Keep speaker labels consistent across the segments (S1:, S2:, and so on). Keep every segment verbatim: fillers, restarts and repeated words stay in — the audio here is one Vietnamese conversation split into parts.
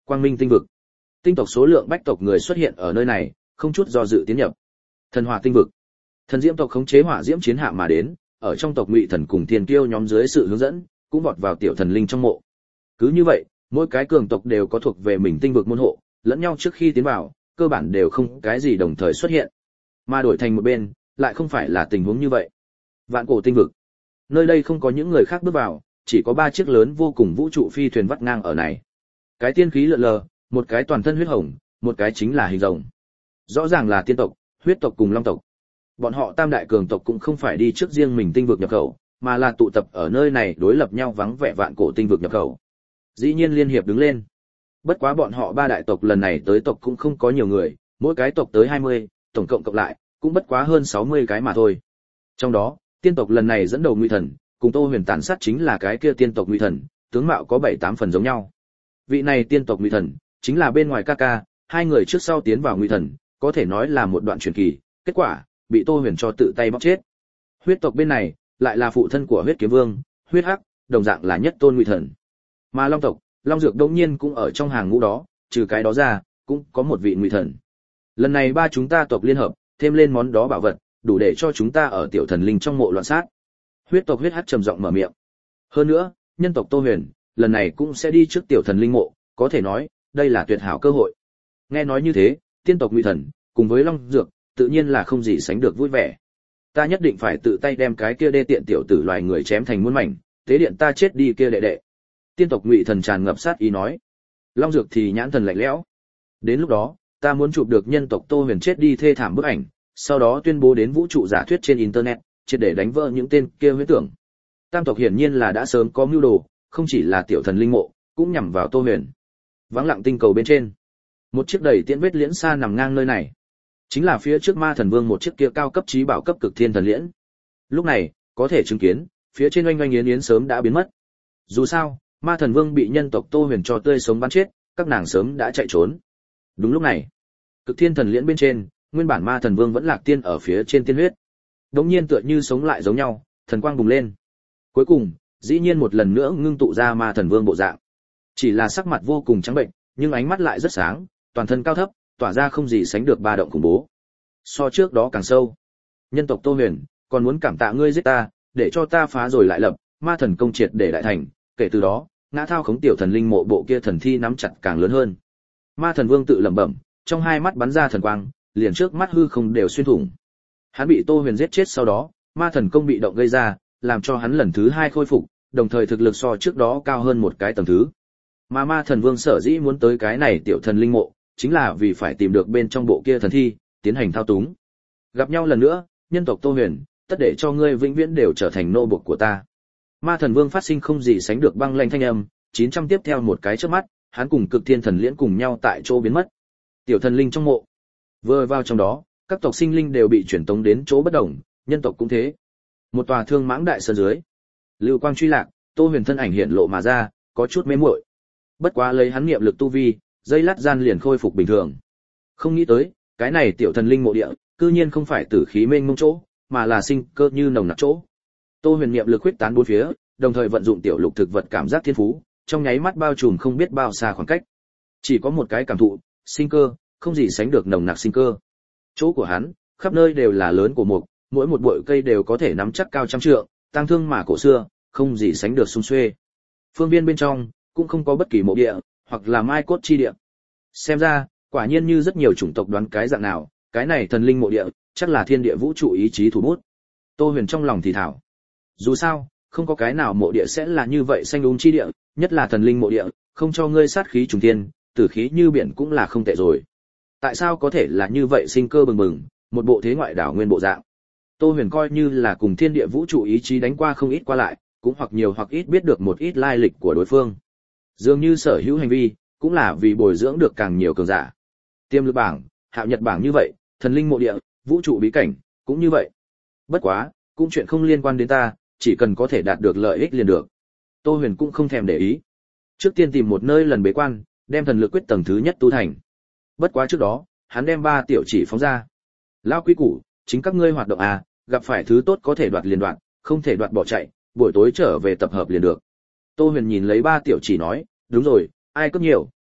S1: Quang Minh tinh vực. Tinh tộc số lượng bách tộc người xuất hiện ở nơi này, không chút do dự tiến nhập. Thần Hỏa tinh vực. Thần Diễm tộc khống chế hỏa diễm chiến hạm mà đến, ở trong tộc Ngụy Thần cùng Thiên Kiêu nhóm dưới sự hướng dẫn, cũng vọt vào tiểu thần linh trong mộ. Cứ như vậy, mỗi cái cường tộc đều có thuộc về mình tinh vực môn hộ, lẫn nhau trước khi tiến vào, cơ bản đều không cái gì đồng thời xuất hiện. Mà đổi thành một bên, lại không phải là tình huống như vậy. Vạn cổ tinh vực. Nơi đây không có những người khác bước vào, chỉ có ba chiếc lớn vô cùng vũ trụ phi thuyền vắt ngang ở này. Cái tiên khí lượn lờ, một cái toàn thân huyết hồng, một cái chính là hình rồng. Rõ ràng là tiên tộc, huyết tộc cùng long tộc. Bọn họ tam đại cường tộc cũng không phải đi trước riêng mình tinh vực nhập khẩu, mà là tụ tập ở nơi này đối lập nhau vắng vẻ vạn cổ tinh vực nhập khẩu. Dĩ nhiên liên hiệp đứng lên. Bất quá bọn họ ba đại tộc lần này tới tộc cũng không có nhiều người, mỗi cái tộc tới hai mươi, tổng cộng cộng lại cũng bất quá hơn sáu mươi cái mà thôi. Trong đó, tiên tộc lần này dẫn đầu Ngụy Thần, cùng Tô Huyền tàn sát chính là cái kia tiên tộc Ngụy Thần, tướng mạo có bảy tám phần giống nhau. Vị này tiên tộc Ngụy Thần, chính là bên ngoài ca ca, hai người trước sau tiến vào Ngụy Thần, có thể nói là một đoạn truyền kỳ, kết quả bị Tô Huyền cho tự tay bóc chết. Huyết tộc bên này, lại là phụ thân của Huyết Kiếm Vương, Huyết Hắc, đồng dạng là nhất tôn Ngụy Thần. Mà Long tộc, Long Dược đương nhiên cũng ở trong hàng ngũ đó, trừ cái đó ra, cũng có một vị Ngụy Thần. Lần này ba chúng ta tộc liên hợp, thêm lên món đó bảo vật, đủ để cho chúng ta ở tiểu thần linh trong mộ loạn sát. Huyết tộc Huyết Hắc trầm giọng mở miệng. Hơn nữa, nhân tộc Tô Huyền, lần này cũng sẽ đi trước tiểu thần linh mộ, có thể nói, đây là tuyệt hảo cơ hội. Nghe nói như thế, tiên tộc Ngụy Thần, cùng với Long Dược, tự nhiên là không gì sánh được vui vẻ. Ta nhất định phải tự tay đem cái kia đê tiện tiểu tử loài người chém thành muôn mảnh, tế điện ta chết đi kia đệ đệ. Tiên tộc Ngụy Thần tràn ngập sát ý nói. Long Dược thì nhãn thần lạnh lẽo. Đến lúc đó, ta muốn chụp được nhân tộc Tô Huyền chết đi thê thảm bức ảnh, sau đó tuyên bố đến vũ trụ giả thuyết trên internet, triệt để đánh vỡ những tên kia huyễn tưởng. Tam tộc hiển nhiên là đã sớm có mưu đồ, không chỉ là tiểu thần linh mộ, cũng nhằm vào Tô Huyền. Vắng lặng tinh cầu bên trên, một chiếc đầy tiễn vết liễn xa nằm ngang nơi này. Chính là phía trước Ma Thần Vương một chiếc kia cao cấp trí bảo cấp cực thiên thần liễn. Lúc này, có thể chứng kiến, phía trên oanh oanh yến yến sớm đã biến mất. Dù sao, Ma Thần Vương bị nhân tộc Tô Huyền cho tươi sống bắn chết, các nàng sớm đã chạy trốn. Đúng lúc này, cực thiên thần liễn bên trên, nguyên bản Ma Thần Vương vẫn lạc tiên ở phía trên tiên huyết. Đống nhiên tựa như sống lại giống nhau, thần quang bùng lên. Cuối cùng, dĩ nhiên một lần nữa ngưng tụ ra Ma Thần Vương bộ dạng. Chỉ là sắc mặt vô cùng trắng bệnh, nhưng ánh mắt lại rất sáng, toàn thân cao thấp, tỏa ra không gì sánh được ba động khủng bố. So trước đó càng sâu. Nhân tộc Tô Huyền, còn muốn cảm tạ ngươi giết ta, để cho ta phá rồi lại lập, Ma Thần công triệt để đại thành, kể từ đó, ngã thao khống tiểu thần linh mộ bộ kia thần thi nắm chặt càng lớn hơn. Ma Thần Vương tự lẩm bẩm, trong hai mắt bắn ra thần quang, liền trước mắt hư không đều xuyên thủng. Hắn bị Tô Huyền giết chết sau đó, Ma Thần công bị động gây ra, làm cho hắn lần thứ hai khôi phục, đồng thời thực lực so trước đó cao hơn một cái tầng thứ. Mà Ma Thần Vương sở dĩ muốn tới cái này tiểu thần linh mộ, chính là vì phải tìm được bên trong bộ kia thần thi, tiến hành thao túng. Gặp nhau lần nữa, nhân tộc Tô Huyền, tất để cho ngươi vĩnh viễn đều trở thành nô bộc của ta. Ma Thần Vương phát sinh không gì sánh được băng lanh thanh âm, chín trăm tiếp theo một cái chớp mắt, hắn cùng Cực Thiên Thần Liễn cùng nhau tại chỗ biến mất. Tiểu thần linh trong mộ, vừa vào trong đó, các tộc sinh linh đều bị chuyển tống đến chỗ bất động, nhân tộc cũng thế. Một tòa thương mãng đại sơn dưới, lưu quang truy lạc, Tô Huyền thân ảnh hiện lộ mà ra, có chút mê muội. Bất quá lấy hắn nghiệm lực tu vi, dây lát gian liền khôi phục bình thường. Không nghĩ tới, cái này tiểu thần linh mộ địa, cư nhiên không phải tử khí mênh mông chỗ, mà là sinh cơ như nồng nặc chỗ. Tô Huyền nghiệm lực huyết tán bốn phía, đồng thời vận dụng tiểu lục thực vật cảm giác thiên phú, trong nháy mắt bao trùm không biết bao xa khoảng cách. Chỉ có một cái cảm thụ, sinh cơ, không gì sánh được nồng nặc sinh cơ. Chỗ của hắn, khắp nơi đều là lớn của mục, mỗi một bụi cây đều có thể nắm chắc cao trăm trượng, tăng thương mà cổ xưa, không gì sánh được sung xuê. Phương viên bên trong cũng không có bất kỳ mộ địa, hoặc là mai cốt chi địa. Xem ra, quả nhiên như rất nhiều chủng tộc đoán cái dạng nào, cái này thần linh mộ địa, chắc là thiên địa vũ trụ ý chí thủ bút. Tô Huyền trong lòng thì thảo. Dù sao, không có cái nào mộ địa sẽ là như vậy xanh um chi địa, nhất là thần linh mộ địa, không cho ngươi sát khí trùng thiên, tử khí như biển cũng là không tệ rồi. Tại sao có thể là như vậy sinh cơ bừng bừng, một bộ thế ngoại đảo nguyên bộ dạng. Tô Huyền coi như là cùng thiên địa vũ trụ ý chí đánh qua không ít qua lại, cũng hoặc nhiều hoặc ít biết được một ít lai lịch của đối phương. Dường như sở hữu hành vi, cũng là vì bồi dưỡng được càng nhiều cường giả. Tiềm lực bảng, hạo nhật bảng như vậy, thần linh mộ địa, vũ trụ bí cảnh, cũng như vậy. Bất quá, cũng chuyện không liên quan đến ta, chỉ cần có thể đạt được lợi ích liền được. Tô Huyền cũng không thèm để ý. Trước tiên tìm một nơi lần bế quan, đem thần lực quyết tầng thứ nhất tu thành. Bất quá trước đó, hắn đem ba tiểu chỉ phóng ra. Lao quý củ, chính các ngươi hoạt động à, gặp phải thứ tốt có thể đoạt liền đoạt, không thể đoạt bỏ chạy, buổi tối trở về tập hợp liền được. Tô Huyền nhìn lấy ba tiểu chỉ nói, đúng rồi, ai cướp nhiều,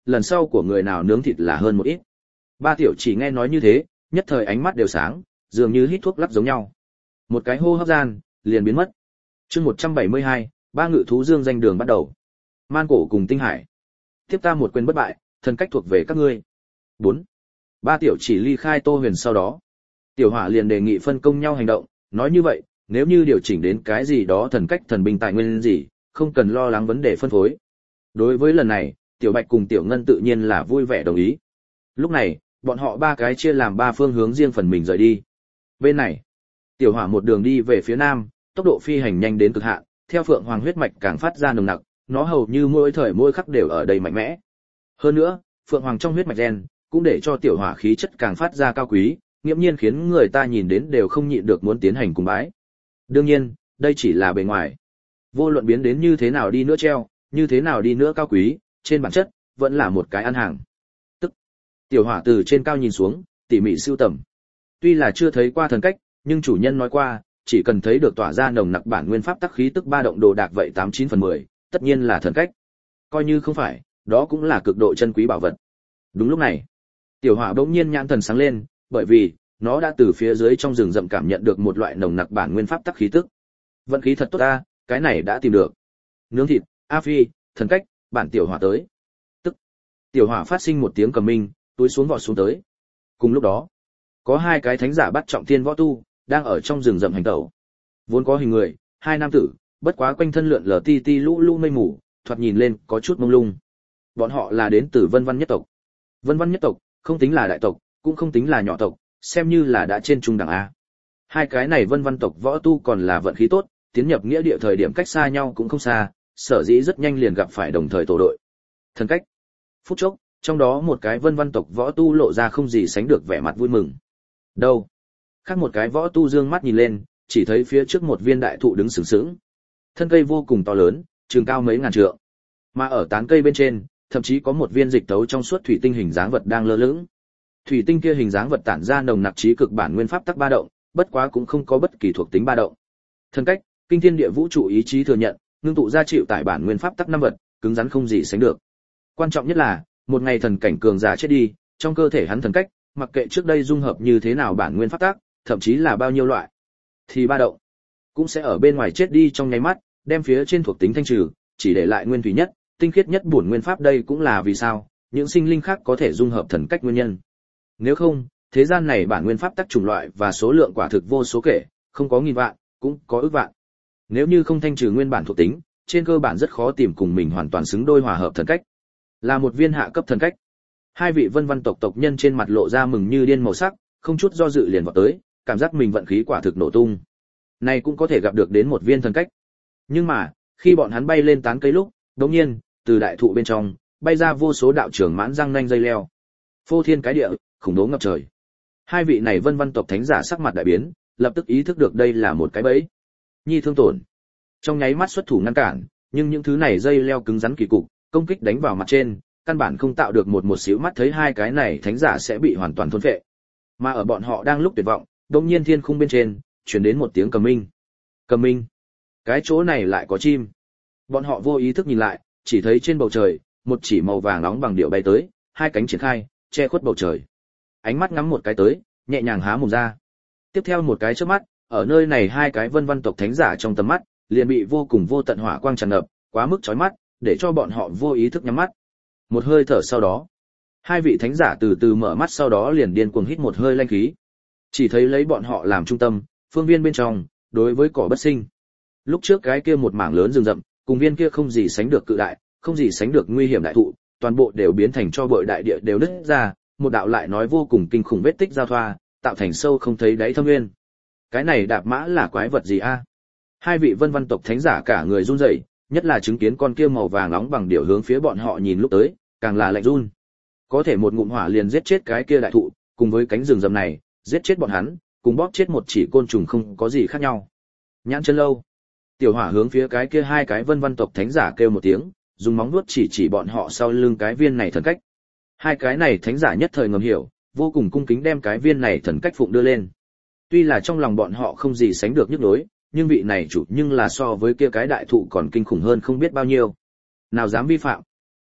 S1: lần sau của người nào nướng thịt là hơn một ít. Ba tiểu chỉ nghe nói như thế, nhất thời ánh mắt đều sáng, dường như hít thuốc lắc giống nhau. Một cái hô hấp gian, liền biến mất. Chương một trăm bảy mươi hai, ba ngự thú dương danh đường bắt đầu. Man cổ cùng tinh hải. Tiếp ta một quyền bất bại, thần cách thuộc về các ngươi. bốn. Ba tiểu chỉ ly khai Tô Huyền sau đó, Tiểu Hỏa liền đề nghị phân công nhau hành động, nói như vậy, nếu như điều chỉnh đến cái gì đó thần cách thần binh tài nguyên gì, không cần lo lắng vấn đề phân phối. Đối với lần này, Tiểu Bạch cùng Tiểu Ngân tự nhiên là vui vẻ đồng ý. Lúc này, bọn họ ba cái chia làm ba phương hướng riêng phần mình rời đi. Bên này, Tiểu Hỏa một đường đi về phía nam, tốc độ phi hành nhanh đến cực hạn, theo Phượng Hoàng huyết mạch càng phát ra nồng nặc, nó hầu như mỗi thời mỗi khắc đều ở đây mạnh mẽ. Hơn nữa, Phượng Hoàng trong huyết mạch gen cũng để cho Tiểu Hỏa khí chất càng phát ra cao quý, nghiễm nhiên khiến người ta nhìn đến đều không nhịn được muốn tiến hành cùng bái. Đương nhiên, đây chỉ là bề ngoài. Vô luận biến đến như thế nào đi nữa treo, như thế nào đi nữa cao quý, trên bản chất vẫn là một cái ăn hàng. Tức, Tiểu Hỏa từ trên cao nhìn xuống, tỉ mỉ sưu tầm. Tuy là chưa thấy qua thần cách, nhưng chủ nhân nói qua, chỉ cần thấy được tỏa ra nồng nặc bản nguyên pháp tắc khí tức ba động đồ đạc vậy tám chín phần mười, tất nhiên là thần cách. Coi như không phải, đó cũng là cực độ chân quý bảo vật. Đúng lúc này, Tiểu Hỏa bỗng nhiên nhãn thần sáng lên, bởi vì nó đã từ phía dưới trong rừng rậm cảm nhận được một loại nồng nặc bản nguyên pháp tắc khí tức. Vận khí thật tốt ta, cái này đã tìm được. Nướng thịt, A Phi, thần cách, bản Tiểu Hỏa tới. Tức, Tiểu Hỏa phát sinh một tiếng cầm minh, túi xuống vọt xuống tới. Cùng lúc đó, có hai cái thánh giả bắt trọng thiên võ tu đang ở trong rừng rậm hành tẩu. Vốn có hình người, hai nam tử, bất quá quanh thân lượn lờ ti ti lũ lũ mây mù, thoạt nhìn lên có chút mông lung. Bọn họ là đến từ Vân Văn nhất tộc. Vân Văn nhất tộc không tính là đại tộc, cũng không tính là nhỏ tộc, xem như là đã trên trung đẳng a. Hai cái này Vân Văn tộc võ tu còn là vận khí tốt, tiến nhập nghĩa địa thời điểm cách xa nhau cũng không xa, sở dĩ rất nhanh liền gặp phải đồng thời tổ đội. Thần cách. Phút chốc, trong đó một cái Vân Văn tộc võ tu lộ ra không gì sánh được vẻ mặt vui mừng. Đâu? Khác một cái võ tu dương mắt nhìn lên, chỉ thấy phía trước một viên đại thụ đứng sừng sững. Thân cây vô cùng to lớn, trường cao mấy ngàn trượng. Mà ở tán cây bên trên, thậm chí có một viên dịch tấu trong suốt thủy tinh hình dáng vật đang lơ lửng. Thủy tinh kia hình dáng vật tản ra nồng nặc trí cực bản nguyên pháp tắc ba động, bất quá cũng không có bất kỳ thuộc tính ba động. Thần cách, kinh thiên địa vũ trụ ý chí thừa nhận, ngưng tụ ra chịu tại bản nguyên pháp tắc năm vật, cứng rắn không gì sánh được. Quan trọng nhất là, một ngày thần cảnh cường giả chết đi, trong cơ thể hắn thần cách, mặc kệ trước đây dung hợp như thế nào bản nguyên pháp tắc, thậm chí là bao nhiêu loại, thì ba động cũng sẽ ở bên ngoài chết đi trong nháy mắt, đem phía trên thuộc tính thanh trừ, chỉ để lại nguyên thủy nhất, tinh khiết nhất bổn nguyên pháp. Đây cũng là vì sao những sinh linh khác có thể dung hợp thần cách nguyên nhân. Nếu không, thế gian này bản nguyên pháp tắc chủng loại và số lượng quả thực vô số kể, không có nghìn vạn, cũng có ức vạn. Nếu như không thanh trừ nguyên bản thuộc tính, trên cơ bản rất khó tìm cùng mình hoàn toàn xứng đôi hòa hợp thần cách. Là một viên hạ cấp thần cách. Hai vị Vân Văn tộc tộc nhân trên mặt lộ ra mừng như điên màu sắc, không chút do dự liền vọt tới, cảm giác mình vận khí quả thực nổ tung. Này cũng có thể gặp được đến một viên thần cách. Nhưng mà, khi bọn hắn bay lên tán cây lúc, đột nhiên, từ đại thụ bên trong, bay ra vô số đạo trưởng mãn răng nanh dây leo. Phô thiên cái địa, khủng bố ngập trời. Hai vị này Vân Văn tộc thánh giả sắc mặt đại biến, lập tức ý thức được đây là một cái bẫy. Nhi thương tổn. Trong nháy mắt xuất thủ ngăn cản, nhưng những thứ này dây leo cứng rắn kỳ cục, công kích đánh vào mặt trên, căn bản không tạo được một một xíu mắt thấy hai cái này thánh giả sẽ bị hoàn toàn thôn phệ. Mà ở bọn họ đang lúc tuyệt vọng, đột nhiên thiên khung bên trên truyền đến một tiếng cầm minh. Cầm minh. Cái chỗ này lại có chim. Bọn họ vô ý thức nhìn lại, chỉ thấy trên bầu trời, một chỉ màu vàng nóng bằng điệu bay tới, hai cánh triển khai, che khuất bầu trời. Ánh mắt ngắm một cái tới, nhẹ nhàng há mồm ra. Tiếp theo một cái chớp mắt, ở nơi này hai cái Vân Văn tộc thánh giả trong tầm mắt, liền bị vô cùng vô tận hỏa quang tràn ngập, quá mức chói mắt, để cho bọn họ vô ý thức nhắm mắt. Một hơi thở sau đó, hai vị thánh giả từ từ mở mắt, sau đó liền điên cuồng hít một hơi linh khí. Chỉ thấy lấy bọn họ làm trung tâm, phương viên bên trong, đối với cỏ bất sinh. Lúc trước cái kia một mảng lớn rừng rậm, cùng viên kia không gì sánh được cự đại, không gì sánh được nguy hiểm đại thụ, toàn bộ đều biến thành cho bụi, đại địa đều nứt ra, một đạo lại nói vô cùng kinh khủng vết tích giao thoa, tạo thành sâu không thấy đáy thâm nguyên. Cái này đạp mã là quái vật gì a? Hai vị Vân Văn tộc thánh giả cả người run rẩy, nhất là chứng kiến con kia màu vàng nóng bằng điểu hướng phía bọn họ nhìn lúc tới, càng là lạnh run. Có thể một ngụm hỏa liền giết chết cái kia đại thụ, cùng với cánh rừng rậm này, giết chết bọn hắn, cùng bóp chết một chỉ côn trùng không có gì khác nhau. Nhãn chân lâu. Tiểu Hỏa hướng phía cái kia hai cái Vân Văn tộc thánh giả kêu một tiếng, dùng móng vuốt chỉ chỉ bọn họ sau lưng cái viên này thần cách. Hai cái này thánh giả nhất thời ngầm hiểu, vô cùng cung kính đem cái viên này thần cách phụng đưa lên. Tuy là trong lòng bọn họ không gì sánh được nhức nhối, nhưng vị này chủ nhưng là so với kia cái đại thụ còn kinh khủng hơn không biết bao nhiêu. Nào dám vi phạm?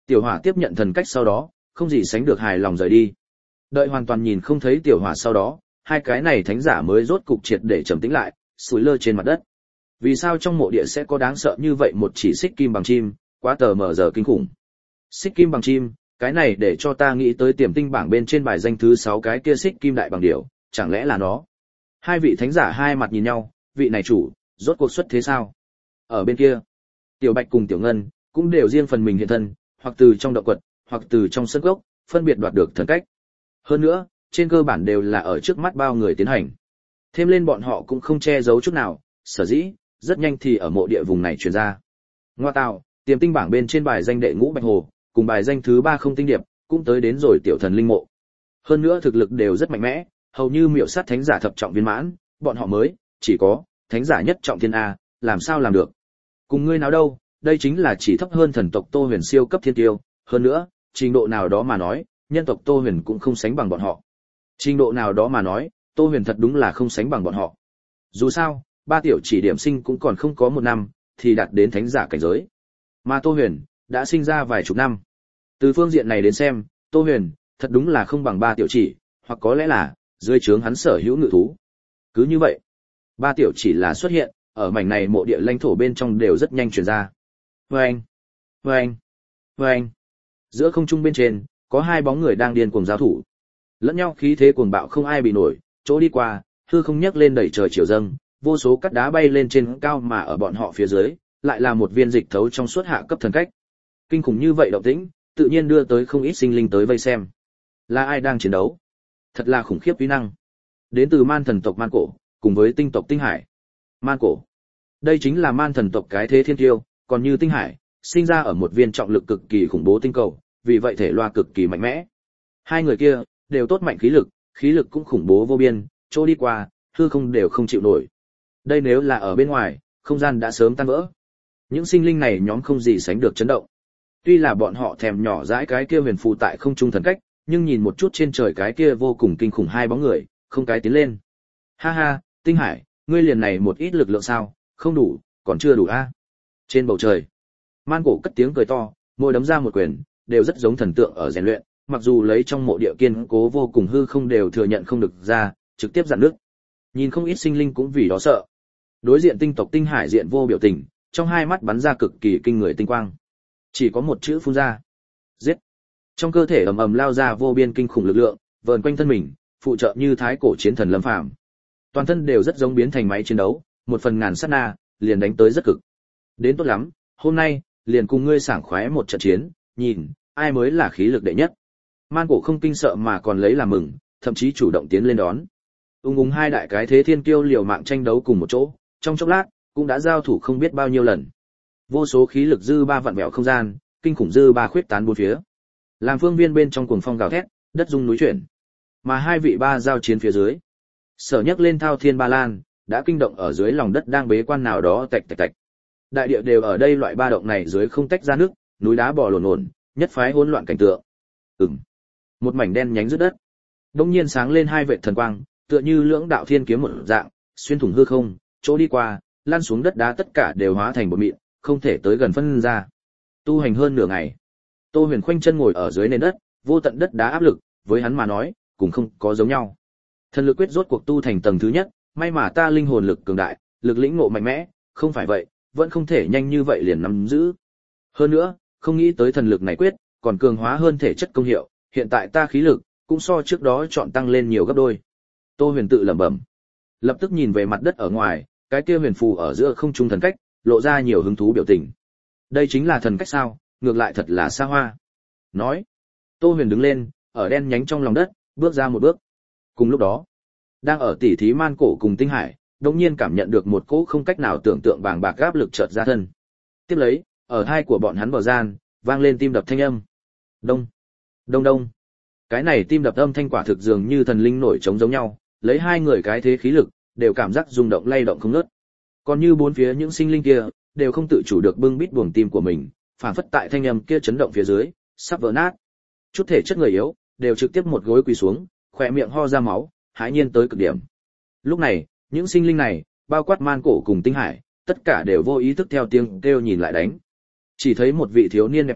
S1: Tiểu Hỏa tiếp nhận thần cách sau đó, không gì sánh được hài lòng rời đi. Đợi hoàn toàn nhìn không thấy Tiểu Hỏa sau đó, hai cái này thánh giả mới rốt cục triệt để trầm tĩnh lại, sủi lơ trên mặt đất. Vì sao trong mộ địa sẽ có đáng sợ như vậy một chỉ xích kim bằng chim, quá tờ mờ giờ kinh khủng. Xích kim bằng chim, cái này để cho ta nghĩ tới tiềm tinh bảng bên trên bài danh thứ sáu cái kia xích kim đại bằng điểu, chẳng lẽ là nó? Hai vị thánh giả hai mặt nhìn nhau, vị này chủ, rốt cuộc xuất thế sao? Ở bên kia, Tiểu Bạch cùng Tiểu Ngân cũng đều riêng phần mình hiện thân, hoặc từ trong động quật, hoặc từ trong sân gốc, phân biệt đoạt được thần cách. Hơn nữa, trên cơ bản đều là ở trước mắt bao người tiến hành. Thêm lên bọn họ cũng không che giấu chút nào, sở dĩ, rất nhanh thì ở mộ địa vùng này truyền ra. Ngoa tạo, tiềm tinh bảng bên trên bài danh đệ ngũ Bạch Hồ, cùng bài danh thứ ba Không Tinh Điệp, cũng tới đến rồi tiểu thần linh mộ. Hơn nữa thực lực đều rất mạnh mẽ, hầu như miểu sát thánh giả thập trọng viên mãn, bọn họ mới chỉ có thánh giả nhất trọng thiên a, làm sao làm được? Cùng ngươi nào đâu, đây chính là chỉ thấp hơn thần tộc Tô Huyền siêu cấp thiên tiêu, hơn nữa, trình độ nào đó mà nói, nhân tộc Tô Huyền cũng không sánh bằng bọn họ. Trình độ nào đó mà nói, Tô Huyền thật đúng là không sánh bằng bọn họ. Dù sao, ba tiểu chỉ điểm sinh cũng còn không có một năm, thì đạt đến thánh giả cảnh giới. Mà Tô Huyền đã sinh ra vài chục năm. Từ phương diện này đến xem, Tô Huyền thật đúng là không bằng ba tiểu chỉ, hoặc có lẽ là dưới trướng hắn sở hữu ngự thú. Cứ như vậy, ba tiểu chỉ là xuất hiện, ở mảnh này mộ địa lãnh thổ bên trong đều rất nhanh truyền ra. Vâng, vâng, vâng. Giữa không trung bên trên, có hai bóng người đang điên cuồng giao thủ. Lẫn nhau khí thế cuồng bạo không ai bị nổi, chỗ đi qua, hư không nhấc lên đẩy trời chiều dâng, vô số cát đá bay lên trên cao mà ở bọn họ phía dưới, lại là một viên dịch thấu trong suốt hạ cấp thần cách. Kinh khủng như vậy động tĩnh, tự nhiên đưa tới không ít sinh linh tới vây xem. Là ai đang chiến đấu? Thật là khủng khiếp uy năng. Đến từ Man thần tộc Man Cổ, cùng với tinh tộc Tinh Hải. Man Cổ. Đây chính là Man thần tộc cái thế thiên kiêu, còn như Tinh Hải, sinh ra ở một viên trọng lực cực kỳ khủng bố tinh cầu, vì vậy thể loa cực kỳ mạnh mẽ. Hai người kia đều tốt mạnh khí lực, khí lực cũng khủng bố vô biên, chỗ đi qua, hư không đều không chịu nổi. Đây nếu là ở bên ngoài, không gian đã sớm tan vỡ. Những sinh linh này nhóm không gì sánh được chấn động. Tuy là bọn họ thèm nhỏ dãi cái kia huyền phù tại không trung thần cách, nhưng nhìn một chút trên trời cái kia vô cùng kinh khủng hai bóng người, không cái tiến lên. Ha ha, Tinh Hải, ngươi liền này một ít lực lượng sao, không đủ, còn chưa đủ a. À? Trên bầu trời, Man Cổ cất tiếng cười to, môi đấm ra một quyền, đều rất giống thần tượng ở rèn luyện, mặc dù lấy trong mộ địa kiên cố vô cùng hư không đều thừa nhận không được ra, trực tiếp dạn nước. Nhìn không ít sinh linh cũng vì đó sợ. Đối diện tinh tộc Tinh Hải diện vô biểu tình, trong hai mắt bắn ra cực kỳ kinh người tinh quang. Chỉ có một chữ phun ra. Giết. Trong cơ thể ầm ầm lao ra vô biên kinh khủng lực lượng, vờn quanh thân mình, phụ trợ như thái cổ chiến thần lâm phàm. Toàn thân đều rất giống biến thành máy chiến đấu, một phần ngàn sát na, liền đánh tới rất cực. Đến tốt lắm, hôm nay, liền cùng ngươi sảng khoái một trận chiến, nhìn, ai mới là khí lực đệ nhất. Man Cổ không kinh sợ mà còn lấy làm mừng, thậm chí chủ động tiến lên đón. Ung ung hai đại cái thế thiên kiêu liều mạng tranh đấu cùng một chỗ, trong chốc lát, cũng đã giao thủ không biết bao nhiêu lần. Vô số khí lực dư ba vặn vẹo không gian, kinh khủng dư ba khuyết tán bốn phía. Làm phương viên bên trong cuồng phong gào thét, đất rung núi chuyển. Mà hai vị ba giao chiến phía dưới, sở nhấc lên thao thiên ba lan, đã kinh động ở dưới lòng đất đang bế quan nào đó tạch tạch tạch. Đại địa đều ở đây loại ba động này dưới không tách ra nước, núi đá bò lổn lổn, nhất phái hỗn loạn cảnh tượng. Ừm. Một mảnh đen nhánh rứt đất. Đột nhiên sáng lên hai vệt thần quang, tựa như lưỡng đạo thiên kiếm một dạng, xuyên thủng hư không, chỗ đi qua, lan xuống đất đá tất cả đều hóa thành bột mịn, không thể tới gần phân ra. Tu hành hơn nửa ngày, Tô Huyền khoanh chân ngồi ở dưới nền đất, vô tận đất đá áp lực, với hắn mà nói, cũng không có giống nhau. Thần lực quyết rốt cuộc tu thành tầng thứ nhất, may mà ta linh hồn lực cường đại, lực lĩnh ngộ mạnh mẽ, không phải vậy, vẫn không thể nhanh như vậy liền nắm giữ. Hơn nữa, không nghĩ tới thần lực này quyết, còn cường hóa hơn thể chất công hiệu, hiện tại ta khí lực cũng so trước đó chọn tăng lên nhiều gấp đôi. Tô Huyền tự lẩm bẩm, lập tức nhìn về mặt đất ở ngoài, cái kia huyền phù ở giữa không trung thần cách, lộ ra nhiều hứng thú biểu tình. Đây chính là thần cách sao, ngược lại thật là xa hoa. Nói, Tô Huyền đứng lên, ở đen nhánh trong lòng đất, bước ra một bước. Cùng lúc đó, đang ở tỉ thí Man Cổ cùng Tinh Hải, đột nhiên cảm nhận được một cỗ không cách nào tưởng tượng bàng bạc áp lực chợt ra thân. Tiếp lấy, ở hai của bọn hắn bờ gian, vang lên tim đập thanh âm. Đông, đông đông. Cái này tim đập âm thanh quả thực dường như thần linh nổi trống giống nhau, lấy hai người cái thế khí lực, đều cảm giác rung động lay động không ngớt. Còn như bốn phía những sinh linh kia, đều không tự chủ được bưng bít buồng tim của mình, phản phất tại thanh âm kia chấn động phía dưới, sắp vỡ nát. Chút thể chất người yếu, đều trực tiếp một gối quỳ xuống, khỏe miệng ho ra máu, hãi nhiên tới cực điểm. Lúc này, những sinh linh này, bao quát Man Cổ cùng Tinh Hải, tất cả đều vô ý thức theo tiếng kêu nhìn lại đánh. Chỉ thấy một vị thiếu niên đẹp trai,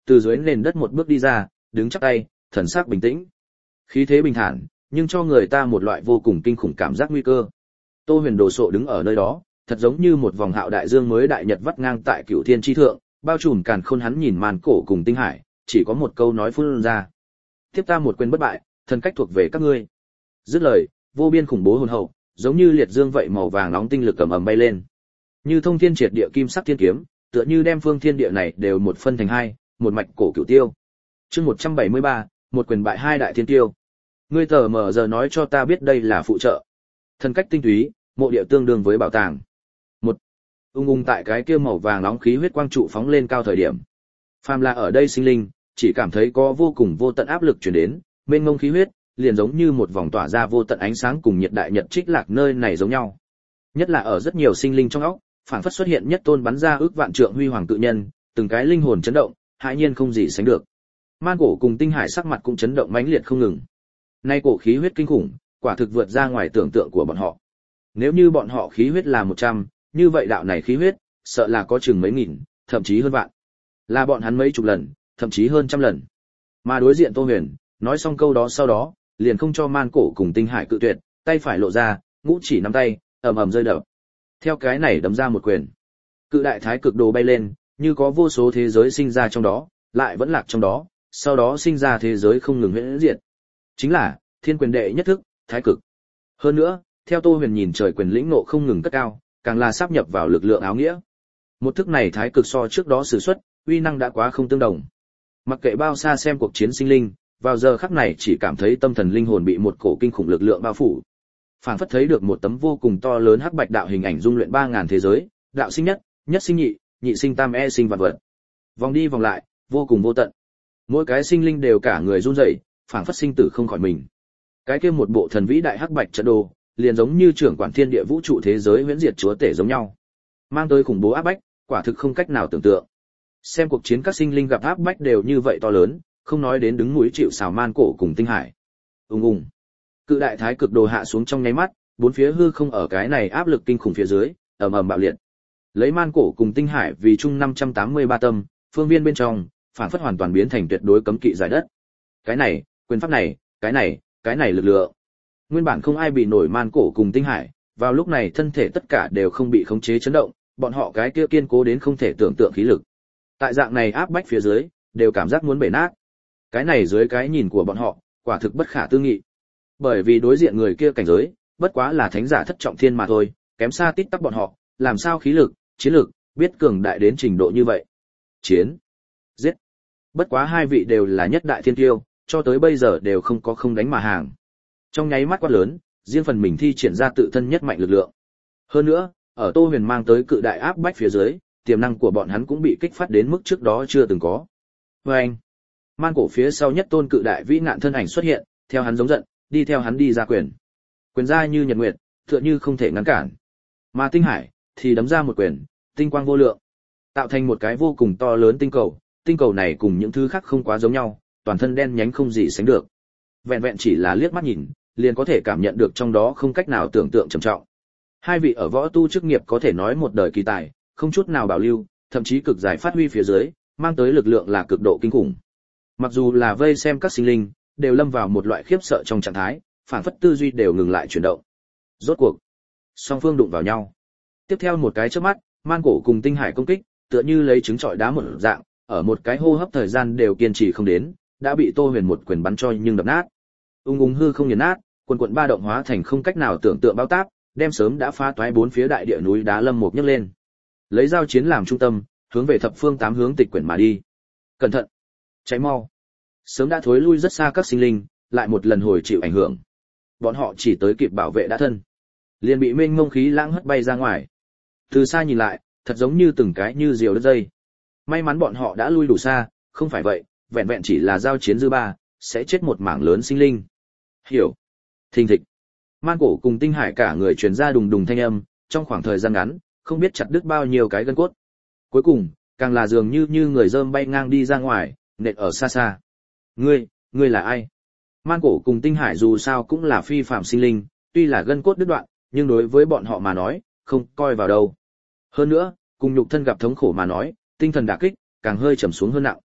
S1: từ dưới nền đất một bước đi ra, đứng chắp tay, thần sắc bình tĩnh. Khí thế bình thản, nhưng cho người ta một loại vô cùng kinh khủng cảm giác nguy cơ. Tô Huyền đồ sộ đứng ở nơi đó, thật giống như một vòng hạo đại dương mới đại nhật vắt ngang tại cửu thiên chi thượng, bao trùm càn khôn. Hắn nhìn màn cổ cùng tinh hải, chỉ có một câu nói phun ra: tiếp ta một quyền bất bại, thần cách thuộc về các ngươi. Dứt lời, vô biên khủng bố hồn hậu, giống như liệt dương vậy màu vàng nóng tinh lực ầm ầm bay lên, như thông thiên triệt địa kim sắc thiên kiếm, tựa như đem phương thiên địa này đều một phân thành hai, một mạch cổ cửu tiêu. Chương một trăm bảy mươi ba, một quyền bại hai đại thiên tiêu. Ngươi tờ mờ giờ nói cho ta biết đây là phụ trợ. Thần cách tinh túy, mộ địa tương đương với bảo tàng. Một, ung ung tại cái kia màu vàng nóng khí huyết quang trụ phóng lên cao thời điểm, phàm là ở đây sinh linh, chỉ cảm thấy có vô cùng vô tận áp lực truyền đến, mênh mông khí huyết, liền giống như một vòng tỏa ra vô tận ánh sáng cùng nhiệt đại nhật trích lạc nơi này giống nhau. Nhất là ở rất nhiều sinh linh trong óc, phảng phất xuất hiện nhất tôn bắn ra ước vạn trượng huy hoàng cự nhân, từng cái linh hồn chấn động, hãi nhiên không gì sánh được. Man cổ cùng tinh hải sắc mặt cũng chấn động mãnh liệt không ngừng. Nay cổ khí huyết kinh khủng, quả thực vượt ra ngoài tưởng tượng của bọn họ. Nếu như bọn họ khí huyết là một trăm, như vậy đạo này khí huyết, sợ là có chừng mấy nghìn, thậm chí hơn vạn. Là bọn hắn mấy chục lần, thậm chí hơn trăm lần. Mà đối diện Tô Huyền, nói xong câu đó sau đó, liền không cho man cổ cùng tinh hải cự tuyệt, tay phải lộ ra, ngũ chỉ nắm tay, ầm ầm rơi đập. Theo cái này đấm ra một quyền, cự đại thái cực đồ bay lên, như có vô số thế giới sinh ra trong đó, lại vẫn lạc trong đó, sau đó sinh ra thế giới không ngừng huyễn diệt. Chính là thiên quyền đệ nhất thức, thái cực. Hơn nữa, theo Tô Huyền nhìn trời quyền lĩnh nộ không ngừng cất cao, càng là sáp nhập vào lực lượng áo nghĩa. Một thức này thái cực so trước đó sử xuất, uy năng đã quá không tương đồng. Mặc kệ bao xa xem cuộc chiến sinh linh, vào giờ khắc này chỉ cảm thấy tâm thần linh hồn bị một cổ kinh khủng lực lượng bao phủ. Phảng phất thấy được một tấm vô cùng to lớn hắc bạch đạo hình ảnh dung luyện ba ngàn thế giới, đạo sinh nhất, nhất sinh nhị, nhị sinh tam e sinh vạn vật. Vòng đi vòng lại, vô cùng vô tận. Mỗi cái sinh linh đều cả người run rẩy, phảng phất sinh tử không khỏi mình. Cái kia một bộ thần vĩ đại hắc bạch trận đồ, liền giống như trưởng quản thiên địa vũ trụ thế giới huyễn diệt chúa tể giống nhau, mang tới khủng bố áp bách, quả thực không cách nào tưởng tượng. Xem cuộc chiến các sinh linh gặp áp bách đều như vậy to lớn, không nói đến đứng núi chịu sào man cổ cùng tinh hải. Ùng ùng. Cự đại thái cực đồ hạ xuống trong nháy mắt, bốn phía hư không ở cái này áp lực kinh khủng phía dưới, ầm ầm bạo liệt. Lấy man cổ cùng tinh hải vì chung năm trăm tám mươi ba tâm, phương viên bên trong, phản phất hoàn toàn biến thành tuyệt đối cấm kỵ giải đất. Cái này, quyền pháp này, cái này, cái này lực lượng. Nguyên bản không ai bị nổi man cổ cùng tinh hải, vào lúc này thân thể tất cả đều không bị khống chế chấn động, bọn họ cái kia kiên cố đến không thể tưởng tượng khí lực. Tại dạng này áp bách phía dưới, đều cảm giác muốn bể nát. Cái này dưới cái nhìn của bọn họ, quả thực bất khả tư nghị. Bởi vì đối diện người kia cảnh giới, bất quá là thánh giả thất trọng thiên mà thôi, kém xa tít tắp bọn họ, làm sao khí lực, chiến lực, biết cường đại đến trình độ như vậy. Chiến, giết. Bất quá hai vị đều là nhất đại thiên tiêu, cho tới bây giờ đều không có không đánh mà hàng. Trong nháy mắt quát lớn, riêng phần mình thi triển ra tự thân nhất mạnh lực lượng. Hơn nữa, ở Tô Huyền mang tới cự đại áp bách phía dưới, tiềm năng của bọn hắn cũng bị kích phát đến mức trước đó chưa từng có. Và anh, man cổ phía sau nhất tôn cự đại vĩ ngạn thân ảnh xuất hiện, theo hắn giống giận, đi theo hắn đi ra quyền. Quyền ra như nhật nguyệt, tựa như không thể ngăn cản. Mà tinh hải thì đấm ra một quyền, tinh quang vô lượng, tạo thành một cái vô cùng to lớn tinh cầu. Tinh cầu này cùng những thứ khác không quá giống nhau, toàn thân đen nhánh không gì sánh được. Vẹn vẹn chỉ là liếc mắt nhìn, liền có thể cảm nhận được trong đó không cách nào tưởng tượng trầm trọng. Hai vị ở võ tu chức nghiệp có thể nói một đời kỳ tài, không chút nào bảo lưu, thậm chí cực giải phát huy phía dưới, mang tới lực lượng là cực độ kinh khủng. Mặc dù là vây xem các sinh linh, đều lâm vào một loại khiếp sợ trong trạng thái, phản phất tư duy đều ngừng lại chuyển động. Rốt cuộc, song phương đụng vào nhau. Tiếp theo một cái chớp mắt, man cổ cùng tinh hải công kích, tựa như lấy trứng trọi đá một dạng, ở một cái hô hấp thời gian đều kiên trì không đến, đã bị Tô Huyền một quyền bắn cho nhưng đập nát. Ung ung hư không nghiền nát, quần quần ba động hóa thành không cách nào tưởng tượng bao táp, đem sớm đã phá toái bốn phía đại địa núi đá lâm một nhấc lên. Lấy giao chiến làm trung tâm, hướng về thập phương tám hướng tịch quyển mà đi. Cẩn thận, cháy mau. Sớm đã thối lui rất xa các sinh linh, lại một lần hồi chịu ảnh hưởng. Bọn họ chỉ tới kịp bảo vệ đã thân, liền bị mênh mông khí lãng hất bay ra ngoài. Từ xa nhìn lại, thật giống như từng cái như diều đứt dây. May mắn bọn họ đã lui đủ xa, không phải vậy, vẹn vẹn chỉ là giao chiến dư ba, sẽ chết một mảng lớn sinh linh. Hiểu. Thình thịch. Man cổ cùng tinh hải cả người truyền ra đùng đùng thanh âm, trong khoảng thời gian ngắn, không biết chặt đứt bao nhiêu cái gân cốt. Cuối cùng, càng là dường như như người rơm bay ngang đi ra ngoài, nện ở xa xa. Ngươi, ngươi là ai? Man cổ cùng tinh hải dù sao cũng là phi phàm sinh linh, tuy là gân cốt đứt đoạn, nhưng đối với bọn họ mà nói, không coi vào đâu. Hơn nữa, cùng nhục thân gặp thống khổ mà nói, tinh thần đả kích, càng hơi trầm xuống hơn nặng.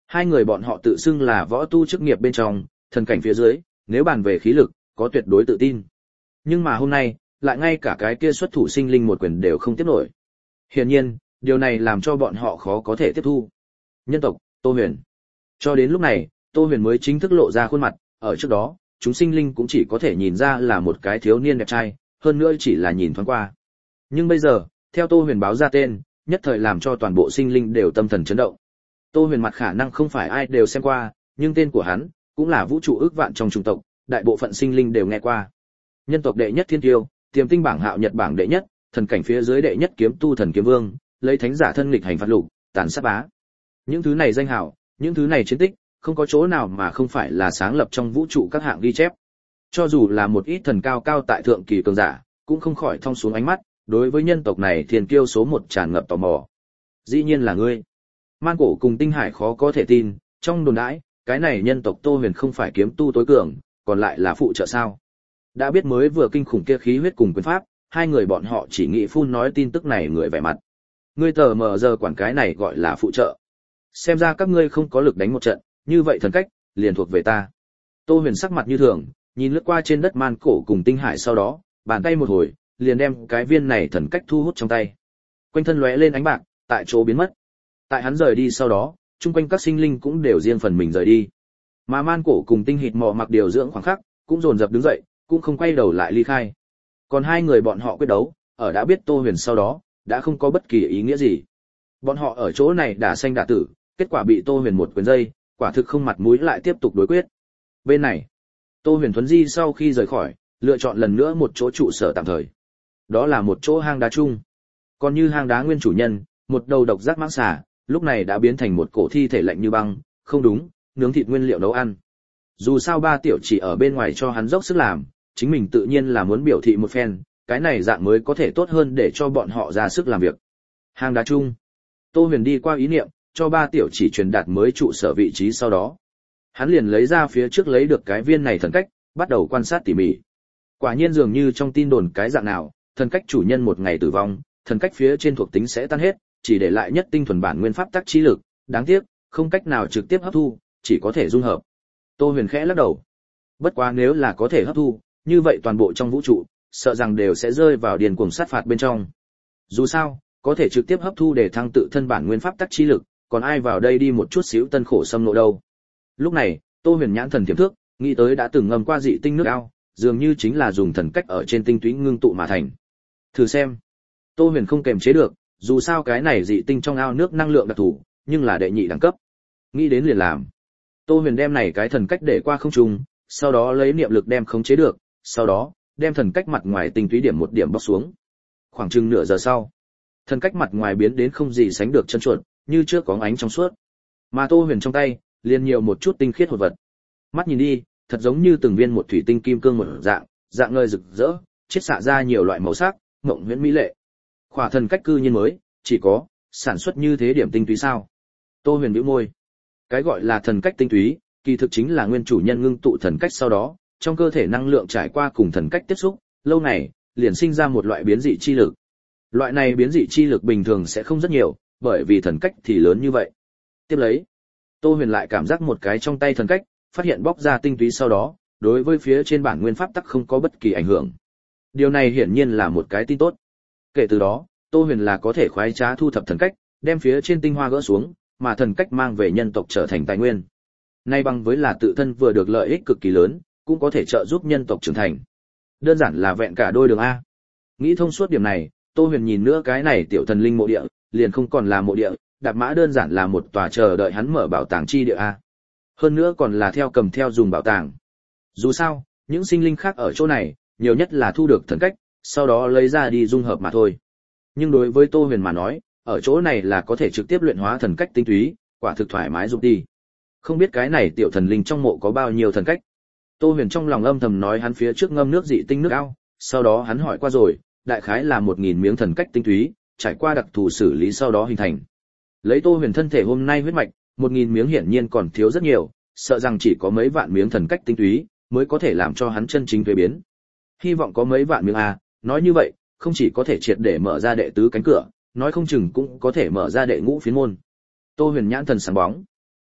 S1: Hai người bọn họ tự xưng là võ tu chức nghiệp bên trong, thần cảnh phía dưới, nếu bàn về khí lực, có tuyệt đối tự tin. Nhưng mà hôm nay, lại ngay cả cái kia xuất thủ sinh linh một quyền đều không tiếp nổi. Hiển nhiên, điều này làm cho bọn họ khó có thể tiếp thu. Nhân tộc, Tô Huyền. Cho đến lúc này, Tô Huyền mới chính thức lộ ra khuôn mặt, ở trước đó, chúng sinh linh cũng chỉ có thể nhìn ra là một cái thiếu niên đẹp trai, hơn nữa chỉ là nhìn thoáng qua. Nhưng bây giờ, theo Tô Huyền báo ra tên, nhất thời làm cho toàn bộ sinh linh đều tâm thần chấn động. Tô Huyền mặt khả năng không phải ai đều xem qua, nhưng tên của hắn cũng là vũ trụ ước vạn trong chủng tộc, đại bộ phận sinh linh đều nghe qua. Nhân tộc đệ nhất thiên tiêu, tiềm tinh bảng hạo nhật bảng đệ nhất, thần cảnh phía dưới đệ nhất kiếm tu thần kiếm vương, lấy thánh giả thân nghịch hành phạt lục, tàn sát bá. Những thứ này danh hào, những thứ này chiến tích, không có chỗ nào mà không phải là sáng lập trong vũ trụ các hạng ghi chép. Cho dù là một ít thần cao cao tại thượng kỳ cường giả, cũng không khỏi thong xuống ánh mắt, đối với nhân tộc này thiên kiêu số một tràn ngập tò mò. Dĩ nhiên là ngươi. Man Cổ cùng Tinh Hải khó có thể tin, trong đồn đãi, cái này nhân tộc Tô Huyền không phải kiếm tu tối cường, còn lại là phụ trợ sao? Đã biết mới vừa kinh khủng kia khí huyết cùng quyền pháp, hai người bọn họ chỉ nghĩ phun nói tin tức này người vẻ mặt. Ngươi tờ mờ giờ quản cái này gọi là phụ trợ. Xem ra các ngươi không có lực đánh một trận, như vậy thần cách liền thuộc về ta. Tô Huyền sắc mặt như thường, nhìn lướt qua trên đất Man Cổ cùng Tinh Hải, sau đó, bàn tay một hồi, liền đem cái viên này thần cách thu hút trong tay. Quanh thân lóe lên ánh bạc, tại chỗ biến mất. Tại hắn rời đi sau đó, chung quanh các sinh linh cũng đều riêng phần mình rời đi. Mà Man Cổ cùng Tinh Hịt mò mặc điều dưỡng khoảng khắc, cũng dồn dập đứng dậy, cũng không quay đầu lại ly khai. Còn hai người bọn họ quyết đấu, ở đã biết Tô Huyền sau đó, đã không có bất kỳ ý nghĩa gì. Bọn họ ở chỗ này đả xanh đả tử, kết quả bị Tô Huyền một quyền dây, quả thực không mặt mũi lại tiếp tục đối quyết. Bên này, Tô Huyền thuấn di sau khi rời khỏi, lựa chọn lần nữa một chỗ trụ sở tạm thời. Đó là một chỗ hang đá chung. Còn như hang đá nguyên chủ nhân, một đầu độc giác mãng xà, lúc này đã biến thành một cổ thi thể lạnh như băng, không đúng, nướng thịt nguyên liệu nấu ăn. Dù sao ba tiểu chỉ ở bên ngoài cho hắn dốc sức làm, chính mình tự nhiên là muốn biểu thị một phen, cái này dạng mới có thể tốt hơn để cho bọn họ ra sức làm việc. Hang đá chung. Tô Huyền đi qua ý niệm, cho ba tiểu chỉ truyền đạt mới trụ sở vị trí, sau đó hắn liền lấy ra phía trước lấy được cái viên này thần cách, bắt đầu quan sát tỉ mỉ. Quả nhiên dường như trong tin đồn cái dạng nào, thần cách chủ nhân một ngày tử vong, thần cách phía trên thuộc tính sẽ tan hết, chỉ để lại nhất tinh thuần bản nguyên pháp tắc trí lực, đáng tiếc, không cách nào trực tiếp hấp thu, chỉ có thể dung hợp. Tô Huyền khẽ lắc đầu. Bất quá nếu là có thể hấp thu, như vậy toàn bộ trong vũ trụ, sợ rằng đều sẽ rơi vào điền cuồng sát phạt bên trong. Dù sao, có thể trực tiếp hấp thu để thăng tự thân bản nguyên pháp tắc trí lực, còn ai vào đây đi một chút xíu tân khổ xâm nộ đâu. Lúc này, Tô Huyền nhãn thần tiềm thức, nghĩ tới đã từng ngâm qua dị tinh nước ao, dường như chính là dùng thần cách ở trên tinh túy ngưng tụ mà thành. Thử xem. Tô Huyền không kềm chế được, dù sao cái này dị tinh trong ao nước năng lượng đặc thù, nhưng là đệ nhị đẳng cấp. Nghĩ đến liền làm. Tô Huyền đem này cái thần cách để qua không trung, sau đó lấy niệm lực đem khống chế được, sau đó đem thần cách mặt ngoài tinh túy điểm một điểm bóc xuống. Khoảng chừng nửa giờ sau, thần cách mặt ngoài biến đến không gì sánh được chân chuột, như trước có ánh trong suốt. Mà Tô Huyền trong tay liền nhiều một chút tinh khiết hột vật. Mắt nhìn đi, thật giống như từng viên một thủy tinh kim cương một dạng, dạng ngời rực rỡ, chiết xạ ra nhiều loại màu sắc, mộng huyễn mỹ lệ. Khỏa thần cách cư nhiên mới chỉ có sản xuất như thế điểm tinh túy sao? Tô Huyền bĩu môi. Cái gọi là thần cách tinh túy, kỳ thực chính là nguyên chủ nhân ngưng tụ thần cách sau đó, trong cơ thể năng lượng trải qua cùng thần cách tiếp xúc, lâu ngày liền sinh ra một loại biến dị chi lực. Loại này biến dị chi lực bình thường sẽ không rất nhiều, bởi vì thần cách thì lớn như vậy. Tiếp lấy, Tô Huyền lại cảm giác một cái trong tay thần cách, phát hiện bóc ra tinh túy sau đó, đối với phía trên bản nguyên pháp tắc không có bất kỳ ảnh hưởng. Điều này hiển nhiên là một cái tin tốt. Kể từ đó, Tô Huyền là có thể khoái trá thu thập thần cách, đem phía trên tinh hoa gỡ xuống, mà thần cách mang về nhân tộc trở thành tài nguyên. Nay bằng với là tự thân vừa được lợi ích cực kỳ lớn, cũng có thể trợ giúp nhân tộc trưởng thành. Đơn giản là vẹn cả đôi đường a. Nghĩ thông suốt điểm này, Tô Huyền nhìn nữa cái này tiểu thần linh mộ địa, liền không còn là mộ địa, đạp mã đơn giản là một tòa chờ đợi hắn mở bảo tàng chi địa a. Hơn nữa còn là theo cầm theo dùng bảo tàng. Dù sao, những sinh linh khác ở chỗ này, nhiều nhất là thu được thần cách, sau đó lấy ra đi dung hợp mà thôi. Nhưng đối với Tô Huyền mà nói, ở chỗ này là có thể trực tiếp luyện hóa thần cách tinh túy, quả thực thoải mái giúp đi. Không biết cái này tiểu thần linh trong mộ có bao nhiêu thần cách. Tô Huyền trong lòng âm thầm nói hắn phía trước ngâm nước dị tinh nước ao, sau đó hắn hỏi qua rồi, đại khái là một nghìn miếng thần cách tinh túy, trải qua đặc thù xử lý sau đó hình thành. Lấy Tô Huyền thân thể hôm nay huyết mạch, một nghìn miếng hiển nhiên còn thiếu rất nhiều, sợ rằng chỉ có mấy vạn miếng thần cách tinh túy mới có thể làm cho hắn chân chính thuế biến. Hy vọng có mấy vạn miếng a, nói như vậy, không chỉ có thể triệt để mở ra đệ tứ cánh cửa, nói không chừng cũng có thể mở ra đệ ngũ phiến môn. Tô Huyền nhãn thần sáng bóng.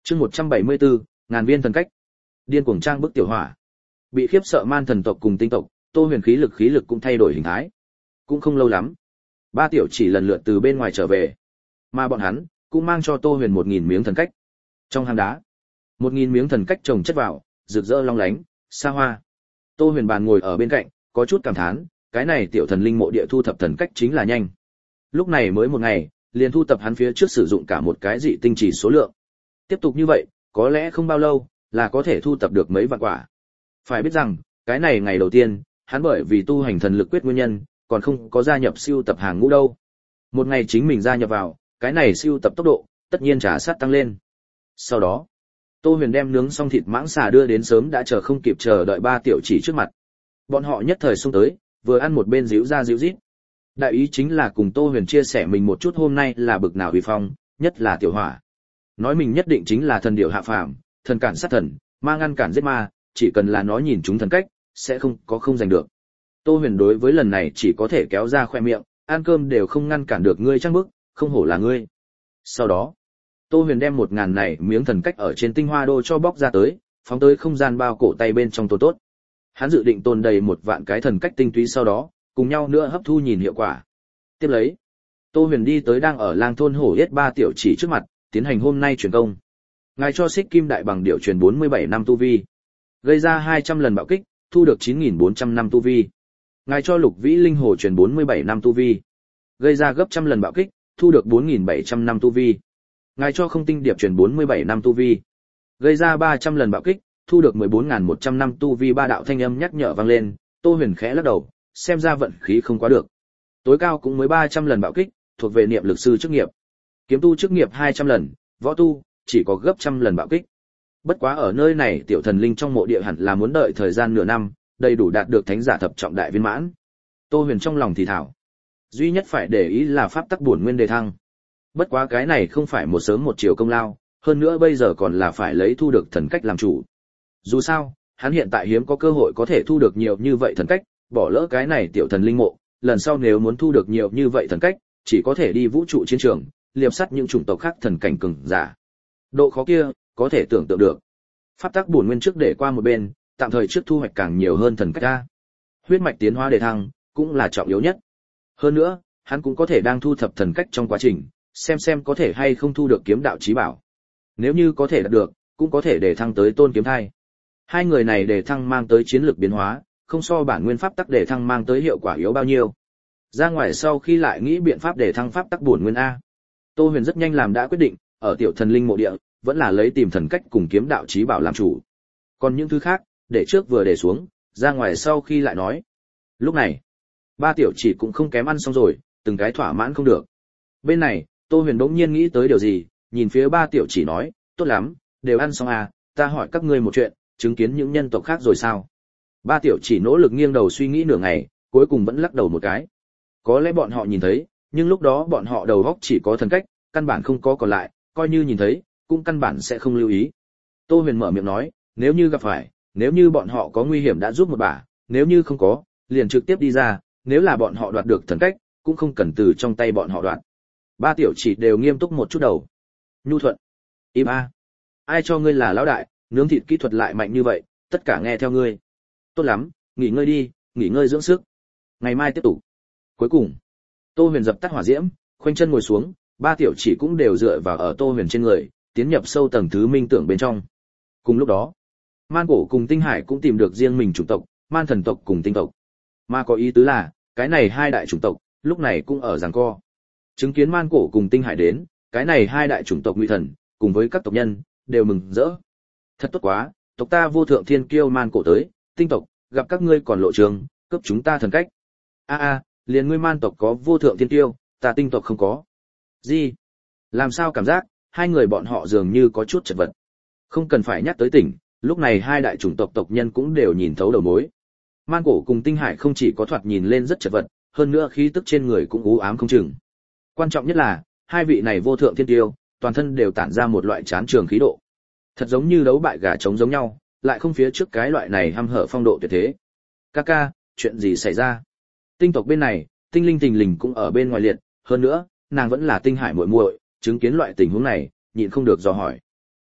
S1: Chương một trăm bảy mươi bốn, ngàn viên thần cách. Điên cuồng trang bức tiểu hỏa. Bị khiếp sợ man thần tộc cùng tinh tộc, Tô Huyền khí lực khí lực cũng thay đổi hình thái. Cũng không lâu lắm, ba tiểu chỉ lần lượt từ bên ngoài trở về, mà bọn hắn cũng mang cho Tô Huyền một nghìn miếng thần cách. Trong hang đá, một nghìn miếng thần cách chồng chất vào, rực rỡ long lánh, xa hoa. Tô Huyền bàn ngồi ở bên cạnh, có chút cảm thán, cái này tiểu thần linh mộ địa thu thập thần cách chính là nhanh. Lúc này mới một ngày, liền thu tập hắn phía trước sử dụng cả một cái dị tinh chỉ số lượng. Tiếp tục như vậy, có lẽ không bao lâu là có thể thu tập được mấy vạn quả. Phải biết rằng, cái này ngày đầu tiên, hắn bởi vì tu hành thần lực quyết nguyên nhân, còn không có gia nhập siêu tập hàng ngũ đâu. Một ngày chính mình gia nhập vào, cái này siêu tập tốc độ, tất nhiên trả sát tăng lên. Sau đó, Tô Huyền đem nướng xong thịt mãng xà đưa đến sớm đã chờ không kịp chờ đợi ba tiểu chỉ trước mặt. Bọn họ nhất thời xông tới, vừa ăn một bên díu ra díu rít. Đại ý chính là cùng Tô Huyền chia sẻ mình một chút hôm nay là bực nào uy phong, nhất là tiểu hỏa. Nói mình nhất định chính là thần điểu hạ phàm, thần cản sát thần, ma ngăn cản giết ma, chỉ cần là nó nhìn chúng thần cách, sẽ không có không giành được. Tô Huyền đối với lần này chỉ có thể kéo ra khoe miệng, ăn cơm đều không ngăn cản được ngươi trăng bức, không hổ là ngươi. Sau đó, Tô Huyền đem một ngàn này miếng thần cách ở trên tinh hoa đô cho bóc ra tới, phóng tới không gian bao cổ tay bên trong tồn tốt. Hắn dự định tồn đầy một vạn cái thần cách tinh túy sau đó, cùng nhau nữa hấp thu nhìn hiệu quả. Tiếp lấy, Tô Huyền đi tới đang ở lang thôn hổ yết ba tiểu chỉ trước mặt, tiến hành hôm nay truyền công. Ngài cho Xích Kim Đại Bằng Điểu truyền bốn mươi bảy năm tu vi, gây ra hai trăm lần bạo kích, thu được chín nghìn bốn trăm năm tu vi. Ngài cho Lục Vĩ Linh Hồ truyền bốn mươi bảy năm tu vi, gây ra gấp trăm lần bạo kích, thu được bốn nghìn bảy trăm năm tu vi. Ngài cho Không Tinh Điệp truyền bốn mươi bảy năm tu vi, gây ra ba trăm lần bạo kích, thu được mười bốn nghìn một trăm năm tu vi. Ba đạo thanh âm nhắc nhở vang lên, Tô Huyền khẽ lắc đầu, xem ra vận khí không quá được. Tối cao cũng mới ba trăm lần bạo kích, thuộc về niệm lực sư chức nghiệp. Kiếm tu chức nghiệp hai trăm lần, võ tu chỉ có gấp trăm lần bạo kích. Bất quá ở nơi này tiểu thần linh trong mộ địa hẳn là muốn đợi thời gian nửa năm, đầy đủ đạt được thánh giả thập trọng đại viên mãn. Tô Huyền trong lòng thì thảo, duy nhất phải để ý là pháp tắc bổn nguyên đề thăng. Bất quá cái này không phải một sớm một chiều công lao, hơn nữa bây giờ còn là phải lấy thu được thần cách làm chủ. Dù sao, hắn hiện tại hiếm có cơ hội có thể thu được nhiều như vậy thần cách, bỏ lỡ cái này tiểu thần linh mộ, lần sau nếu muốn thu được nhiều như vậy thần cách, chỉ có thể đi vũ trụ chiến trường, liệp sắt những chủng tộc khác thần cảnh cường giả. Độ khó kia, có thể tưởng tượng được. Pháp tắc bổn nguyên trước để qua một bên, tạm thời trước thu hoạch càng nhiều hơn thần cách ra. Huyết mạch tiến hóa đề thăng, cũng là trọng yếu nhất. Hơn nữa, hắn cũng có thể đang thu thập thần cách trong quá trình, xem xem có thể hay không thu được kiếm đạo chí bảo. Nếu như có thể đạt được, cũng có thể đề thăng tới tôn kiếm thai. Hai người này đề thăng mang tới chiến lược biến hóa, không so bản nguyên pháp tắc đề thăng mang tới hiệu quả yếu bao nhiêu. Ra ngoài sau khi lại nghĩ biện pháp đề thăng pháp tắc bổn nguyên a. Tô Huyền rất nhanh làm đã quyết định, ở tiểu thần linh mộ địa, vẫn là lấy tìm thần cách cùng kiếm đạo chí bảo làm chủ. Còn những thứ khác, để trước vừa để xuống, ra ngoài sau khi lại nói. Lúc này, ba tiểu chỉ cũng không kém ăn xong rồi, từng cái thỏa mãn không được. Bên này, Tô Huyền đống nhiên nghĩ tới điều gì, nhìn phía ba tiểu chỉ nói, tốt lắm, đều ăn xong à, ta hỏi các ngươi một chuyện, chứng kiến những nhân tộc khác rồi sao? Ba tiểu chỉ nỗ lực nghiêng đầu suy nghĩ nửa ngày, cuối cùng vẫn lắc đầu một cái. Có lẽ bọn họ nhìn thấy, nhưng lúc đó bọn họ đầu óc chỉ có thần cách, căn bản không có còn lại, coi như nhìn thấy, cũng căn bản sẽ không lưu ý. Tô Huyền mở miệng nói, nếu như gặp phải, nếu như bọn họ có nguy hiểm đã giúp một bả, nếu như không có, liền trực tiếp đi ra, nếu là bọn họ đoạt được thần cách, cũng không cần từ trong tay bọn họ đoạt. Ba tiểu chỉ đều nghiêm túc một chút đầu. Nhu thuận. Im a. Ai cho ngươi là lão đại, nướng thịt kỹ thuật lại mạnh như vậy, tất cả nghe theo ngươi. Tốt lắm, nghỉ ngơi đi, nghỉ ngơi dưỡng sức. Ngày mai tiếp tục. Cuối cùng, Tô Huyền dập tắt hỏa diễm, khoanh chân ngồi xuống, ba tiểu chỉ cũng đều dựa vào ở Tô Huyền trên người, tiến nhập sâu tầng thứ minh tưởng bên trong. Cùng lúc đó, Man Cổ cùng Tinh Hải cũng tìm được riêng mình chủng tộc, Man thần tộc cùng Tinh tộc. Mà có ý tứ là, cái này hai đại chủng tộc, lúc này cũng ở giằng co. Chứng kiến Man Cổ cùng Tinh Hải đến, cái này hai đại chủng tộc Ngụy Thần, cùng với các tộc nhân, đều mừng rỡ. Thật tốt quá, tộc ta vô thượng thiên kiêu Man Cổ tới, Tinh tộc, gặp các ngươi còn lộ trường, cướp chúng ta thần cách. A a, liền ngươi Man tộc có vô thượng thiên kiêu, ta Tinh tộc không có. Gì? Làm sao cảm giác, hai người bọn họ dường như có chút chật vật. Không cần phải nhắc tới tỉnh, lúc này hai đại chủng tộc tộc nhân cũng đều nhìn thấu đầu mối. Man Cổ cùng Tinh Hải không chỉ có thoạt nhìn lên rất chật vật, hơn nữa khí tức trên người cũng u ám không chừng. Quan trọng nhất là, hai vị này vô thượng thiên tiêu, toàn thân đều tản ra một loại chán trường khí độ. Thật giống như đấu bại gà trống giống nhau, lại không phía trước cái loại này hăm hở phong độ tuyệt thế. Ca ca, chuyện gì xảy ra? Tinh tộc bên này, Tinh Linh Tình Lình cũng ở bên ngoài liệt, hơn nữa, nàng vẫn là Tinh Hải muội muội, chứng kiến loại tình huống này, nhịn không được dò hỏi.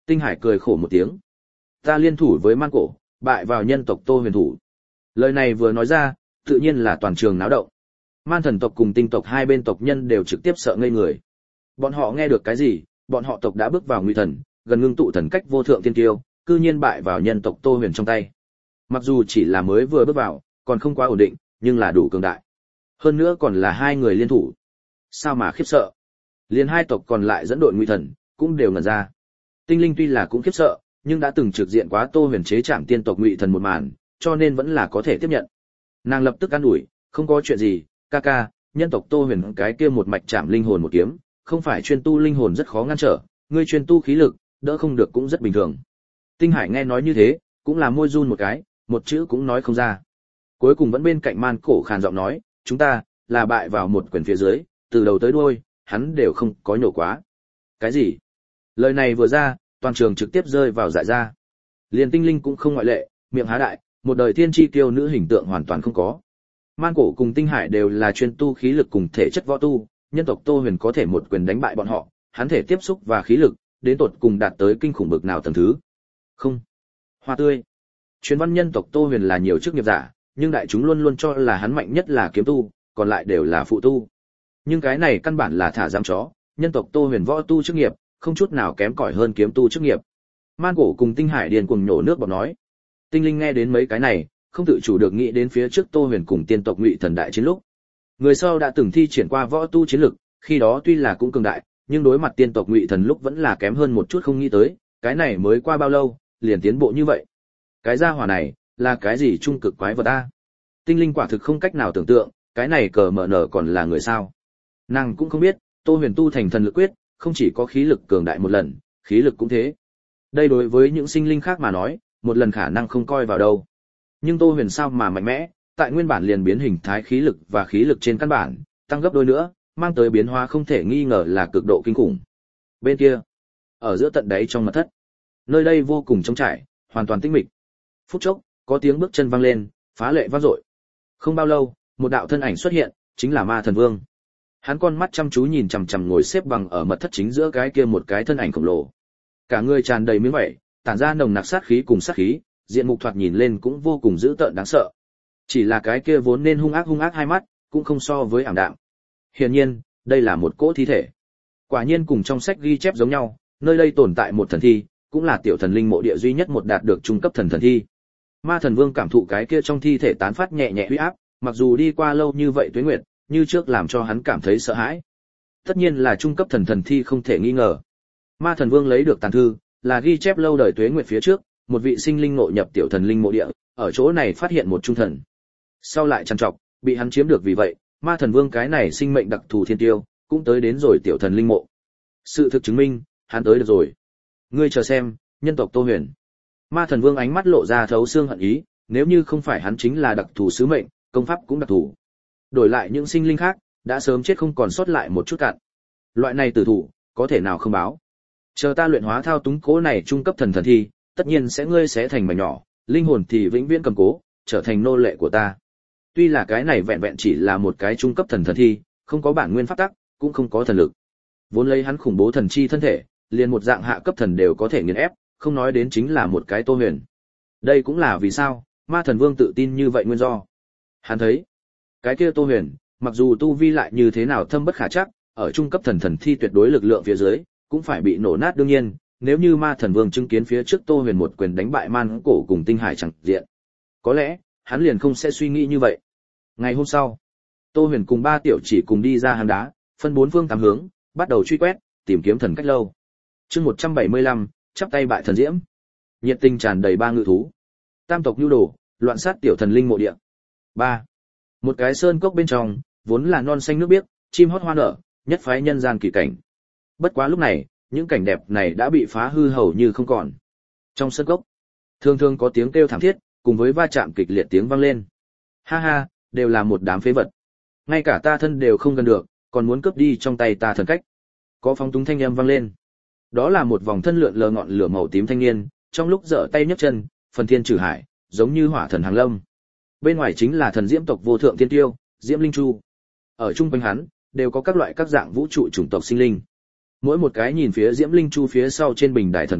S1: Tinh Hải cười khổ một tiếng. Ta liên thủ với man cổ, bại vào nhân tộc Tô Huyền thủ. Lời này vừa nói ra, tự nhiên là toàn trường náo động. Man thần tộc cùng tinh tộc hai bên tộc nhân đều trực tiếp sợ ngây người. Bọn họ nghe được cái gì, bọn họ tộc đã bước vào Ngụy Thần, gần ngưng tụ thần cách vô thượng tiên tiêu, cư nhiên bại vào nhân tộc Tô Huyền trong tay. Mặc dù chỉ là mới vừa bước vào, còn không quá ổn định, nhưng là đủ cường đại. Hơn nữa còn là hai người liên thủ. Sao mà khiếp sợ? Liền hai tộc còn lại dẫn đội Ngụy Thần, cũng đều ngẩn ra. Tinh Linh tuy là cũng khiếp sợ, nhưng đã từng trực diện quá Tô Huyền chế trảm tiên tộc Ngụy Thần một màn, cho nên vẫn là có thể tiếp nhận. Nàng lập tức an ủi, không có chuyện gì, ca ca, nhân tộc Tô Huyền cái kia một mạch chạm linh hồn một kiếm, không phải chuyên tu linh hồn rất khó ngăn trở, ngươi chuyên tu khí lực, đỡ không được cũng rất bình thường. Tinh Hải nghe nói như thế, cũng là môi run một cái, một chữ cũng nói không ra. Cuối cùng vẫn bên cạnh man cổ khàn giọng nói, chúng ta là bại vào một quyền phía dưới, từ đầu tới đuôi, hắn đều không có nhổ quá. Cái gì? Lời này vừa ra, toàn trường trực tiếp rơi vào dại ra. Liền Tinh Linh cũng không ngoại lệ, miệng há đại, một đời thiên chi tiêu nữ hình tượng hoàn toàn không có. Man cổ cùng Tinh Hải đều là chuyên tu khí lực cùng thể chất võ tu, nhân tộc Tô Huyền có thể một quyền đánh bại bọn họ, hắn thể tiếp xúc và khí lực, đến tột cùng đạt tới kinh khủng bực nào tầng thứ. Không. Hoa tươi. Truyền văn nhân tộc Tô Huyền là nhiều chức nghiệp giả, nhưng đại chúng luôn luôn cho là hắn mạnh nhất là kiếm tu, còn lại đều là phụ tu. Nhưng cái này căn bản là thả giam chó, nhân tộc Tô Huyền võ tu chức nghiệp, không chút nào kém cỏi hơn kiếm tu chức nghiệp. Man cổ cùng Tinh Hải điền cuồng nhổ nước bọt nói. Tinh Linh nghe đến mấy cái này, không tự chủ được nghĩ đến phía trước Tô Huyền cùng tiên tộc Ngụy Thần đại chiến lúc. Người sau đã từng thi triển qua võ tu chiến lực, khi đó tuy là cũng cường đại, nhưng đối mặt tiên tộc Ngụy Thần lúc vẫn là kém hơn một chút không nghĩ tới, cái này mới qua bao lâu, liền tiến bộ như vậy. Cái gia hỏa này, là cái gì trung cực quái vật a? Tinh Linh quả thực không cách nào tưởng tượng, cái này cờ mở nở còn là người sao? Nàng cũng không biết, Tô Huyền tu thành thần lực quyết, không chỉ có khí lực cường đại một lần, khí lực cũng thế. Đây đối với những sinh linh khác mà nói, một lần khả năng không coi vào đâu. Nhưng Tô Huyền sao mà mạnh mẽ, tại nguyên bản liền biến hình thái khí lực và khí lực trên căn bản, tăng gấp đôi nữa, mang tới biến hóa không thể nghi ngờ là cực độ kinh khủng. Bên kia, ở giữa tận đáy trong mật thất, nơi đây vô cùng trống trải, hoàn toàn tĩnh mịch. Phút chốc, có tiếng bước chân vang lên, phá lệ vang dội. Không bao lâu, một đạo thân ảnh xuất hiện, chính là Ma Thần Vương. Hắn con mắt chăm chú nhìn chằm chằm ngồi xếp bằng ở mật thất chính giữa cái kia một cái thân ảnh khổng lồ. Cả người tràn đầy miếng vảy, tản ra nồng nặc sát khí cùng sát khí, diện mục thoạt nhìn lên cũng vô cùng dữ tợn đáng sợ. Chỉ là cái kia vốn nên hung ác hung ác hai mắt, cũng không so với ảm đạm. Hiển nhiên, đây là một cỗ thi thể. Quả nhiên cùng trong sách ghi chép giống nhau, nơi đây tồn tại một thần thi, cũng là tiểu thần linh mộ địa duy nhất một đạt được trung cấp thần thần thi. Ma Thần Vương cảm thụ cái kia trong thi thể tán phát nhẹ nhẹ uy áp, mặc dù đi qua lâu như vậy tuế nguyệt, như trước làm cho hắn cảm thấy sợ hãi. Tất nhiên là trung cấp thần thần thi không thể nghi ngờ. Ma Thần Vương lấy được tàn thư, là ghi chép lâu đời tuế nguyệt phía trước, một vị sinh linh ngộ nhập tiểu thần linh mộ địa, ở chỗ này phát hiện một trung thần. Sau lại trằn trọc, bị hắn chiếm được, vì vậy, Ma Thần Vương cái này sinh mệnh đặc thù thiên tiêu, cũng tới đến rồi tiểu thần linh mộ. Sự thực chứng minh, hắn tới được rồi. Ngươi chờ xem, nhân tộc Tô Huyền. Ma Thần Vương ánh mắt lộ ra thấu xương hận ý, nếu như không phải hắn chính là đặc thù sứ mệnh, công pháp cũng đặc thù. Đổi lại những sinh linh khác, đã sớm chết không còn sót lại một chút cạn. Loại này tử thủ, có thể nào không báo. Chờ ta luyện hóa thao túng cố này trung cấp thần thần thi, tất nhiên sẽ ngươi sẽ thành mảnh nhỏ, linh hồn thì vĩnh viễn cầm cố, trở thành nô lệ của ta. Tuy là cái này vẹn vẹn chỉ là một cái trung cấp thần thần thi, không có bản nguyên pháp tắc, cũng không có thần lực. Vốn lấy hắn khủng bố thần chi thân thể, liền một dạng hạ cấp thần đều có thể nghiền ép, không nói đến chính là một cái Tô Huyền. Đây cũng là vì sao Ma Thần Vương tự tin như vậy nguyên do. Hắn thấy, cái kia Tô Huyền, mặc dù tu vi lại như thế nào thâm bất khả trắc, ở trung cấp thần thần thi tuyệt đối lực lượng phía dưới, cũng phải bị nổ nát đương nhiên, nếu như Ma Thần Vương chứng kiến phía trước Tô Huyền một quyền đánh bại Man Cổ cùng Tinh Hải chẳng diện, có lẽ hắn liền không sẽ suy nghĩ như vậy. Ngày hôm sau, Tô Huyền cùng ba tiểu chỉ cùng đi ra hang đá, phân bốn phương tám hướng, bắt đầu truy quét, tìm kiếm thần cách lâu. Chương một trăm bảy mươi lăm, chắp tay bại thần diễm. Nhiệt tình tràn đầy ba ngự thú. Tam tộc nhu đồ, loạn sát tiểu thần linh mộ địa. ba. Một cái sơn cốc bên trong, vốn là non xanh nước biếc, chim hót hoa nở, nhất phái nhân gian kỳ cảnh. Bất quá lúc này, những cảnh đẹp này đã bị phá hư hầu như không còn. Trong sơn cốc, thường thường có tiếng kêu thảm thiết, cùng với va chạm kịch liệt tiếng vang lên. Ha ha, đều là một đám phế vật. Ngay cả ta thân đều không gần được, còn muốn cướp đi trong tay ta thần cách. Có phóng túng thanh âm vang lên. Đó là một vòng thân lượn lờ ngọn lửa màu tím thanh niên, trong lúc giở tay nhấc chân, phần thiên trừ hải, giống như hỏa thần hàng lâm. Bên ngoài chính là thần diễm tộc vô thượng tiên tiêu, Diễm Linh Chu. Ở trung quanh hắn, đều có các loại các dạng vũ trụ chủng tộc sinh linh. Mỗi một cái nhìn phía Diễm Linh Chu phía sau trên bình đài thần cách,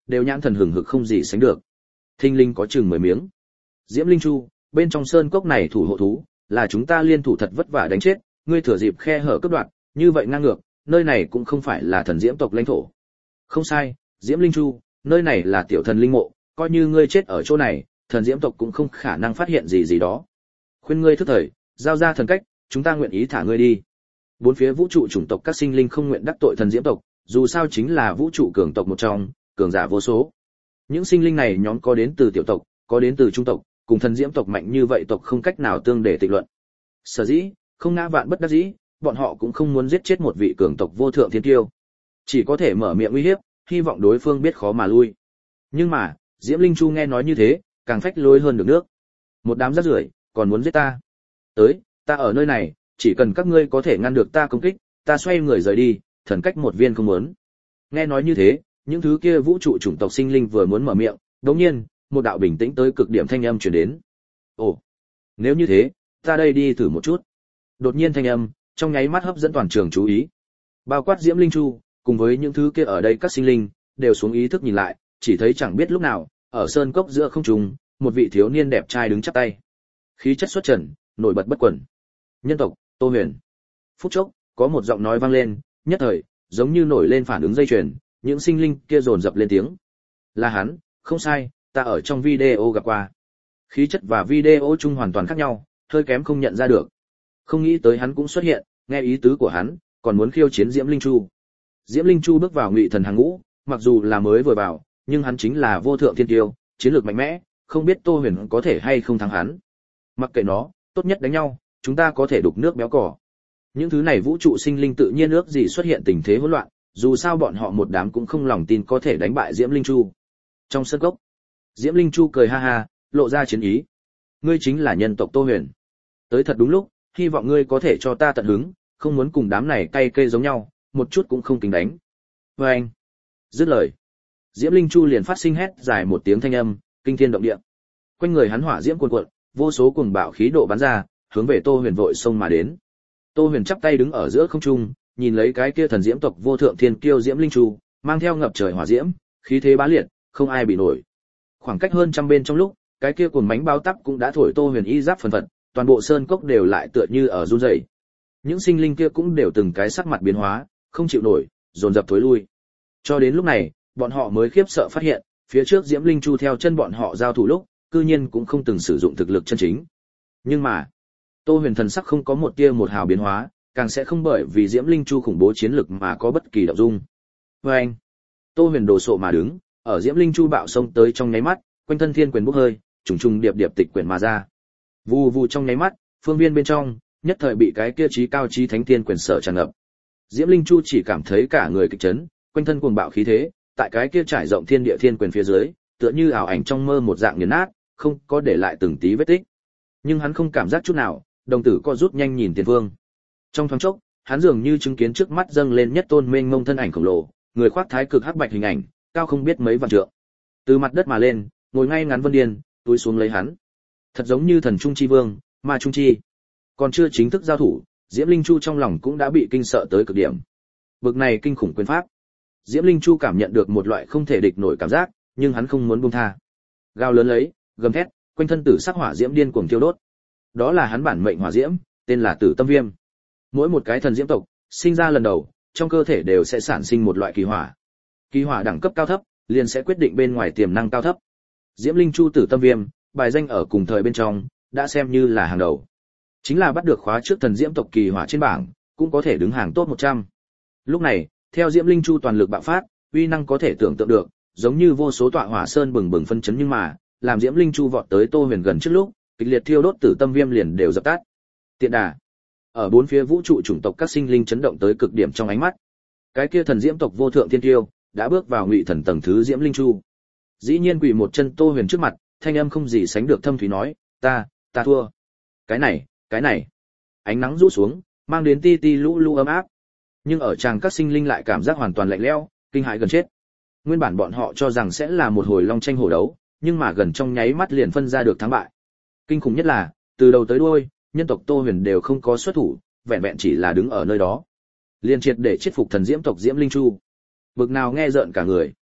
S1: đều nhãn thần hừng hực không gì sánh được. Thinh linh có chừng mười miếng. Diễm Linh Chu, bên trong sơn cốc này thủ hộ thú, là chúng ta liên thủ thật vất vả đánh chết, ngươi thừa dịp khe hở cướp đoạt, như vậy ngang ngược, nơi này cũng không phải là thần diễm tộc lãnh thổ. Không sai, Diễm Linh Chu, nơi này là tiểu thần linh mộ, coi như ngươi chết ở chỗ này, thần diễm tộc cũng không khả năng phát hiện gì gì đó. Khuyên ngươi thức thời, giao ra thần cách, chúng ta nguyện ý thả ngươi đi. Bốn phía vũ trụ chủng tộc các sinh linh không nguyện đắc tội thần diễm tộc, dù sao chính là vũ trụ cường tộc một trong, cường giả vô số. Những sinh linh này nhóm có đến từ tiểu tộc, có đến từ trung tộc, cùng thần diễm tộc mạnh như vậy tộc không cách nào tương để tịch luận. Sở dĩ, không ngã vạn bất đắc dĩ, bọn họ cũng không muốn giết chết một vị cường tộc vô thượng thiên kiêu, chỉ có thể mở miệng uy hiếp, hy vọng đối phương biết khó mà lui. Nhưng mà, Diễm Linh Chu nghe nói như thế, càng phách lối hơn được nước. Một đám rác rưởi, còn muốn giết ta? Tới, ta ở nơi này, chỉ cần các ngươi có thể ngăn được ta công kích, ta xoay người rời đi, thần cách một viên không muốn. Nghe nói như thế, những thứ kia vũ trụ chủng tộc sinh linh vừa muốn mở miệng, đột nhiên, một đạo bình tĩnh tới cực điểm thanh âm truyền đến. Ồ, nếu như thế, ta đây đi thử một chút. Đột nhiên thanh âm, trong nháy mắt hấp dẫn toàn trường chú ý. Bao quát Diễm Linh Chu, cùng với những thứ kia ở đây các sinh linh, đều xuống ý thức nhìn lại, chỉ thấy chẳng biết lúc nào, ở sơn cốc giữa không trung, một vị thiếu niên đẹp trai đứng chắp tay. Khí chất xuất trần, nổi bật bất quần. Nhân tộc, Tô Huyền. Phút chốc, có một giọng nói vang lên, nhất thời, giống như nổi lên phản ứng dây chuyền, những sinh linh kia dồn dập lên tiếng. Là hắn, không sai, ta ở trong video gặp qua. Khí chất và video chung hoàn toàn khác nhau, hơi kém không nhận ra được. Không nghĩ tới hắn cũng xuất hiện, nghe ý tứ của hắn, còn muốn khiêu chiến Diễm Linh Chu. Diễm Linh Chu bước vào Ngụy Thần hàng ngũ, mặc dù là mới vừa vào, nhưng hắn chính là vô thượng thiên tiêu, chiến lược mạnh mẽ, không biết Tô Huyền có thể hay không thắng hắn. Mặc kệ nó, tốt nhất đánh nhau, chúng ta có thể đục nước béo cỏ. Những thứ này vũ trụ sinh linh tự nhiên ước gì xuất hiện tình thế hỗn loạn, dù sao bọn họ một đám cũng không lòng tin có thể đánh bại Diễm Linh Chu. Trong sân cốc, Diễm Linh Chu cười ha ha, lộ ra chiến ý. Ngươi chính là nhân tộc Tô Huyền. Tới thật đúng lúc, hy vọng ngươi có thể cho ta tận hứng, không muốn cùng đám này cay cây giống nhau, một chút cũng không kính đánh. Và anh, dứt lời, Diễm Linh Chu liền phát sinh hét dài một tiếng thanh âm, kinh thiên động địa. Quanh người hắn hỏa diễm cuồn cuộn, vô số cuồng bạo khí độ bắn ra, hướng về Tô Huyền vội xông mà đến. Tô Huyền chắp tay đứng ở giữa không trung, nhìn lấy cái kia thần diễm tộc vô thượng thiên kiêu Diễm Linh Chu, mang theo ngập trời hỏa diễm, khí thế bá liệt, không ai bị nổi. Khoảng cách hơn trăm bên trong lúc, cái kia cuồng mánh báo tắp cũng đã thổi Tô Huyền y giáp phần phật, toàn bộ sơn cốc đều lại tựa như ở run rẩy. Những sinh linh kia cũng đều từng cái sắc mặt biến hóa, không chịu nổi, dồn dập thối lui. Cho đến lúc này, bọn họ mới khiếp sợ phát hiện, phía trước Diễm Linh Chu theo chân bọn họ giao thủ lúc, cư nhiên cũng không từng sử dụng thực lực chân chính. Nhưng mà, Tô Huyền thần sắc không có một tia một hào biến hóa, càng sẽ không bởi vì Diễm Linh Chu khủng bố chiến lực mà có bất kỳ động dung. Và anh, Tô Huyền đồ sộ mà đứng, ở Diễm Linh Chu bạo xông tới trong nháy mắt, quanh thân thiên quyền bốc hơi, trùng trùng điệp điệp tịch quyển mà ra. Vù vù trong nháy mắt, phương viên bên trong, nhất thời bị cái kia chí cao chí thánh thiên quyền sở tràn ngập. Diễm Linh Chu chỉ cảm thấy cả người kịch chấn, quanh thân cuồng bạo khí thế, tại cái kia trải rộng thiên địa thiên quyền phía dưới, tựa như ảo ảnh trong mơ một dạng nghiền nát, không có để lại từng tí vết tích. Nhưng hắn không cảm giác chút nào, đồng tử co rút nhanh nhìn tiền phương. Trong thoáng chốc, hắn dường như chứng kiến trước mắt dâng lên nhất tôn mênh mông thân ảnh khổng lồ, người khoác thái cực hắc bạch hình ảnh, cao không biết mấy vạn trượng. Từ mặt đất mà lên, ngồi ngay ngắn vân điên, túi xuống lấy hắn. Thật giống như thần trung chi vương, ma trung chi. Còn chưa chính thức giao thủ, Diễm Linh Chu trong lòng cũng đã bị kinh sợ tới cực điểm. Bực này kinh khủng quyền pháp. Diễm Linh Chu cảm nhận được một loại không thể địch nổi cảm giác, nhưng hắn không muốn buông tha. Gào lớn lấy, gầm thét, quanh thân tử sắc hỏa diễm điên cuồng thiêu đốt. Đó là hắn bản mệnh hỏa diễm, tên là Tử Tâm Viêm. Mỗi một cái thần diễm tộc sinh ra lần đầu, trong cơ thể đều sẽ sản sinh một loại kỳ hỏa. Kỳ hỏa đẳng cấp cao thấp, liền sẽ quyết định bên ngoài tiềm năng cao thấp. Diễm Linh Chu Tử Tâm Viêm, bài danh ở cùng thời bên trong, đã xem như là hàng đầu. Chính là bắt được khóa trước thần diễm tộc kỳ hỏa trên bảng, cũng có thể đứng hàng top một trăm. Lúc này, theo Diễm Linh Chu toàn lực bạo phát, uy năng có thể tưởng tượng được, giống như vô số tọa hỏa sơn bừng bừng phân chấn, nhưng mà, làm Diễm Linh Chu vọt tới Tô Huyền gần trước lúc, kịch liệt thiêu đốt Tử Tâm Viêm liền đều dập tắt. Tiện đà. Ở bốn phía vũ trụ chủng tộc các sinh linh chấn động tới cực điểm trong ánh mắt. Cái kia thần diễm tộc vô thượng thiên kiêu đã bước vào Ngụy Thần tầng thứ Diễm Linh Chu. Dĩ nhiên quỳ một chân Tô Huyền trước mặt, thanh âm không gì sánh được thâm thúy nói, "Ta, ta thua." Cái này, cái này. Ánh nắng rũ xuống, mang đến ti ti lũ lũ ấm áp. Nhưng ở chàng các sinh linh lại cảm giác hoàn toàn lạnh lẽo, kinh hãi gần chết. Nguyên bản bọn họ cho rằng sẽ là một hồi long tranh hổ đấu, nhưng mà gần trong nháy mắt liền phân ra được thắng bại. Kinh khủng nhất là, từ đầu tới đuôi, nhân tộc Tô Huyền đều không có xuất thủ, vẹn vẹn chỉ là đứng ở nơi đó, liền triệt để chết phục thần diễm tộc Diễm Linh Chu. Bực nào nghe rợn cả người.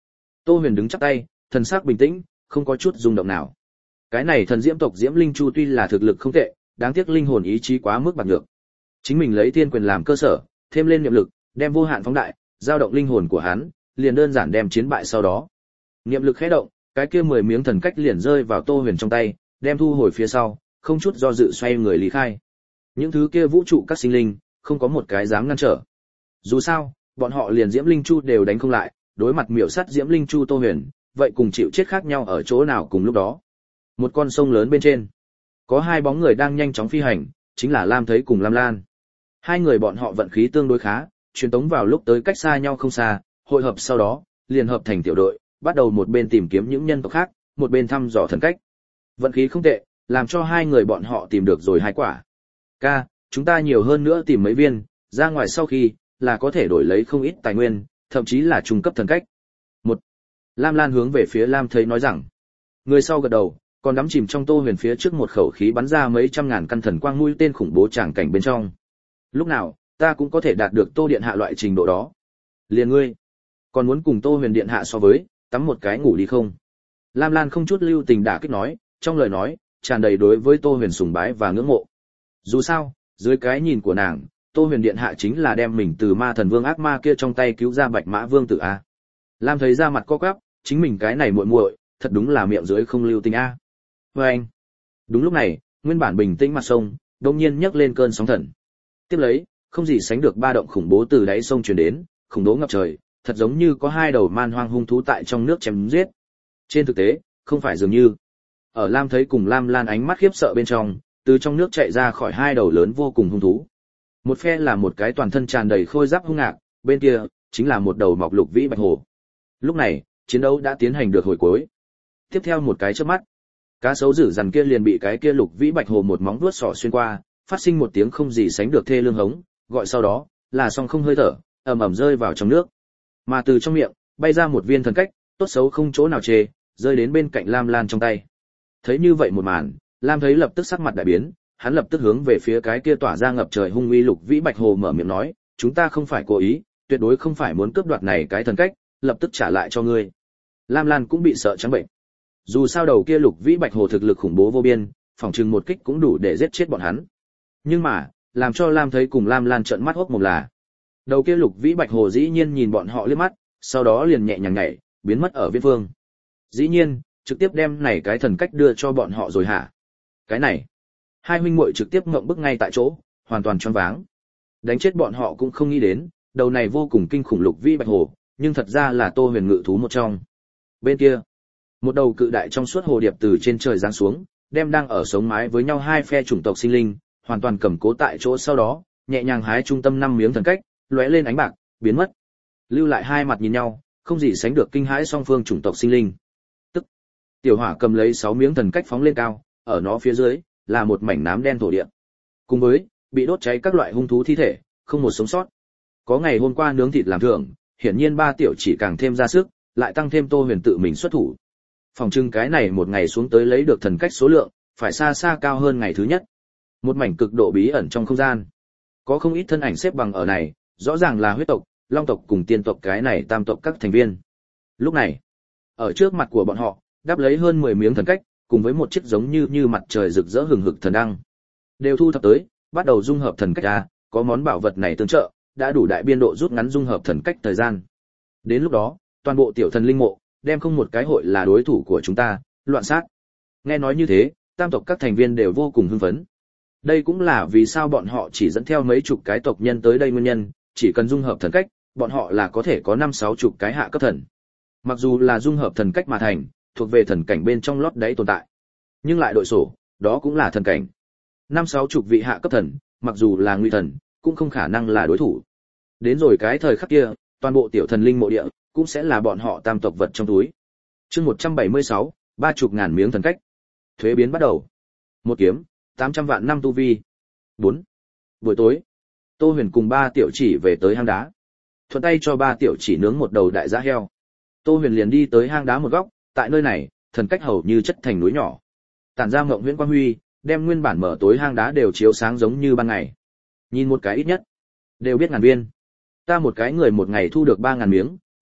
S1: Tô Huyền đứng chắp tay, thần sắc bình tĩnh, không có chút rung động nào. Cái này thần diễm tộc Diễm Linh Chu tuy là thực lực không tệ, đáng tiếc linh hồn ý chí quá mức bạc nhược. Chính mình lấy thiên quyền làm cơ sở, thêm lên niệm lực, đem vô hạn phóng đại, dao động linh hồn của hắn, liền đơn giản đem chiến bại sau đó. Niệm lực khẽ động, cái kia mười miếng thần cách liền rơi vào Tô Huyền trong tay, đem thu hồi phía sau, không chút do dự xoay người lý khai. Những thứ kia vũ trụ các sinh linh, không có một cái dám ngăn trở. Dù sao, bọn họ liền Diễm Linh Chu đều đánh không lại, đối mặt miểu sát Diễm Linh Chu Tô Huyền, vậy cùng chịu chết khác nhau ở chỗ nào cùng lúc đó. Một con sông lớn bên trên, có hai bóng người đang nhanh chóng phi hành, chính là Lam Thấy cùng Lam Lan. Hai người bọn họ vận khí tương đối khá, truyền tống vào lúc tới cách xa nhau không xa, hội hợp sau đó, liền hợp thành tiểu đội, bắt đầu một bên tìm kiếm những nhân tộc khác, một bên thăm dò thần cách. Vận khí không tệ, làm cho hai người bọn họ tìm được rồi hai quả. Ca, chúng ta nhiều hơn nữa tìm mấy viên, ra ngoài sau khi, là có thể đổi lấy không ít tài nguyên, thậm chí là trung cấp thần cách. Một, Lam Lan hướng về phía Lam Thấy nói rằng, người sau gật đầu, còn đắm chìm trong Tô Huyền phía trước một khẩu khí bắn ra mấy trăm ngàn căn thần quang mũi tên khủng bố tràng cảnh bên trong. Lúc nào, ta cũng có thể đạt được Tô điện hạ loại trình độ đó. Liền ngươi, còn muốn cùng Tô Huyền điện hạ so với, tắm một cái ngủ đi không? Lam Lan không chút lưu tình đả kích nói, trong lời nói tràn đầy đối với Tô Huyền sùng bái và ngưỡng mộ. Dù sao, dưới cái nhìn của nàng, Tô Huyền điện hạ chính là đem mình từ ma thần vương ác ma kia trong tay cứu ra Bạch Mã Vương tử a. Lam thấy ra mặt co quắp, chính mình cái này muội muội, thật đúng là miệng dưới không lưu tình a. Và anh. Đúng lúc này, nguyên bản bình tĩnh mặt sông, đột nhiên nhấc lên cơn sóng thần. Tiếp lấy, không gì sánh được ba động khủng bố từ đáy sông truyền đến, khủng bố ngập trời, thật giống như có hai đầu man hoang hung thú tại trong nước chém giết. Trên thực tế, không phải dường như. Ở Lam Thấy cùng Lam Lan ánh mắt khiếp sợ bên trong, từ trong nước chạy ra khỏi hai đầu lớn vô cùng hung thú. Một phe là một cái toàn thân tràn đầy khôi giáp hung ngạc, bên kia chính là một đầu mọc lục vĩ bạch hồ. Lúc này, chiến đấu đã tiến hành được hồi cuối. Tiếp theo một cái chớp mắt, cá sấu dữ dằn kia liền bị cái kia lục vĩ bạch hồ một móng vuốt sọ xuyên qua, phát sinh một tiếng không gì sánh được thê lương hống, gọi sau đó là song không hơi thở, ầm ầm rơi vào trong nước. Mà từ trong miệng bay ra một viên thần cách, tốt xấu không chỗ nào chê, rơi đến bên cạnh Lam Lan trong tay. Thấy như vậy một màn, Lam Thấy lập tức sắc mặt đại biến, hắn lập tức hướng về phía cái kia tỏa ra ngập trời hung uy lục vĩ bạch hồ mở miệng nói, chúng ta không phải cố ý, tuyệt đối không phải muốn cướp đoạt này cái thần cách, lập tức trả lại cho ngươi. Lam Lan cũng bị sợ trắng bệnh. Dù sao đầu kia lục vĩ bạch hồ thực lực khủng bố vô biên, phòng trừng một kích cũng đủ để giết chết bọn hắn. Nhưng mà, làm cho Lam Thấy cùng Lam Lan trợn mắt hốc mồm là, đầu kia lục vĩ bạch hồ dĩ nhiên nhìn bọn họ liếc mắt, sau đó liền nhẹ nhàng nhảy, biến mất ở viễn phương. Dĩ nhiên, trực tiếp đem này cái thần cách đưa cho bọn họ rồi hả? Cái này, hai huynh muội trực tiếp ngậm bức ngay tại chỗ, hoàn toàn choáng váng. Đánh chết bọn họ cũng không nghĩ đến, đầu này vô cùng kinh khủng lục vĩ bạch hồ, nhưng thật ra là Tô Huyền ngự thú một trong. Bên kia, một đầu cự đại trong suốt hồ điệp từ trên trời giáng xuống, đem đang ở sống mái với nhau hai phe chủng tộc sinh linh, hoàn toàn cầm cố tại chỗ, sau đó, nhẹ nhàng hái trung tâm năm miếng thần cách, lóe lên ánh bạc, biến mất. Lưu lại hai mặt nhìn nhau, không gì sánh được kinh hãi song phương chủng tộc sinh linh. Tức, tiểu hỏa cầm lấy sáu miếng thần cách phóng lên cao, ở nó phía dưới là một mảnh nám đen thổ địa. Cùng với bị đốt cháy các loại hung thú thi thể, không một sống sót. Có ngày hôm qua nướng thịt làm thưởng, hiển nhiên ba tiểu chỉ càng thêm ra sức, lại tăng thêm Tô Huyền tự mình xuất thủ. Phòng trưng cái này một ngày xuống tới lấy được thần cách số lượng, phải xa xa cao hơn ngày thứ nhất. Một mảnh cực độ bí ẩn trong không gian, có không ít thân ảnh xếp bằng ở này, rõ ràng là huyết tộc, long tộc cùng tiên tộc cái này tam tộc các thành viên. Lúc này, ở trước mặt của bọn họ, đắp lấy hơn mười miếng thần cách, cùng với một chiếc giống như như mặt trời rực rỡ hừng hực thần đăng, đều thu thập tới, bắt đầu dung hợp thần cách ra, có món bảo vật này tương trợ, đã đủ đại biên độ rút ngắn dung hợp thần cách thời gian. Đến lúc đó, toàn bộ tiểu thần linh mộ, đem không một cái hội là đối thủ của chúng ta, loạn sát. Nghe nói như thế, tam tộc các thành viên đều vô cùng hưng phấn. Đây cũng là vì sao bọn họ chỉ dẫn theo mấy chục cái tộc nhân tới đây nguyên nhân, chỉ cần dung hợp thần cách, bọn họ là có thể có năm sáu chục cái hạ cấp thần. Mặc dù là dung hợp thần cách mà thành, thuộc về thần cảnh bên trong lót đáy tồn tại, nhưng lại đội sổ, đó cũng là thần cảnh. Năm sáu chục vị hạ cấp thần, mặc dù là nguy thần, cũng không khả năng là đối thủ. Đến rồi cái thời khắc kia, toàn bộ tiểu thần linh mộ địa cũng sẽ là bọn họ tam tộc vật trong túi. Chương một trăm bảy mươi sáu, ba chục ngàn miếng thần cách. Thuế biến bắt đầu. Một kiếm, tám trăm vạn năm tu vi. Bốn. Buổi tối, Tô Huyền cùng ba tiểu chỉ về tới hang đá. Thuận tay cho ba tiểu chỉ nướng một đầu đại dã heo. Tô Huyền liền đi tới hang đá một góc, tại nơi này, thần cách hầu như chất thành núi nhỏ. Tản ra ngộng huyễn quang huy, đem nguyên bản mở tối hang đá đều chiếu sáng giống như ban ngày. Nhìn một cái ít nhất, đều biết ngàn viên. Ta một cái người một ngày thu được ba ngàn miếng,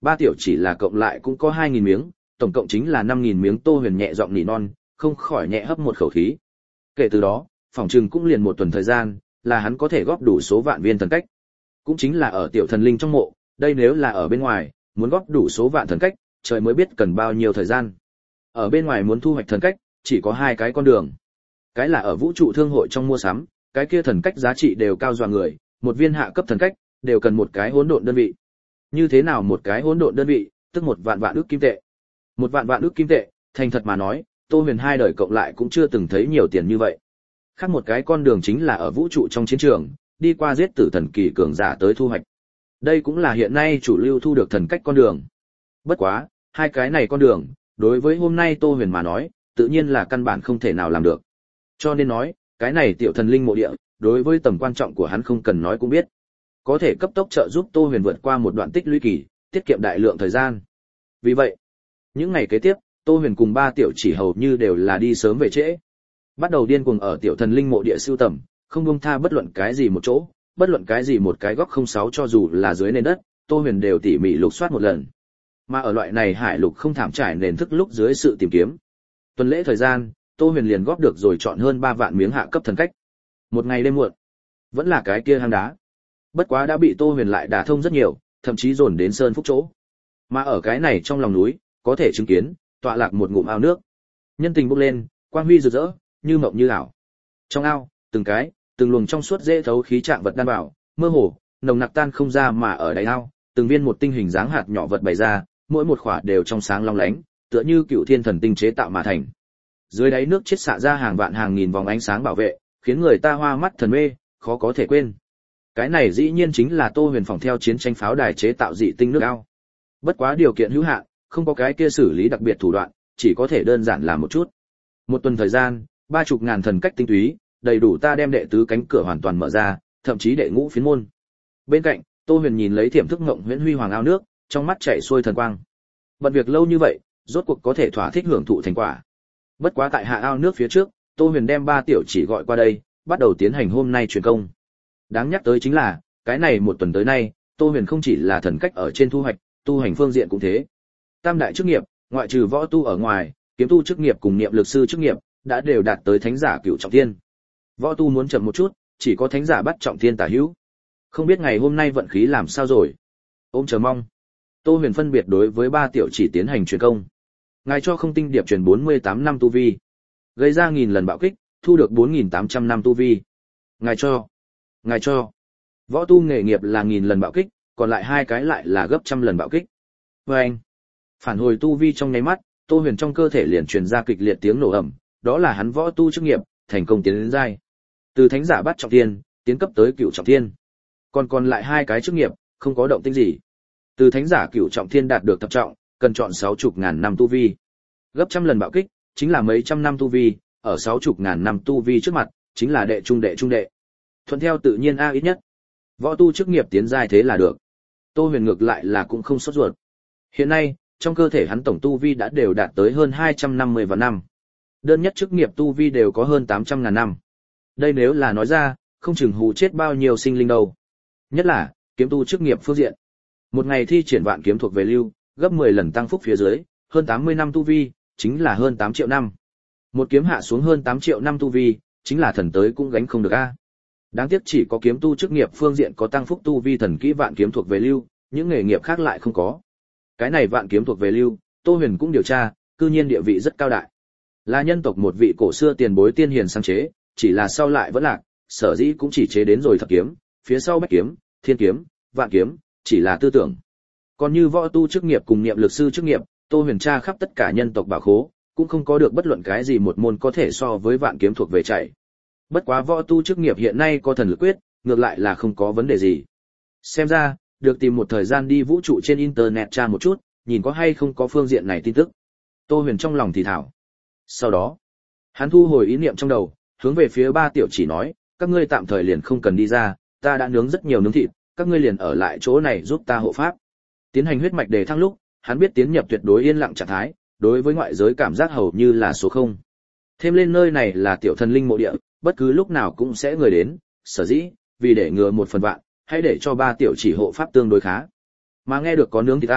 S1: Ba tiểu chỉ là cộng lại cũng có hai nghìn miếng, tổng cộng chính là năm nghìn miếng. Tô Huyền nhẹ giọng nỉ non, không khỏi nhẹ hấp một khẩu khí. Kể từ đó, phỏng chừng cũng liền một tuần thời gian, là hắn có thể góp đủ số vạn viên thần cách. Cũng chính là ở tiểu thần linh trong mộ, đây nếu là ở bên ngoài, muốn góp đủ số vạn thần cách, trời mới biết cần bao nhiêu thời gian. Ở bên ngoài muốn thu hoạch thần cách, chỉ có hai cái con đường. Cái là ở vũ trụ thương hội trong mua sắm, cái kia thần cách giá trị đều cao dọa người, một viên hạ cấp thần cách đều cần một cái hỗn độn đơn vị. Như thế nào một cái hỗn độn đơn vị, tức một vạn vạn ức kim tệ. Một vạn vạn ức kim tệ, thành thật mà nói, Tô Huyền hai đời cộng lại cũng chưa từng thấy nhiều tiền như vậy. Khác một cái con đường chính là ở vũ trụ trong chiến trường, đi qua giết tử thần kỳ cường giả tới thu hoạch. Đây cũng là hiện nay chủ lưu thu được thần cách con đường. Bất quá, hai cái này con đường, đối với hôm nay Tô Huyền mà nói, tự nhiên là căn bản không thể nào làm được. Cho nên nói, cái này tiểu thần linh mộ địa, đối với tầm quan trọng của hắn không cần nói cũng biết. Có thể cấp tốc trợ giúp Tô Huyền vượt qua một đoạn tích lũy kỳ, tiết kiệm đại lượng thời gian. Vì vậy, những ngày kế tiếp, Tô Huyền cùng ba tiểu chỉ hầu như đều là đi sớm về trễ. Bắt đầu điên cuồng ở tiểu thần linh mộ địa sưu tầm, không buông tha bất luận cái gì một chỗ, bất luận cái gì một cái góc không sáu cho dù là dưới nền đất, Tô Huyền đều tỉ mỉ lục soát một lần. Mà ở loại này hải lục không thảm trải nền thức lúc dưới sự tìm kiếm. Tuần lễ thời gian, Tô Huyền liền góp được rồi chọn hơn ba vạn miếng hạ cấp thần cách. Một ngày đêm muộn, vẫn là cái kia hang đá. Bất quá đã bị Tô Huyền lại đả thông rất nhiều, thậm chí dồn đến sơn phúc chỗ. Mà ở cái này trong lòng núi, có thể chứng kiến, tọa lạc một ngụm ao nước. Nhân tình bốc lên, quang huy rực rỡ, như mộng như ảo. Trong ao, từng cái, từng luồng trong suốt dễ thấu khí trạng vật đan vào, mơ hồ, nồng nặc tan không ra mà ở đáy ao, từng viên một tinh hình dáng hạt nhỏ vật bày ra, mỗi một khỏa đều trong sáng long lánh, tựa như cựu thiên thần tinh chế tạo mà thành. Dưới đáy nước chiết xạ ra hàng vạn hàng nghìn vòng ánh sáng bảo vệ, khiến người ta hoa mắt thần mê, khó có thể quên. Cái này dĩ nhiên chính là Tô Huyền phòng theo chiến tranh pháo đài chế tạo dị tinh nước ao. Bất quá điều kiện hữu hạn, không có cái kia xử lý đặc biệt thủ đoạn, chỉ có thể đơn giản làm một chút. Một tuần thời gian, ba chục ngàn thần cách tinh túy, đầy đủ ta đem đệ tứ cánh cửa hoàn toàn mở ra, thậm chí đệ ngũ phiến môn. Bên cạnh, Tô Huyền nhìn lấy thiểm thức ngộng huyễn huy hoàng ao nước, trong mắt chảy xuôi thần quang. Bận việc lâu như vậy, rốt cuộc có thể thỏa thích hưởng thụ thành quả. Bất quá tại hạ ao nước phía trước, Tô Huyền đem ba tiểu chỉ gọi qua đây, bắt đầu tiến hành hôm nay truyền công. Đáng nhắc tới chính là, cái này một tuần tới nay, Tô Huyền không chỉ là thần cách ở trên thu hoạch, tu hành phương diện cũng thế. Tam đại chức nghiệp, ngoại trừ võ tu ở ngoài, kiếm tu chức nghiệp cùng niệm lực sư chức nghiệp đã đều đạt tới thánh giả cửu trọng thiên. Võ tu muốn chậm một chút, chỉ có thánh giả bắt trọng thiên tả hữu. Không biết ngày hôm nay vận khí làm sao rồi. Ôm chờ mong. Tô Huyền phân biệt đối với ba tiểu chỉ tiến hành truyền công. Ngài cho không tinh điệp truyền bốn mươi tám năm tu vi, gây ra nghìn lần bạo kích, thu được bốn nghìn tám trăm năm tu vi. Ngài cho, ngài cho. Võ tu nghề nghiệp là nghìn lần bạo kích, còn lại hai cái lại là gấp trăm lần bạo kích. Và anh, phản hồi tu vi trong nháy mắt, Tô Huyền trong cơ thể liền truyền ra kịch liệt tiếng nổ ầm, đó là hắn võ tu chức nghiệp, thành công tiến đến giai. Từ thánh giả bắt trọng thiên, tiến cấp tới cửu trọng thiên. Còn còn lại hai cái chức nghiệp, không có động tĩnh gì. Từ thánh giả cửu trọng thiên đạt được thập trọng, cần chọn sáu chục ngàn năm tu vi. Gấp trăm lần bạo kích, chính là mấy trăm năm tu vi, ở sáu chục ngàn năm tu vi trước mặt, chính là đệ trung đệ trung đệ. Thuận theo tự nhiên a ít nhất. Võ tu chức nghiệp tiến giai thế là được. Tô Huyền ngược lại là cũng không sốt ruột. Hiện nay, trong cơ thể hắn tổng tu vi đã đều đạt tới hơn hai trăm năm mươi vạn năm. Đơn nhất chức nghiệp tu vi đều có hơn tám trăm ngàn năm. Đây nếu là nói ra, không chừng hù chết bao nhiêu sinh linh đâu. Nhất là, kiếm tu chức nghiệp phương diện. Một ngày thi triển vạn kiếm thuộc về lưu, gấp mười lần tăng phúc phía dưới, hơn tám mươi năm tu vi, chính là hơn tám triệu năm. Một kiếm hạ xuống hơn tám triệu năm tu vi, chính là thần tới cũng gánh không được a. Đáng tiếc chỉ có kiếm tu chức nghiệp phương diện có tăng phúc tu vi thần kỹ vạn kiếm thuộc về lưu, những nghề nghiệp khác lại không có. Cái này vạn kiếm thuộc về lưu, Tô Huyền cũng điều tra, cư nhiên địa vị rất cao đại. Là nhân tộc một vị cổ xưa tiền bối tiên hiền sáng chế, chỉ là sau lại vẫn lạc, sở dĩ cũng chỉ chế đến rồi thập kiếm, phía sau bách kiếm, thiên kiếm, vạn kiếm, chỉ là tư tưởng. Còn như võ tu chức nghiệp cùng niệm lực sư chức nghiệp, Tô Huyền tra khắp tất cả nhân tộc bảo khố, cũng không có được bất luận cái gì một môn có thể so với vạn kiếm thuộc về chạy. Bất quá võ tu chức nghiệp hiện nay có thần lực quyết, ngược lại là không có vấn đề gì. Xem ra, được tìm một thời gian đi vũ trụ trên internet tra một chút, nhìn có hay không có phương diện này tin tức. Tô Huyền trong lòng thì thảo. Sau đó, hắn thu hồi ý niệm trong đầu, hướng về phía ba tiểu chỉ nói, các ngươi tạm thời liền không cần đi ra, ta đã nướng rất nhiều nướng thịt, các ngươi liền ở lại chỗ này giúp ta hộ pháp. Tiến hành huyết mạch đề thăng lúc, hắn biết tiến nhập tuyệt đối yên lặng trạng thái, đối với ngoại giới cảm giác hầu như là số không. Thêm lên nơi này là tiểu thần linh mộ địa, bất cứ lúc nào cũng sẽ người đến, sở dĩ, vì để ngừa một phần vạn, hãy để cho ba tiểu chỉ hộ pháp tương đối khá. Mà nghe được có nướng thịt ăn,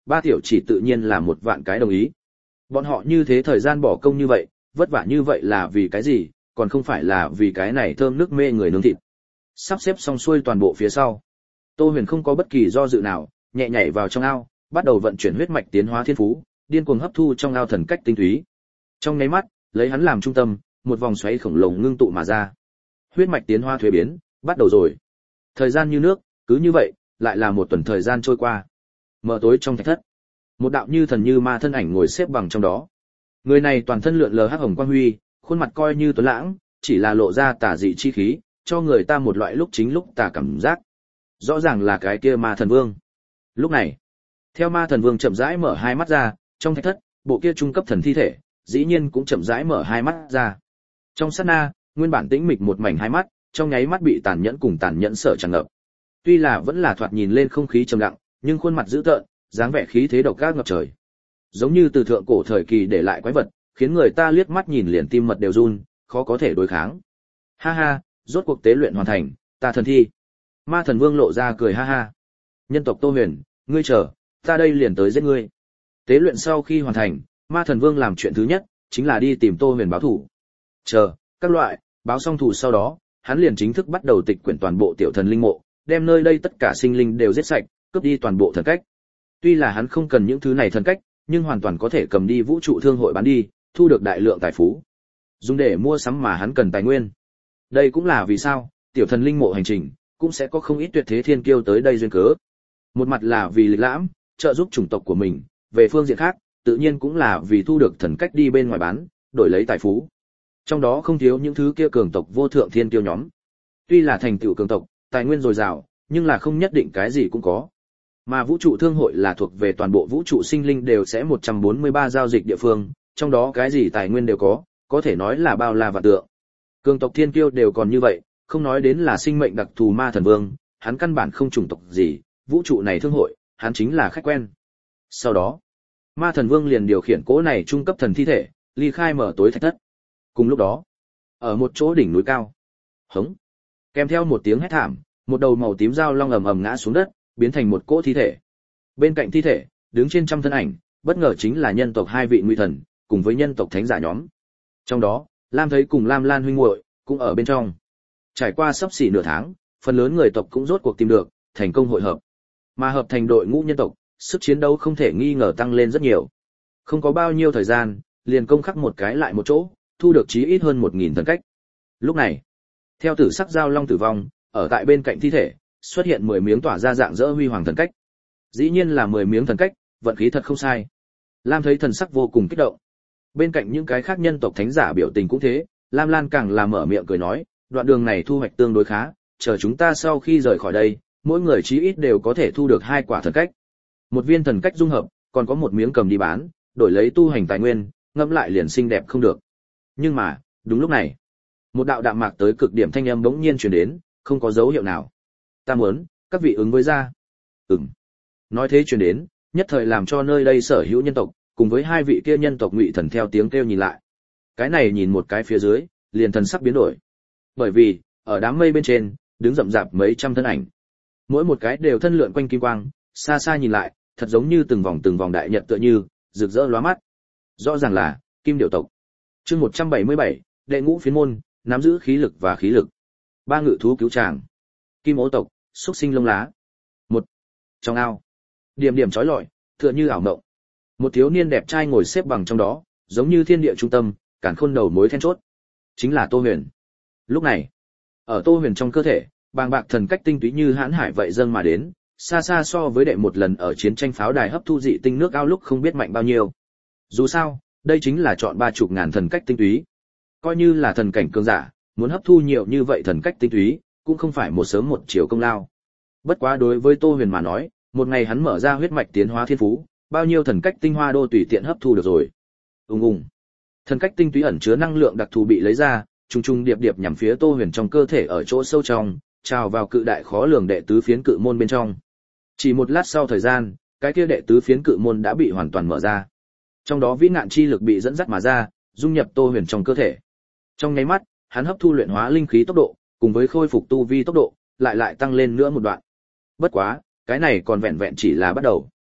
S1: ba tiểu chỉ tự nhiên là một vạn cái đồng ý. Bọn họ như thế thời gian bỏ công như vậy, vất vả như vậy là vì cái gì, còn không phải là vì cái này thơm nước mê người nướng thịt. Sắp xếp xong xuôi toàn bộ phía sau, Tô Huyền không có bất kỳ do dự nào, nhẹ nhảy vào trong ao, bắt đầu vận chuyển huyết mạch tiến hóa thiên phú, điên cuồng hấp thu trong ao thần cách tinh túy. Trong nháy mắt, lấy hắn làm trung tâm, một vòng xoáy khổng lồ ngưng tụ mà ra. Huyết mạch tiến hóa thuế biến, bắt đầu rồi. Thời gian như nước, cứ như vậy, lại là một tuần thời gian trôi qua. Mở tối trong thạch thất, một đạo như thần như ma thân ảnh ngồi xếp bằng trong đó. Người này toàn thân lượn lờ hắc hồng quang huy, khuôn mặt coi như tuấn lãng, chỉ là lộ ra tà dị chi khí, cho người ta một loại lúc chính lúc tà cảm giác. Rõ ràng là cái kia ma thần vương. Lúc này, theo ma thần vương chậm rãi mở hai mắt ra, trong thạch thất, bộ kia trung cấp thần thi thể, dĩ nhiên cũng chậm rãi mở hai mắt ra. Trong sát na, nguyên bản tĩnh mịch một mảnh hai mắt, trong nháy mắt bị tàn nhẫn cùng tàn nhẫn sợ tràn ngập. Tuy là vẫn là thoạt nhìn lên không khí trầm lặng, nhưng khuôn mặt dữ tợn, dáng vẻ khí thế độc ác ngập trời. Giống như từ thượng cổ thời kỳ để lại quái vật, khiến người ta liếc mắt nhìn liền tim mật đều run, khó có thể đối kháng. Ha ha, rốt cuộc tế luyện hoàn thành, ta thần thi. Ma thần vương lộ ra cười ha ha. Nhân tộc Tô Huyền, ngươi chờ, ta đây liền tới giết ngươi. Tế luyện sau khi hoàn thành, ma thần vương làm chuyện thứ nhất, chính là đi tìm Tô Huyền báo thù. Chờ, các loại, báo xong thù sau đó, hắn liền chính thức bắt đầu tịch quyển toàn bộ tiểu thần linh mộ, đem nơi đây tất cả sinh linh đều giết sạch, cướp đi toàn bộ thần cách. Tuy là hắn không cần những thứ này thần cách, nhưng hoàn toàn có thể cầm đi vũ trụ thương hội bán đi, thu được đại lượng tài phú, dùng để mua sắm mà hắn cần tài nguyên. Đây cũng là vì sao tiểu thần linh mộ hành trình cũng sẽ có không ít tuyệt thế thiên kiêu tới đây duyên cớ. Một mặt là vì lịch lãm, trợ giúp chủng tộc của mình, về phương diện khác, tự nhiên cũng là vì thu được thần cách đi bên ngoài bán, đổi lấy tài phú. Trong đó không thiếu những thứ kia cường tộc vô thượng thiên kiêu nhóm. Tuy là thành tựu cường tộc, tài nguyên dồi dào, nhưng là không nhất định cái gì cũng có. Mà vũ trụ thương hội là thuộc về toàn bộ vũ trụ sinh linh đều sẽ một trăm bốn mươi ba giao dịch địa phương, trong đó cái gì tài nguyên đều có, có thể nói là bao la vạn tượng. Cường tộc thiên kiêu đều còn như vậy, không nói đến là sinh mệnh đặc thù ma thần vương, hắn căn bản không chủng tộc gì, vũ trụ này thương hội, hắn chính là khách quen. Sau đó, ma thần vương liền điều khiển cỗ này trung cấp thần thi thể, ly khai mở tối thạch thất. Cùng lúc đó, ở một chỗ đỉnh núi cao, hống, kèm theo một tiếng hét thảm, một đầu màu tím dao long ầm ầm ngã xuống đất, biến thành một cỗ thi thể. Bên cạnh thi thể, đứng trên trăm thân ảnh, bất ngờ chính là nhân tộc hai vị nguy thần, cùng với nhân tộc thánh giả nhóm. Trong đó, Lam thấy cùng Lam Lan huynh muội cũng ở bên trong. Trải qua sắp xỉ nửa tháng, phần lớn người tộc cũng rốt cuộc tìm được, thành công hội hợp. Mà hợp thành đội ngũ nhân tộc, sức chiến đấu không thể nghi ngờ tăng lên rất nhiều. Không có bao nhiêu thời gian, liền công khắc một cái lại một chỗ, thu được chí ít hơn một nghìn thần cách. Lúc này, theo tử sắc giao long tử vong, ở tại bên cạnh thi thể, xuất hiện mười miếng tỏa ra dạng dỡ huy hoàng thần cách. Dĩ nhiên là mười miếng thần cách, vận khí thật không sai. Lam thấy thần sắc vô cùng kích động. Bên cạnh những cái khác nhân tộc thánh giả biểu tình cũng thế, Lam Lan càng là mở miệng cười nói, đoạn đường này thu hoạch tương đối khá, chờ chúng ta sau khi rời khỏi đây, mỗi người chí ít đều có thể thu được hai quả thần cách. Một viên thần cách dung hợp, còn có một miếng cầm đi bán, đổi lấy tu hành tài nguyên, ngẫm lại liền xinh đẹp không được. Nhưng mà, đúng lúc này, một đạo đạm mạc tới cực điểm thanh âm bỗng nhiên truyền đến, không có dấu hiệu nào. Ta muốn, các vị ứng với ra. Ừm. Nói thế truyền đến, nhất thời làm cho nơi đây sở hữu nhân tộc, cùng với hai vị kia nhân tộc ngụy thần theo tiếng kêu nhìn lại. Cái này nhìn một cái phía dưới, liền thần sắc biến đổi. Bởi vì, ở đám mây bên trên, đứng rậm rạp mấy trăm thân ảnh. Mỗi một cái đều thân lượn quanh kim quang, xa xa nhìn lại, thật giống như từng vòng từng vòng đại nhật tựa như, rực rỡ lóa mắt. Rõ ràng là Kim Điểu tộc. Chương một trăm bảy mươi bảy, đệ ngũ phiến môn, nắm giữ khí lực và khí lực. Ba ngự thú cứu tràng. Kim Ố tộc, xúc sinh lông lá. Một. Trong ao. Điểm điểm chói lọi, tựa như ảo mộng. Một thiếu niên đẹp trai ngồi xếp bằng trong đó, giống như thiên địa trung tâm, càn khôn đầu mối then chốt. Chính là Tô Huyền. Lúc này, ở Tô Huyền trong cơ thể, bàng bạc thần cách tinh túy như hãn hải vậy dâng mà đến, xa xa so với đệ một lần ở chiến tranh pháo đài hấp thu dị tinh nước ao lúc không biết mạnh bao nhiêu. Dù sao, đây chính là chọn ba chục ngàn thần cách tinh túy. Coi như là thần cảnh cường giả, muốn hấp thu nhiều như vậy thần cách tinh túy, cũng không phải một sớm một chiều công lao. Bất quá đối với Tô Huyền mà nói, một ngày hắn mở ra huyết mạch tiến hóa thiên phú, bao nhiêu thần cách tinh hoa đô tùy tiện hấp thu được rồi. Ùng ùng. Thần cách tinh túy ẩn chứa năng lượng đặc thù bị lấy ra, trùng trùng điệp điệp nhằm phía Tô Huyền trong cơ thể ở chỗ sâu trong, trào vào cự đại khó lường đệ tứ phiến cự môn bên trong. Chỉ một lát sau thời gian, cái kia đệ tứ phiến cự môn đã bị hoàn toàn mở ra. Trong đó vĩ nạn chi lực bị dẫn dắt mà ra, dung nhập Tô Huyền trong cơ thể. Trong nháy mắt, hắn hấp thu luyện hóa linh khí tốc độ, cùng với khôi phục tu vi tốc độ, lại lại tăng lên nữa một đoạn. Bất quá, cái này còn vẹn vẹn chỉ là bắt đầu.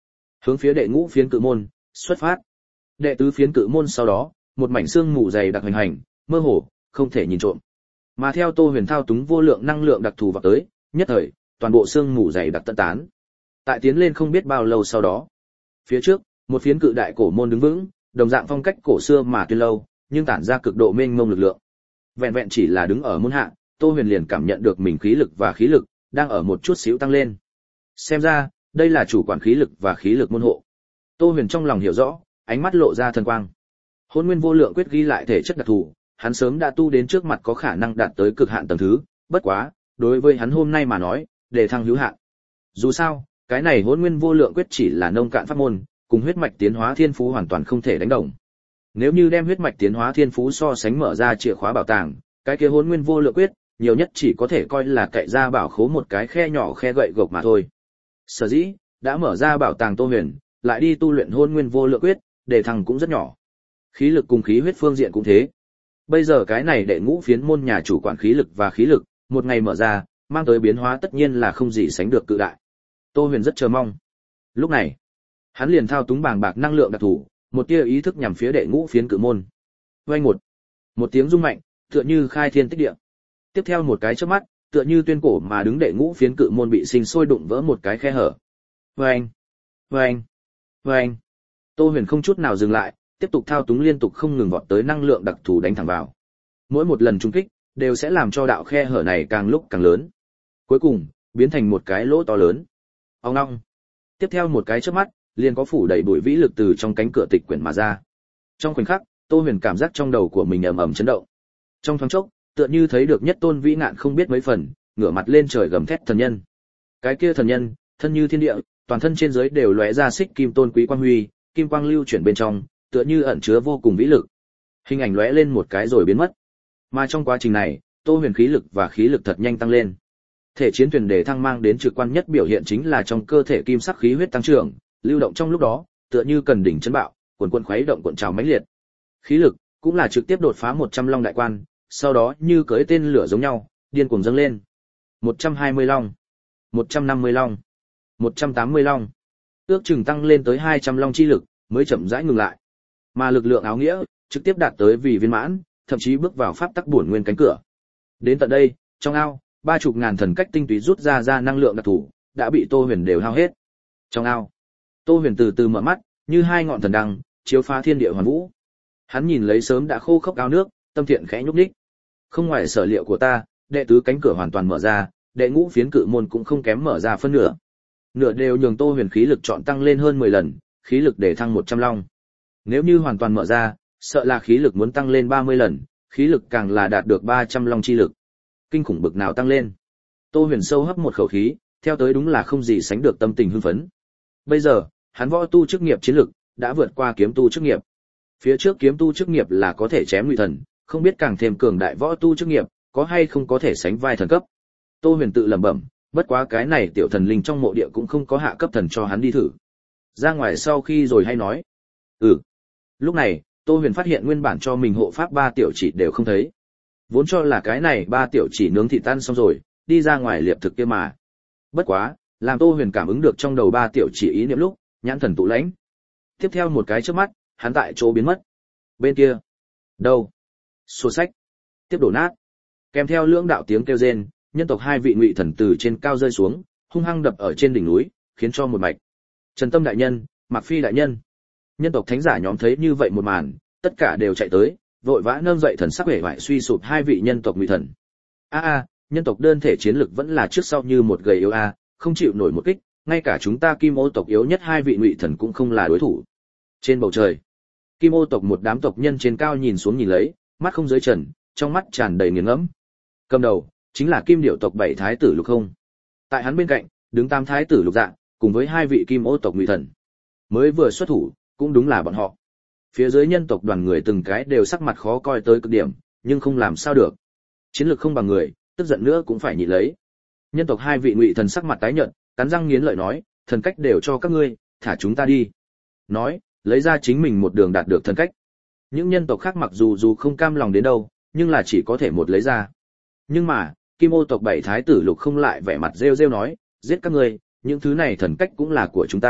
S1: hướng phía đệ ngũ phiến cự môn xuất phát. Đệ tứ phiến cự môn sau đó, một mảnh xương mù dày đặc hành hành, mơ hồ, không thể nhìn trộm. Mà theo Tô Huyền thao túng vô lượng năng lượng đặc thù vào tới, nhất thời, toàn bộ xương mù dày đặc tận tán. Tại tiến lên không biết bao lâu sau đó, phía trước, một phiến cự đại cổ môn đứng vững, đồng dạng phong cách cổ xưa mà tuyên lâu, nhưng tản ra cực độ mênh mông lực lượng. Vẹn vẹn chỉ là đứng ở môn hạ, Tô Huyền liền cảm nhận được mình khí lực và khí lực đang ở một chút xíu tăng lên. Xem ra, đây là chủ quản khí lực và khí lực môn hộ. Tô Huyền trong lòng hiểu rõ, ánh mắt lộ ra thần quang. Hỗn Nguyên Vô Lượng Quyết ghi lại thể chất đặc thù, hắn sớm đã tu đến trước mặt có khả năng đạt tới cực hạn tầng thứ, bất quá, đối với hắn hôm nay mà nói, đề thăng hữu hạn. Dù sao, cái này Hỗn Nguyên Vô Lượng Quyết chỉ là nông cạn pháp môn, cùng huyết mạch tiến hóa thiên phú hoàn toàn không thể đánh đồng. Nếu như đem huyết mạch tiến hóa thiên phú so sánh mở ra chìa khóa bảo tàng, cái kia Hỗn Nguyên Vô Lượng Quyết, nhiều nhất chỉ có thể coi là cậy ra bảo khố một cái khe nhỏ khe gậy gộc mà thôi. Sở dĩ, đã mở ra bảo tàng Tô Huyền, lại đi tu luyện Hỗn Nguyên Vô Lượng Quyết, đề thăng cũng rất nhỏ. Khí lực cùng khí huyết phương diện cũng thế. Bây giờ cái này đệ ngũ phiến môn nhà chủ quản khí lực và khí lực, một ngày mở ra, mang tới biến hóa tất nhiên là không gì sánh được cự đại. Tô Huyền rất chờ mong. Lúc này, hắn liền thao túng bàng bạc năng lượng đặc thù, một tia ý thức nhằm phía đệ ngũ phiến cự môn. Oanh một, một tiếng rung mạnh, tựa như khai thiên tích địa. Tiếp theo một cái chớp mắt, tựa như tuyên cổ mà đứng đệ ngũ phiến cự môn bị sinh sôi đụng vỡ một cái khe hở. Oanh, oanh, oanh. Tô Huyền không chút nào dừng lại, tiếp tục thao túng liên tục không ngừng vọt tới năng lượng đặc thù đánh thẳng vào. Mỗi một lần trúng kích đều sẽ làm cho đạo khe hở này càng lúc càng lớn. Cuối cùng, biến thành một cái lỗ to lớn. Ong ong. Tiếp theo một cái chớp mắt, liền có phủ đầy bụi vĩ lực từ trong cánh cửa tịch quyển mà ra. Trong khoảnh khắc, Tô Huyền cảm giác trong đầu của mình ầm ầm chấn động. Trong thoáng chốc, tựa như thấy được nhất tôn vĩ nạn không biết mấy phần, ngửa mặt lên trời gầm thét thần nhân. Cái kia thần nhân, thân như thiên địa, toàn thân trên dưới đều lóe ra xích kim tôn quý quang huy, kim quang lưu chuyển bên trong, tựa như ẩn chứa vô cùng vĩ lực. Hình ảnh lóe lên một cái rồi biến mất. Mà trong quá trình này, Tô Huyền khí lực và khí lực thật nhanh tăng lên. Thể chiến thuyền đề thăng mang đến trực quan nhất biểu hiện chính là trong cơ thể kim sắc khí huyết tăng trưởng, lưu động trong lúc đó, tựa như cần đỉnh chấn bạo, cuồn cuộn khuấy động cuộn trào mãnh liệt. Khí lực cũng là trực tiếp đột phá một trăm long đại quan, sau đó như cưỡi tên lửa giống nhau, điên cuồng dâng lên. một trăm hai mươi long, một trăm năm mươi long, một trăm tám mươi long. Ước chừng tăng lên tới hai trăm long chi lực, mới chậm rãi ngừng lại. Mà lực lượng áo nghĩa trực tiếp đạt tới vì viên mãn, thậm chí bước vào pháp tắc bổn nguyên cánh cửa. Đến tận đây, trong ao, ba chục ngàn thần cách tinh túy rút ra ra năng lượng đặc thù, đã bị Tô Huyền đều hao hết. Trong ao, Tô Huyền từ từ mở mắt, như hai ngọn thần đăng, chiếu phá thiên địa hoàn vũ. Hắn nhìn lấy sớm đã khô khốc ao nước, tâm thiện khẽ nhúc nhích. Không ngoài sở liệu của ta, đệ tứ cánh cửa hoàn toàn mở ra, đệ ngũ phiến cự môn cũng không kém mở ra phân nửa. Nửa đều nhường Tô Huyền khí lực chọn tăng lên hơn mười lần, khí lực để thăng một trăm long. Nếu như hoàn toàn mở ra, sợ là khí lực muốn tăng lên ba mươi lần, khí lực càng là đạt được ba trăm long chi lực. Kinh khủng bực nào tăng lên. Tô Huyền sâu hấp một khẩu khí, theo tới đúng là không gì sánh được tâm tình hưng phấn. Bây giờ, hắn võ tu chức nghiệp chiến lực đã vượt qua kiếm tu chức nghiệp. Phía trước kiếm tu chức nghiệp là có thể chém ngụy thần, không biết càng thêm cường đại võ tu chức nghiệp, có hay không có thể sánh vai thần cấp. Tô Huyền tự lẩm bẩm, bất quá cái này tiểu thần linh trong mộ địa cũng không có hạ cấp thần cho hắn đi thử. Ra ngoài sau khi rồi hay nói. Ừ. Lúc này, Tô Huyền phát hiện nguyên bản cho mình hộ pháp ba tiểu chỉ đều không thấy. Vốn cho là cái này ba tiểu chỉ nướng thịt tan xong rồi, đi ra ngoài liệp thực kia mà. Bất quá, làm Tô Huyền cảm ứng được trong đầu ba tiểu chỉ ý niệm lúc, nhãn thần tụ lãnh. Tiếp theo một cái chớp mắt, hắn tại chỗ biến mất. Bên kia, đâu? Sổ sách, tiếp đổ nát. Kèm theo lưỡng đạo tiếng kêu rên, nhân tộc hai vị ngụy thần từ trên cao rơi xuống, hung hăng đập ở trên đỉnh núi, khiến cho một mạch. Trần Tâm đại nhân, Mạc Phi đại nhân. Nhân tộc thánh giả nhóm thấy như vậy một màn, tất cả đều chạy tới, vội vã nâng dậy thần sắc vẻ vải suy sụp hai vị nhân tộc ngụy thần. A a, nhân tộc đơn thể chiến lực vẫn là trước sau như một gầy yếu a, không chịu nổi một kích, ngay cả chúng ta Kim Ô tộc yếu nhất hai vị ngụy thần cũng không là đối thủ. Trên bầu trời, Kim Ô tộc một đám tộc nhân trên cao nhìn xuống nhìn lấy, mắt không dưới trần, trong mắt tràn đầy nghiền ngẫm. Cầm đầu chính là Kim Điểu tộc bảy thái tử Lục Không. Tại hắn bên cạnh, đứng tam thái tử Lục Dạ, cùng với hai vị Kim Ô tộc ngụy thần. Mới vừa xuất thủ, cũng đúng là bọn họ. Phía dưới nhân tộc đoàn người từng cái đều sắc mặt khó coi tới cực điểm, nhưng không làm sao được. Chiến lược không bằng người, tức giận nữa cũng phải nhịn lấy. Nhân tộc hai vị ngụy thần sắc mặt tái nhợt, cắn răng nghiến lợi nói, thần cách đều cho các ngươi, thả chúng ta đi. Nói, lấy ra chính mình một đường đạt được thần cách. Những nhân tộc khác mặc dù dù không cam lòng đến đâu, nhưng là chỉ có thể một lấy ra. Nhưng mà, Kim Ô tộc bảy thái tử Lục Không lại vẻ mặt rêu rêu nói, giết các ngươi, những thứ này thần cách cũng là của chúng ta,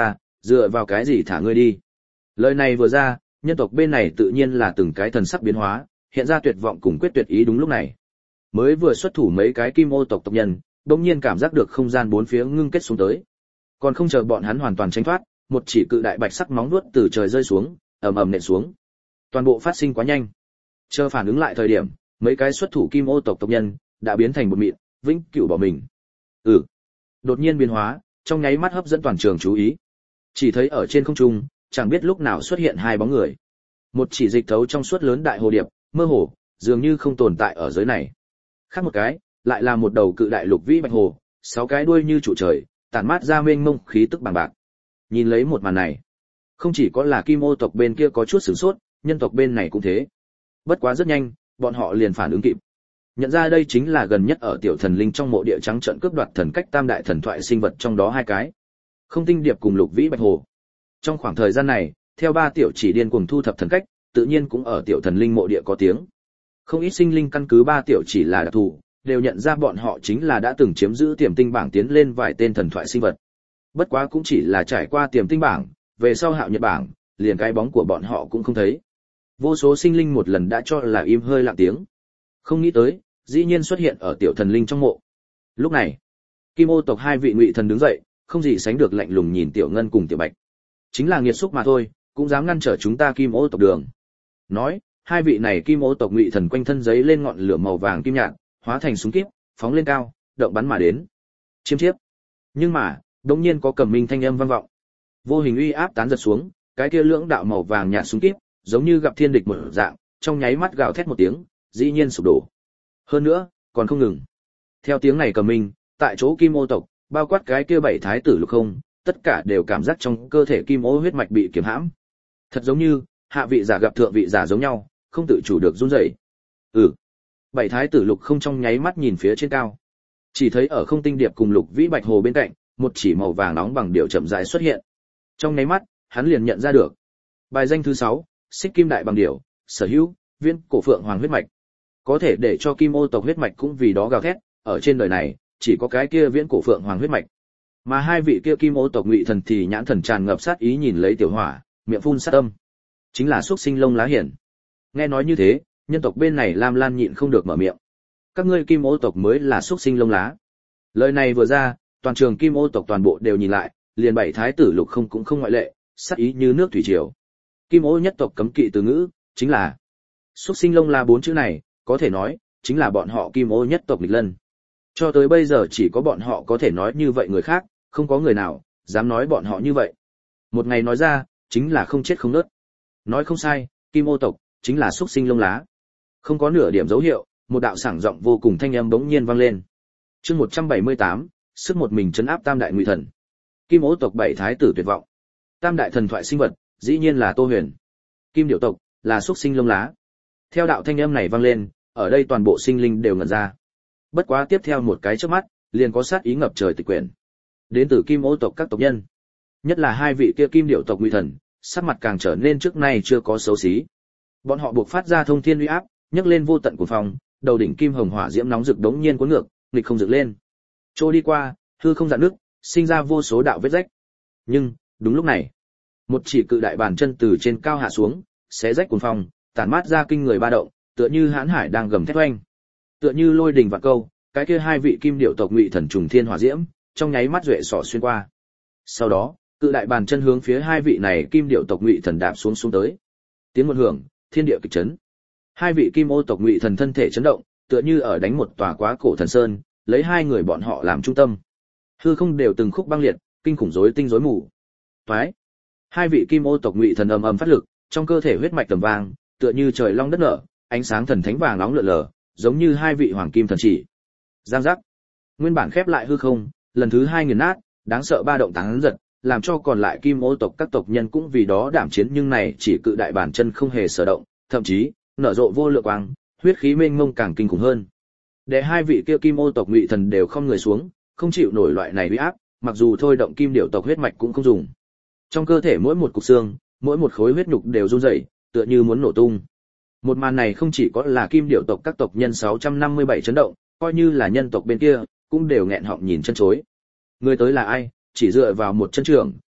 S1: Dựa vào cái gì thả ngươi đi? Lời này vừa ra, nhân tộc bên này tự nhiên là từng cái thần sắc biến hóa, hiện ra tuyệt vọng cùng quyết tuyệt ý đúng lúc này. Mới vừa xuất thủ mấy cái kim ô tộc tộc nhân, đột nhiên cảm giác được không gian bốn phía ngưng kết xuống tới. Còn không chờ bọn hắn hoàn toàn tránh thoát, một chỉ cự đại bạch sắc móng vuốt từ trời rơi xuống, ầm ầm nện xuống. Toàn bộ phát sinh quá nhanh. Chờ phản ứng lại thời điểm, mấy cái xuất thủ kim ô tộc tộc nhân đã biến thành một mịn, vĩnh cửu bỏ mình. Ừ. Đột nhiên biến hóa, trong nháy mắt hấp dẫn toàn trường chú ý. Chỉ thấy ở trên không trung, chẳng biết lúc nào xuất hiện hai bóng người. Một chỉ dịch thấu trong suốt lớn đại hồ điệp, mơ hồ, dường như không tồn tại ở giới này. Khác một cái, lại là một đầu cự đại lục vĩ bạch hồ, sáu cái đuôi như trụ trời, tản mát ra mênh mông khí tức bằng bạc. Nhìn lấy một màn này, không chỉ có là kim ô tộc bên kia có chút sửng sốt, nhân tộc bên này cũng thế. Bất quá rất nhanh, bọn họ liền phản ứng kịp. Nhận ra đây chính là gần nhất ở tiểu thần linh trong mộ địa trắng trận cướp đoạt thần cách tam đại thần thoại sinh vật trong đó hai cái. Không tinh điệp cùng lục vĩ bạch hồ. Trong khoảng thời gian này, theo ba tiểu chỉ điên cuồng thu thập thần cách, tự nhiên cũng ở tiểu thần linh mộ địa có tiếng. Không ít sinh linh căn cứ ba tiểu chỉ là đặc thù, đều nhận ra bọn họ chính là đã từng chiếm giữ tiềm tinh bảng tiến lên vài tên thần thoại sinh vật. Bất quá cũng chỉ là trải qua tiềm tinh bảng, về sau hạo nhật bảng, liền cái bóng của bọn họ cũng không thấy. Vô số sinh linh một lần đã cho là im hơi lặng tiếng. Không nghĩ tới, dĩ nhiên xuất hiện ở tiểu thần linh trong mộ. Lúc này, kim ô tộc hai vị ngụy thần đứng dậy, không gì sánh được lạnh lùng nhìn tiểu ngân cùng tiểu bạch. Chính là nghiệt xúc mà thôi, cũng dám ngăn trở chúng ta kim ô tộc đường. Nói, hai vị này kim ô tộc ngụy thần quanh thân giấy lên ngọn lửa màu vàng kim nhạt, hóa thành súng kíp, phóng lên cao, động bắn mà đến. Chiêm chiếp. Nhưng mà, đột nhiên có cầm minh thanh âm vang vọng. Vô hình uy áp tán giật xuống, cái kia lưỡng đạo màu vàng nhạt súng kíp, giống như gặp thiên địch một dạng, trong nháy mắt gào thét một tiếng, dĩ nhiên sụp đổ. Hơn nữa, còn không ngừng. Theo tiếng này cầm minh, tại chỗ kim ô tộc, bao quát cái kia bảy thái tử lục không, tất cả đều cảm giác trong cơ thể kim ô huyết mạch bị kiềm hãm. Thật giống như, hạ vị giả gặp thượng vị giả giống nhau, không tự chủ được run rẩy. Ừ. Bảy thái tử lục không trong nháy mắt nhìn phía trên cao. Chỉ thấy ở không tinh điệp cùng lục vĩ bạch hồ bên cạnh, một chỉ màu vàng nóng bằng điệu chậm rãi xuất hiện. Trong nháy mắt, hắn liền nhận ra được. Bài danh thứ sáu, xích kim đại bằng điệu, sở hữu, viên cổ phượng hoàng huyết mạch. Có thể để cho kim ô tộc huyết mạch cũng vì đó gào thét, ở trên đời này, chỉ có cái kia viễn cổ phượng hoàng huyết mạch. Mà hai vị kia kim ô tộc ngụy thần thì nhãn thần tràn ngập sát ý nhìn lấy tiểu hỏa, miệng phun sát âm. Chính là xuất sinh lông lá hiển. Nghe nói như thế, nhân tộc bên này Lam Lan nhịn không được mở miệng. Các ngươi kim ô tộc mới là xuất sinh lông lá. Lời này vừa ra, toàn trường kim ô tộc toàn bộ đều nhìn lại, liền bảy thái tử lục không cũng không ngoại lệ, sát ý như nước thủy triều. Kim ô nhất tộc cấm kỵ từ ngữ, chính là xuất sinh lông lá bốn chữ này, có thể nói, chính là bọn họ kim ô nhất tộc nghịch lân. Cho tới bây giờ chỉ có bọn họ có thể nói như vậy, người khác, không có người nào dám nói bọn họ như vậy. Một ngày nói ra, chính là không chết không nứt. Nói không sai, kim ô tộc chính là xuất sinh lông lá. Không có nửa điểm dấu hiệu, một đạo sảng giọng vô cùng thanh âm bỗng nhiên vang lên. Chương một trăm bảy mươi tám, sức một mình trấn áp tam đại ngụy thần. Kim ô tộc bảy thái tử tuyệt vọng. Tam đại thần thoại sinh vật, dĩ nhiên là Tô Huyền. Kim điểu tộc là xuất sinh lông lá. Theo đạo thanh âm này vang lên, ở đây toàn bộ sinh linh đều ngẩn ra. Bất quá tiếp theo một cái chớp mắt, liền có sát ý ngập trời tịch quyển. Đến từ kim ô tộc các tộc nhân, nhất là hai vị kia kim điểu tộc ngụy thần, sắc mặt càng trở nên trước nay chưa có xấu xí. Bọn họ buộc phát ra thông thiên uy áp, nhấc lên vô tận cuồng phong, đầu đỉnh kim hồng hỏa diễm nóng rực đống nhiên cuốn ngược, nghịch không dựng lên. Trôi đi qua, hư không dạn nước, sinh ra vô số đạo vết rách. Nhưng, đúng lúc này, một chỉ cự đại bàn chân từ trên cao hạ xuống, xé rách cuồng phong, tản mát ra kinh người ba động, tựa như hãn hải đang gầm thét oanh. Tựa như lôi đình vạn câu, cái kia hai vị kim điểu tộc ngụy thần trùng thiên hỏa diễm, trong nháy mắt duệ xỏ xuyên qua. Sau đó, cự đại bàn chân hướng phía hai vị này kim điểu tộc ngụy thần đạp xuống xuống tới. Tiếng một hưởng, thiên địa kịch chấn. Hai vị kim ô tộc ngụy thần thân thể chấn động, tựa như ở đánh một tòa quá cổ thần sơn, lấy hai người bọn họ làm trung tâm. Hư không đều từng khúc băng liệt, kinh khủng rối tinh rối mù. Toái. Hai vị kim ô tộc ngụy thần ầm ầm phát lực, trong cơ thể huyết mạch tầm vang, tựa như trời long đất nở, ánh sáng thần thánh vàng nóng lượn lờ, giống như hai vị hoàng kim thần chỉ. Giang giác. Nguyên bản khép lại hư không, lần thứ hai nghiền nát, đáng sợ ba động tán giật, làm cho còn lại kim ô tộc các tộc nhân cũng vì đó đảm chiến, nhưng này chỉ cự đại bản chân không hề sở động, thậm chí nở rộ vô lượng quang, huyết khí mênh mông càng kinh khủng hơn. Để hai vị kia kim ô tộc ngụy thần đều không người xuống, không chịu nổi loại này uy áp, mặc dù thôi động kim điểu tộc huyết mạch cũng không dùng. Trong cơ thể mỗi một cục xương, mỗi một khối huyết nhục đều run rẩy, tựa như muốn nổ tung. Một màn này không chỉ có là kim điểu tộc các tộc nhân sáu trăm năm mươi bảy chấn động, coi như là nhân tộc bên kia, cũng đều nghẹn họng nhìn chân chối. Người tới là ai, chỉ dựa vào một chân trường,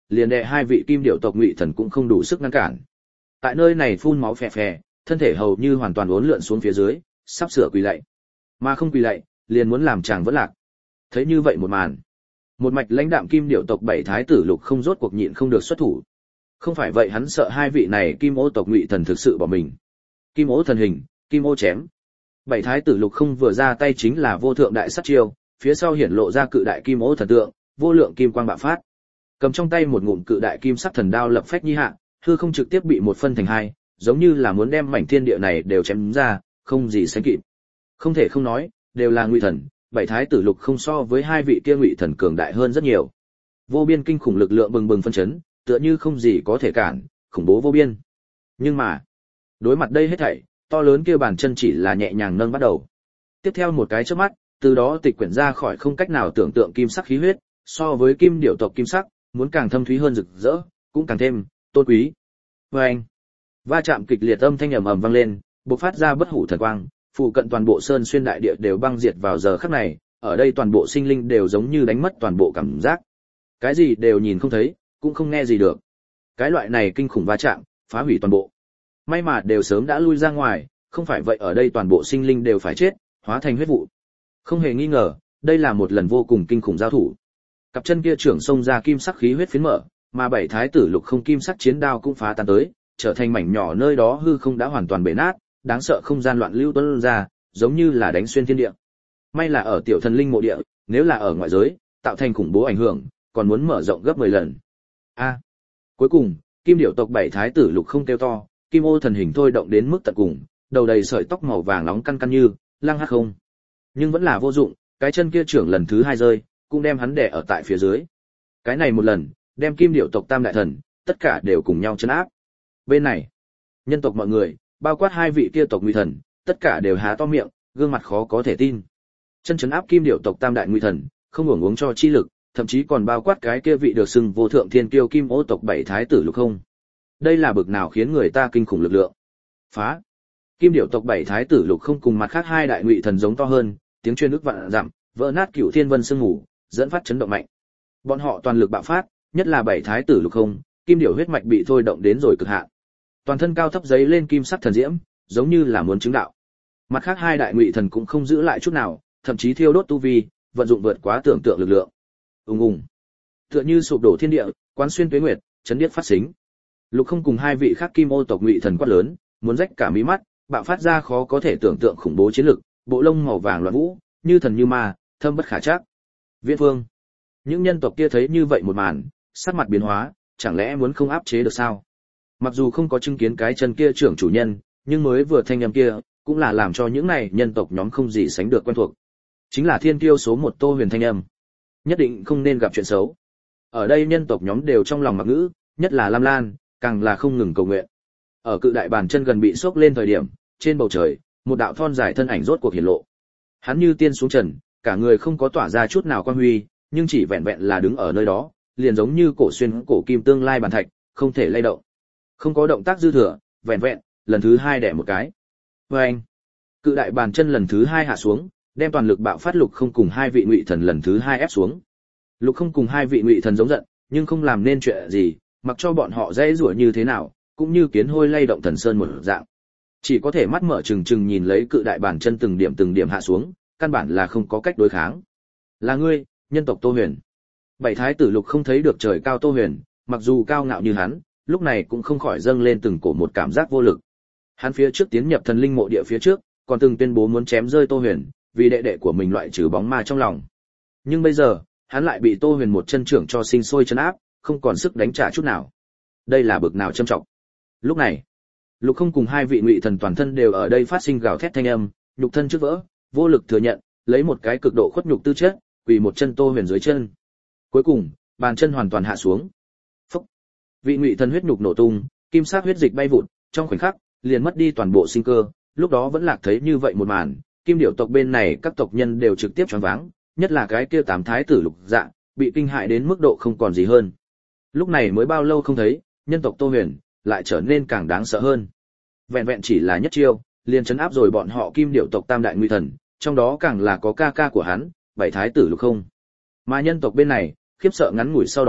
S1: liền đệ hai vị kim điểu tộc ngụy thần cũng không đủ sức ngăn cản. Tại nơi này phun máu phè phè, thân thể hầu như hoàn toàn uốn lượn xuống phía dưới, sắp sửa quỳ lạy. Mà không quỳ lạy, liền muốn làm chàng vẫn lạc. Thấy như vậy một màn, một mạch lãnh đạm kim điểu tộc bảy thái tử Lục Không rốt cuộc nhịn không được xuất thủ. Không phải vậy hắn sợ hai vị này kim ô tộc ngụy thần thực sự bỏ mình. Kim ô thần hình, kim ô chém. Bảy thái tử Lục Không vừa ra tay chính là vô thượng đại sát chiêu, phía sau hiển lộ ra cự đại kim ô thần tượng, vô lượng kim quang bạo phát. Cầm trong tay một ngụm cự đại kim sắc thần đao lập phách nhi hạ, hư không trực tiếp bị một phân thành hai, giống như là muốn đem mảnh thiên địa này đều chém ra, không gì sánh kịp. Không thể không nói, đều là ngụy thần, bảy thái tử Lục Không so với hai vị kia ngụy thần cường đại hơn rất nhiều. Vô biên kinh khủng lực lượng bừng bừng phân chấn, tựa như không gì có thể cản, khủng bố vô biên. Nhưng mà, đối mặt đây hết thảy, to lớn kia bàn chân chỉ là nhẹ nhàng nâng bắt đầu. Tiếp theo một cái chớp mắt, từ đó tịch quyển ra khỏi không cách nào tưởng tượng kim sắc khí huyết, so với kim điểu tộc kim sắc, muốn càng thâm thúy hơn rực rỡ, cũng càng thêm tôn quý. Oeng! Va chạm kịch liệt âm thanh ầm ầm vang lên, bộc phát ra bất hủ thần quang, phụ cận toàn bộ sơn xuyên đại địa đều băng diệt vào giờ khắc này, ở đây toàn bộ sinh linh đều giống như đánh mất toàn bộ cảm giác. Cái gì đều nhìn không thấy, cũng không nghe gì được. Cái loại này kinh khủng va chạm, phá hủy toàn bộ. May mà đều sớm đã lui ra ngoài, không phải vậy ở đây toàn bộ sinh linh đều phải chết, hóa thành huyết vụ. Không hề nghi ngờ, đây là một lần vô cùng kinh khủng giao thủ. Cặp chân kia trưởng xông ra kim sắc khí huyết phiến mở, mà bảy thái tử Lục Không kim sắc chiến đao cũng phá tan tới, trở thành mảnh nhỏ nơi đó hư không đã hoàn toàn bể nát, đáng sợ không gian loạn lưu tuôn ra, giống như là đánh xuyên thiên địa. May là ở tiểu thần linh mộ địa, nếu là ở ngoại giới, tạo thành khủng bố ảnh hưởng, còn muốn mở rộng gấp mười lần. A. Cuối cùng, kim điểu tộc bảy thái tử Lục Không kêu to, kim ô thần hình thôi động đến mức tận cùng, đầu đầy sợi tóc màu vàng nóng căn căn như lăng hắc không. Nhưng vẫn là vô dụng, cái chân kia trưởng lần thứ hai rơi, cũng đem hắn đè ở tại phía dưới. Cái này một lần, đem kim điểu tộc tam đại thần, tất cả đều cùng nhau trấn áp. Bên này, nhân tộc mọi người, bao quát hai vị kia tộc ngụy thần, tất cả đều há to miệng, gương mặt khó có thể tin. Chân trấn áp kim điểu tộc tam đại ngụy thần, không uổng uống cho chi lực, thậm chí còn bao quát cái kia vị được xưng vô thượng thiên kiêu kim ô tộc bảy thái tử Lục Không. Đây là bực nào khiến người ta kinh khủng lực lượng. Phá! Kim điểu tộc bảy thái tử Lục Không cùng mặt khác hai đại ngụy thần giống to hơn, tiếng truyền ức vạn dặm, vỡ nát cửu thiên vân sương ngủ, dẫn phát chấn động mạnh. Bọn họ toàn lực bạo phát, nhất là bảy thái tử Lục Không, kim điểu huyết mạch bị thôi động đến rồi cực hạn. Toàn thân cao thấp giấy lên kim sắc thần diễm, giống như là muốn chứng đạo. Mặt khác hai đại ngụy thần cũng không giữ lại chút nào, thậm chí thiêu đốt tu vi, vận dụng vượt quá tưởng tượng lực lượng. Ùng ùng. Tựa như sụp đổ thiên địa, quán xuyên tuế nguyệt, chấn điếc phát sinh. Lục Không cùng hai vị khác kim ô tộc ngụy thần quát lớn, muốn rách cả mí mắt, bạo phát ra khó có thể tưởng tượng khủng bố chiến lực, bộ lông màu vàng loạn vũ, như thần như ma, thâm bất khả trắc. Viễn Vương. Những nhân tộc kia thấy như vậy một màn, sắc mặt biến hóa, chẳng lẽ muốn không áp chế được sao? Mặc dù không có chứng kiến cái chân kia trưởng chủ nhân, nhưng mới vừa thanh âm kia, cũng là làm cho những này nhân tộc nhóm không gì sánh được quen thuộc. Chính là thiên kiêu số một Tô Huyền thanh âm. Nhất định không nên gặp chuyện xấu. Ở đây nhân tộc nhóm đều trong lòng mặc ngữ, nhất là Lam Lan, càng là không ngừng cầu nguyện. Ở cự đại bàn chân gần bị sốc lên thời điểm, trên bầu trời, một đạo thon dài thân ảnh rốt cuộc hiển lộ. Hắn như tiên xuống trần, cả người không có tỏa ra chút nào quang huy, nhưng chỉ vẹn vẹn là đứng ở nơi đó, liền giống như cổ xuyên cổ kim tương lai bàn thạch, không thể lay động. Không có động tác dư thừa, vẹn vẹn, lần thứ hai đẻ một cái. Oeng! Cự đại bàn chân lần thứ hai hạ xuống, đem toàn lực bạo phát Lục Không cùng hai vị ngụy thần lần thứ hai ép xuống. Lục Không cùng hai vị ngụy thần giống giận, nhưng không làm nên chuyện gì, mặc cho bọn họ dễ rủa như thế nào, cũng như kiến hôi lay động thần sơn một dạng. Chỉ có thể mắt mở trừng trừng nhìn lấy cự đại bàn chân từng điểm từng điểm hạ xuống, căn bản là không có cách đối kháng. Là ngươi, nhân tộc Tô Huyền. Bảy thái tử Lục Không thấy được trời cao Tô Huyền, mặc dù cao ngạo như hắn, lúc này cũng không khỏi dâng lên từng cổ một cảm giác vô lực. Hắn phía trước tiến nhập thần linh mộ địa phía trước, còn từng tuyên bố muốn chém rơi Tô Huyền, vì đệ đệ của mình loại trừ bóng ma trong lòng. Nhưng bây giờ, hắn lại bị Tô Huyền một chân trưởng cho sinh sôi trấn áp, không còn sức đánh trả chút nào. Đây là bực nào trầm trọng. Lúc này, Lục Không cùng hai vị ngụy thần toàn thân đều ở đây phát sinh gào thét thanh âm, nhục thân trước vỡ, vô lực thừa nhận, lấy một cái cực độ khuất nhục tư chất, quỳ một chân Tô Huyền dưới chân. Cuối cùng, bàn chân hoàn toàn hạ xuống. Phốc. Vị ngụy thần huyết nhục nổ tung, kim sắc huyết dịch bay vụt, trong khoảnh khắc, liền mất đi toàn bộ sinh cơ. Lúc đó vẫn lạc thấy như vậy một màn, kim điểu tộc bên này các tộc nhân đều trực tiếp choáng váng, nhất là cái kia tám thái tử Lục Dạ, bị kinh hại đến mức độ không còn gì hơn. Lúc này mới bao lâu không thấy, nhân tộc Tô Huyền lại trở nên càng đáng sợ hơn. Vẹn vẹn chỉ là nhất chiêu, liền trấn áp rồi bọn họ kim điểu tộc tam đại ngụy thần, trong đó càng là có ca ca của hắn, bảy thái tử Lục Không. Mà nhân tộc bên này, khiếp sợ ngắn ngủi sau đó,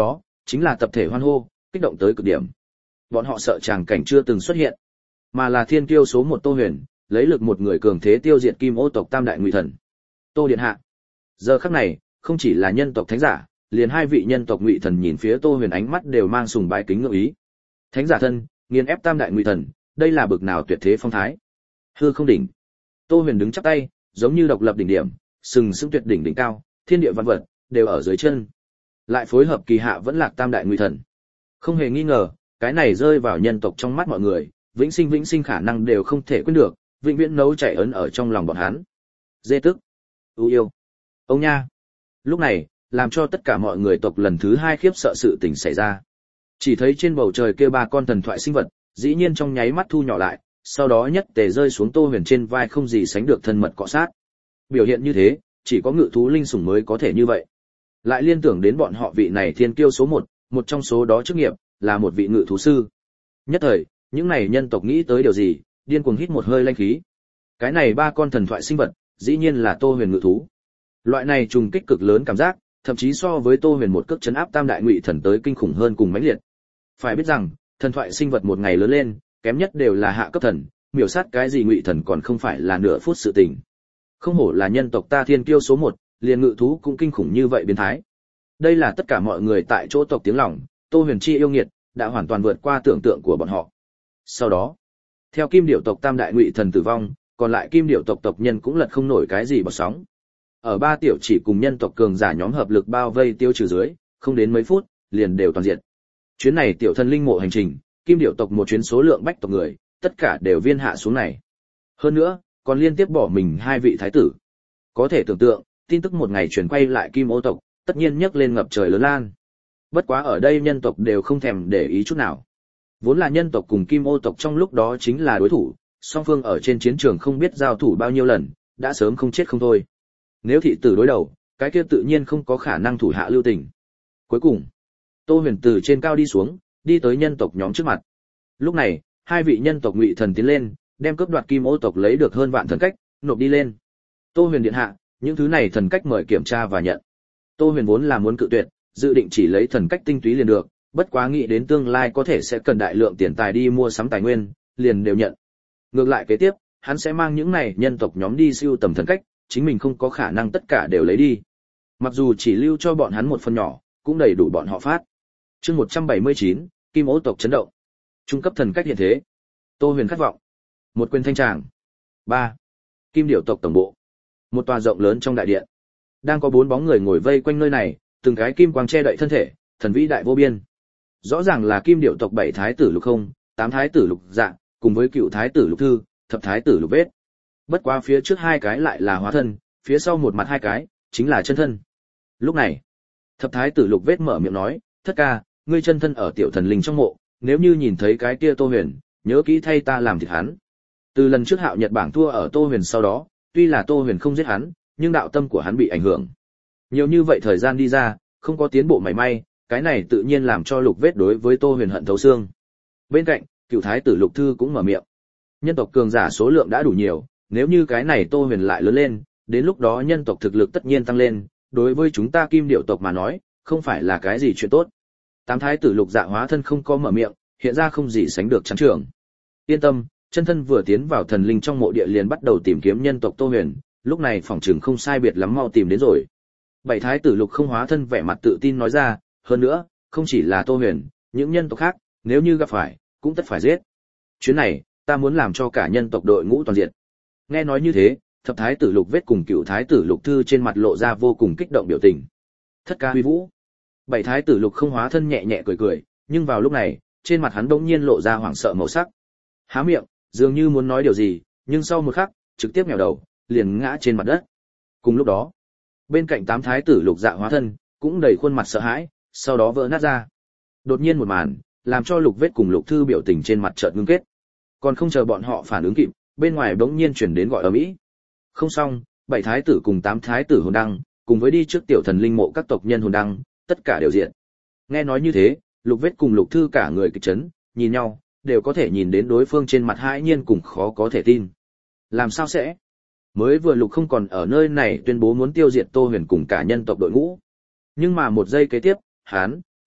S1: chính là tập thể hoan hô, kích động tới cực điểm. Bọn họ sợ tràng cảnh chưa từng xuất hiện, mà là thiên kiêu số một Tô Huyền, lấy lực một người cường thế tiêu diệt Kim Ô tộc Tam đại ngụy thần. Tô điện hạ. Giờ khắc này, không chỉ là nhân tộc thánh giả, liền hai vị nhân tộc ngụy thần nhìn phía Tô Huyền ánh mắt đều mang sùng bái kính ngưỡng ý. Thánh giả thân, nghiền ép Tam đại ngụy thần, đây là bực nào tuyệt thế phong thái. Hư không đỉnh. Tô Huyền đứng chắp tay, giống như độc lập đỉnh điểm, sừng sững tuyệt đỉnh đỉnh cao, thiên địa văn vật đều ở dưới chân. Lại phối hợp kỳ hạ vẫn lạc Tam đại ngụy thần. Không hề nghi ngờ, cái này rơi vào nhân tộc trong mắt mọi người, vĩnh sinh vĩnh sinh khả năng đều không thể quên được, vĩnh viễn nấu chảy ấn ở trong lòng bọn hắn. Dê tức, ưu yêu, ông nha. Lúc này, làm cho tất cả mọi người tộc lần thứ hai khiếp sợ sự tình xảy ra. Chỉ thấy trên bầu trời kia ba con thần thoại sinh vật, dĩ nhiên trong nháy mắt thu nhỏ lại, sau đó nhất tề rơi xuống Tô Huyền trên vai không gì sánh được thân mật cọ sát. Biểu hiện như thế, chỉ có ngự thú linh sủng mới có thể như vậy. Lại liên tưởng đến bọn họ vị này thiên kiêu số một, một trong số đó chức nghiệp là một vị ngự thú sư. Nhất thời, những này nhân tộc nghĩ tới điều gì, điên cuồng hít một hơi lanh khí. Cái này ba con thần thoại sinh vật, dĩ nhiên là Tô Huyền ngự thú. Loại này trùng kích cực lớn cảm giác, thậm chí so với Tô Huyền một cước chấn áp Tam đại ngụy thần tới kinh khủng hơn cùng mãnh liệt. Phải biết rằng, thần thoại sinh vật một ngày lớn lên, kém nhất đều là hạ cấp thần, miểu sát cái gì ngụy thần còn không phải là nửa phút sự tình. Không hổ là nhân tộc ta thiên kiêu số một, liền ngự thú cũng kinh khủng như vậy biến thái. Đây là tất cả mọi người tại chỗ tộc tiếng lòng, Tô Huyền chi yêu nghiệt, đã hoàn toàn vượt qua tưởng tượng của bọn họ. Sau đó, theo Kim Điểu tộc Tam đại ngụy thần tử vong, còn lại Kim Điểu tộc tộc nhân cũng lật không nổi cái gì bọt sóng. Ở ba tiểu chỉ cùng nhân tộc cường giả nhóm hợp lực bao vây tiêu trừ dưới, không đến mấy phút, liền đều toàn diệt. Chuyến này tiểu thần linh mộ hành trình, Kim Điểu tộc một chuyến số lượng bách tộc người, tất cả đều viên hạ xuống này. Hơn nữa, còn liên tiếp bỏ mình hai vị thái tử. Có thể tưởng tượng, tin tức một ngày truyền quay lại Kim Ô tộc, tất nhiên nhấc lên ngập trời lớn lan. Bất quá ở đây nhân tộc đều không thèm để ý chút nào. Vốn là nhân tộc cùng Kim Ô tộc trong lúc đó chính là đối thủ, song phương ở trên chiến trường không biết giao thủ bao nhiêu lần, đã sớm không chết không thôi. Nếu thị tử đối đầu, cái kia tự nhiên không có khả năng thủ hạ lưu tình. Cuối cùng, Tô Huyền từ trên cao đi xuống, đi tới nhân tộc nhóm trước mặt. Lúc này, hai vị nhân tộc ngụy thần tiến lên, đem cướp đoạt Kim Ô tộc lấy được hơn vạn thần cách, nộp đi lên. Tô Huyền điện hạ, những thứ này thần cách mời kiểm tra và nhận. Tô Huyền vốn là muốn cự tuyệt, dự định chỉ lấy thần cách tinh túy liền được, bất quá nghĩ đến tương lai có thể sẽ cần đại lượng tiền tài đi mua sắm tài nguyên, liền đều nhận. Ngược lại kế tiếp, hắn sẽ mang những này nhân tộc nhóm đi siêu tầm thần cách, chính mình không có khả năng tất cả đều lấy đi. Mặc dù chỉ lưu cho bọn hắn một phần nhỏ, cũng đầy đủ bọn họ phát. Chương một trăm bảy mươi chín, Kim Ô tộc chấn động. Trung cấp thần cách hiện thế. Tô Huyền khát vọng. Một quyền thanh tràng. ba. Kim Điểu tộc tổng bộ. Một tòa rộng lớn trong đại điện. Đang có bốn bóng người ngồi vây quanh nơi này, từng cái kim quang che đậy thân thể, thần vĩ đại vô biên. Rõ ràng là Kim Điểu tộc bảy thái tử Lục Không, tám thái tử Lục Dạ, cùng với cựu thái tử Lục Thư, thập thái tử Lục Vết. Bất quá phía trước hai cái lại là hóa thân, phía sau một mặt hai cái chính là chân thân. Lúc này, thập thái tử Lục Vết mở miệng nói, thất ca, ngươi chân thân ở tiểu thần linh trong mộ, nếu như nhìn thấy cái kia Tô Huyền, nhớ kỹ thay ta làm thịt hắn. Từ lần trước Hạo Nhật bảng thua ở Tô Huyền sau đó, tuy là Tô Huyền không giết hắn, nhưng đạo tâm của hắn bị ảnh hưởng. Nhiều như vậy thời gian đi ra, không có tiến bộ mảy may, cái này tự nhiên làm cho Lục Vết đối với Tô Huyền hận thấu xương. Bên cạnh, cựu thái tử Lục Thư cũng mở miệng. Nhân tộc cường giả số lượng đã đủ nhiều, nếu như cái này Tô Huyền lại lớn lên, đến lúc đó nhân tộc thực lực tất nhiên tăng lên, đối với chúng ta Kim Điểu tộc mà nói, không phải là cái gì chuyện tốt. Tám thái tử Lục Dạ hóa thân không có mở miệng, hiện ra không gì sánh được trắng trường. Yên tâm, chân thân vừa tiến vào thần linh trong mộ địa liền bắt đầu tìm kiếm nhân tộc Tô Huyền, lúc này phỏng chừng không sai biệt lắm mau tìm đến rồi. Bảy thái tử Lục Không hóa thân vẻ mặt tự tin nói ra, hơn nữa, không chỉ là Tô Huyền, những nhân tộc khác, nếu như gặp phải, cũng tất phải giết. Chuyến này, ta muốn làm cho cả nhân tộc đội ngũ toàn diện. Nghe nói như thế, thập thái tử Lục Vết cùng cựu thái tử Lục Thư trên mặt lộ ra vô cùng kích động biểu tình. Thất ca huy vũ. Bảy thái tử Lục Không hóa thân nhẹ nhẹ cười cười, nhưng vào lúc này, trên mặt hắn bỗng nhiên lộ ra hoảng sợ màu sắc. Há miệng, dường như muốn nói điều gì, nhưng sau một khắc, trực tiếp nhào đầu, liền ngã trên mặt đất. Cùng lúc đó, bên cạnh tám thái tử Lục Dạ hóa thân, cũng đầy khuôn mặt sợ hãi, sau đó vỡ nát ra. Đột nhiên một màn, làm cho Lục Vết cùng Lục Thư biểu tình trên mặt chợt ngưng kết. Còn không chờ bọn họ phản ứng kịp, bên ngoài bỗng nhiên truyền đến gọi ầm ĩ. Không xong, bảy thái tử cùng tám thái tử hồn đăng, cùng với đi trước tiểu thần linh mộ các tộc nhân hồn đăng, tất cả đều diện. Nghe nói như thế, Lục Vết cùng Lục Thư cả người kịch chấn, nhìn nhau, đều có thể nhìn đến đối phương trên mặt hãi nhiên cùng khó có thể tin. Làm sao sẽ? Mới vừa Lục Không còn ở nơi này tuyên bố muốn tiêu diệt Tô Huyền cùng cả nhân tộc đội ngũ. Nhưng mà một giây kế tiếp, hắn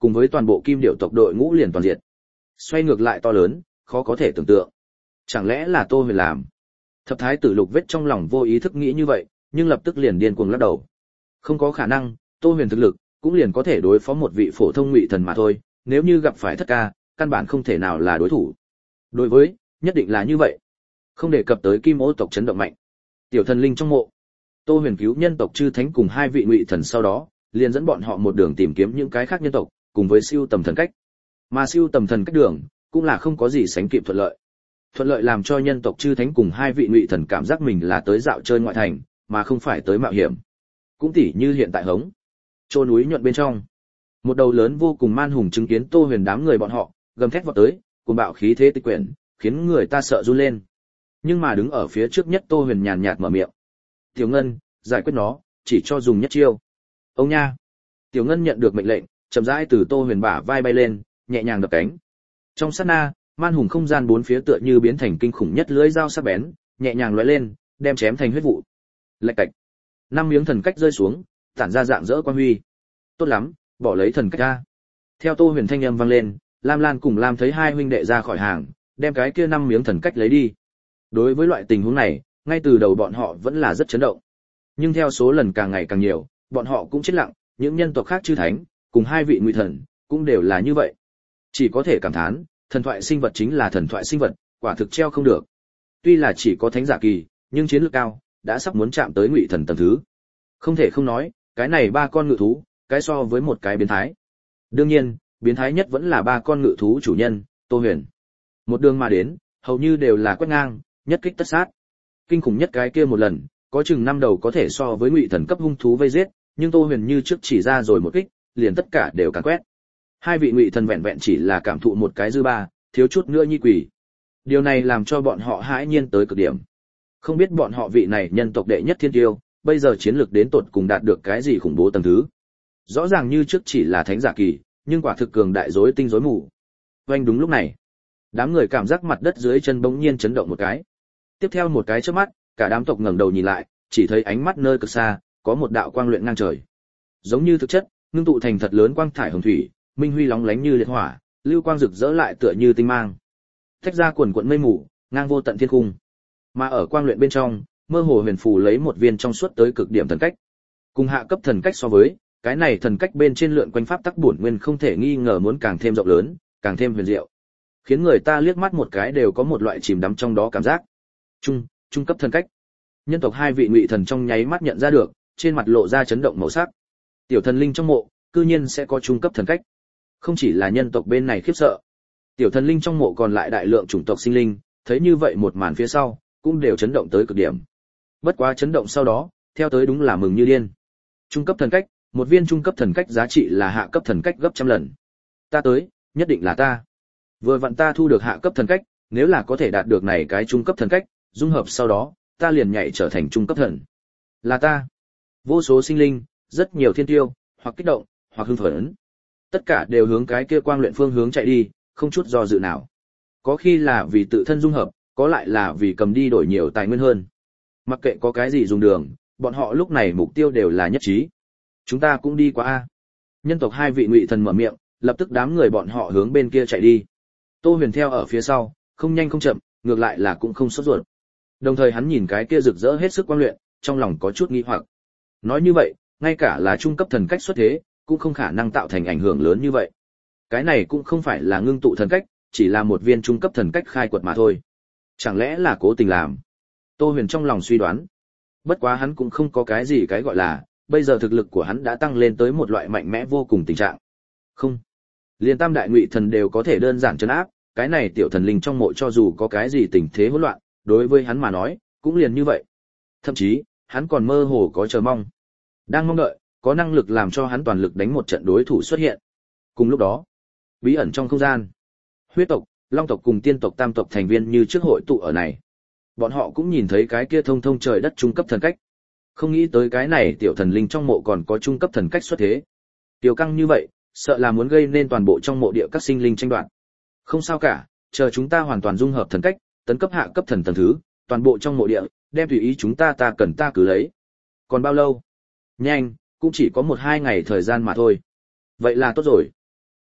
S1: cùng với toàn bộ kim điệu tộc đội ngũ liền toàn diệt. Xoay ngược lại to lớn, khó có thể tưởng tượng. Chẳng lẽ là Tô Huyền làm? Thập thái tử Lục Vết trong lòng vô ý thức nghĩ như vậy, nhưng lập tức liền điên cuồng lắc đầu. Không có khả năng, Tô Huyền thực lực cũng liền có thể đối phó một vị phổ thông ngụy thần mà thôi, nếu như gặp phải Thất Ca, căn bản không thể nào là đối thủ. Đối với, nhất định là như vậy. Không đề cập tới Kim Ô tộc chấn động mạnh. Tiểu thần linh trong mộ. Tô Huyền cứu nhân tộc chư thánh cùng hai vị ngụy thần sau đó, liền dẫn bọn họ một đường tìm kiếm những cái khác nhân tộc, cùng với siêu tầm thần cách. Mà siêu tầm thần cách đường, cũng là không có gì sánh kịp thuận lợi. Thuận lợi làm cho nhân tộc chư thánh cùng hai vị ngụy thần cảm giác mình là tới dạo chơi ngoại thành, mà không phải tới mạo hiểm. Cũng tỉ như hiện tại hống. Trô núi nhuận bên trong. Một đầu lớn vô cùng man hùng chứng kiến Tô Huyền đám người bọn họ, gầm thét vọt tới, cùng bạo khí thế tịch quyển, khiến người ta sợ run lên. Nhưng mà đứng ở phía trước nhất Tô Huyền nhàn nhạt mở miệng. Tiểu Ngân, giải quyết nó, chỉ cho dùng nhất chiêu. Ông nha. Tiểu Ngân nhận được mệnh lệnh, chậm rãi từ Tô Huyền bả vai bay lên, nhẹ nhàng đập cánh. Trong sát na, man hùng không gian bốn phía tựa như biến thành kinh khủng nhất lưỡi dao sắc bén, nhẹ nhàng lóe lên, đem chém thành huyết vụ. Lạch cạch. Năm miếng thần cách rơi xuống, tản ra dạng dỡ quang huy. Tốt lắm, bỏ lấy thần cách ra. Theo Tô Huyền thanh âm vang lên, Lam Lan cùng Lam thấy hai huynh đệ ra khỏi hàng, đem cái kia năm miếng thần cách lấy đi. Đối với loại tình huống này, ngay từ đầu bọn họ vẫn là rất chấn động. Nhưng theo số lần càng ngày càng nhiều, bọn họ cũng chết lặng, những nhân tộc khác chư thánh, cùng hai vị ngụy thần, cũng đều là như vậy. Chỉ có thể cảm thán, thần thoại sinh vật chính là thần thoại sinh vật, quả thực treo không được. Tuy là chỉ có thánh giả kỳ, nhưng chiến lược cao, đã sắp muốn chạm tới ngụy thần tầng thứ. Không thể không nói, cái này ba con ngự thú, cái so với một cái biến thái. Đương nhiên, biến thái nhất vẫn là ba con ngự thú chủ nhân, Tô Huyền. Một đường mà đến, hầu như đều là quét ngang, nhất kích tất sát. Kinh khủng nhất cái kia một lần, có chừng năm đầu có thể so với ngụy thần cấp hung thú vây giết, nhưng Tô Huyền như trước chỉ ra rồi một kích, liền tất cả đều càn quét. Hai vị ngụy thần vẹn vẹn chỉ là cảm thụ một cái dư ba, thiếu chút nữa nhi quỷ. Điều này làm cho bọn họ hãi nhiên tới cực điểm. Không biết bọn họ vị này nhân tộc đệ nhất thiên tiêu, bây giờ chiến lược đến tột cùng đạt được cái gì khủng bố tầng thứ. Rõ ràng như trước chỉ là thánh giả kỳ, nhưng quả thực cường đại rối tinh rối mù. Oanh đúng lúc này, đám người cảm giác mặt đất dưới chân bỗng nhiên chấn động một cái. Tiếp theo một cái chớp mắt, cả đám tộc ngẩng đầu nhìn lại, chỉ thấy ánh mắt nơi cực xa, có một đạo quang luyện ngang trời. Giống như thực chất, ngưng tụ thành thật lớn quang thải hồng thủy, minh huy lóng lánh như liệt hỏa, lưu quang rực rỡ lại tựa như tinh mang. Tách ra quần quần mây mù, ngang vô tận thiên cung. Mà ở quang luyện bên trong, mơ hồ huyền phù lấy một viên trong suốt tới cực điểm thần cách. Cùng hạ cấp thần cách so với, cái này thần cách bên trên lượn quanh pháp tắc bổn nguyên không thể nghi ngờ muốn càng thêm rộng lớn, càng thêm huyền diệu, khiến người ta liếc mắt một cái đều có một loại chìm đắm trong đó cảm giác. Trung, trung cấp thần cách. Nhân tộc hai vị ngụy thần trong nháy mắt nhận ra được, trên mặt lộ ra chấn động màu sắc. Tiểu thần linh trong mộ, cư nhiên sẽ có trung cấp thần cách. Không chỉ là nhân tộc bên này khiếp sợ, tiểu thần linh trong mộ còn lại đại lượng chủng tộc sinh linh, thấy như vậy một màn phía sau, cũng đều chấn động tới cực điểm. Bất quá chấn động sau đó, theo tới đúng là mừng như điên. Trung cấp thần cách, một viên trung cấp thần cách giá trị là hạ cấp thần cách gấp trăm lần. Ta tới, nhất định là ta. Vừa vặn ta thu được hạ cấp thần cách, nếu là có thể đạt được này cái trung cấp thần cách, dung hợp sau đó, ta liền nhảy trở thành trung cấp thần. Là ta. Vô số sinh linh, rất nhiều thiên tiêu, hoặc kích động, hoặc hưng phấn. Tất cả đều hướng cái kia quang luyện phương hướng chạy đi, không chút do dự nào. Có khi là vì tự thân dung hợp, có lại là vì cầm đi đổi nhiều tài nguyên hơn. Mặc kệ có cái gì dùng đường, bọn họ lúc này mục tiêu đều là nhất trí. Chúng ta cũng đi qua a. Nhân tộc hai vị ngụy thần mở miệng, lập tức đám người bọn họ hướng bên kia chạy đi. Tô Huyền theo ở phía sau, không nhanh không chậm, ngược lại là cũng không sốt ruột. Đồng thời hắn nhìn cái kia rực rỡ hết sức quang luyện, trong lòng có chút nghi hoặc. Nói như vậy, ngay cả là trung cấp thần cách xuất thế, cũng không khả năng tạo thành ảnh hưởng lớn như vậy. Cái này cũng không phải là ngưng tụ thần cách, chỉ là một viên trung cấp thần cách khai quật mà thôi. Chẳng lẽ là cố tình làm? Tô Huyền trong lòng suy đoán. Bất quá hắn cũng không có cái gì cái gọi là, bây giờ thực lực của hắn đã tăng lên tới một loại mạnh mẽ vô cùng tình trạng. Không. Liên tam đại ngụy thần đều có thể đơn giản trấn áp, cái này tiểu thần linh trong mộ cho dù có cái gì tình thế hỗn loạn, đối với hắn mà nói, cũng liền như vậy. Thậm chí, hắn còn mơ hồ có chờ mong. Đang mong đợi, có năng lực làm cho hắn toàn lực đánh một trận đối thủ xuất hiện. Cùng lúc đó, bí ẩn trong không gian, huyết tộc, long tộc cùng tiên tộc tam tộc thành viên như trước hội tụ ở này. Bọn họ cũng nhìn thấy cái kia thông thông trời đất trung cấp thần cách. Không nghĩ tới cái này tiểu thần linh trong mộ còn có trung cấp thần cách xuất thế. Tiểu căng như vậy, sợ là muốn gây nên toàn bộ trong mộ địa các sinh linh tranh đoạt. Không sao cả, chờ chúng ta hoàn toàn dung hợp thần cách, tấn cấp hạ cấp thần tầng thứ, toàn bộ trong mộ địa, đem tùy ý chúng ta ta cần ta cứ lấy. Còn bao lâu? Nhanh, cũng chỉ có một hai ngày thời gian mà thôi. Vậy là tốt rồi.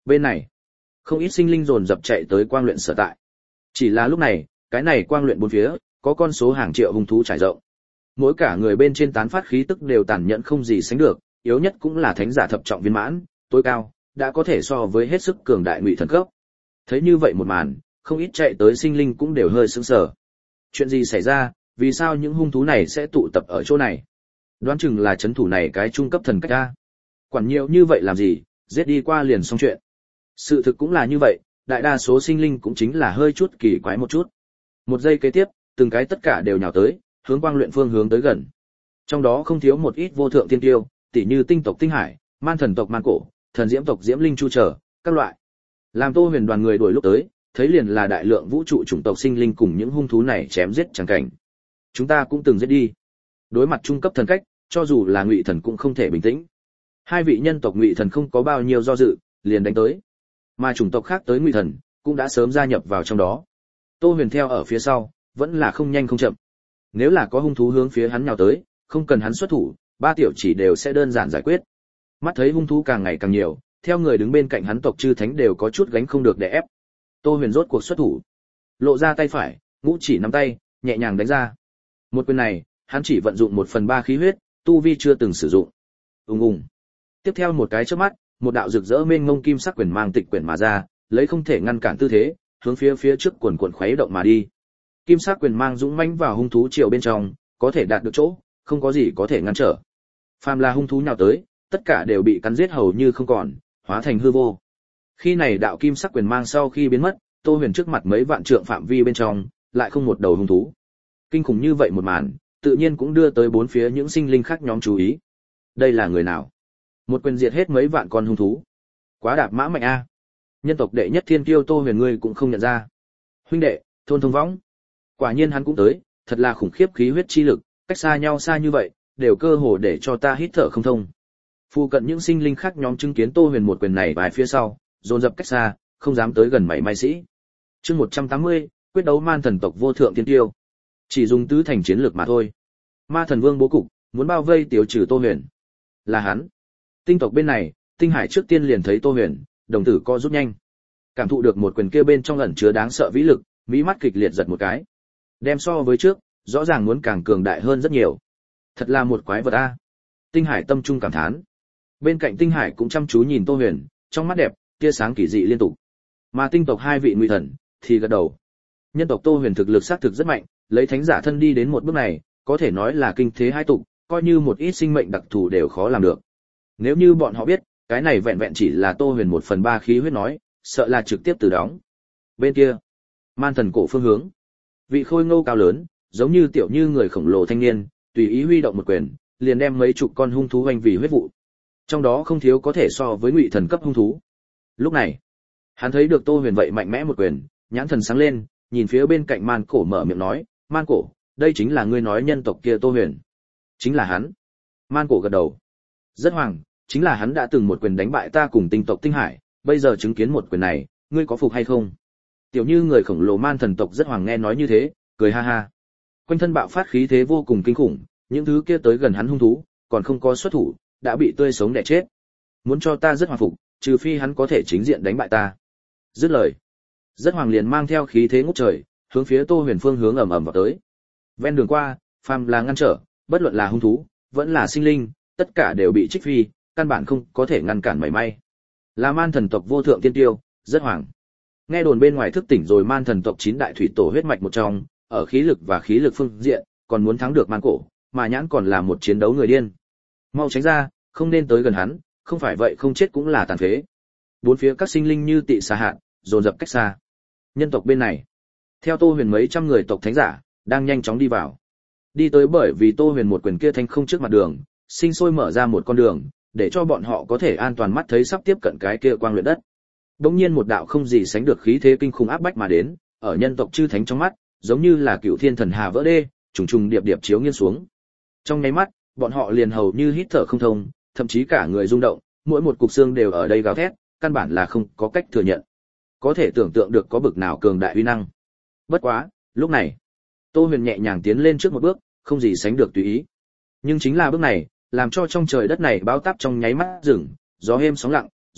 S1: Bên này, không ít sinh linh dồn dập chạy tới quang luyện sở tại. Chỉ là lúc này, cái này quang luyện bốn phía, có con số hàng triệu hung thú trải rộng. Mỗi cả người bên trên tán phát khí tức đều tàn nhẫn không gì sánh được, yếu nhất cũng là thánh giả thập trọng viên mãn, tối cao đã có thể so với hết sức cường đại ngụy thần cấp. Thấy như vậy một màn, không ít chạy tới sinh linh cũng đều hơi sững sờ. Chuyện gì xảy ra, vì sao những hung thú này sẽ tụ tập ở chỗ này? Đoán chừng là chấn thủ này cái trung cấp thần cách a. Quản nhiều như vậy làm gì, giết đi qua liền xong chuyện. Sự thực cũng là như vậy, đại đa số sinh linh cũng chính là hơi chút kỳ quái một chút. Một giây kế tiếp, từng cái tất cả đều nhào tới, hướng quang luyện phương hướng tới gần. Trong đó không thiếu một ít vô thượng tiên tiêu, tỉ như tinh tộc Tinh Hải, man thần tộc Man Cổ, thần diễm tộc Diễm Linh Chu trở, các loại. Làm Tô Huyền đoàn người đuổi lúc tới, thấy liền là đại lượng vũ trụ chủng tộc sinh linh cùng những hung thú này chém giết chẳng cảnh. Chúng ta cũng từng giết đi. Đối mặt trung cấp thần cách, cho dù là ngụy thần cũng không thể bình tĩnh. Hai vị nhân tộc ngụy thần không có bao nhiêu do dự, liền đánh tới. Mà chủng tộc khác tới ngụy thần cũng đã sớm gia nhập vào trong đó. Tô Huyền theo ở phía sau, vẫn là không nhanh không chậm. Nếu là có hung thú hướng phía hắn nhào tới, không cần hắn xuất thủ, ba tiểu chỉ đều sẽ đơn giản giải quyết. Mắt thấy hung thú càng ngày càng nhiều, theo người đứng bên cạnh hắn tộc chư thánh đều có chút gánh không được để ép. Tô Huyền rốt cuộc xuất thủ, lộ ra tay phải, ngũ chỉ nắm tay, nhẹ nhàng đánh ra. Một quyền này, hắn chỉ vận dụng một phần ba khí huyết, tu vi chưa từng sử dụng. Ùng ùng. Tiếp theo một cái chớp mắt, một đạo rực rỡ mênh mông kim sắc quyền mang tịch quyển mà ra, lấy không thể ngăn cản tư thế, hướng phía phía trước cuồn cuộn khuấy động mà đi. Kim sắc quyền mang dũng mãnh vào hung thú triều bên trong, có thể đạt được chỗ, không có gì có thể ngăn trở. Phàm là hung thú nhào tới, tất cả đều bị cắn giết hầu như không còn, hóa thành hư vô. Khi này đạo kim sắc quyền mang sau khi biến mất, Tô Huyền trước mặt mấy vạn trượng phạm vi bên trong, lại không một đầu hung thú. Kinh khủng như vậy một màn, tự nhiên cũng đưa tới bốn phía những sinh linh khác nhóm chú ý. Đây là người nào? Một quyền diệt hết mấy vạn con hung thú. Quá đạp mã mạnh a. Nhân tộc đệ nhất thiên kiêu Tô Huyền ngươi cũng không nhận ra. Huynh đệ, thôn thông võng. Quả nhiên hắn cũng tới, thật là khủng khiếp khí huyết chi lực, cách xa nhau xa như vậy, đều cơ hồ để cho ta hít thở không thông. Phu cận những sinh linh khác nhóm chứng kiến Tô Huyền một quyền này vài phía sau, dồn dập cách xa, không dám tới gần mảy may sĩ. Chương một trăm tám mươi, quyết đấu man thần tộc vô thượng thiên tiêu. Chỉ dùng tứ thành chiến lược mà thôi. Ma thần vương bố cục, muốn bao vây tiêu trừ Tô Huyền. Là hắn. Tinh tộc bên này, Tinh Hải trước tiên liền thấy Tô Huyền, đồng tử co rút nhanh. Cảm thụ được một quyền kia bên trong ẩn chứa đáng sợ vĩ lực, mỹ mắt kịch liệt giật một cái. Đem so với trước, rõ ràng muốn càng cường đại hơn rất nhiều. Thật là một quái vật a. Tinh Hải tâm trung cảm thán. Bên cạnh Tinh Hải cũng chăm chú nhìn Tô Huyền, trong mắt đẹp, tia sáng kỳ dị liên tục. Mà tinh tộc hai vị ngụy thần thì gật đầu. Nhân tộc Tô Huyền thực lực xác thực rất mạnh, lấy thánh giả thân đi đến một bước này, có thể nói là kinh thế hai tục, coi như một ít sinh mệnh đặc thù đều khó làm được. Nếu như bọn họ biết, cái này vẹn vẹn chỉ là Tô Huyền một phần ba khí huyết nói, sợ là trực tiếp từ đóng. Bên kia, man thần cổ phương hướng, vị khôi ngô cao lớn, giống như tiểu như người khổng lồ thanh niên, tùy ý huy động một quyền, liền đem mấy chục con hung thú hoành vì huyết vụ. Trong đó không thiếu có thể so với ngụy thần cấp hung thú. Lúc này, hắn thấy được Tô Huyền vậy mạnh mẽ một quyền, nhãn thần sáng lên, nhìn phía bên cạnh Man Cổ mở miệng nói, Man Cổ, đây chính là ngươi nói nhân tộc kia Tô Huyền. Chính là hắn. Man Cổ gật đầu. Rất hoàng, chính là hắn đã từng một quyền đánh bại ta cùng tinh tộc Tinh Hải, bây giờ chứng kiến một quyền này, ngươi có phục hay không? Tiểu như người khổng lồ man thần tộc rất hoàng nghe nói như thế, cười ha ha. Quanh thân bạo phát khí thế vô cùng kinh khủng, những thứ kia tới gần hắn hung thú, còn không có xuất thủ, đã bị tươi sống đẻ chết. Muốn cho ta rất hoàng phục, trừ phi hắn có thể chính diện đánh bại ta. Dứt lời, rất hoàng liền mang theo khí thế ngút trời, hướng phía Tô Huyền phương hướng ầm ầm vào tới. Ven đường qua, phàm là ngăn trở, bất luận là hung thú, vẫn là sinh linh, tất cả đều bị trích phi, căn bản không có thể ngăn cản mảy may. Là man thần tộc vô thượng tiên tiêu, rất hoàng. Nghe đồn bên ngoài thức tỉnh rồi man thần tộc chín đại thủy tổ huyết mạch một trong, ở khí lực và khí lực phương diện, còn muốn thắng được Man Cổ, mà nhãn còn là một chiến đấu người điên. Mau tránh ra, không nên tới gần hắn, không phải vậy không chết cũng là tàn phế. Bốn phía các sinh linh như tị xà hạn, dồn dập cách xa. Nhân tộc bên này, theo Tô Huyền mấy trăm người tộc thánh giả, đang nhanh chóng đi vào. Đi tới bởi vì Tô Huyền một quyền kia thanh không trước mặt đường, sinh sôi mở ra một con đường, để cho bọn họ có thể an toàn mắt thấy sắp tiếp cận cái kia quang luyện đất. Đống nhiên một đạo không gì sánh được khí thế kinh khủng áp bách mà đến, ở nhân tộc chư thánh trong mắt, giống như là cựu thiên thần hà vỡ đê, trùng trùng điệp điệp chiếu nghiêng xuống. Trong nháy mắt, bọn họ liền hầu như hít thở không thông, thậm chí cả người rung động, mỗi một cục xương đều ở đây gào thét, căn bản là không có cách thừa nhận. Có thể tưởng tượng được có bực nào cường đại uy năng. Bất quá, lúc này, Tô Huyền nhẹ nhàng tiến lên trước một bước, không gì sánh được tùy ý. Nhưng chính là bước này, làm cho trong trời đất này bão táp trong nháy mắt dừng, gió êm sóng lặng,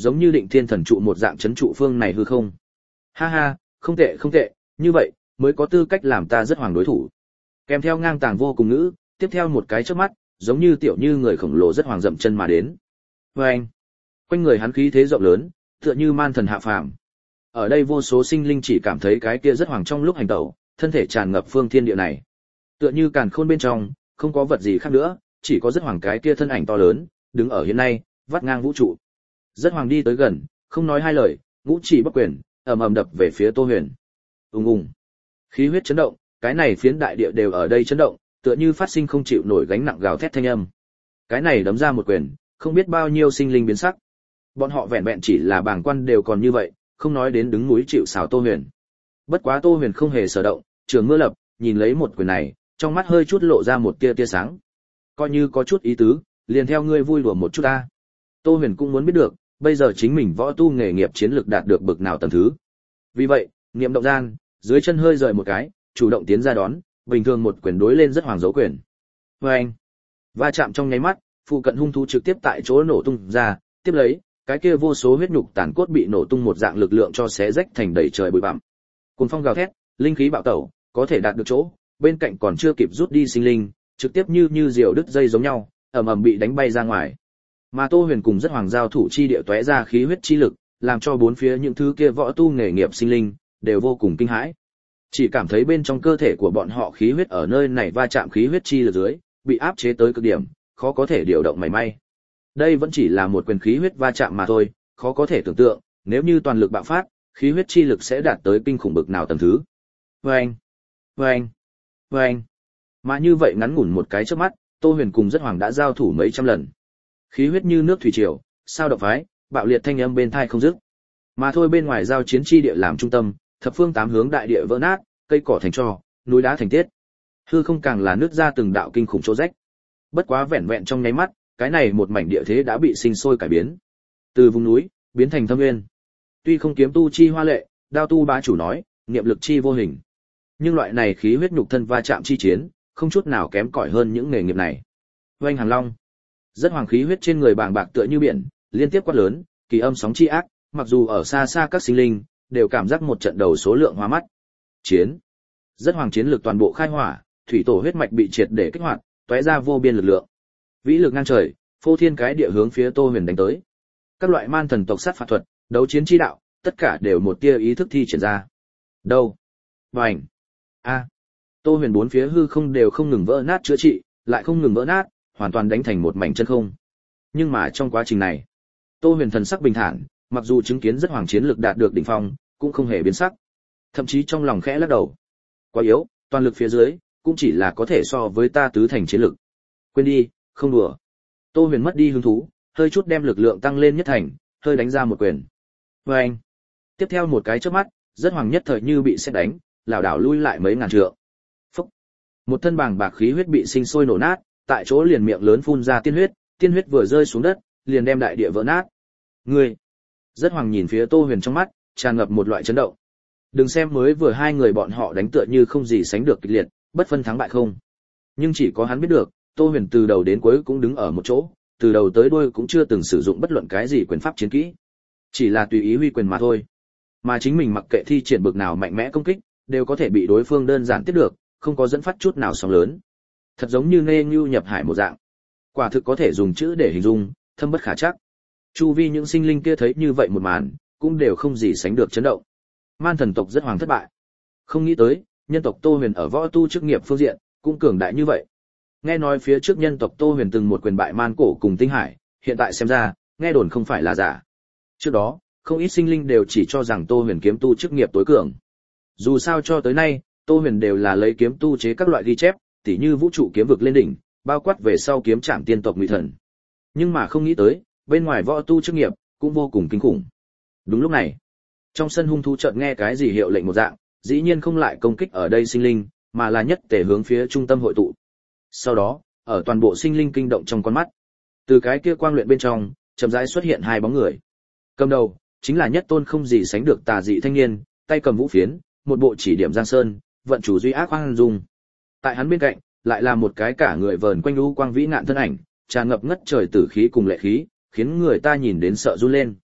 S1: giống như định thiên thần trụ một dạng chấn trụ phương này hư không. Ha ha, không tệ không tệ, như vậy mới có tư cách làm ta rất hoàng đối thủ. Kèm theo ngang tàng vô cùng ngữ, tiếp theo một cái chớp mắt, giống như tiểu như người khổng lồ rất hoàng dậm chân mà đến. Và anh, quanh người hắn khí thế rộng lớn, tựa như man thần hạ phàm. Ở đây vô số sinh linh chỉ cảm thấy cái kia rất hoàng trong lúc hành tẩu, thân thể tràn ngập phương thiên địa này. Tựa như càn khôn bên trong, không có vật gì khác nữa, chỉ có rất hoàng cái kia thân ảnh to lớn, đứng ở hiện nay, vắt ngang vũ trụ. Rất hoàng đi tới gần, không nói hai lời, ngũ chỉ bắc quyền, ầm ầm đập về phía Tô Huyền. Ùng ùng, khí huyết chấn động, cái này phiến đại địa đều ở đây chấn động, tựa như phát sinh không chịu nổi gánh nặng gào thét thanh âm. Cái này đấm ra một quyền, không biết bao nhiêu sinh linh biến sắc. Bọn họ vẹn vẹn chỉ là bàng quan đều còn như vậy, không nói đến đứng núi chịu sào Tô Huyền. Bất quá Tô Huyền không hề sở động, trường mưa lập, nhìn lấy một quyền này, trong mắt hơi chút lộ ra một tia tia sáng. Coi như có chút ý tứ, liền theo ngươi vui đùa một chút ta. Tô Huyền cũng muốn biết được, bây giờ chính mình võ tu nghề nghiệp chiến lược đạt được bậc nào tầng thứ. Vì vậy, niệm động gian, dưới chân hơi rời một cái, chủ động tiến ra đón, bình thường một quyền đối lên rất hoàng dấu quyền. Và anh, va chạm trong nháy mắt, phụ cận hung thú trực tiếp tại chỗ nổ tung ra, tiếp lấy, cái kia vô số huyết nhục tàn cốt bị nổ tung một dạng lực lượng cho xé rách thành đầy trời bụi bặm. Cuồng phong gào thét, linh khí bạo tẩu, có thể đạt được chỗ, bên cạnh còn chưa kịp rút đi sinh linh, trực tiếp như như diều đứt dây giống nhau, ầm ầm bị đánh bay ra ngoài. Mà Tô Huyền cùng rất hoàng giao thủ chi địa tóe ra khí huyết chi lực, làm cho bốn phía những thứ kia võ tu nghề nghiệp sinh linh đều vô cùng kinh hãi. Chỉ cảm thấy bên trong cơ thể của bọn họ khí huyết ở nơi này va chạm khí huyết chi lực dưới, bị áp chế tới cực điểm, khó có thể điều động mảy may. Đây vẫn chỉ là một quyền khí huyết va chạm mà thôi, khó có thể tưởng tượng, nếu như toàn lực bạo phát, khí huyết chi lực sẽ đạt tới kinh khủng bực nào tầng thứ. Vâng, vâng, vâng. Mà như vậy ngắn ngủn một cái chớp mắt, Tô Huyền cùng rất hoàng đã giao thủ mấy trăm lần. Khí huyết như nước thủy triều, sao động phái, bạo liệt thanh âm bên tai không dứt. Mà thôi bên ngoài giao chiến chi địa làm trung tâm, thập phương tám hướng đại địa vỡ nát, cây cỏ thành tro, núi đá thành tiết. Hư không càng là nứt ra từng đạo kinh khủng chỗ rách. Bất quá vẹn vẹn trong nháy mắt, cái này một mảnh địa thế đã bị sinh sôi cải biến. Từ vùng núi biến thành thâm nguyên. Tuy không kiếm tu chi hoa lệ, đao tu bá chủ nói, niệm lực chi vô hình. Nhưng loại này khí huyết nhục thân va chạm chi chiến, không chút nào kém cỏi hơn những nghề nghiệp này. Oanh Hàn Long, rất hoàng khí huyết trên người bàng bạc tựa như biển, liên tiếp quát lớn, kỳ âm sóng chi ác, mặc dù ở xa xa các sinh linh đều cảm giác một trận đầu số lượng hóa mắt. Chiến, rất hoàng chiến lực toàn bộ khai hỏa, thủy tổ huyết mạch bị triệt để kích hoạt, tóe ra vô biên lực lượng. Vĩ lực ngang trời, phô thiên cái địa hướng phía Tô Huyền đánh tới. Các loại man thần tộc sát phạt thuật, đấu chiến chi đạo, tất cả đều một tia ý thức thi triển ra. Đâu? Bành! A! Tô Huyền bốn phía hư không đều không ngừng vỡ nát chữa trị, lại không ngừng vỡ nát, hoàn toàn đánh thành một mảnh chân không. Nhưng mà trong quá trình này, Tô Huyền thần sắc bình thản, mặc dù chứng kiến rất hoàng chiến lực đạt được đỉnh phong, cũng không hề biến sắc. Thậm chí trong lòng khẽ lắc đầu. Quá yếu, toàn lực phía dưới, cũng chỉ là có thể so với ta tứ thành chiến lực. Quên đi, không đùa. Tô Huyền mất đi hứng thú, hơi chút đem lực lượng tăng lên nhất thành, hơi đánh ra một quyền. Và anh. Tiếp theo một cái chớp mắt, rất hoàng nhất thời như bị sét đánh, lảo đảo lui lại mấy ngàn trượng. Phốc. Một thân bàng bạc khí huyết bị sinh sôi nổ nát, tại chỗ liền miệng lớn phun ra tiên huyết, tiên huyết vừa rơi xuống đất, liền đem đại địa vỡ nát. Ngươi. Rất hoàng nhìn phía Tô Huyền trong mắt, tràn ngập một loại chấn động. Đừng xem mới vừa hai người bọn họ đánh tựa như không gì sánh được kịch liệt, bất phân thắng bại không. Nhưng chỉ có hắn biết được, Tô Huyền từ đầu đến cuối cũng đứng ở một chỗ, từ đầu tới đuôi cũng chưa từng sử dụng bất luận cái gì quyền pháp chiến kỹ, chỉ là tùy ý huy quyền mà thôi. Mà chính mình mặc kệ thi triển bực nào mạnh mẽ công kích, đều có thể bị đối phương đơn giản tiếp được, không có dẫn phát chút nào sóng lớn. Thật giống như nê ngưu nhập hải một dạng. Quả thực có thể dùng chữ để hình dung, thâm bất khả trắc. Chu vi những sinh linh kia thấy như vậy một màn, cũng đều không gì sánh được chấn động. Man thần tộc rất hoàng thất bại. Không nghĩ tới, nhân tộc Tô Huyền ở võ tu chức nghiệp phương diện, cũng cường đại như vậy. Nghe nói phía trước nhân tộc Tô Huyền từng một quyền bại Man Cổ cùng Tinh Hải, hiện tại xem ra, nghe đồn không phải là giả. Trước đó, không ít sinh linh đều chỉ cho rằng Tô Huyền kiếm tu chức nghiệp tối cường. Dù sao cho tới nay, Tô Huyền đều là lấy kiếm tu chế các loại ghi chép, tỉ như vũ trụ kiếm vực lên đỉnh, bao quát về sau kiếm trảm tiên tộc Ngụy Thần. Nhưng mà không nghĩ tới, bên ngoài võ tu chức nghiệp cũng vô cùng kinh khủng. Đúng lúc này, trong sân hung thú chợt nghe cái gì hiệu lệnh một dạng, dĩ nhiên không lại công kích ở đây sinh linh, mà là nhất tề hướng phía trung tâm hội tụ. Sau đó, ở toàn bộ sinh linh kinh động trong con mắt, từ cái kia quang luyện bên trong, chậm rãi xuất hiện hai bóng người. Cầm đầu chính là nhất tôn không gì sánh được tà dị thanh niên, tay cầm vũ phiến, một bộ chỉ điểm giang sơn, vận chủ duy ác quang dung. Tại hắn bên cạnh, lại là một cái cả người vờn quanh u quang vĩ ngạn thân ảnh, tràn ngập ngất trời tử khí cùng lệ khí, khiến người ta nhìn đến sợ run lên.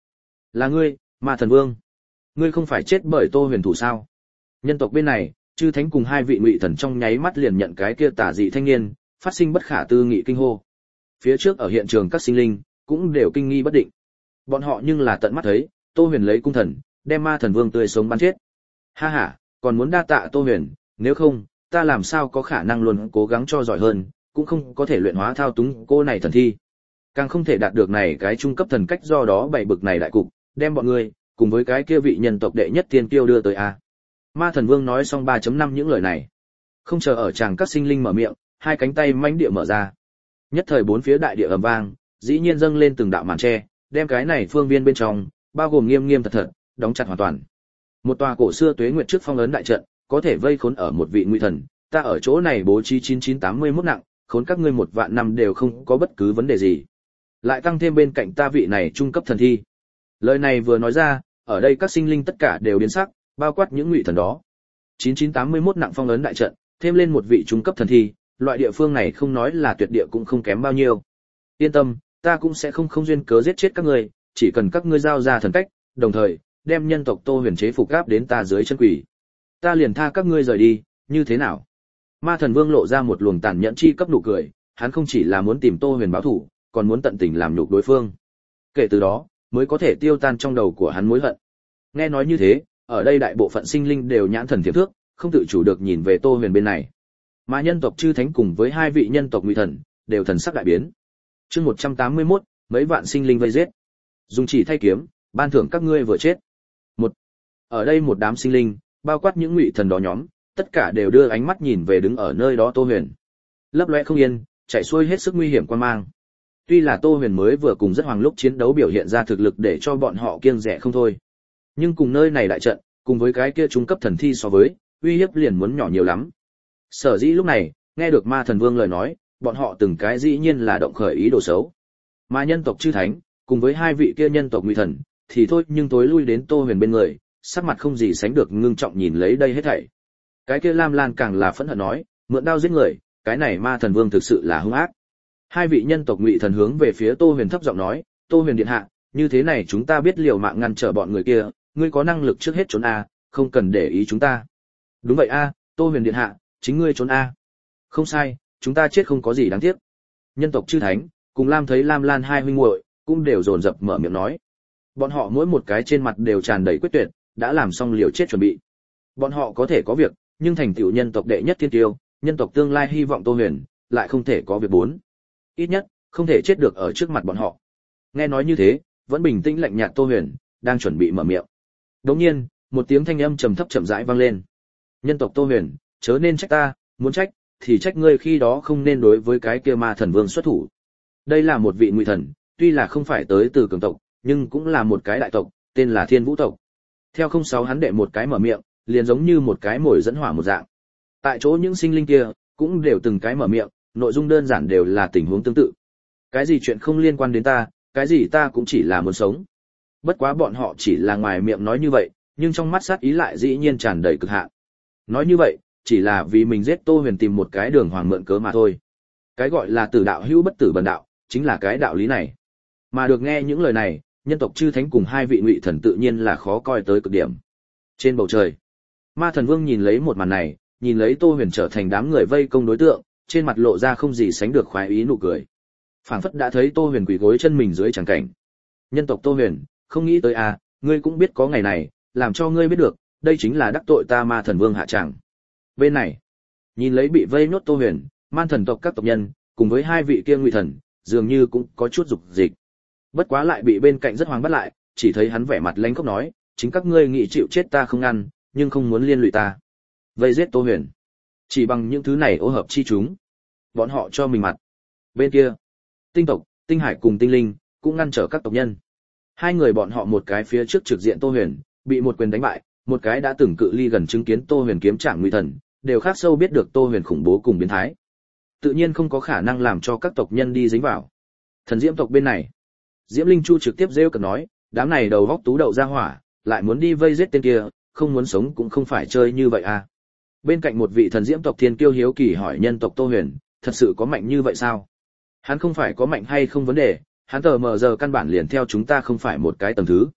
S1: Là ngươi, Ma Thần Vương. Ngươi không phải chết bởi Tô Huyền thủ sao? Nhân tộc bên này, chư thánh cùng hai vị ngụy thần trong nháy mắt liền nhận cái kia tà dị thanh niên, phát sinh bất khả tư nghị kinh hô. Phía trước ở hiện trường các sinh linh cũng đều kinh nghi bất định. Bọn họ nhưng là tận mắt thấy, Tô Huyền lấy cung thần, đem Ma Thần Vương tươi sống bắn chết. Ha ha, còn muốn đa tạ Tô Huyền, nếu không, ta làm sao có khả năng luôn cố gắng cho giỏi hơn, cũng không có thể luyện hóa thao túng cô này thần thi. Càng không thể đạt được này cái trung cấp thần cách, do đó bảy bực này đại cục, đem bọn ngươi cùng với cái kia vị nhân tộc đệ nhất tiên kiêu đưa tới a. Ma Thần Vương nói xong ba chấm năm những lời này, không chờ ở chàng các sinh linh mở miệng, hai cánh tay mãnh địa mở ra. Nhất thời bốn phía đại địa ầm vang, dĩ nhiên dâng lên từng đạo màn che, đem cái này phương viên bên trong, bao gồm nghiêm nghiêm thật thật, đóng chặt hoàn toàn. Một tòa cổ xưa tuế nguyệt trước phong ấn đại trận, có thể vây khốn ở một vị ngụy thần, ta ở chỗ này bố trí chín chín tám mươi mốt nặng, khốn các ngươi một vạn năm đều không có bất cứ vấn đề gì. Lại tăng thêm bên cạnh ta vị này trung cấp thần thi. Lời này vừa nói ra, ở đây các sinh linh tất cả đều biến sắc, bao quát những ngụy thần đó. chín chín tám mươi mốt nặng phong ấn đại trận, thêm lên một vị trung cấp thần thi, loại địa phương này không nói là tuyệt địa cũng không kém bao nhiêu. Yên tâm, ta cũng sẽ không không duyên cớ giết chết các ngươi, chỉ cần các ngươi giao ra thần cách, đồng thời đem nhân tộc Tô Huyền chế phục áp đến ta dưới chân quỷ, ta liền tha các ngươi rời đi, như thế nào? Ma Thần Vương lộ ra một luồng tàn nhẫn chi cấp nụ cười, hắn không chỉ là muốn tìm Tô Huyền báo thù, còn muốn tận tình làm nhục đối phương. Kể từ đó, mới có thể tiêu tan trong đầu của hắn mối hận. Nghe nói như thế, ở đây đại bộ phận sinh linh đều nhãn thần thiệp thước, không tự chủ được nhìn về Tô Huyền bên này. Mà nhân tộc chư thánh cùng với hai vị nhân tộc ngụy thần, đều thần sắc đại biến. Chương một trăm tám mươi mốt, mấy vạn sinh linh vây giết. Dùng chỉ thay kiếm, ban thưởng các ngươi vừa chết. Một. Ở đây một đám sinh linh, bao quát những ngụy thần đó nhóm, tất cả đều đưa ánh mắt nhìn về đứng ở nơi đó Tô Huyền. Lấp lóe không yên, chạy xuôi hết sức nguy hiểm quan mang. Tuy là Tô Huyền mới vừa cùng rất hoàng lúc chiến đấu biểu hiện ra thực lực để cho bọn họ kiêng dè không thôi, nhưng cùng nơi này đại trận, cùng với cái kia trung cấp thần thi so với, uy hiếp liền muốn nhỏ nhiều lắm. Sở dĩ lúc này, nghe được Ma Thần Vương lời nói, bọn họ từng cái dĩ nhiên là động khởi ý đồ xấu. Mà nhân tộc chư thánh, cùng với hai vị kia nhân tộc ngụy thần, thì thôi nhưng tối lui đến Tô Huyền bên người, sắc mặt không gì sánh được ngưng trọng nhìn lấy đây hết thảy. Cái kia Lam Lan càng là phẫn hận nói, mượn đao giết người, cái này Ma Thần Vương thực sự là hung ác. Hai vị nhân tộc ngụy thần hướng về phía Tô Huyền thấp giọng nói, Tô Huyền điện hạ, như thế này chúng ta biết liều mạng ngăn trở bọn người kia, ngươi có năng lực trước hết trốn a, không cần để ý chúng ta. Đúng vậy a, Tô Huyền điện hạ, chính ngươi trốn a. Không sai, chúng ta chết không có gì đáng tiếc. Nhân tộc chư thánh, cùng Lam thấy Lam Lan hai huynh muội, cũng đều dồn dập mở miệng nói. Bọn họ mỗi một cái trên mặt đều tràn đầy quyết tuyệt, đã làm xong liều chết chuẩn bị. Bọn họ có thể có việc, nhưng thành tựu nhân tộc đệ nhất thiên tiêu, nhân tộc tương lai hy vọng Tô Huyền, lại không thể có việc bốn. Ít nhất, không thể chết được ở trước mặt bọn họ. Nghe nói như thế, vẫn bình tĩnh lạnh nhạt Tô Huyền, đang chuẩn bị mở miệng. Đống nhiên, một tiếng thanh âm trầm thấp chậm rãi vang lên. Nhân tộc Tô Huyền, chớ nên trách ta, muốn trách, thì trách ngươi khi đó không nên đối với cái kia Ma Thần Vương xuất thủ. Đây là một vị ngụy thần, tuy là không phải tới từ cường tộc, nhưng cũng là một cái đại tộc, tên là Thiên Vũ tộc. Theo không sáu hắn đệ một cái mở miệng, liền giống như một cái mồi dẫn hỏa một dạng. Tại chỗ những sinh linh kia, cũng đều từng cái mở miệng, nội dung đơn giản đều là tình huống tương tự. Cái gì chuyện không liên quan đến ta, cái gì ta cũng chỉ là muốn sống. Bất quá bọn họ chỉ là ngoài miệng nói như vậy, nhưng trong mắt sát ý lại dĩ nhiên tràn đầy cực hạn. Nói như vậy, chỉ là vì mình giết Tô Huyền tìm một cái đường hoàng mượn cớ mà thôi. Cái gọi là tử đạo hữu bất tử bần đạo, chính là cái đạo lý này. Mà được nghe những lời này, nhân tộc chư thánh cùng hai vị ngụy thần tự nhiên là khó coi tới cực điểm. Trên bầu trời, Ma Thần Vương nhìn lấy một màn này, nhìn lấy Tô Huyền trở thành đám người vây công đối tượng, trên mặt lộ ra không gì sánh được khoái ý nụ cười. Phảng phất đã thấy Tô Huyền quỳ gối chân mình dưới tràng cảnh. Nhân tộc Tô Huyền, không nghĩ tới à, ngươi cũng biết có ngày này, làm cho ngươi biết được, đây chính là đắc tội ta Ma Thần Vương hạ tràng. Bên này, nhìn lấy bị vây nhốt Tô Huyền, Man thần tộc các tộc nhân, cùng với hai vị kia ngụy thần, dường như cũng có chút dục dịch. Bất quá lại bị bên cạnh rất hoàng bắt lại, chỉ thấy hắn vẻ mặt lanh khóc nói, chính các ngươi nghĩ chịu chết ta không ngăn, nhưng không muốn liên lụy ta. Vây giết Tô Huyền, chỉ bằng những thứ này ô hợp chi chúng, bọn họ cho mình mặt. Bên kia, Tinh tộc, Tinh Hải cùng Tinh Linh cũng ngăn trở các tộc nhân. Hai người bọn họ một cái phía trước trực diện Tô Huyền, bị một quyền đánh bại, một cái đã từng cự ly gần chứng kiến Tô Huyền kiếm trạng ngụy thần, đều khác sâu biết được Tô Huyền khủng bố cùng biến thái. Tự nhiên không có khả năng làm cho các tộc nhân đi dính vào. Thần Diễm tộc bên này, Diễm Linh Chu trực tiếp rêu cợt nói, đám này đầu góc tú đậu ra hỏa, lại muốn đi vây giết tên kia, không muốn sống cũng không phải chơi như vậy à. Bên cạnh một vị thần Diễm tộc thiên kiêu hiếu kỳ hỏi nhân tộc Tô Huyền, thật sự có mạnh như vậy sao? Hắn không phải có mạnh hay không vấn đề, hắn tờ mờ giờ căn bản liền theo chúng ta không phải một cái tầng thứ.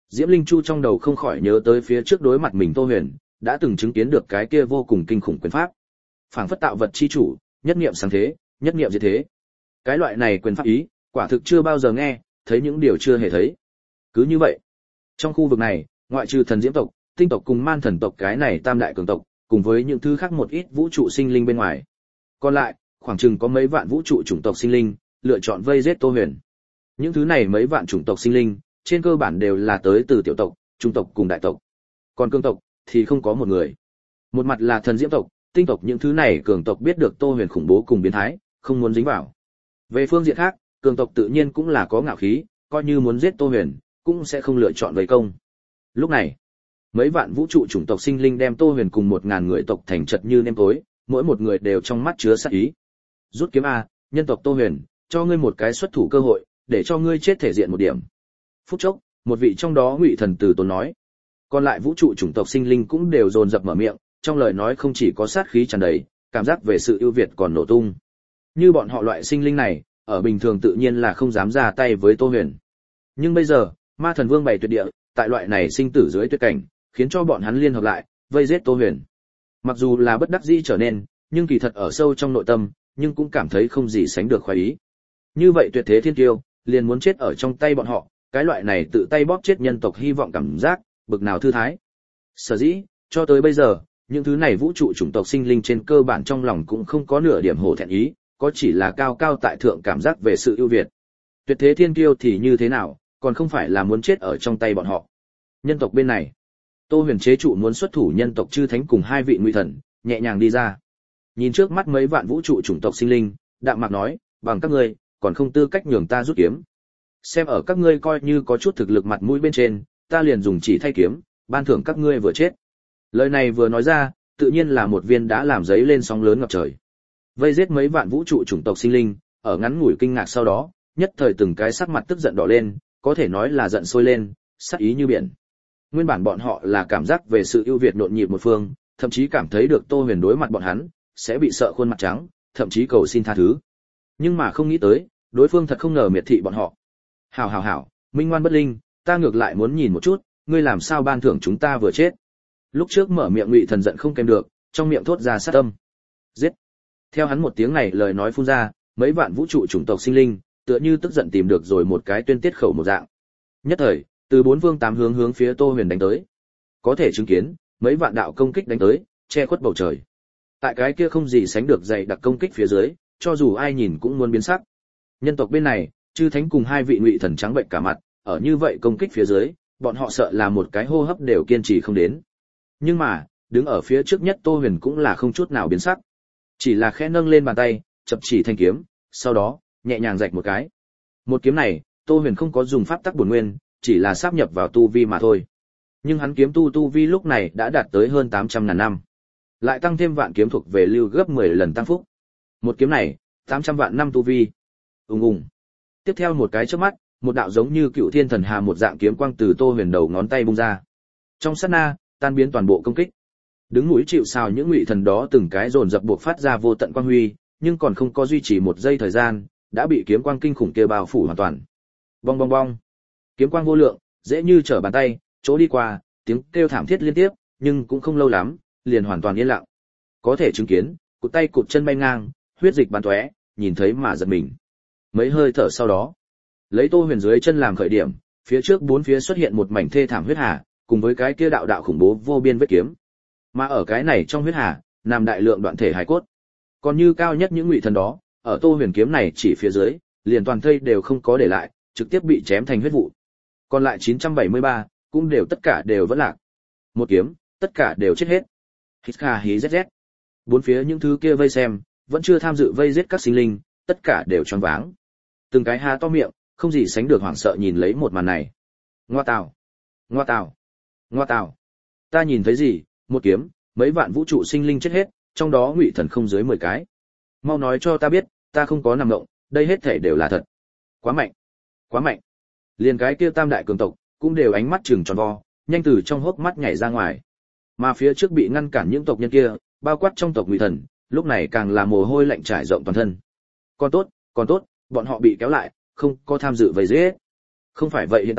S1: Diễm Linh Chu trong đầu không khỏi nhớ tới phía trước đối mặt mình Tô Huyền, đã từng chứng kiến được cái kia vô cùng kinh khủng quyền pháp. Phảng phất tạo vật chi chủ, nhất niệm sáng thế, nhất niệm diệt thế. Cái loại này quyền pháp ý, quả thực chưa bao giờ nghe, thấy những điều chưa hề thấy. Cứ như vậy, trong khu vực này, ngoại trừ thần diễm tộc, tinh tộc cùng man thần tộc cái này tam đại cường tộc, cùng với những thứ khác một ít vũ trụ sinh linh bên ngoài. Còn lại, khoảng chừng có mấy vạn vũ trụ chủng tộc sinh linh, lựa chọn vây giết Tô Huyền. Những thứ này mấy vạn chủng tộc sinh linh, trên cơ bản đều là tới từ tiểu tộc, trung tộc cùng đại tộc. Còn cương tộc thì không có một người. Một mặt là thần diễm tộc, tinh tộc những thứ này cường tộc biết được Tô Huyền khủng bố cùng biến thái, không muốn dính vào. Về phương diện khác, cường tộc tự nhiên cũng là có ngạo khí, coi như muốn giết Tô Huyền, cũng sẽ không lựa chọn vây công. Lúc này, mấy vạn vũ trụ chủng tộc sinh linh đem Tô Huyền cùng một ngàn người tộc thành chật như nêm tối, mỗi một người đều trong mắt chứa sát ý. Rút kiếm a, nhân tộc Tô Huyền, cho ngươi một cái xuất thủ cơ hội, để cho ngươi chết thể diện một điểm. Phút chốc, một vị trong đó ngụy thần từ tốn nói. Còn lại vũ trụ chủng tộc sinh linh cũng đều dồn dập mở miệng, trong lời nói không chỉ có sát khí tràn đầy, cảm giác về sự ưu việt còn nổ tung. Như bọn họ loại sinh linh này, ở bình thường tự nhiên là không dám ra tay với Tô Huyền. Nhưng bây giờ, Ma Thần Vương bày tuyệt địa, tại loại này sinh tử dưới tuyệt cảnh, khiến cho bọn hắn liên hợp lại, vây giết Tô Huyền. Mặc dù là bất đắc dĩ trở nên, nhưng kỳ thật ở sâu trong nội tâm, nhưng cũng cảm thấy không gì sánh được khoái ý. Như vậy tuyệt thế thiên kiêu, liền muốn chết ở trong tay bọn họ, cái loại này tự tay bóp chết nhân tộc hy vọng cảm giác, bực nào thư thái. Sở dĩ, cho tới bây giờ, những thứ này vũ trụ chủng tộc sinh linh trên cơ bản trong lòng cũng không có nửa điểm hổ thẹn ý, có chỉ là cao cao tại thượng cảm giác về sự ưu việt. Tuyệt thế thiên kiêu thì như thế nào, còn không phải là muốn chết ở trong tay bọn họ. Nhân tộc bên này, Tô Huyền chế trụ muốn xuất thủ nhân tộc chư thánh cùng hai vị ngụy thần, nhẹ nhàng đi ra. Nhìn trước mắt mấy vạn vũ trụ chủng tộc sinh linh, đạm mạc nói, bằng các ngươi, còn không tư cách nhường ta rút kiếm. Xem ở các ngươi coi như có chút thực lực mặt mũi bên trên, ta liền dùng chỉ thay kiếm, ban thưởng các ngươi vừa chết. Lời này vừa nói ra, tự nhiên là một viên đã làm giấy lên sóng lớn ngập trời. Vây giết mấy vạn vũ trụ chủng tộc sinh linh, ở ngắn ngủi kinh ngạc sau đó, nhất thời từng cái sắc mặt tức giận đỏ lên, có thể nói là giận sôi lên, sát ý như biển. Nguyên bản bọn họ là cảm giác về sự ưu việt nhộn nhịp một phương, thậm chí cảm thấy được Tô Huyền đối mặt bọn hắn, sẽ bị sợ khuôn mặt trắng, thậm chí cầu xin tha thứ. Nhưng mà không nghĩ tới, đối phương thật không ngờ miệt thị bọn họ. Hảo hảo hảo, minh ngoan bất linh, ta ngược lại muốn nhìn một chút, ngươi làm sao ban thưởng chúng ta vừa chết. Lúc trước mở miệng Ngụy Thần giận không kèm được, trong miệng thốt ra sát tâm. Giết. Theo hắn một tiếng này lời nói phun ra, mấy vạn vũ trụ chủng tộc sinh linh, tựa như tức giận tìm được rồi một cái tuyên tiết khẩu một dạng. Nhất thời, từ bốn phương tám hướng hướng phía Tô Huyền đánh tới. Có thể chứng kiến, mấy vạn đạo công kích đánh tới, che khuất bầu trời. Tại cái kia không gì sánh được dày đặc công kích phía dưới, cho dù ai nhìn cũng muốn biến sắc. Nhân tộc bên này, chư thánh cùng hai vị ngụy thần trắng bệnh cả mặt, ở như vậy công kích phía dưới, bọn họ sợ là một cái hô hấp đều kiên trì không đến. Nhưng mà, đứng ở phía trước nhất Tô Huyền cũng là không chút nào biến sắc. Chỉ là khẽ nâng lên bàn tay, chập chỉ thanh kiếm, sau đó, nhẹ nhàng rạch một cái. Một kiếm này, Tô Huyền không có dùng pháp tắc bổn nguyên, chỉ là sáp nhập vào tu vi mà thôi. Nhưng hắn kiếm tu tu vi lúc này đã đạt tới hơn tám trăm ngàn năm. Lại tăng thêm vạn kiếm thuộc về lưu gấp mười lần tăng phúc. Một kiếm này, tám trăm vạn năm tu vi. Ùng ùng. Tiếp theo một cái chớp mắt, một đạo giống như cựu thiên thần hà một dạng kiếm quang từ Tô Huyền đầu ngón tay bung ra. Trong sát na, tan biến toàn bộ công kích. Đứng núi chịu sào những ngụy thần đó từng cái dồn dập buộc phát ra vô tận quang huy, nhưng còn không có duy trì một giây thời gian, đã bị kiếm quang kinh khủng kia bao phủ hoàn toàn. Bong bong bong. Kiếm quang vô lượng, dễ như trở bàn tay, chỗ đi qua, tiếng kêu thảm thiết liên tiếp, nhưng cũng không lâu lắm, liền hoàn toàn yên lặng. Có thể chứng kiến, cụt tay cụt chân bay ngang, huyết dịch bắn tóe, nhìn thấy mà giật mình. Mấy hơi thở sau đó, lấy Tô Huyền dưới chân làm khởi điểm, phía trước bốn phía xuất hiện một mảnh thê thảm huyết hà, cùng với cái kia đạo đạo khủng bố vô biên vết kiếm. Mà ở cái này trong huyết hà, nằm đại lượng đoạn thể hài cốt. Còn như cao nhất những ngụy thần đó, ở Tô Huyền kiếm này chỉ phía dưới, liền toàn thây đều không có để lại, trực tiếp bị chém thành huyết vụ. Còn lại chín trăm bảy mươi ba, cũng đều tất cả đều vẫn lạc. Một kiếm, tất cả đều chết hết. Hít kha hí zz. Bốn phía những thứ kia vây xem, vẫn chưa tham dự vây giết các sinh linh, tất cả đều choáng váng. Từng cái há to miệng, không gì sánh được hoảng sợ nhìn lấy một màn này. Ngoa tào, ngoa tào, ngoa tào. Ta nhìn thấy gì? Một kiếm, mấy vạn vũ trụ sinh linh chết hết, trong đó ngụy thần không dưới mười cái. Mau nói cho ta biết, ta không có nằm mộng, đây hết thể đều là thật. Quá mạnh, quá mạnh. Liền cái kia tam đại cường tộc, cũng đều ánh mắt trừng tròn vo, nhanh từ trong hốc mắt nhảy ra ngoài. Mà phía trước bị ngăn cản những tộc nhân kia, bao quát trong tộc ngụy thần, lúc này càng là mồ hôi lạnh trải rộng toàn thân. Còn tốt, còn tốt, bọn họ bị kéo lại, không có tham dự vây giết. Không phải vậy hiện tại,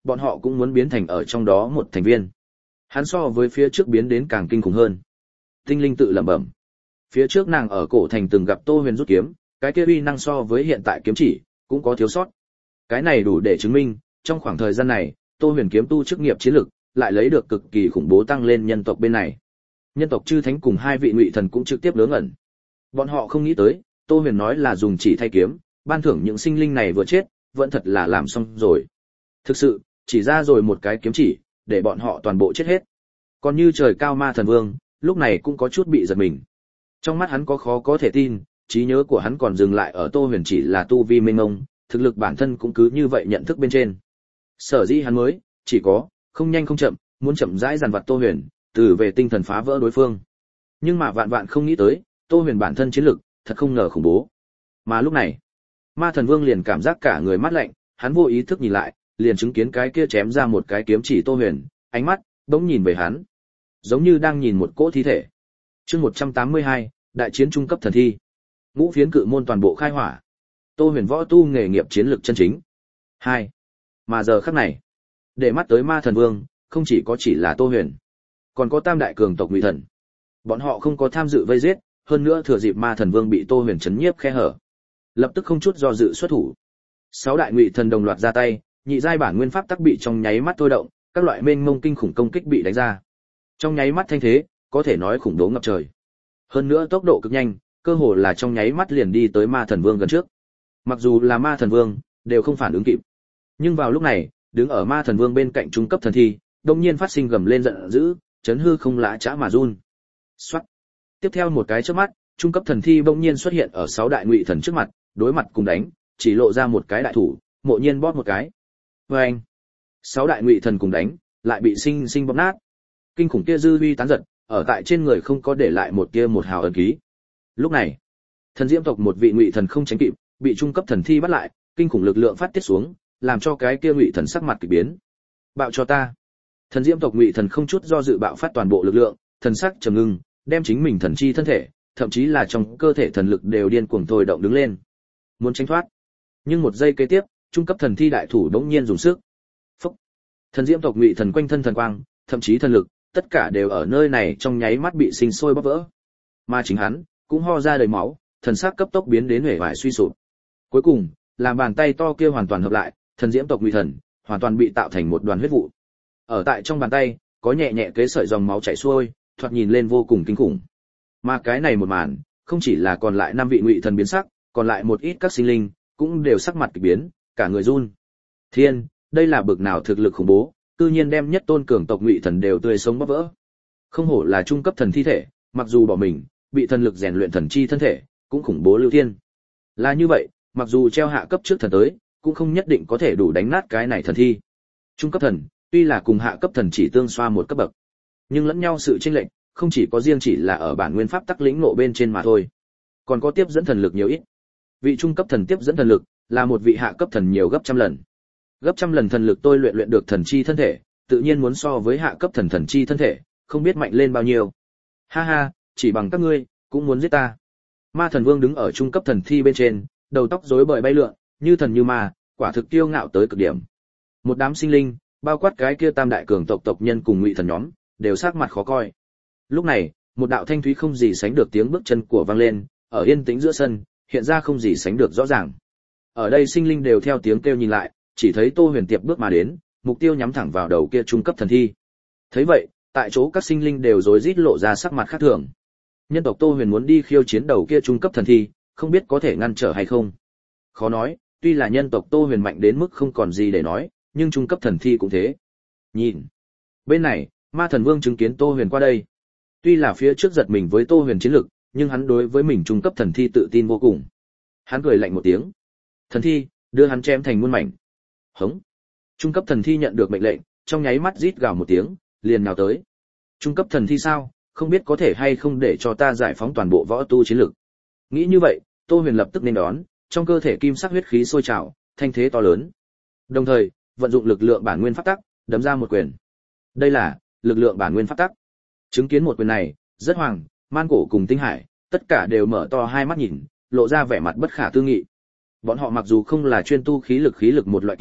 S1: bọn họ cũng muốn biến thành ở trong đó một thành viên. Hắn so với phía trước biến đến càng kinh khủng hơn. Tinh linh tự lẩm bẩm. Phía trước nàng ở cổ thành từng gặp Tô Huyền rút kiếm, cái kia uy năng so với hiện tại kiếm chỉ cũng có thiếu sót. Cái này đủ để chứng minh, trong khoảng thời gian này, Tô Huyền kiếm tu chức nghiệp chiến lực lại lấy được cực kỳ khủng bố tăng lên nhân tộc bên này. Nhân tộc chư thánh cùng hai vị ngụy thần cũng trực tiếp ngớ ngẩn. Bọn họ không nghĩ tới, Tô Huyền nói là dùng chỉ thay kiếm, ban thưởng những sinh linh này vừa chết, vẫn thật là làm xong rồi. Thực sự, chỉ ra rồi một cái kiếm chỉ, để bọn họ toàn bộ chết hết. Còn như trời cao ma thần vương, lúc này cũng có chút bị giật mình. Trong mắt hắn có khó có thể tin, trí nhớ của hắn còn dừng lại ở Tô Huyền chỉ là tu vi mênh mông, thực lực bản thân cũng cứ như vậy nhận thức bên trên. Sở dĩ hắn mới, chỉ có, không nhanh không chậm, muốn chậm rãi dàn vặt Tô Huyền, từ về tinh thần phá vỡ đối phương. Nhưng mà vạn vạn không nghĩ tới, Tô Huyền bản thân chiến lực, thật không ngờ khủng bố. Mà lúc này, ma thần vương liền cảm giác cả người mát lạnh, hắn vô ý thức nhìn lại, liền chứng kiến cái kia chém ra một cái kiếm chỉ Tô Huyền, ánh mắt bỗng nhìn về hắn, giống như đang nhìn một cỗ thi thể. Chương một trăm tám mươi hai, đại chiến trung cấp thần thi. Ngũ phiến cự môn toàn bộ khai hỏa. Tô Huyền võ tu nghề nghiệp chiến lược chân chính. Hai. Mà giờ khắc này, để mắt tới ma thần vương, không chỉ có chỉ là Tô Huyền, còn có tam đại cường tộc ngụy thần. Bọn họ không có tham dự vây giết, hơn nữa thừa dịp ma thần vương bị Tô Huyền chấn nhiếp khe hở, lập tức không chút do dự xuất thủ. Sáu đại ngụy thần đồng loạt ra tay, nhị giai bản nguyên pháp tắc bị trong nháy mắt thôi động, các loại mênh mông kinh khủng công kích bị đánh ra. Trong nháy mắt thanh thế, có thể nói khủng bố ngập trời. Hơn nữa tốc độ cực nhanh, cơ hồ là trong nháy mắt liền đi tới ma thần vương gần trước. Mặc dù là ma thần vương, đều không phản ứng kịp. Nhưng vào lúc này, đứng ở ma thần vương bên cạnh trung cấp thần thi, đột nhiên phát sinh gầm lên giận dữ, chấn hư không lã chã mà run. Soát. Tiếp theo một cái chớp mắt, trung cấp thần thi bỗng nhiên xuất hiện ở sáu đại ngụy thần trước mặt, đối mặt cùng đánh, chỉ lộ ra một cái đại thủ, mộ nhiên bóp một cái. Oeng. Sáu đại ngụy thần cùng đánh, lại bị sinh sinh bóp nát. Kinh khủng kia dư uy tán giật, ở tại trên người không có để lại một tia một hào ấn ký. Lúc này, thần diễm tộc một vị ngụy thần không tránh kịp, bị trung cấp thần thi bắt lại, kinh khủng lực lượng phát tiết xuống, làm cho cái kia ngụy thần sắc mặt kỳ biến. Bạo cho ta! Thần diễm tộc ngụy thần không chút do dự bạo phát toàn bộ lực lượng, thần sắc trầm ngưng, đem chính mình thần chi thân thể, thậm chí là trong cơ thể thần lực đều điên cuồng thôi động đứng lên, muốn tránh thoát. Nhưng một giây kế tiếp, trung cấp thần thi đại thủ đống nhiên dùng sức. Phốc! Thần diễm tộc ngụy thần quanh thân thần quang, thậm chí thần lực, tất cả đều ở nơi này trong nháy mắt bị sinh sôi bóp vỡ. Mà chính hắn cũng ho ra đầy máu, thần sắc cấp tốc biến đến huệ vải suy sụp. Cuối cùng, làm bàn tay to kia hoàn toàn hợp lại, thần diễm tộc ngụy thần hoàn toàn bị tạo thành một đoàn huyết vụ. Ở tại trong bàn tay, có nhẹ nhẹ kế sợi dòng máu chảy xuôi, thoạt nhìn lên vô cùng kinh khủng. Mà cái này một màn, không chỉ là còn lại năm vị ngụy thần biến sắc, còn lại một ít các sinh linh cũng đều sắc mặt kỳ biến, cả người run. Thiên, đây là bực nào thực lực khủng bố, tự nhiên đem nhất tôn cường tộc ngụy thần đều tươi sống bóp vỡ. Không hổ là trung cấp thần thi thể, mặc dù bỏ mình, bị thần lực rèn luyện thần chi thân thể, cũng khủng bố lưu thiên. Là như vậy, mặc dù treo hạ cấp trước thần tới, cũng không nhất định có thể đủ đánh nát cái này thần thi. Trung cấp thần, tuy là cùng hạ cấp thần chỉ tương xoa một cấp bậc, nhưng lẫn nhau sự chênh lệch, không chỉ có riêng chỉ là ở bản nguyên pháp tắc lĩnh ngộ bên trên mà thôi, còn có tiếp dẫn thần lực nhiều ít. Vị trung cấp thần tiếp dẫn thần lực, là một vị hạ cấp thần nhiều gấp trăm lần. Gấp trăm lần thần lực tôi luyện luyện được thần chi thân thể, tự nhiên muốn so với hạ cấp thần thần chi thân thể, không biết mạnh lên bao nhiêu. Ha ha, chỉ bằng các ngươi, cũng muốn giết ta. Ma thần vương đứng ở trung cấp thần thi bên trên, đầu tóc rối bời bay lượn, như thần như ma, quả thực kiêu ngạo tới cực điểm. Một đám sinh linh, bao quát cái kia tam đại cường tộc tộc nhân cùng ngụy thần nhóm, đều sắc mặt khó coi. Lúc này, một đạo thanh thúy không gì sánh được tiếng bước chân của vang lên, ở yên tĩnh giữa sân, hiện ra không gì sánh được rõ ràng. Ở đây sinh linh đều theo tiếng kêu nhìn lại, chỉ thấy Tô Huyền Tiệp bước mà đến, mục tiêu nhắm thẳng vào đầu kia trung cấp thần thi. Thấy vậy, tại chỗ các sinh linh đều rối rít lộ ra sắc mặt khác thường. Nhân tộc Tô Huyền muốn đi khiêu chiến đầu kia trung cấp thần thi, không biết có thể ngăn trở hay không. Khó nói, tuy là nhân tộc Tô Huyền mạnh đến mức không còn gì để nói, nhưng trung cấp thần thi cũng thế. Nhìn, bên này, Ma Thần Vương chứng kiến Tô Huyền qua đây. Tuy là phía trước giật mình với Tô Huyền chiến lực, nhưng hắn đối với mình trung cấp thần thi tự tin vô cùng. Hắn cười lạnh một tiếng. Thần thi, đưa hắn chém thành muôn mảnh. Hống. Trung cấp thần thi nhận được mệnh lệnh, trong nháy mắt rít gào một tiếng, liền nhào tới. Trung cấp thần thi sao, không biết có thể hay không để cho ta giải phóng toàn bộ võ tu chiến lực. Nghĩ như vậy, Tô Huyền lập tức nên đón, trong cơ thể kim sắc huyết khí sôi trào, thanh thế to lớn. Đồng thời, vận dụng lực lượng bản nguyên pháp tắc, đấm ra một quyền. Đây là lực lượng bản nguyên pháp tắc. Chứng kiến một quyền này, rất hoàng, Man Cổ cùng Tinh Hải, tất cả đều mở to hai mắt nhìn, lộ ra vẻ mặt bất khả tư nghị. Bọn họ mặc dù không là chuyên tu khí lực khí lực một loại kia,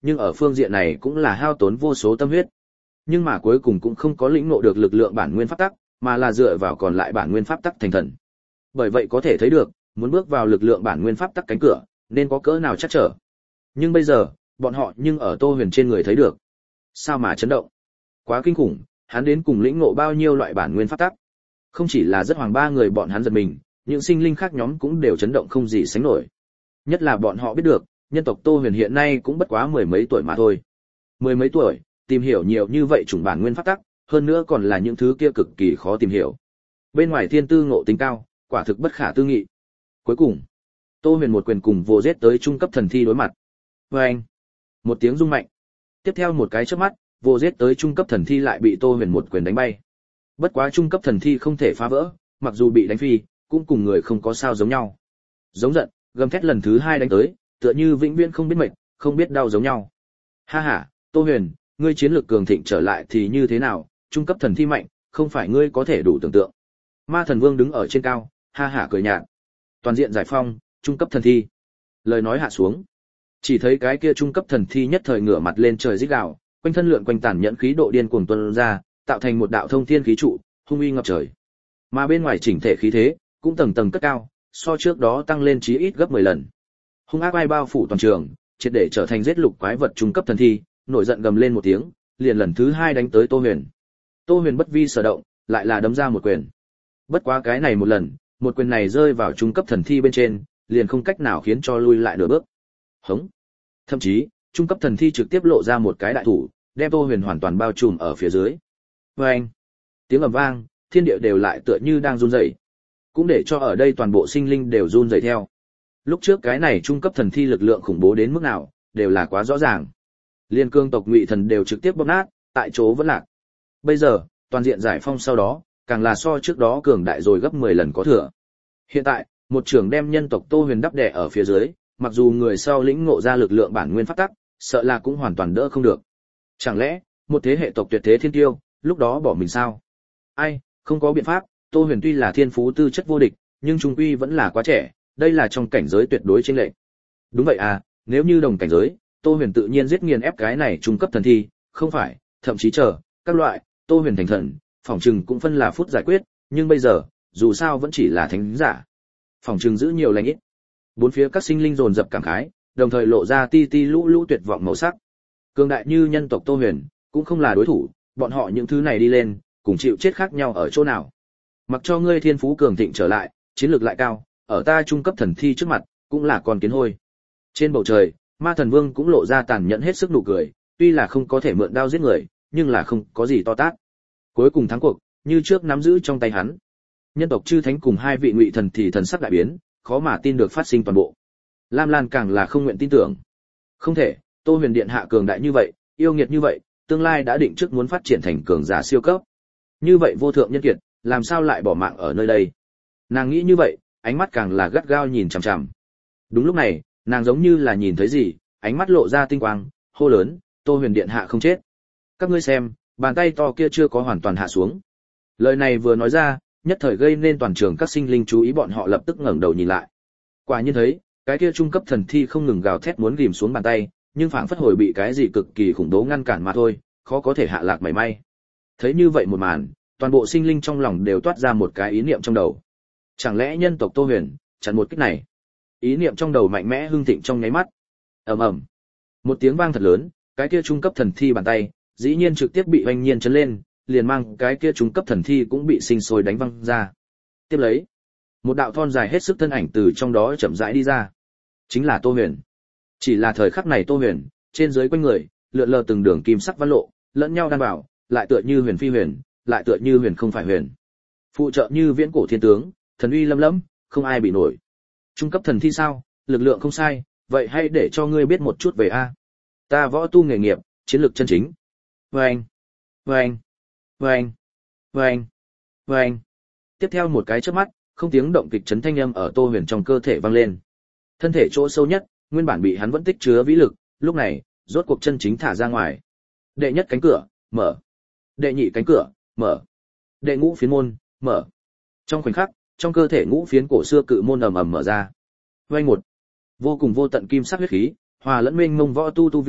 S1: nhưng ở phương diện này cũng là hao tốn vô số tâm huyết. Nhưng mà cuối cùng cũng không có lĩnh ngộ được lực lượng bản nguyên pháp tắc, mà là dựa vào còn lại bản nguyên pháp tắc thành thần. Bởi vậy có thể thấy được, muốn bước vào lực lượng bản nguyên pháp tắc cánh cửa, nên có cỡ nào chắc trở. Nhưng bây giờ, bọn họ nhưng ở Tô Huyền trên người thấy được. Sao mà chấn động? Quá kinh khủng, hắn đến cùng lĩnh ngộ bao nhiêu loại bản nguyên pháp tắc. Không chỉ là rất hoàng ba người bọn hắn giật mình, những sinh linh khác nhóm cũng đều chấn động không gì sánh nổi. Nhất là bọn họ biết được, nhân tộc Tô Huyền hiện nay cũng bất quá mười mấy tuổi mà thôi. Mười mấy tuổi, tìm hiểu nhiều như vậy chủng bản nguyên pháp tắc, hơn nữa còn là những thứ kia cực kỳ khó tìm hiểu. Bên ngoài thiên tư ngộ tính cao, quả thực bất khả tư nghị. Cuối cùng, Tô Huyền một quyền cùng vô giết tới trung cấp thần thi đối mặt. Oeng! Một tiếng rung mạnh. Tiếp theo một cái chớp mắt, vô giết tới trung cấp thần thi lại bị Tô Huyền một quyền đánh bay. Bất quá trung cấp thần thi không thể phá vỡ, mặc dù bị đánh phi, cũng cùng người không có sao giống nhau. Giống giận, gầm thét lần thứ hai đánh tới, tựa như vĩnh viễn không biết mệt, không biết đau giống nhau. Ha ha, Tô Huyền, ngươi chiến lược cường thịnh trở lại thì như thế nào, trung cấp thần thi mạnh, không phải ngươi có thể đủ tưởng tượng. Ma Thần Vương đứng ở trên cao, ha ha cười nhạt. Toàn diện giải phong, trung cấp thần thi. Lời nói hạ xuống, chỉ thấy cái kia trung cấp thần thi nhất thời ngửa mặt lên trời rít gào, quanh thân lượn quanh tản nhẫn khí độ điên cuồng tuôn ra, tạo thành một đạo thông thiên khí trụ, hung uy ngập trời. Mà bên ngoài chỉnh thể khí thế cũng tầng tầng cất cao, so trước đó tăng lên chí ít gấp mười lần. Hung ác ai bao phủ toàn trường, triệt để trở thành giết lục quái vật trung cấp thần thi, nổi giận gầm lên một tiếng, liền lần thứ hai đánh tới Tô Huyền. Tô Huyền bất vi sở động, lại là đấm ra một quyền. Bất quá cái này một lần, một quyền này rơi vào trung cấp thần thi bên trên, liền không cách nào khiến cho lui lại nửa bước. Hống. Thậm chí, trung cấp thần thi trực tiếp lộ ra một cái đại thủ, đem Tô Huyền hoàn toàn bao trùm ở phía dưới. Oeng. Tiếng ầm vang, thiên địa đều lại tựa như đang run rẩy, cũng để cho ở đây toàn bộ sinh linh đều run rẩy theo. Lúc trước cái này trung cấp thần thi lực lượng khủng bố đến mức nào, đều là quá rõ ràng. Liên cương tộc Ngụy Thần đều trực tiếp bóp nát, tại chỗ vẫn lạc. Bây giờ, toàn diện giải phong sau đó, càng là so trước đó cường đại rồi gấp mười lần có thừa. Hiện tại, một trưởng đem nhân tộc Tô Huyền đắp đè ở phía dưới, mặc dù người sau lĩnh ngộ ra lực lượng bản nguyên pháp tắc, sợ là cũng hoàn toàn đỡ không được. Chẳng lẽ, một thế hệ tộc tuyệt thế thiên tiêu, lúc đó bỏ mình sao? Ai, không có biện pháp, Tô Huyền tuy là thiên phú tư chất vô địch, nhưng trung quy vẫn là quá trẻ, đây là trong cảnh giới tuyệt đối chênh lệch. Đúng vậy à, nếu như đồng cảnh giới, Tô Huyền tự nhiên giết nghiền ép cái này trung cấp thần thi, không phải, thậm chí chờ, các loại, Tô Huyền thành thần, phỏng chừng cũng phân là phút giải quyết, nhưng bây giờ, dù sao vẫn chỉ là thánh giả. Phỏng chừng giữ nhiều lành ít. Bốn phía các sinh linh dồn dập cảm khái, đồng thời lộ ra ti ti lũ lũ tuyệt vọng màu sắc. Cường đại như nhân tộc Tô Huyền, cũng không là đối thủ, bọn họ những thứ này đi lên, cùng chịu chết khác nhau ở chỗ nào. Mặc cho ngươi thiên phú cường thịnh trở lại, chiến lược lại cao, ở ta trung cấp thần thi trước mặt, cũng là con kiến hôi. Trên bầu trời, Ma Thần Vương cũng lộ ra tàn nhẫn hết sức nụ cười, tuy là không có thể mượn đao giết người, nhưng là không có gì to tát. Cuối cùng thắng cuộc, như trước nắm giữ trong tay hắn. Nhân tộc chư thánh cùng hai vị Ngụy Thần thì thần sắc đại biến, khó mà tin được phát sinh toàn bộ. Lam Lan càng là không nguyện tin tưởng. Không thể, Tô Huyền điện hạ cường đại như vậy, yêu nghiệt như vậy, tương lai đã định trước muốn phát triển thành cường giả siêu cấp. Như vậy vô thượng nhân kiệt, làm sao lại bỏ mạng ở nơi đây? Nàng nghĩ như vậy, ánh mắt càng là gắt gao nhìn chằm chằm. Đúng lúc này, nàng giống như là nhìn thấy gì, ánh mắt lộ ra tinh quang, hô lớn, Tô Huyền điện hạ không chết. Các ngươi xem, bàn tay to kia chưa có hoàn toàn hạ xuống. Lời này vừa nói ra, nhất thời gây nên toàn trường các sinh linh chú ý, bọn họ lập tức ngẩng đầu nhìn lại. Quả nhiên thấy, cái kia trung cấp thần thi không ngừng gào thét muốn ghim xuống bàn tay, nhưng phảng phất hồi bị cái gì cực kỳ khủng bố ngăn cản mà thôi, khó có thể hạ lạc mảy may. Thấy như vậy một màn, toàn bộ sinh linh trong lòng đều toát ra một cái ý niệm trong đầu. Chẳng lẽ nhân tộc Tô Huyền chặn một kích này? Ý niệm trong đầu mạnh mẽ hưng thịnh trong nháy mắt. Ầm ầm, một tiếng vang thật lớn, cái kia trung cấp thần thi bàn tay dĩ nhiên trực tiếp bị oanh nhiên chấn lên, liền mang cái kia trung cấp thần thi cũng bị sinh sôi đánh văng ra. Tiếp lấy, một đạo thon dài hết sức thân ảnh từ trong đó chậm rãi đi ra, chính là Tô Huyền. Chỉ là thời khắc này Tô Huyền, trên dưới quanh người lượn lờ từng đường kim sắc văn lộ, lẫn nhau đan bảo, lại tựa như huyền phi huyền, lại tựa như huyền không phải huyền. Phụ trợ như viễn cổ thiên tướng, thần uy lâm lâm, không ai bị nổi. Trung cấp thần thi sao? Lực lượng không sai, vậy hãy để cho ngươi biết một chút về a. Ta võ tu nghề nghiệp, chiến lược chân chính. Oeng, oeng, oeng, oeng, oeng. Tiếp theo một cái chớp mắt, không tiếng động kịch chấn thanh âm ở Tô Huyền trong cơ thể vang lên. Thân thể chỗ sâu nhất, nguyên bản bị hắn vẫn tích chứa vĩ lực, lúc này, rốt cuộc chân chính thả ra ngoài. Đệ nhất cánh cửa, mở. Đệ nhị cánh cửa, mở. Đệ ngũ phiến môn, mở. Trong khoảnh khắc, trong cơ thể ngũ phiến cổ xưa cự môn ầm ầm mở ra. Oanh một, vô cùng vô tận kim sắc huyết khí, hòa lẫn mênh mông võ tu tu vi,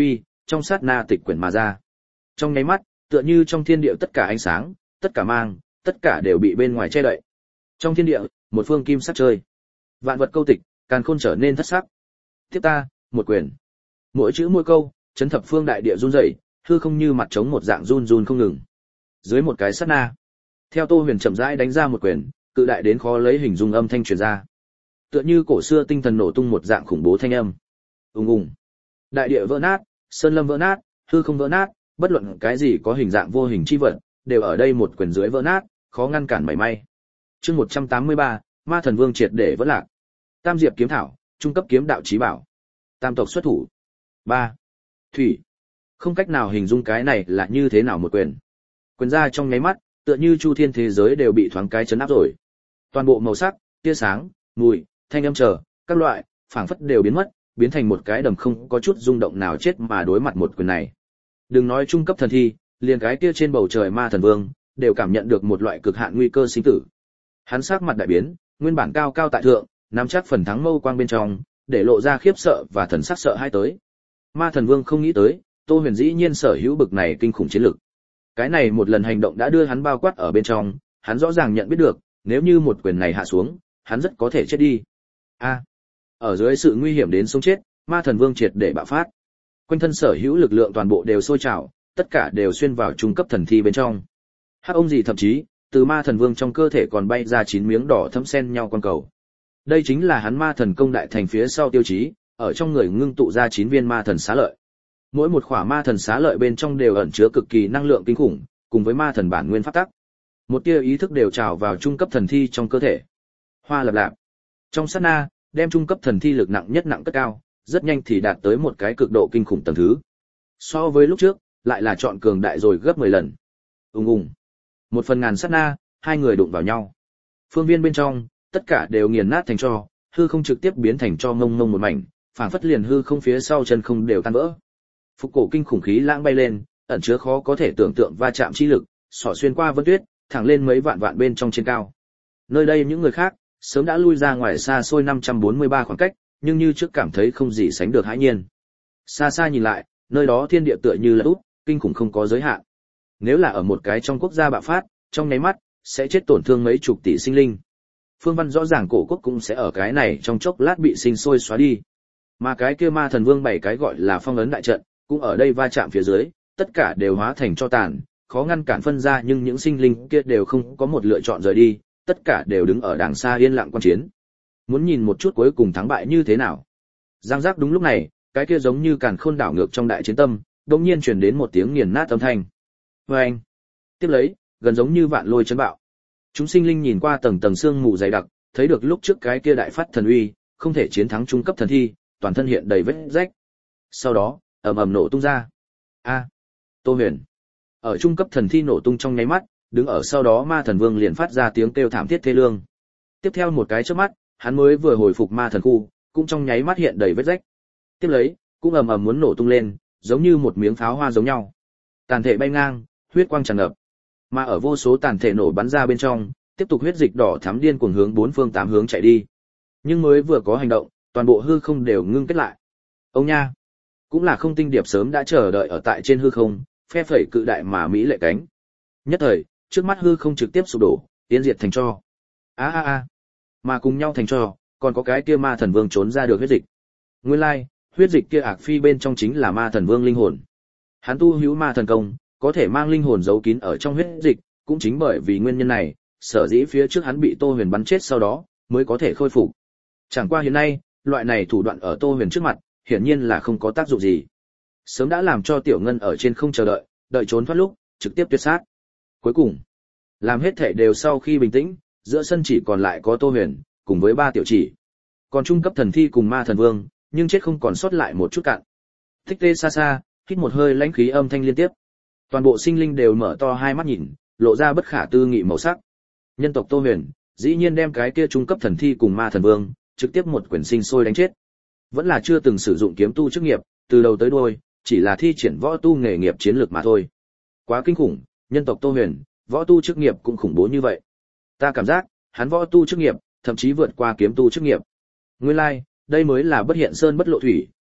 S1: trong sát na tịch quyển mà ra. Trong nháy mắt, tựa như trong thiên địa tất cả ánh sáng, tất cả mang, tất cả đều bị bên ngoài che đậy. Trong thiên địa, một phương kim sắc chơi. Vạn vật câu tịch, càn khôn trở nên thất sắc. Tiếp ta, một quyền. Mỗi chữ mỗi câu, chấn thập phương đại địa run rẩy, hư không như mặt trống một dạng run run không ngừng. Dưới một cái sát na, theo Tô Huyền chậm rãi đánh ra một quyền, cự đại đến khó lấy hình dung âm thanh truyền ra. Tựa như cổ xưa tinh thần nổ tung một dạng khủng bố thanh âm. Ùng ùng. Đại địa vỡ nát, sơn lâm vỡ nát, hư không vỡ nát, bất luận cái gì có hình dạng vô hình chi vật, đều ở đây một quyền dưới vỡ nát, khó ngăn cản mảy may. Chương một trăm tám mươi ba, Ma Thần Vương triệt để vỡ lạc. Tam diệp kiếm thảo, trung cấp kiếm đạo chí bảo. Tam tộc xuất thủ. ba. Thủy. Không cách nào hình dung cái này là như thế nào một quyền. Quyền ra trong nháy mắt, tựa như chu thiên thế giới đều bị thoáng cái chấn áp rồi. Toàn bộ màu sắc, tia sáng, mùi, thanh âm chờ, các loại, phảng phất đều biến mất, biến thành một cái đầm không có chút rung động nào chết mà đối mặt một quyền này. Đừng nói trung cấp thần thi, liền cái kia trên bầu trời Ma Thần Vương, đều cảm nhận được một loại cực hạn nguy cơ sinh tử. Hắn sắc mặt đại biến, nguyên bản cao cao tại thượng, nắm chắc phần thắng mâu quang bên trong, để lộ ra khiếp sợ và thần sắc sợ hãi tới. Ma Thần Vương không nghĩ tới, Tô Huyền dĩ nhiên sở hữu bực này kinh khủng chiến lực. Cái này một lần hành động đã đưa hắn bao quát ở bên trong, hắn rõ ràng nhận biết được, nếu như một quyền này hạ xuống, hắn rất có thể chết đi. A. Ở dưới sự nguy hiểm đến sống chết, Ma Thần Vương triệt để bạo phát. Quanh thân sở hữu lực lượng toàn bộ đều sôi trào, tất cả đều xuyên vào trung cấp thần thi bên trong. Hắc ông gì thậm chí, từ Ma Thần Vương trong cơ thể còn bay ra chín miếng đỏ thẫm xen nhau quan cầu. Đây chính là hắn Ma Thần công đại thành phía sau tiêu chí, ở trong người ngưng tụ ra chín viên Ma Thần xá lợi. Mỗi một khỏa Ma Thần xá lợi bên trong đều ẩn chứa cực kỳ năng lượng kinh khủng, cùng với Ma Thần bản nguyên pháp tắc. Một tia ý thức đều trào vào trung cấp thần thi trong cơ thể. Hoa lập lạp. Trong sát na, đem trung cấp thần thi lực nặng nhất nặng cất cao, rất nhanh thì đạt tới một cái cực độ kinh khủng tầng thứ. So với lúc trước, lại là chọn cường đại rồi gấp mười lần. Ùng ùng. Một phần ngàn sát na, hai người đụng vào nhau. Phương viên bên trong, tất cả đều nghiền nát thành tro, hư không trực tiếp biến thành tro ngông ngông một mảnh, phảng phất liền hư không phía sau chân không đều tan vỡ. Phục cổ kinh khủng khí lãng bay lên, ẩn chứa khó có thể tưởng tượng va chạm chi lực, xỏ xuyên qua vân tuyết, thẳng lên mấy vạn vạn bên trong trên cao. Nơi đây những người khác sớm đã lui ra ngoài xa xôi năm trăm bốn mươi ba khoảng cách, nhưng như trước cảm thấy không gì sánh được hãi nhiên. Xa xa nhìn lại, nơi đó thiên địa tựa như là úp, kinh khủng không có giới hạn. Nếu là ở một cái trong quốc gia bạo phát, trong nháy mắt sẽ chết tổn thương mấy chục tỷ sinh linh. Phương Văn rõ ràng cổ quốc cũng sẽ ở cái này trong chốc lát bị sinh sôi xóa đi. Mà cái kia Ma Thần Vương bảy cái gọi là phong ấn đại trận, cũng ở đây va chạm phía dưới, tất cả đều hóa thành tro tàn, khó ngăn cản phân ra, nhưng những sinh linh kia đều không có một lựa chọn rời đi, tất cả đều đứng ở đàng xa yên lặng quan chiến. Muốn nhìn một chút cuối cùng thắng bại như thế nào. Giang giác đúng lúc này, cái kia giống như càn khôn đảo ngược trong đại chiến tâm, đột nhiên truyền đến một tiếng nghiền nát âm thanh. Oeng! Tiếp lấy, gần giống như vạn lôi chấn bạo. Chúng sinh linh nhìn qua tầng tầng xương mù dày đặc, thấy được lúc trước cái kia đại phát thần uy, không thể chiến thắng trung cấp thần thi, toàn thân hiện đầy vết rách. Sau đó, ầm ầm nổ tung ra. A! Tô Huyền. Ở trung cấp thần thi nổ tung trong nháy mắt, đứng ở sau đó Ma Thần Vương liền phát ra tiếng kêu thảm thiết thê lương. Tiếp theo một cái chớp mắt, hắn mới vừa hồi phục Ma Thần khu, cũng trong nháy mắt hiện đầy vết rách. Tiếp lấy, cũng ầm ầm muốn nổ tung lên, giống như một miếng pháo hoa giống nhau. Tàn thể bay ngang, huyết quang tràn ngập. Mà ở vô số tàn thể nổ bắn ra bên trong, tiếp tục huyết dịch đỏ thắm điên cuồng hướng bốn phương tám hướng chạy đi. Nhưng mới vừa có hành động, toàn bộ hư không đều ngưng kết lại. Ông nha, cũng là không tinh điệp sớm đã chờ đợi ở tại trên hư không, phe phẩy cự đại mà mỹ lệ cánh. Nhất thời, trước mắt hư không trực tiếp sụp đổ, tiến diệt thành tro. A a a. Mà cùng nhau thành tro, còn có cái kia Ma Thần Vương trốn ra được huyết dịch. Nguyên lai, huyết dịch kia ạc phi bên trong chính là Ma Thần Vương linh hồn. Hắn tu hữu Ma Thần công, có thể mang linh hồn giấu kín ở trong huyết dịch, cũng chính bởi vì nguyên nhân này, sở dĩ phía trước hắn bị Tô Huyền bắn chết sau đó, mới có thể khôi phục. Chẳng qua hiện nay, loại này thủ đoạn ở Tô Huyền trước mặt, hiển nhiên là không có tác dụng gì. Sớm đã làm cho Tiểu Ngân ở trên không chờ đợi, đợi trốn thoát lúc, trực tiếp tuyệt sát. Cuối cùng, làm hết thể đều sau khi bình tĩnh, giữa sân chỉ còn lại có Tô Huyền, cùng với ba tiểu chỉ. Còn trung cấp thần thi cùng Ma Thần Vương, nhưng chết không còn sót lại một chút cạn. Thích tê xa xa, hít một hơi lãnh khí âm thanh liên tiếp. Toàn bộ sinh linh đều mở to hai mắt nhìn, lộ ra bất khả tư nghị màu sắc. Nhân tộc Tô Huyền, dĩ nhiên đem cái kia trung cấp thần thi cùng Ma Thần Vương, trực tiếp một quyền sinh sôi đánh chết. Vẫn là chưa từng sử dụng kiếm tu chức nghiệp, từ đầu tới đuôi, chỉ là thi triển võ tu nghề nghiệp chiến lược mà thôi. Quá kinh khủng, nhân tộc Tô Huyền, võ tu chức nghiệp cũng khủng bố như vậy. Ta cảm giác, hắn võ tu chức nghiệp, thậm chí vượt qua kiếm tu chức nghiệp. Nguyên lai, like, đây mới là bất hiện sơn bất lộ thủy,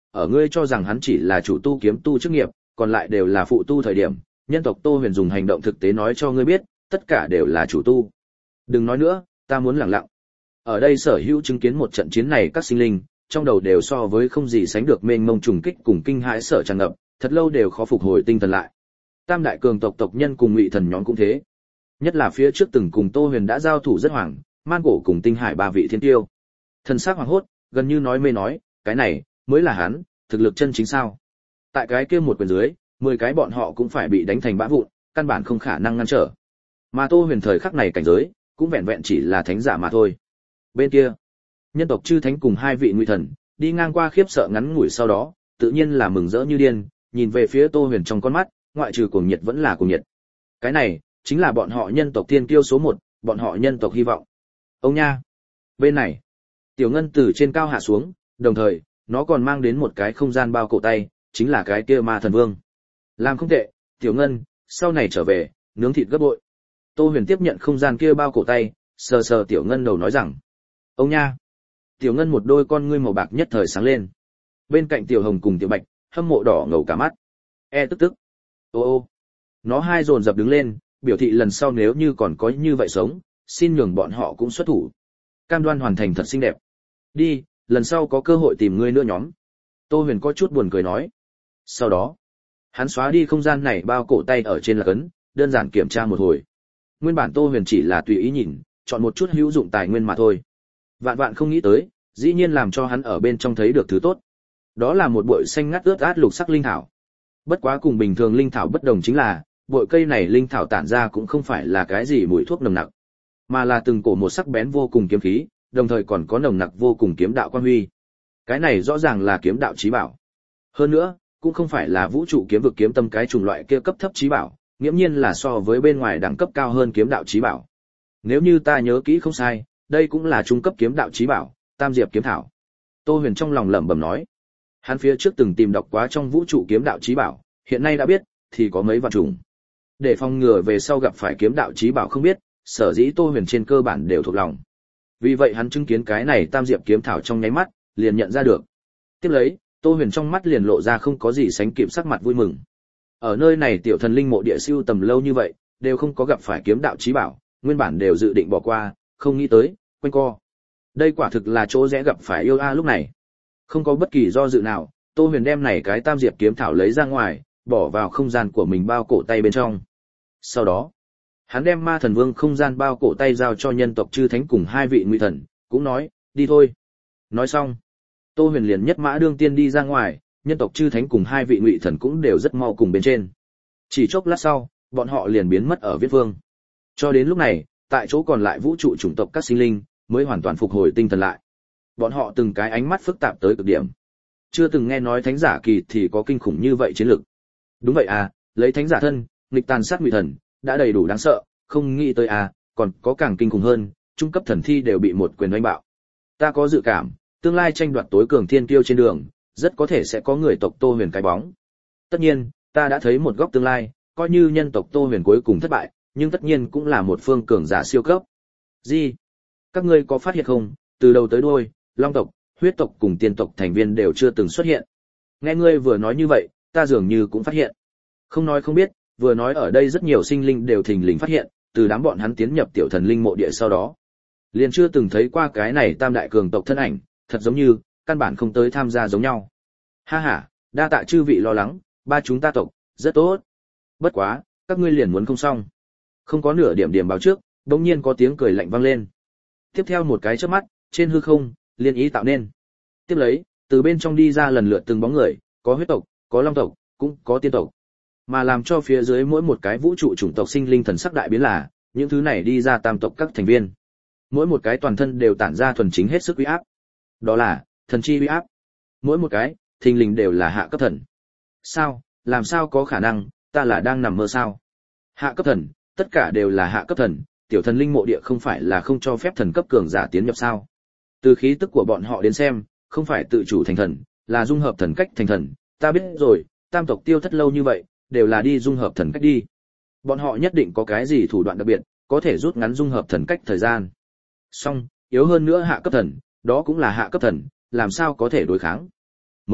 S1: ở ngươi cho rằng hắn chỉ là chủ tu kiếm tu chức nghiệp, còn lại đều là phụ tu thời điểm, nhân tộc Tô Huyền dùng hành động thực tế nói cho ngươi biết, tất cả đều là chủ tu. Đừng nói nữa, ta muốn lặng lặng. Ở đây sở hữu chứng kiến một trận chiến này các sinh linh, trong đầu đều so với không gì sánh được mênh mông trùng kích cùng kinh hãi sợ tràn ngập, thật lâu đều khó phục hồi tinh thần lại. Tam đại cường tộc tộc nhân cùng Ngụy Thần nhóm cũng thế. Nhất là phía trước từng cùng Tô Huyền đã giao thủ rất hoảng, Man Cổ cùng Tinh Hải ba vị thiên tiêu. Thần sắc hoảng hốt, gần như nói mê nói, cái này mới là hắn, thực lực chân chính sao? Tại cái kia một quyền dưới, mười cái bọn họ cũng phải bị đánh thành bã vụn, căn bản không khả năng ngăn trở. Mà Tô Huyền thời khắc này cảnh giới, cũng vẹn vẹn chỉ là thánh giả mà thôi. Bên kia, nhân tộc chư thánh cùng hai vị Ngụy Thần, đi ngang qua khiếp sợ ngắn ngủi sau đó, tự nhiên là mừng rỡ như điên, nhìn về phía Tô Huyền trong con mắt, ngoại trừ cuồng nhiệt vẫn là cuồng nhiệt. Cái này chính là bọn họ nhân tộc tiên kiêu số một, bọn họ nhân tộc hy vọng. Ông nha, bên này, Tiểu Ngân từ trên cao hạ xuống, đồng thời, nó còn mang đến một cái không gian bao cổ tay, chính là cái kia Ma Thần Vương. Làm không tệ, Tiểu Ngân, sau này trở về, nướng thịt gấp bội. Tô Huyền tiếp nhận không gian kia bao cổ tay, sờ sờ Tiểu Ngân đầu nói rằng, ông nha. Tiểu Ngân một đôi con ngươi màu bạc nhất thời sáng lên. Bên cạnh Tiểu Hồng cùng Tiểu Bạch, hâm mộ đỏ ngầu cả mắt. E tức tức. Ô ô. Nó hai dồn dập đứng lên, biểu thị lần sau nếu như còn có như vậy sống, xin nhường bọn họ cũng xuất thủ. Cam đoan hoàn thành thật xinh đẹp. Đi, lần sau có cơ hội tìm ngươi nữa nhóm. Tô Huyền có chút buồn cười nói. Sau đó, hắn xóa đi không gian này bao cổ tay ở trên là cấn, đơn giản kiểm tra một hồi. Nguyên bản Tô Huyền chỉ là tùy ý nhìn, chọn một chút hữu dụng tài nguyên mà thôi. Vạn vạn không nghĩ tới, dĩ nhiên làm cho hắn ở bên trong thấy được thứ tốt. Đó là một bụi xanh ngắt ướt át lục sắc linh thảo. Bất quá cùng bình thường linh thảo bất đồng chính là, bụi cây này linh thảo tản ra cũng không phải là cái gì mùi thuốc nồng nặc, mà là từng cổ một sắc bén vô cùng kiếm khí, đồng thời còn có nồng nặc vô cùng kiếm đạo quan huy. Cái này rõ ràng là kiếm đạo chí bảo. Hơn nữa, cũng không phải là vũ trụ kiếm vực kiếm tâm cái chủng loại kia cấp thấp chí bảo, nghiễm nhiên là so với bên ngoài đẳng cấp cao hơn kiếm đạo chí bảo. Nếu như ta nhớ kỹ không sai, đây cũng là trung cấp kiếm đạo chí bảo, Tam Diệp kiếm thảo. Tô Huyền trong lòng lẩm bẩm nói. Hắn phía trước từng tìm đọc quá trong vũ trụ kiếm đạo chí bảo, hiện nay đã biết thì có mấy vạn chủng. Để phòng ngừa về sau gặp phải kiếm đạo chí bảo không biết, sở dĩ Tô Huyền trên cơ bản đều thuộc lòng. Vì vậy hắn chứng kiến cái này Tam Diệp kiếm thảo trong nháy mắt, liền nhận ra được. Tiếp lấy, Tô Huyền trong mắt liền lộ ra không có gì sánh kịp sắc mặt vui mừng. Ở nơi này tiểu thần linh mộ địa siêu tầm lâu như vậy, đều không có gặp phải kiếm đạo chí bảo, nguyên bản đều dự định bỏ qua, không nghĩ tới, quanh co. Đây quả thực là chỗ rẽ gặp phải yêu a lúc này. Không có bất kỳ do dự nào, Tô Huyền đem này cái Tam Diệp kiếm thảo lấy ra ngoài, bỏ vào không gian của mình bao cổ tay bên trong. Sau đó, hắn đem Ma Thần Vương không gian bao cổ tay giao cho nhân tộc chư thánh cùng hai vị Ngụy Thần, cũng nói, đi thôi. Nói xong, Tô Huyền liền nhất mã đương tiên đi ra ngoài, nhân tộc chư thánh cùng hai vị Ngụy Thần cũng đều rất mau cùng bên trên. Chỉ chốc lát sau, bọn họ liền biến mất ở Viết Vương. Cho đến lúc này, tại chỗ còn lại vũ trụ chủng tộc các sinh linh mới hoàn toàn phục hồi tinh thần lại. Bọn họ từng cái ánh mắt phức tạp tới cực điểm. Chưa từng nghe nói thánh giả kỳ thì có kinh khủng như vậy chiến lực. Đúng vậy à, lấy thánh giả thân, nghịch tàn sát Ngụy Thần, đã đầy đủ đáng sợ, không nghĩ tới à, còn có càng kinh khủng hơn, trung cấp thần thi đều bị một quyền đánh bạo. Ta có dự cảm, tương lai tranh đoạt tối cường thiên kiêu trên đường, rất có thể sẽ có người tộc Tô Huyền cái bóng. Tất nhiên, ta đã thấy một góc tương lai, coi như nhân tộc Tô Huyền cuối cùng thất bại, nhưng tất nhiên cũng là một phương cường giả siêu cấp. Gì? Các ngươi có phát hiện không, từ đầu tới đuôi, Long tộc, huyết tộc cùng tiên tộc thành viên đều chưa từng xuất hiện. Nghe ngươi vừa nói như vậy, ta dường như cũng phát hiện. Không nói không biết, vừa nói ở đây rất nhiều sinh linh đều thình lình phát hiện, từ đám bọn hắn tiến nhập tiểu thần linh mộ địa sau đó, liền chưa từng thấy qua cái này tam đại cường tộc thân ảnh, thật giống như căn bản không tới tham gia giống nhau. Ha ha, đa tạ chư vị lo lắng, ba chúng ta tộc rất tốt. Bất quá, các ngươi liền muốn không xong. Không có nửa điểm điểm báo trước, đột nhiên có tiếng cười lạnh vang lên. Tiếp theo một cái chớp mắt, trên hư không liên ý tạo nên. Tiếp lấy, từ bên trong đi ra lần lượt từng bóng người, có huyết tộc, có long tộc, cũng có tiên tộc. Mà làm cho phía dưới mỗi một cái vũ trụ chủng tộc sinh linh thần sắc đại biến là, những thứ này đi ra tam tộc các thành viên. Mỗi một cái toàn thân đều tản ra thuần chính hết sức uy áp. Đó là thần chi uy áp. Mỗi một cái, thình lình đều là hạ cấp thần. Sao, làm sao có khả năng, ta là đang nằm mơ sao? Hạ cấp thần, tất cả đều là hạ cấp thần, tiểu thần linh mộ địa không phải là không cho phép thần cấp cường giả tiến nhập sao? Từ khí tức của bọn họ đến xem, không phải tự chủ thành thần, là dung hợp thần cách thành thần, ta biết rồi, tam tộc tiêu thất lâu như vậy, đều là đi dung hợp thần cách đi. Bọn họ nhất định có cái gì thủ đoạn đặc biệt, có thể rút ngắn dung hợp thần cách thời gian. Song, yếu hơn nữa hạ cấp thần, đó cũng là hạ cấp thần, làm sao có thể đối kháng? Mới,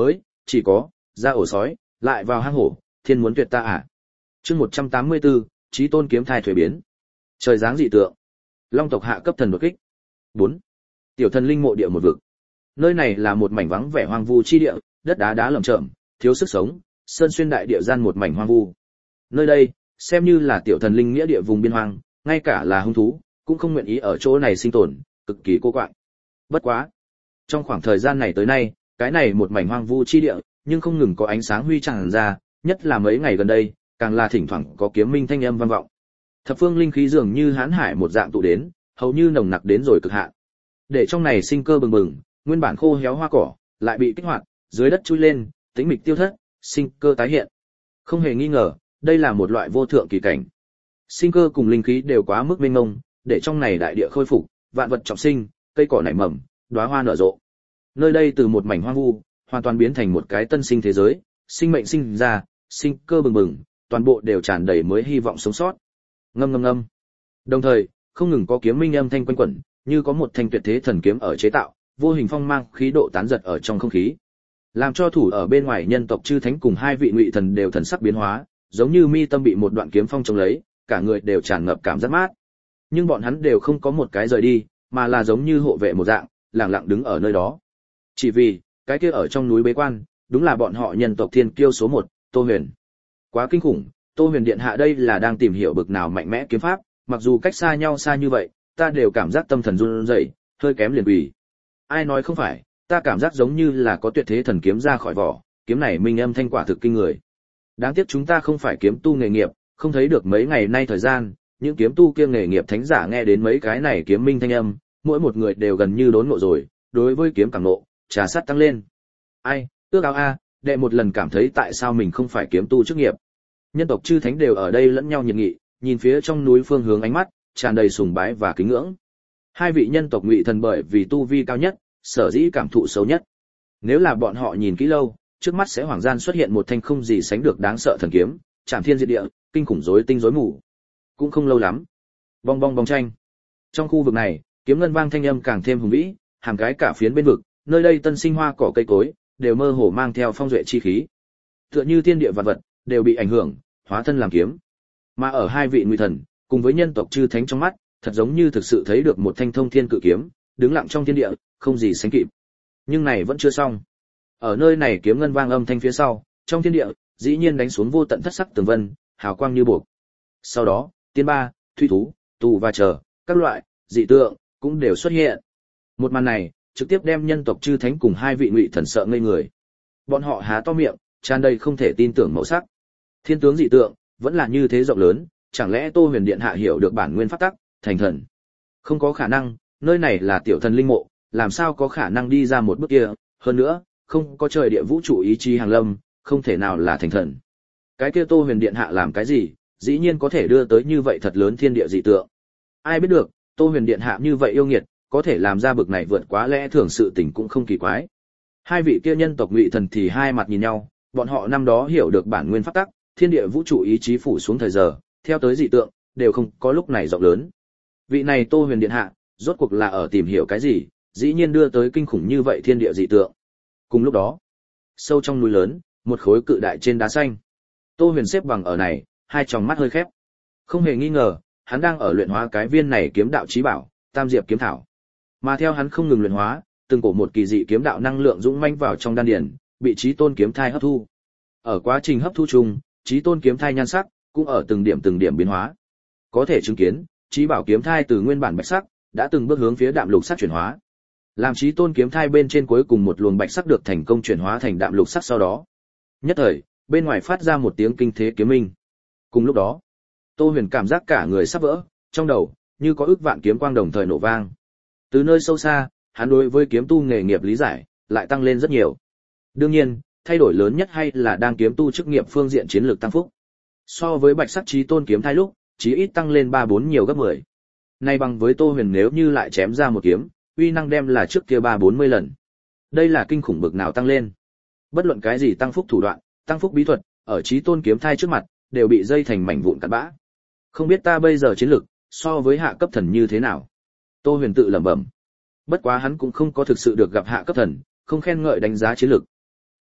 S1: chỉ có ra ổ sói, lại vào hang hổ, thiên muốn tuyệt ta à. Chương một trăm tám mươi tư, Chí Tôn kiếm thai thuế biến. Trời giáng dị tượng. Long tộc hạ cấp thần đột kích. bốn. Tiểu thần linh mộ địa một vực. Nơi này là một mảnh vắng vẻ hoang vu chi địa, đất đá đá lởm chởm, thiếu sức sống, sơn xuyên đại địa gian một mảnh hoang vu. Nơi đây, xem như là tiểu thần linh nghĩa địa vùng biên hoang, ngay cả là hung thú, cũng không nguyện ý ở chỗ này sinh tồn, cực kỳ cô quạng. Bất quá, trong khoảng thời gian này tới nay, cái này một mảnh hoang vu chi địa, nhưng không ngừng có ánh sáng huy tràn ra, nhất là mấy ngày gần đây, càng là thỉnh thoảng có kiếm minh thanh âm vang vọng. Thập phương linh khí dường như hán hải một dạng tụ đến, hầu như nồng nặc đến rồi cực hạn. Để trong này sinh cơ bừng bừng, nguyên bản khô héo hoa cỏ lại bị kích hoạt, dưới đất chui lên, tĩnh mịch tiêu thất, sinh cơ tái hiện. Không hề nghi ngờ, đây là một loại vô thượng kỳ cảnh. Sinh cơ cùng linh khí đều quá mức mênh mông, để trong này đại địa khôi phục, vạn vật trọng sinh, cây cỏ nảy mầm, đóa hoa nở rộ. Nơi đây từ một mảnh hoang vu, hoàn toàn biến thành một cái tân sinh thế giới, sinh mệnh sinh ra, sinh cơ bừng bừng, toàn bộ đều tràn đầy mới hy vọng sống sót. Ngâm ngâm ngâm. Đồng thời, không ngừng có kiếm minh âm thanh quanh quẩn, như có một thanh tuyệt thế thần kiếm ở chế tạo, vô hình phong mang khí độ tán giật ở trong không khí, làm cho thủ ở bên ngoài nhân tộc chư thánh cùng hai vị ngụy thần đều thần sắc biến hóa, giống như mi tâm bị một đoạn kiếm phong chống lấy, cả người đều tràn ngập cảm giác mát. Nhưng bọn hắn đều không có một cái rời đi, mà là giống như hộ vệ một dạng, lặng lặng đứng ở nơi đó. Chỉ vì, cái kia ở trong núi bế quan, đúng là bọn họ nhân tộc thiên kiêu số một, Tô Huyền. Quá kinh khủng, Tô Huyền điện hạ đây là đang tìm hiểu bực nào mạnh mẽ kiếm pháp, mặc dù cách xa nhau xa như vậy, ta đều cảm giác tâm thần run rẩy, hơi kém liền quỳ. Ai nói không phải, ta cảm giác giống như là có tuyệt thế thần kiếm ra khỏi vỏ, kiếm này minh âm thanh quả thực kinh người. Đáng tiếc chúng ta không phải kiếm tu nghề nghiệp, không thấy được mấy ngày nay thời gian, những kiếm tu kia nghề nghiệp thánh giả nghe đến mấy cái này kiếm minh thanh âm, mỗi một người đều gần như đốn ngộ rồi, đối với kiếm càng nộ, trà sát tăng lên. Ai, ước ao a, đệ một lần cảm thấy tại sao mình không phải kiếm tu chức nghiệp. Nhân tộc chư thánh đều ở đây lẫn nhau nhiệt nghị, nhìn phía trong núi phương hướng ánh mắt tràn đầy sùng bái và kính ngưỡng. Hai vị nhân tộc ngụy thần bởi vì tu vi cao nhất, sở dĩ cảm thụ xấu nhất. Nếu là bọn họ nhìn kỹ lâu, trước mắt sẽ hoàng gian xuất hiện một thanh không gì sánh được đáng sợ thần kiếm, chạm thiên diệt địa, kinh khủng rối tinh rối mù. Cũng không lâu lắm, bong bong bong tranh. Trong khu vực này, kiếm ngân vang thanh âm càng thêm hùng vĩ, hàng cái cả phiến bên vực, nơi đây tân sinh hoa cỏ cây cối đều mơ hồ mang theo phong duệ chi khí. Tựa như thiên địa vạn vật đều bị ảnh hưởng, hóa thân làm kiếm. Mà ở hai vị ngụy thần, cùng với nhân tộc chư thánh trong mắt, thật giống như thực sự thấy được một thanh thông thiên cự kiếm, đứng lặng trong thiên địa, không gì sánh kịp. Nhưng này vẫn chưa xong. Ở nơi này kiếm ngân vang âm thanh phía sau, trong thiên địa, dĩ nhiên đánh xuống vô tận thất sắc tường vân, hào quang như buộc. Sau đó, tiên ba, thủy thú, tù và chờ, các loại dị tượng cũng đều xuất hiện. Một màn này, trực tiếp đem nhân tộc chư thánh cùng hai vị ngụy thần sợ ngây người. Bọn họ há to miệng, tràn đầy không thể tin tưởng màu sắc. Thiên tướng dị tượng vẫn là như thế rộng lớn, chẳng lẽ Tô Huyền điện hạ hiểu được bản nguyên pháp tắc, thành thần? Không có khả năng, nơi này là tiểu thần linh mộ, làm sao có khả năng đi ra một bước kia, hơn nữa, không có trời địa vũ trụ ý chí hàng lâm, không thể nào là thành thần. Cái kia Tô Huyền điện hạ làm cái gì, dĩ nhiên có thể đưa tới như vậy thật lớn thiên địa dị tượng. Ai biết được, Tô Huyền điện hạ như vậy yêu nghiệt, có thể làm ra bực này vượt quá lẽ thường sự tình cũng không kỳ quái. Hai vị kia nhân tộc ngụy thần thì hai mặt nhìn nhau, bọn họ năm đó hiểu được bản nguyên pháp tắc, thiên địa vũ trụ ý chí phủ xuống thời giờ, theo tới dị tượng, đều không có lúc này rộng lớn. Vị này Tô Huyền điện hạ, rốt cuộc là ở tìm hiểu cái gì, dĩ nhiên đưa tới kinh khủng như vậy thiên địa dị tượng. Cùng lúc đó, sâu trong núi lớn, một khối cự đại trên đá xanh. Tô Huyền xếp bằng ở này, hai tròng mắt hơi khép. Không hề nghi ngờ, hắn đang ở luyện hóa cái viên này kiếm đạo chí bảo, Tam Diệp kiếm thảo. Mà theo hắn không ngừng luyện hóa, từng cổ một kỳ dị kiếm đạo năng lượng dũng mãnh vào trong đan điền, bị Chí Tôn kiếm thai hấp thu. Ở quá trình hấp thu chung, Chí Tôn kiếm thai nhan sắc cũng ở từng điểm từng điểm biến hóa. Có thể chứng kiến, Chí bảo kiếm thai từ nguyên bản bạch sắc đã từng bước hướng phía đạm lục sắc chuyển hóa. Làm Chí Tôn kiếm thai bên trên cuối cùng một luồng bạch sắc được thành công chuyển hóa thành đạm lục sắc sau đó. Nhất thời, bên ngoài phát ra một tiếng kinh thế kiếm minh. Cùng lúc đó, Tô Huyền cảm giác cả người sắp vỡ, trong đầu như có ức vạn kiếm quang đồng thời nổ vang. Từ nơi sâu xa, hắn đối với kiếm tu nghề nghiệp lý giải lại tăng lên rất nhiều. Đương nhiên, thay đổi lớn nhất hay là đang kiếm tu chức nghiệp phương diện chiến lược tăng phúc. So với bạch sắc Chí Tôn kiếm thai lúc, chí ít tăng lên ba bốn nhiều gấp mười. Nay bằng với Tô Huyền nếu như lại chém ra một kiếm, uy năng đem là trước kia ba bốn mươi lần. Đây là kinh khủng bực nào tăng lên. Bất luận cái gì tăng phúc thủ đoạn, tăng phúc bí thuật, ở Chí Tôn kiếm thai trước mặt, đều bị dây thành mảnh vụn cặn bã. Không biết ta bây giờ chiến lực so với hạ cấp thần như thế nào? Tô Huyền tự lẩm bẩm. Bất quá hắn cũng không có thực sự được gặp hạ cấp thần, không khen ngợi đánh giá chiến lực.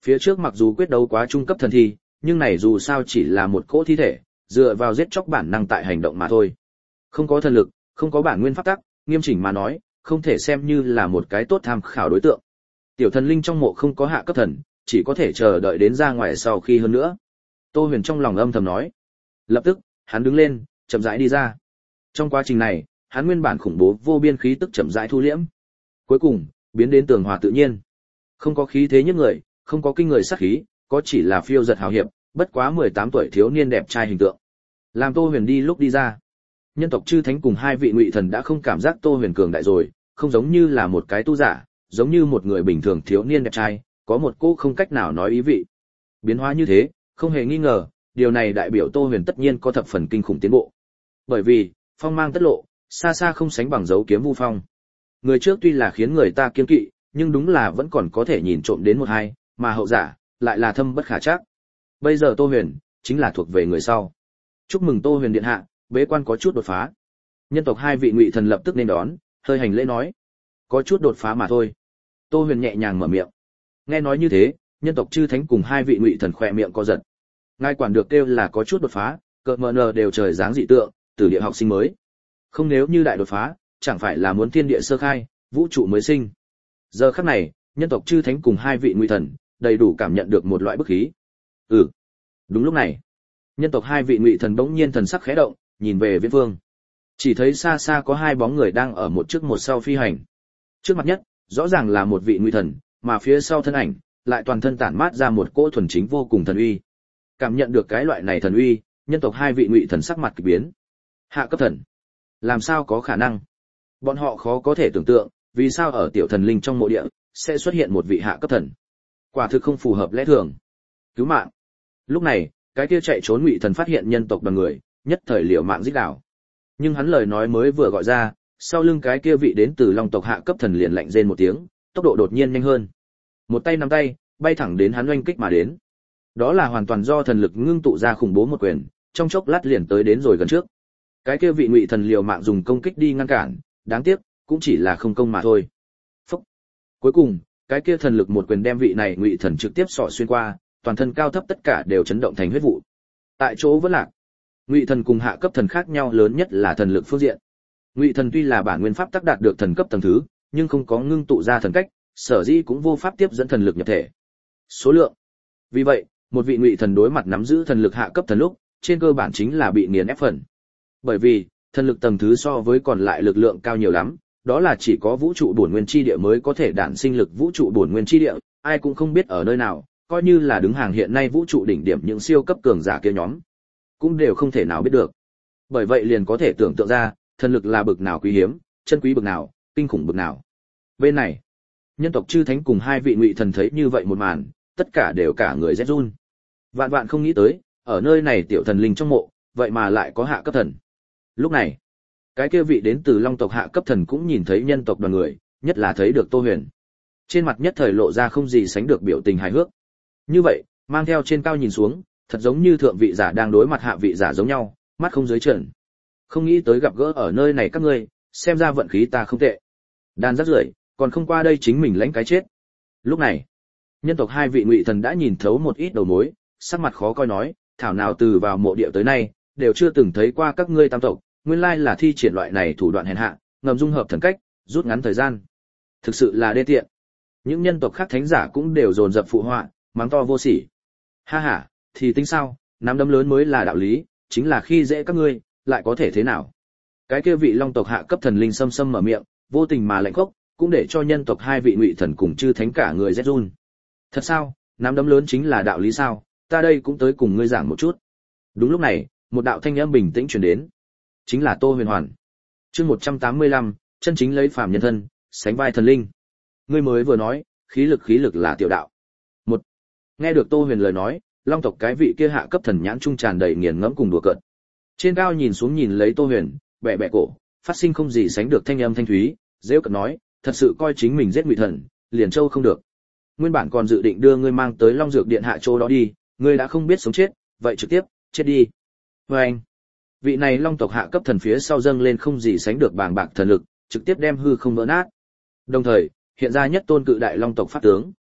S1: Phía trước mặc dù quyết đấu quá trung cấp thần thi, nhưng này dù sao chỉ là một cỗ thi thể, dựa vào giết chóc bản năng tại hành động mà thôi. Không có thần lực, không có bản nguyên pháp tắc, nghiêm chỉnh mà nói, không thể xem như là một cái tốt tham khảo đối tượng. Tiểu thần linh trong mộ không có hạ cấp thần, chỉ có thể chờ đợi đến ra ngoài sau khi hơn nữa. Tô Huyền trong lòng âm thầm nói. Lập tức, hắn đứng lên, chậm rãi đi ra. Trong quá trình này, hắn nguyên bản khủng bố vô biên khí tức chậm rãi thu liễm. Cuối cùng, biến đến tường hòa tự nhiên. Không có khí thế nhất người, không có kinh người sát khí, có chỉ là phiêu giật hào hiệp, bất quá mười tám tuổi thiếu niên đẹp trai hình tượng. Làm Tô Huyền đi lúc đi ra, nhân tộc chư thánh cùng hai vị ngụy thần đã không cảm giác Tô Huyền cường đại rồi, không giống như là một cái tu giả, giống như một người bình thường thiếu niên đẹp trai, có một cô không cách nào nói ý vị. Biến hóa như thế, không hề nghi ngờ, điều này đại biểu Tô Huyền tất nhiên có thập phần kinh khủng tiến bộ. Bởi vì, phong mang tất lộ, xa xa không sánh bằng dấu kiếm vu phong. Người trước tuy là khiến người ta kiêng kỵ, nhưng đúng là vẫn còn có thể nhìn trộm đến một hai, mà hậu giả lại là thâm bất khả trắc. Bây giờ Tô Huyền chính là thuộc về người sau. Chúc mừng Tô Huyền điện hạ, bế quan có chút đột phá. Nhân tộc hai vị ngụy thần lập tức nên đón, hơi hành lễ nói, có chút đột phá mà thôi. Tô Huyền nhẹ nhàng mở miệng. Nghe nói như thế, nhân tộc chư thánh cùng hai vị ngụy thần khỏe miệng co giật. Ngài quản được kêu là có chút đột phá, cợt mờ nờ đều trời dáng dị tượng, từ địa học sinh mới. Không nếu như đại đột phá, chẳng phải là muốn thiên địa sơ khai, vũ trụ mới sinh. Giờ khắc này, nhân tộc chư thánh cùng hai vị ngụy thần đầy đủ cảm nhận được một loại bức khí. Ừ. Đúng lúc này, nhân tộc hai vị ngụy thần bỗng nhiên thần sắc khẽ động, nhìn về Viễn Vương. Chỉ thấy xa xa có hai bóng người đang ở một trước một sau phi hành. Trước mặt nhất, rõ ràng là một vị ngụy thần, mà phía sau thân ảnh lại toàn thân tản mát ra một cỗ thuần chính vô cùng thần uy. Cảm nhận được cái loại này thần uy, nhân tộc hai vị ngụy thần sắc mặt kỳ biến. Hạ cấp thần? Làm sao có khả năng? Bọn họ khó có thể tưởng tượng, vì sao ở tiểu thần linh trong mộ địa sẽ xuất hiện một vị hạ cấp thần? Quả thực không phù hợp lẽ thường. Cứu mạng! Lúc này, cái kia chạy trốn ngụy thần phát hiện nhân tộc đoàn người, nhất thời liều mạng giết đảo. Nhưng hắn lời nói mới vừa gọi ra, sau lưng cái kia vị đến từ Long tộc hạ cấp thần liền lạnh rên một tiếng, tốc độ đột nhiên nhanh hơn. Một tay nắm tay, bay thẳng đến hắn oanh kích mà đến. Đó là hoàn toàn do thần lực ngưng tụ ra khủng bố một quyền, trong chốc lát liền tới đến rồi gần trước. Cái kia vị ngụy thần liều mạng dùng công kích đi ngăn cản, đáng tiếc, cũng chỉ là không công mà thôi. Phốc. Cuối cùng, cái kia thần lực một quyền đem vị này ngụy thần trực tiếp xỏ xuyên qua, toàn thân cao thấp tất cả đều chấn động thành huyết vụ. Tại chỗ vẫn lạc. Ngụy thần cùng hạ cấp thần khác nhau lớn nhất là thần lực phương diện. Ngụy thần tuy là bản nguyên pháp tác đạt được thần cấp tầng thứ, nhưng không có ngưng tụ ra thần cách, sở dĩ cũng vô pháp tiếp dẫn thần lực nhập thể. Số lượng. Vì vậy, một vị ngụy thần đối mặt nắm giữ thần lực hạ cấp thần lúc, trên cơ bản chính là bị nghiền ép phần. Bởi vì, thần lực tầng thứ so với còn lại lực lượng cao nhiều lắm, đó là chỉ có vũ trụ bổn nguyên chi địa mới có thể đản sinh lực vũ trụ bổn nguyên chi địa, ai cũng không biết ở nơi nào, coi như là đứng hàng hiện nay vũ trụ đỉnh điểm những siêu cấp cường giả kia nhóm, cũng đều không thể nào biết được. Bởi vậy liền có thể tưởng tượng ra, thần lực là bực nào quý hiếm, chân quý bực nào, kinh khủng bực nào. Bên này, nhân tộc chư thánh cùng hai vị ngụy thần thấy như vậy một màn, tất cả đều cả người rét run. Vạn vạn không nghĩ tới, ở nơi này tiểu thần linh trong mộ, vậy mà lại có hạ cấp thần. Lúc này, cái kia vị đến từ Long tộc hạ cấp thần cũng nhìn thấy nhân tộc đoàn người, nhất là thấy được Tô Huyền. Trên mặt nhất thời lộ ra không gì sánh được biểu tình hài hước. Như vậy, mang theo trên cao nhìn xuống, thật giống như thượng vị giả đang đối mặt hạ vị giả giống nhau, mắt không dưới trần. Không nghĩ tới gặp gỡ ở nơi này các ngươi, xem ra vận khí ta không tệ. Đàn rắc rưởi, còn không qua đây chính mình lãnh cái chết. Lúc này, nhân tộc hai vị ngụy thần đã nhìn thấu một ít đầu mối, sắc mặt khó coi nói, thảo nào từ vào mộ địa tới nay, đều chưa từng thấy qua các ngươi tam tộc, nguyên lai là thi triển loại này thủ đoạn hèn hạ, ngầm dung hợp thần cách, rút ngắn thời gian. Thực sự là đê tiện. Những nhân tộc khác thánh giả cũng đều dồn dập phụ họa, mắng to vô sỉ. Ha ha, thì tính sao, nắm đấm lớn mới là đạo lý, chính là khi dễ các ngươi, lại có thể thế nào? Cái kia vị Long tộc hạ cấp thần linh xâm xâm mở miệng, vô tình mà lạnh khốc, cũng để cho nhân tộc hai vị ngụy thần cùng chư thánh cả người rét run. Thật sao, nắm đấm lớn chính là đạo lý sao? Ta đây cũng tới cùng ngươi giảng một chút. Đúng lúc này, một đạo thanh âm bình tĩnh truyền đến, chính là Tô Huyền Hoàn. Chương một trăm tám mươi lăm, chân chính lấy phàm nhân thân, sánh vai thần linh. Ngươi mới vừa nói, khí lực khí lực là tiểu đạo. Một. Nghe được Tô Huyền lời nói, Long tộc cái vị kia hạ cấp thần nhãn trung tràn đầy nghiền ngẫm cùng đùa cợt. Trên cao nhìn xuống nhìn lấy Tô Huyền, bẻ bẻ cổ, phát sinh không gì sánh được thanh âm thanh thúy, giễu cợt nói, thật sự coi chính mình giết ngụy thần, liền châu không được. Nguyên bản còn dự định đưa ngươi mang tới Long Dược Điện hạ chỗ đó đi, ngươi đã không biết sống chết, vậy trực tiếp chết đi. Và anh, vị này Long tộc hạ cấp thần phía sau dâng lên không gì sánh được bàng bạc thần lực, trực tiếp đem hư không vỡ nát. Đồng thời, hiện ra nhất tôn cự đại Long tộc pháp tướng.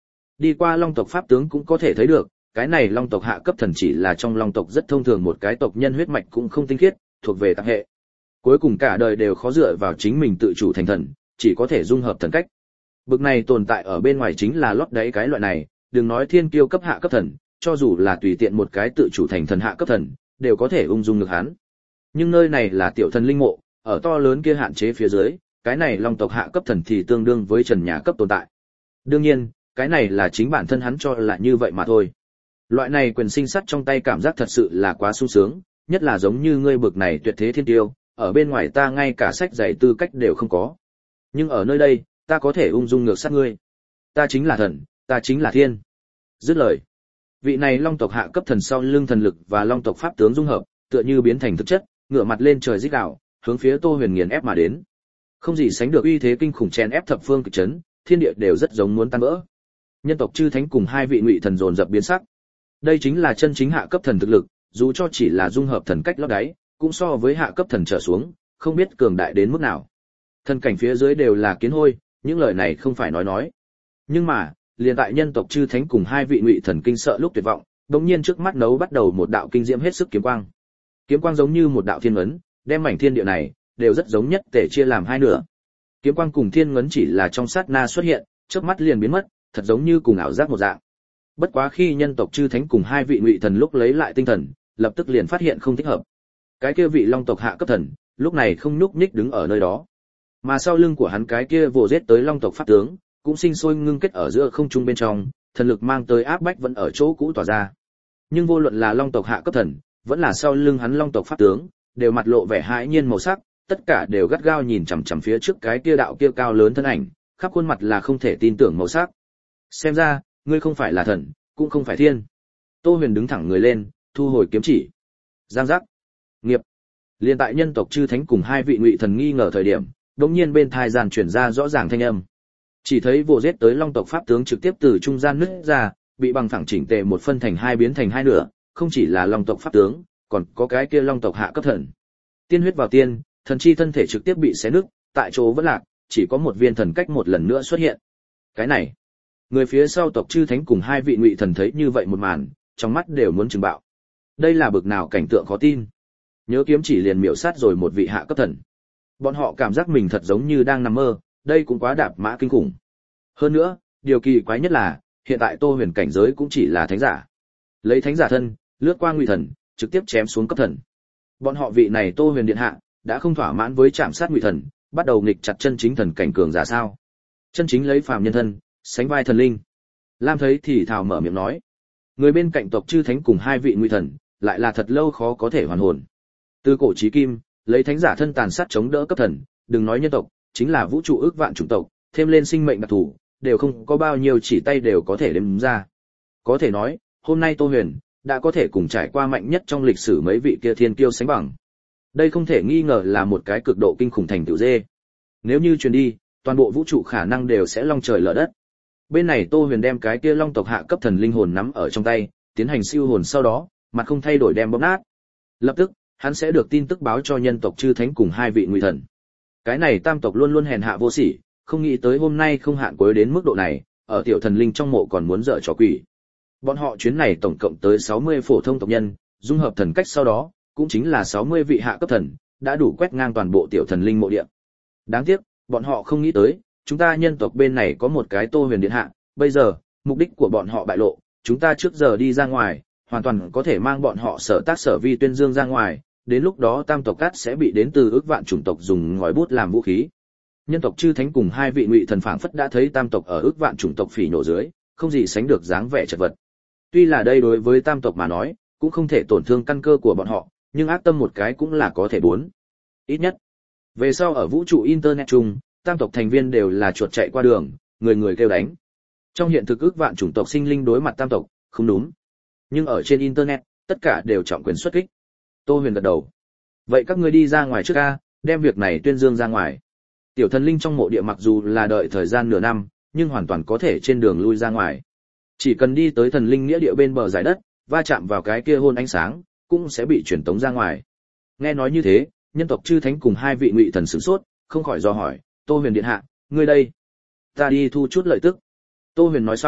S1: Đi qua long tộc pháp tướng cũng có thể thấy được, cái này long tộc hạ cấp thần chỉ là trong long tộc rất thông thường một cái tộc nhân huyết mạch cũng không tinh khiết, thuộc về tạp hệ. Cuối cùng cả đời đều khó dựa vào chính mình tự chủ thành thần, chỉ có thể dung hợp thần cách. Bực này tồn tại ở bên ngoài chính là lót đáy cái loại này, đừng nói thiên kiêu cấp hạ cấp thần, cho dù là tùy tiện một cái tự chủ thành thần hạ cấp thần, đều có thể ung dung được hắn. Nhưng nơi này là tiểu thần linh mộ, ở to lớn kia hạn chế phía dưới, cái này long tộc hạ cấp thần thì tương đương với trần nhà cấp tồn tại. Đương nhiên, cái này là chính bản thân hắn cho là như vậy mà thôi. Loại này quyền sinh sắt trong tay cảm giác thật sự là quá sung sướng, nhất là giống như ngươi bực này tuyệt thế thiên tiêu, ở bên ngoài ta ngay cả sách dạy tư cách đều không có. Nhưng ở nơi đây, ta có thể ung dung ngược sát ngươi. Ta chính là thần, ta chính là thiên. Dứt lời. Vị này long tộc hạ cấp thần sau lưng thần lực và long tộc pháp tướng dung hợp, tựa như biến thành thực chất, ngửa mặt lên trời rít gào, hướng phía Tô Huyền nghiền ép mà đến. Không gì sánh được uy thế kinh khủng chen ép thập phương cực chấn, thiên địa đều rất giống muốn tan vỡ. Nhân tộc chư thánh cùng hai vị ngụy thần dồn dập biến sắc. Đây chính là chân chính hạ cấp thần thực lực, dù cho chỉ là dung hợp thần cách lót đáy, cũng so với hạ cấp thần trở xuống, không biết cường đại đến mức nào. Thần cảnh phía dưới đều là kiến hôi, những lời này không phải nói nói. Nhưng mà, liền tại nhân tộc chư thánh cùng hai vị ngụy thần kinh sợ lúc tuyệt vọng, đột nhiên trước mắt nấu bắt đầu một đạo kinh diễm hết sức kiếm quang. Kiếm quang giống như một đạo thiên ấn, đem mảnh thiên địa này đều rất giống nhất thể chia làm hai nửa. Kiếm quang cùng thiên ấn chỉ là trong sát na xuất hiện, chớp mắt liền biến mất, thật giống như cùng ảo giác một dạng. Bất quá khi nhân tộc chư thánh cùng hai vị ngụy thần lúc lấy lại tinh thần, lập tức liền phát hiện không thích hợp. Cái kia vị long tộc hạ cấp thần, lúc này không nhúc nhích đứng ở nơi đó. Mà sau lưng của hắn cái kia vồ giết tới long tộc pháp tướng, cũng sinh sôi ngưng kết ở giữa không trung bên trong, thần lực mang tới áp bách vẫn ở chỗ cũ tỏa ra. Nhưng vô luận là long tộc hạ cấp thần, vẫn là sau lưng hắn long tộc pháp tướng, đều mặt lộ vẻ hãi nhiên màu sắc, tất cả đều gắt gao nhìn chằm chằm phía trước cái kia đạo kia cao lớn thân ảnh, khắp khuôn mặt là không thể tin tưởng màu sắc. Xem ra, ngươi không phải là thần, cũng không phải thiên. Tô Huyền đứng thẳng người lên, thu hồi kiếm chỉ. Giang giác. Nghiệp. Liên tại nhân tộc chư thánh cùng hai vị ngụy thần nghi ngờ thời điểm, đống nhiên bên thai giàn chuyển ra rõ ràng thanh âm. Chỉ thấy vồ giết tới long tộc pháp tướng trực tiếp từ trung gian nứt ra, bị bằng phẳng chỉnh tề một phân thành hai biến thành hai nửa, không chỉ là long tộc pháp tướng, còn có cái kia long tộc hạ cấp thần. Tiên huyết vào tiên, thần chi thân thể trực tiếp bị xé nứt, tại chỗ vẫn lạc, chỉ có một viên thần cách một lần nữa xuất hiện. Cái này, người phía sau tộc chư thánh cùng hai vị ngụy thần thấy như vậy một màn, trong mắt đều muốn trừng bạo. Đây là bực nào cảnh tượng khó tin. Nhớ kiếm chỉ liền miểu sát rồi một vị hạ cấp thần. Bọn họ cảm giác mình thật giống như đang nằm mơ, đây cũng quá đạp mã kinh khủng. Hơn nữa, điều kỳ quái nhất là, hiện tại Tô Huyền cảnh giới cũng chỉ là thánh giả. Lấy thánh giả thân, lướt qua ngụy thần, trực tiếp chém xuống cấp thần. Bọn họ vị này Tô Huyền điện hạ, đã không thỏa mãn với chạm sát ngụy thần, bắt đầu nghịch chặt chân chính thần cảnh cường giả sao? Chân chính lấy phàm nhân thân, sánh vai thần linh. Lam thấy thì thào mở miệng nói, người bên cạnh tộc chư thánh cùng hai vị ngụy thần, lại là thật lâu khó có thể hoàn hồn. Từ cổ chí kim, lấy thánh giả thân tàn sát chống đỡ cấp thần, đừng nói nhân tộc, chính là vũ trụ ước vạn chủng tộc, thêm lên sinh mệnh đặc thù, đều không có bao nhiêu chỉ tay đều có thể đếm ra. Có thể nói, hôm nay Tô Huyền đã có thể cùng trải qua mạnh nhất trong lịch sử mấy vị kia thiên kiêu sánh bằng. Đây không thể nghi ngờ là một cái cực độ kinh khủng thành tựu dê. Nếu như truyền đi, toàn bộ vũ trụ khả năng đều sẽ long trời lở đất. Bên này Tô Huyền đem cái kia long tộc hạ cấp thần linh hồn nắm ở trong tay, tiến hành siêu hồn sau đó, mặt không thay đổi đem bóp nát. Lập tức, hắn sẽ được tin tức báo cho nhân tộc chư thánh cùng hai vị ngụy thần. Cái này tam tộc luôn luôn hèn hạ vô sỉ, không nghĩ tới hôm nay không hạn cuối đến mức độ này, ở tiểu thần linh trong mộ còn muốn dở trò quỷ. Bọn họ chuyến này tổng cộng tới sáu mươi phổ thông tộc nhân, dung hợp thần cách sau đó, cũng chính là sáu mươi vị hạ cấp thần, đã đủ quét ngang toàn bộ tiểu thần linh mộ địa. Đáng tiếc, bọn họ không nghĩ tới, chúng ta nhân tộc bên này có một cái Tô Huyền điện hạ, bây giờ, mục đích của bọn họ bại lộ, chúng ta trước giờ đi ra ngoài, hoàn toàn có thể mang bọn họ sở tác sở vi tuyên dương ra ngoài, đến lúc đó tam tộc cát sẽ bị đến từ ước vạn chủng tộc dùng ngòi bút làm vũ khí. Nhân tộc chư thánh cùng hai vị ngụy thần phảng phất đã thấy tam tộc ở ước vạn chủng tộc phỉ nổ dưới, không gì sánh được dáng vẻ chật vật. Tuy là đây đối với tam tộc mà nói, cũng không thể tổn thương căn cơ của bọn họ, nhưng ác tâm một cái cũng là có thể bốn. Ít nhất, về sau ở vũ trụ internet chung, tam tộc thành viên đều là chuột chạy qua đường, người người kêu đánh. Trong hiện thực ước vạn chủng tộc sinh linh đối mặt tam tộc, không đúng. Nhưng ở trên internet, tất cả đều trọng quyền xuất kích. Tô Huyền gật đầu. Vậy các ngươi đi ra ngoài trước a, đem việc này tuyên dương ra ngoài. Tiểu thần linh trong mộ địa mặc dù là đợi thời gian nửa năm, nhưng hoàn toàn có thể trên đường lui ra ngoài. Chỉ cần đi tới thần linh nghĩa địa bên bờ giải đất, va chạm vào cái kia hôn ánh sáng, cũng sẽ bị truyền tống ra ngoài. Nghe nói như thế, nhân tộc chư thánh cùng hai vị ngụy thần sửng sốt, không khỏi dò hỏi, Tô Huyền điện hạ, ngươi đây? Ta đi thu chút lợi tức. Tô Huyền nói xong,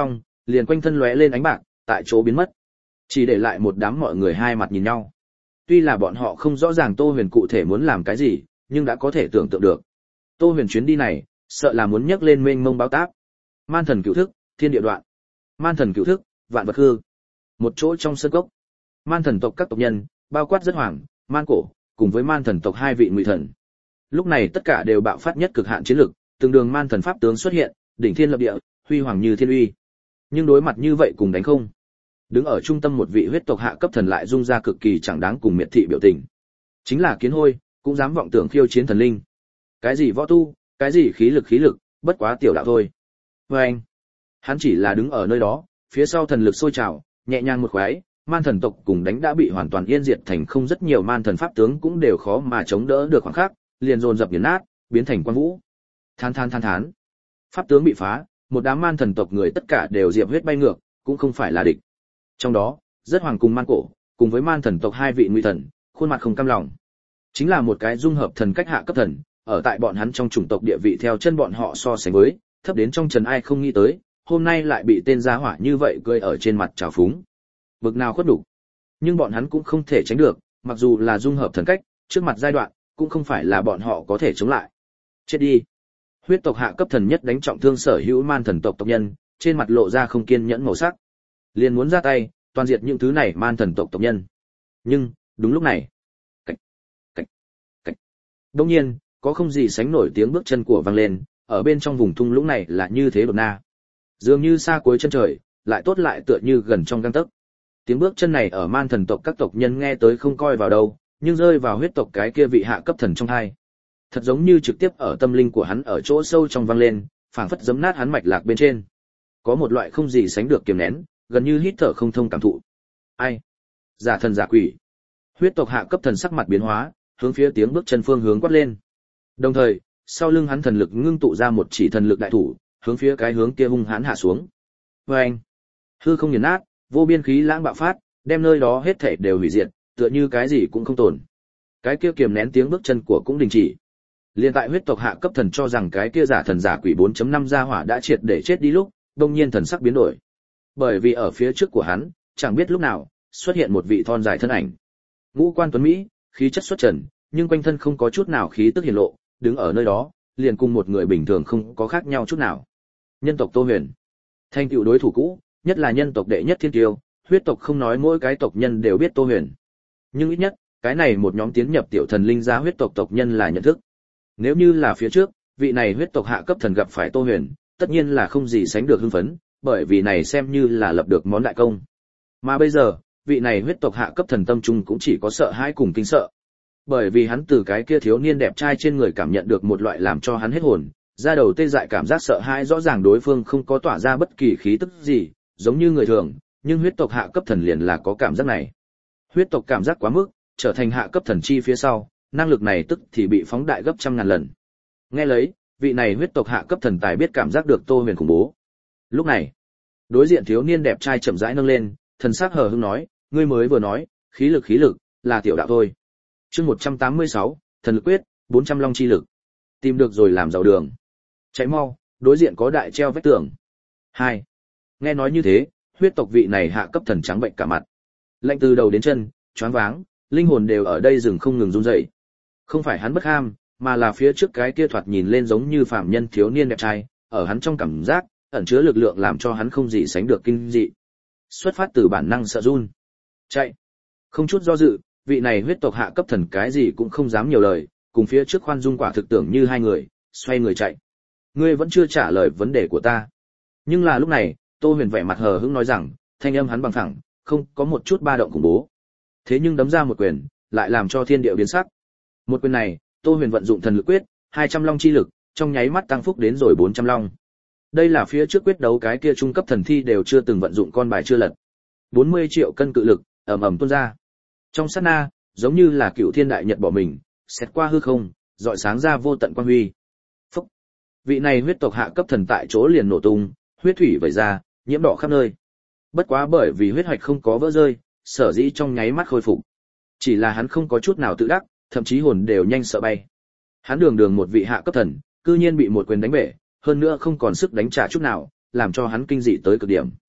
S1: liền quanh thân lóe lên ánh bạc, tại chỗ biến mất. Chỉ để lại một đám mọi người hai mặt nhìn nhau. Tuy là bọn họ không rõ ràng Tô Huyền cụ thể muốn làm cái gì, nhưng đã có thể tưởng tượng được. Tô Huyền chuyến đi này, sợ là muốn nhấc lên mênh mông báo táp. Man thần cửu thức, thiên địa đoạn. Man thần cửu thức, vạn vật hư. Một chỗ trong sân cốc, man thần tộc các tộc nhân, bao quát rất hoàng, man cổ, cùng với man thần tộc hai vị ngụy thần. Lúc này tất cả đều bạo phát nhất cực hạn chiến lực, từng đường man thần pháp tướng xuất hiện, đỉnh thiên lập địa, huy hoàng như thiên uy. Nhưng đối mặt như vậy cùng đánh không. Đứng ở trung tâm một vị huyết tộc hạ cấp thần lại dung ra cực kỳ chẳng đáng cùng miệt thị biểu tình. Chính là Kiến Hôi, cũng dám vọng tưởng khiêu chiến thần linh. Cái gì võ tu, cái gì khí lực khí lực, bất quá tiểu đạo thôi. Và anh, hắn chỉ là đứng ở nơi đó, phía sau thần lực sôi trào, nhẹ nhàng một khoái, man thần tộc cùng đánh đã bị hoàn toàn yên diệt thành không, rất nhiều man thần pháp tướng cũng đều khó mà chống đỡ được khoảng khắc, liền dồn dập nghiền nát, biến thành quang vũ. Than than than thán. Pháp tướng bị phá, một đám man thần tộc người tất cả đều diệp huyết bay ngược, cũng không phải là địch. Trong đó, rất hoàng cùng man cổ, cùng với man thần tộc hai vị ngụy thần, khuôn mặt không cam lòng. Chính là một cái dung hợp thần cách hạ cấp thần, ở tại bọn hắn trong chủng tộc địa vị theo chân bọn họ so sánh với, thấp đến trong trần ai không nghĩ tới, hôm nay lại bị tên gia hỏa như vậy cười ở trên mặt trào phúng. Bực nào khuất đủ. Nhưng bọn hắn cũng không thể tránh được, mặc dù là dung hợp thần cách, trước mặt giai đoạn, cũng không phải là bọn họ có thể chống lại. Chết đi. Huyết tộc hạ cấp thần nhất đánh trọng thương sở hữu man thần tộc tộc nhân, trên mặt lộ ra không kiên nhẫn màu sắc. Liền muốn ra tay, toàn diệt những thứ này man thần tộc tộc nhân. Nhưng, đúng lúc này, cạch, cạch, cạch. Đương nhiên, có không gì sánh nổi tiếng bước chân của vang lên, ở bên trong vùng thung lũng này là như thế đột na. Dường như xa cuối chân trời, lại tốt lại tựa như gần trong gang tấc. Tiếng bước chân này ở man thần tộc các tộc nhân nghe tới không coi vào đâu, nhưng rơi vào huyết tộc cái kia vị hạ cấp thần trong tai. Thật giống như trực tiếp ở tâm linh của hắn ở chỗ sâu trong vang lên, phảng phất giấm nát hắn mạch lạc bên trên. Có một loại không gì sánh được kiềm nén, gần như hít thở không thông cảm thụ. Ai? Giả thần giả quỷ. Huyết tộc hạ cấp thần sắc mặt biến hóa, hướng phía tiếng bước chân phương hướng quát lên. Đồng thời, sau lưng hắn thần lực ngưng tụ ra một chỉ thần lực đại thủ, hướng phía cái hướng kia hung hãn hạ xuống. Oeng! Hư không nghiền nát, vô biên khí lãng bạo phát, đem nơi đó hết thảy đều hủy diệt, tựa như cái gì cũng không tồn. Cái kia kiềm nén tiếng bước chân của cũng đình chỉ. Liên tại huyết tộc hạ cấp thần cho rằng cái kia giả thần giả quỷ bốn chấm năm gia hỏa đã triệt để chết đi lúc, đột nhiên thần sắc biến đổi. Bởi vì ở phía trước của hắn, chẳng biết lúc nào, xuất hiện một vị thon dài thân ảnh. Ngũ quan tuấn mỹ, khí chất xuất trần, nhưng quanh thân không có chút nào khí tức hiển lộ, đứng ở nơi đó, liền cùng một người bình thường không có khác nhau chút nào. Nhân tộc Tô Huyền, thành tựu đối thủ cũ, nhất là nhân tộc đệ nhất thiên tiêu, huyết tộc không nói mỗi cái tộc nhân đều biết Tô Huyền. Nhưng ít nhất, cái này một nhóm tiến nhập tiểu thần linh gia huyết tộc tộc nhân là nhận thức. Nếu như là phía trước, vị này huyết tộc hạ cấp thần gặp phải Tô Huyền, tất nhiên là không gì sánh được hưng phấn, bởi vì này xem như là lập được món đại công. Mà bây giờ, vị này huyết tộc hạ cấp thần tâm trung cũng chỉ có sợ hãi cùng kinh sợ. Bởi vì hắn từ cái kia thiếu niên đẹp trai trên người cảm nhận được một loại làm cho hắn hết hồn, ra đầu tê dại cảm giác sợ hãi, rõ ràng đối phương không có tỏa ra bất kỳ khí tức gì, giống như người thường, nhưng huyết tộc hạ cấp thần liền là có cảm giác này. Huyết tộc cảm giác quá mức, trở thành hạ cấp thần chi phía sau, năng lực này tức thì bị phóng đại gấp trăm ngàn lần. Nghe lấy, vị này huyết tộc hạ cấp thần tài biết cảm giác được Tô Huyền khủng bố. Lúc này, đối diện thiếu niên đẹp trai chậm rãi nâng lên, thần sắc hờ hững nói, ngươi mới vừa nói, khí lực khí lực, là tiểu đạo thôi. Chương một trăm tám mươi sáu, thần lực quyết, bốn trăm long chi lực. Tìm được rồi làm giàu đường. Chạy mau, đối diện có đại treo vách tường. Hai. Nghe nói như thế, huyết tộc vị này hạ cấp thần trắng bệnh cả mặt. Lạnh từ đầu đến chân, choáng váng, linh hồn đều ở đây dừng không ngừng run rẩy. Không phải hắn bất ham, mà là phía trước cái kia thoạt nhìn lên giống như phàm nhân thiếu niên đẹp trai, ở hắn trong cảm giác ẩn chứa lực lượng làm cho hắn không gì sánh được kinh dị. Xuất phát từ bản năng sợ run. Chạy. Không chút do dự, vị này huyết tộc hạ cấp thần cái gì cũng không dám nhiều lời, cùng phía trước khoan dung quả thực tưởng như hai người, xoay người chạy. Ngươi vẫn chưa trả lời vấn đề của ta. Nhưng là lúc này, Tô Huyền vẻ mặt hờ hững nói rằng, thanh âm hắn bằng phẳng, không có một chút ba động khủng bố. Thế nhưng đấm ra một quyền, lại làm cho thiên địa biến sắc. Một quyền này, Tô Huyền vận dụng thần lực quyết, hai trăm long chi lực, trong nháy mắt tăng phúc đến rồi bốn trăm long. Đây là phía trước quyết đấu cái kia trung cấp thần thi đều chưa từng vận dụng con bài chưa lật. bốn mươi triệu cân cự lực, ầm ầm tuôn ra. Trong sát na, giống như là cựu thiên đại nhật bỏ mình, xét qua hư không, rọi sáng ra vô tận quang huy. Phúc! Vị này huyết tộc hạ cấp thần tại chỗ liền nổ tung, huyết thủy vẩy ra, nhiễm đỏ khắp nơi. Bất quá bởi vì huyết hoạch không có vỡ rơi, sở dĩ trong nháy mắt khôi phục. Chỉ là hắn không có chút nào tự đắc, thậm chí hồn đều nhanh sợ bay. Hắn đường đường một vị hạ cấp thần, cư nhiên bị một quyền đánh bể, hơn nữa không còn sức đánh trả chút nào, làm cho hắn kinh dị tới cực điểm.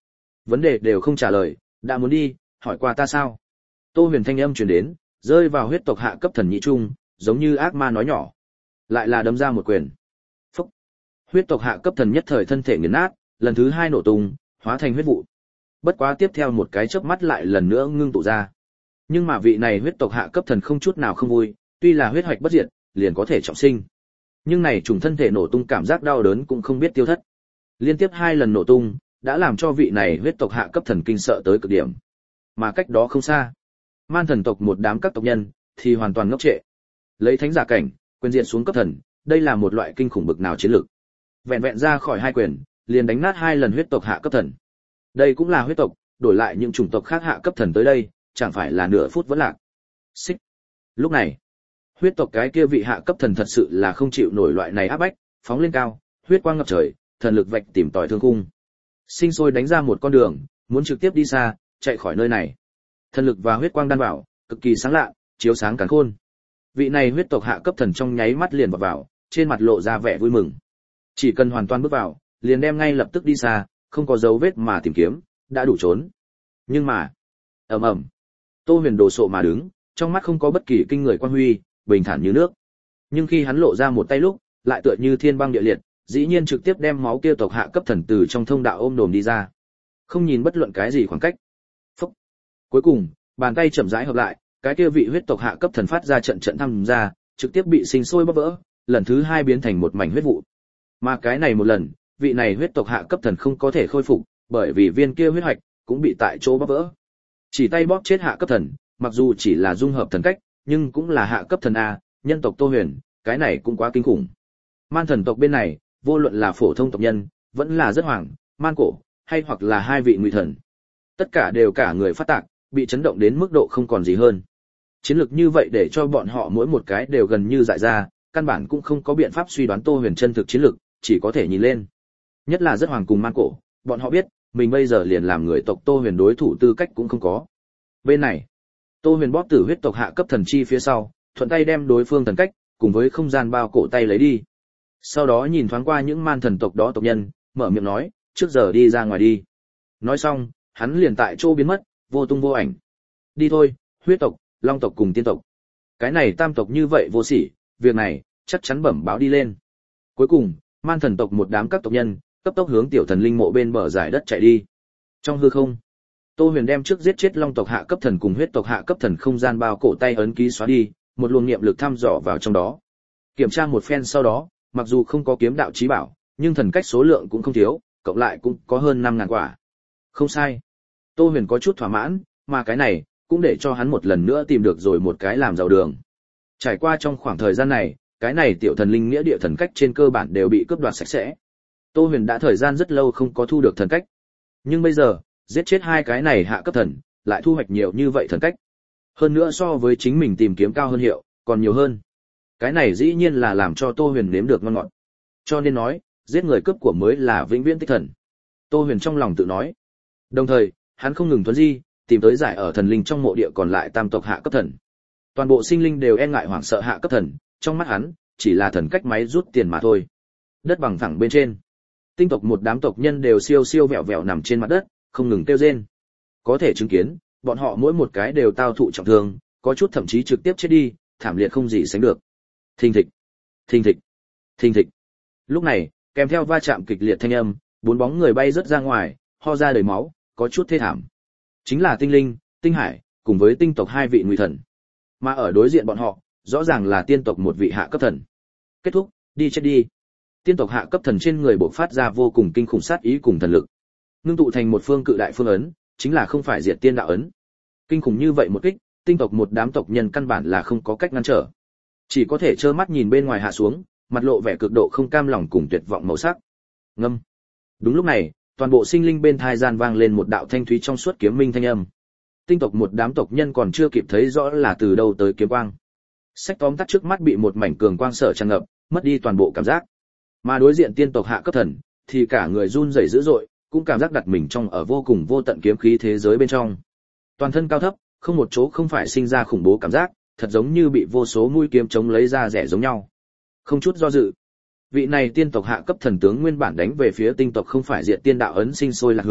S1: Vấn đề đều không trả lời, đã muốn đi, hỏi qua ta sao? Tô Huyền thanh âm truyền đến, rơi vào huyết tộc hạ cấp thần nhị trung, giống như ác ma nói nhỏ. Lại là đấm ra một quyền. Phúc. Huyết tộc hạ cấp thần nhất thời thân thể nghiền nát, lần thứ hai nổ tung, hóa thành huyết vụ. Bất quá tiếp theo một cái chớp mắt lại lần nữa ngưng tụ ra. Nhưng mà vị này huyết tộc hạ cấp thần không chút nào không vui, tuy là huyết hoạch bất diệt, liền có thể trọng sinh. Nhưng này trùng thân thể nổ tung cảm giác đau đớn cũng không biết tiêu thất. Liên tiếp hai lần nổ tung, đã làm cho vị này huyết tộc hạ cấp thần kinh sợ tới cực điểm. Mà cách đó không xa, Man thần tộc một đám các tộc nhân thì hoàn toàn ngốc trệ. Lấy thánh giả cảnh, quyền diện xuống cấp thần, đây là một loại kinh khủng bực nào chiến lược. Vẹn vẹn ra khỏi hai quyền, liền đánh nát hai lần huyết tộc hạ cấp thần. Đây cũng là huyết tộc, đổi lại những chủng tộc khác hạ cấp thần tới đây, chẳng phải là nửa phút vẫn lạc. Xích. Lúc này, huyết tộc cái kia vị hạ cấp thần thật sự là không chịu nổi loại này áp bách, phóng lên cao, huyết quang ngập trời, thần lực vạch tìm tòi thương khung. Sinh sôi đánh ra một con đường, muốn trực tiếp đi xa, chạy khỏi nơi này. Thần lực và huyết quang đan vào, cực kỳ sáng lạ, chiếu sáng càn khôn. Vị này huyết tộc hạ cấp thần trong nháy mắt liền vào vào, trên mặt lộ ra vẻ vui mừng. Chỉ cần hoàn toàn bước vào, liền đem ngay lập tức đi xa, không có dấu vết mà tìm kiếm, đã đủ trốn. Nhưng mà, ầm ầm, Tô Huyền đồ sộ mà đứng, trong mắt không có bất kỳ kinh người quan huy, bình thản như nước. Nhưng khi hắn lộ ra một tay lúc, lại tựa như thiên băng địa liệt, dĩ nhiên trực tiếp đem máu kia tộc hạ cấp thần từ trong thông đạo ôm đồm đi ra. Không nhìn bất luận cái gì khoảng cách. Phốc. Cuối cùng, bàn tay chậm rãi hợp lại, cái kia vị huyết tộc hạ cấp thần phát ra trận trận thăm ra, trực tiếp bị sinh sôi bóp vỡ, lần thứ hai biến thành một mảnh huyết vụ. Mà cái này một lần, vị này huyết tộc hạ cấp thần không có thể khôi phục, bởi vì viên kia huyết hạch cũng bị tại chỗ bóp vỡ. Chỉ tay bóp chết hạ cấp thần, mặc dù chỉ là dung hợp thần cách, nhưng cũng là hạ cấp thần a, nhân tộc Tô Huyền, cái này cũng quá kinh khủng. Man thần tộc bên này, vô luận là phổ thông tộc nhân, vẫn là rất hoàng, man cổ, hay hoặc là hai vị ngụy thần, tất cả đều cả người phát tạc, bị chấn động đến mức độ không còn gì hơn. Chiến lược như vậy để cho bọn họ mỗi một cái đều gần như dại ra, căn bản cũng không có biện pháp suy đoán Tô Huyền chân thực chiến lược, chỉ có thể nhìn lên. Nhất là rất hoàng cùng man cổ, bọn họ biết, mình bây giờ liền làm người tộc Tô Huyền đối thủ tư cách cũng không có. Bên này, Tô Huyền bóp tử huyết tộc hạ cấp thần chi phía sau, thuận tay đem đối phương thần cách, cùng với không gian bao cổ tay lấy đi. Sau đó nhìn thoáng qua những man thần tộc đó tộc nhân, mở miệng nói, trước giờ đi ra ngoài đi. Nói xong, hắn liền tại chỗ biến mất, vô tung vô ảnh. Đi thôi, huyết tộc, long tộc cùng tiên tộc. Cái này tam tộc như vậy vô sỉ, việc này, chắc chắn bẩm báo đi lên. Cuối cùng, man thần tộc một đám các tộc nhân, cấp tốc hướng tiểu thần linh mộ bên bờ giải đất chạy đi. Trong hư không, Tô Huyền đem trước giết chết long tộc hạ cấp thần cùng huyết tộc hạ cấp thần không gian bao cổ tay ấn ký xóa đi, một luồng niệm lực thăm dò vào trong đó. Kiểm tra một phen sau đó, mặc dù không có kiếm đạo chí bảo, nhưng thần cách số lượng cũng không thiếu, cộng lại cũng có hơn năm ngàn quả. Không sai. Tô Huyền có chút thỏa mãn, mà cái này cũng để cho hắn một lần nữa tìm được rồi một cái làm giàu đường. Trải qua trong khoảng thời gian này, cái này tiểu thần linh nghĩa địa thần cách trên cơ bản đều bị cướp đoạt sạch sẽ. Tô Huyền đã thời gian rất lâu không có thu được thần cách. Nhưng bây giờ, giết chết hai cái này hạ cấp thần, lại thu hoạch nhiều như vậy thần cách. Hơn nữa so với chính mình tìm kiếm cao hơn hiệu, còn nhiều hơn. Cái này dĩ nhiên là làm cho Tô Huyền nếm được ngon ngọt. Cho nên nói, giết người cướp của mới là vĩnh viễn tích thần. Tô Huyền trong lòng tự nói. Đồng thời, hắn không ngừng tuấn di, tìm tới giải ở thần linh trong mộ địa còn lại tam tộc hạ cấp thần. Toàn bộ sinh linh đều e ngại hoảng sợ hạ cấp thần, trong mắt hắn, chỉ là thần cách máy rút tiền mà thôi. Đất bằng phẳng bên trên, tinh tộc một đám tộc nhân đều siêu siêu vẹo vẹo nằm trên mặt đất, không ngừng kêu rên. Có thể chứng kiến, bọn họ mỗi một cái đều tao thụ trọng thương, có chút thậm chí trực tiếp chết đi, thảm liệt không gì sánh được. Thình thịch, thình thịch, thình thịch. Lúc này, kèm theo va chạm kịch liệt thanh âm, bốn bóng người bay rất ra ngoài, ho ra đầy máu, có chút thê thảm. Chính là tinh linh, tinh hải, cùng với tinh tộc hai vị ngụy thần. Mà ở đối diện bọn họ, rõ ràng là tiên tộc một vị hạ cấp thần. Kết thúc, đi chết đi. Tiên tộc hạ cấp thần trên người bộc phát ra vô cùng kinh khủng sát ý cùng thần lực, ngưng tụ thành một phương cự đại phương ấn, chính là không phải diệt tiên đạo ấn. Kinh khủng như vậy một kích, tinh tộc một đám tộc nhân căn bản là không có cách ngăn trở, chỉ có thể trơ mắt nhìn bên ngoài hạ xuống, mặt lộ vẻ cực độ không cam lòng cùng tuyệt vọng màu sắc. Ngâm. Đúng lúc này, toàn bộ sinh linh bên thai gian vang lên một đạo thanh thúy trong suốt kiếm minh thanh âm. Tinh tộc một đám tộc nhân còn chưa kịp thấy rõ là từ đâu tới kiếm quang, sách tóm tắt trước mắt bị một mảnh cường quang sở tràn ngập, mất đi toàn bộ cảm giác. Mà đối diện tiên tộc hạ cấp thần thì cả người run rẩy dữ dội, cũng cảm giác đặt mình trong ở vô cùng vô tận kiếm khí thế giới bên trong. Toàn thân cao thấp, không một chỗ không phải sinh ra khủng bố cảm giác, thật giống như bị vô số mũi kiếm chống lấy ra rẻ giống nhau. Không chút do dự, vị này tiên tộc hạ cấp thần tướng nguyên bản đánh về phía tinh tộc không phải diệt tiên đạo ấn sinh sôi lạc hướng,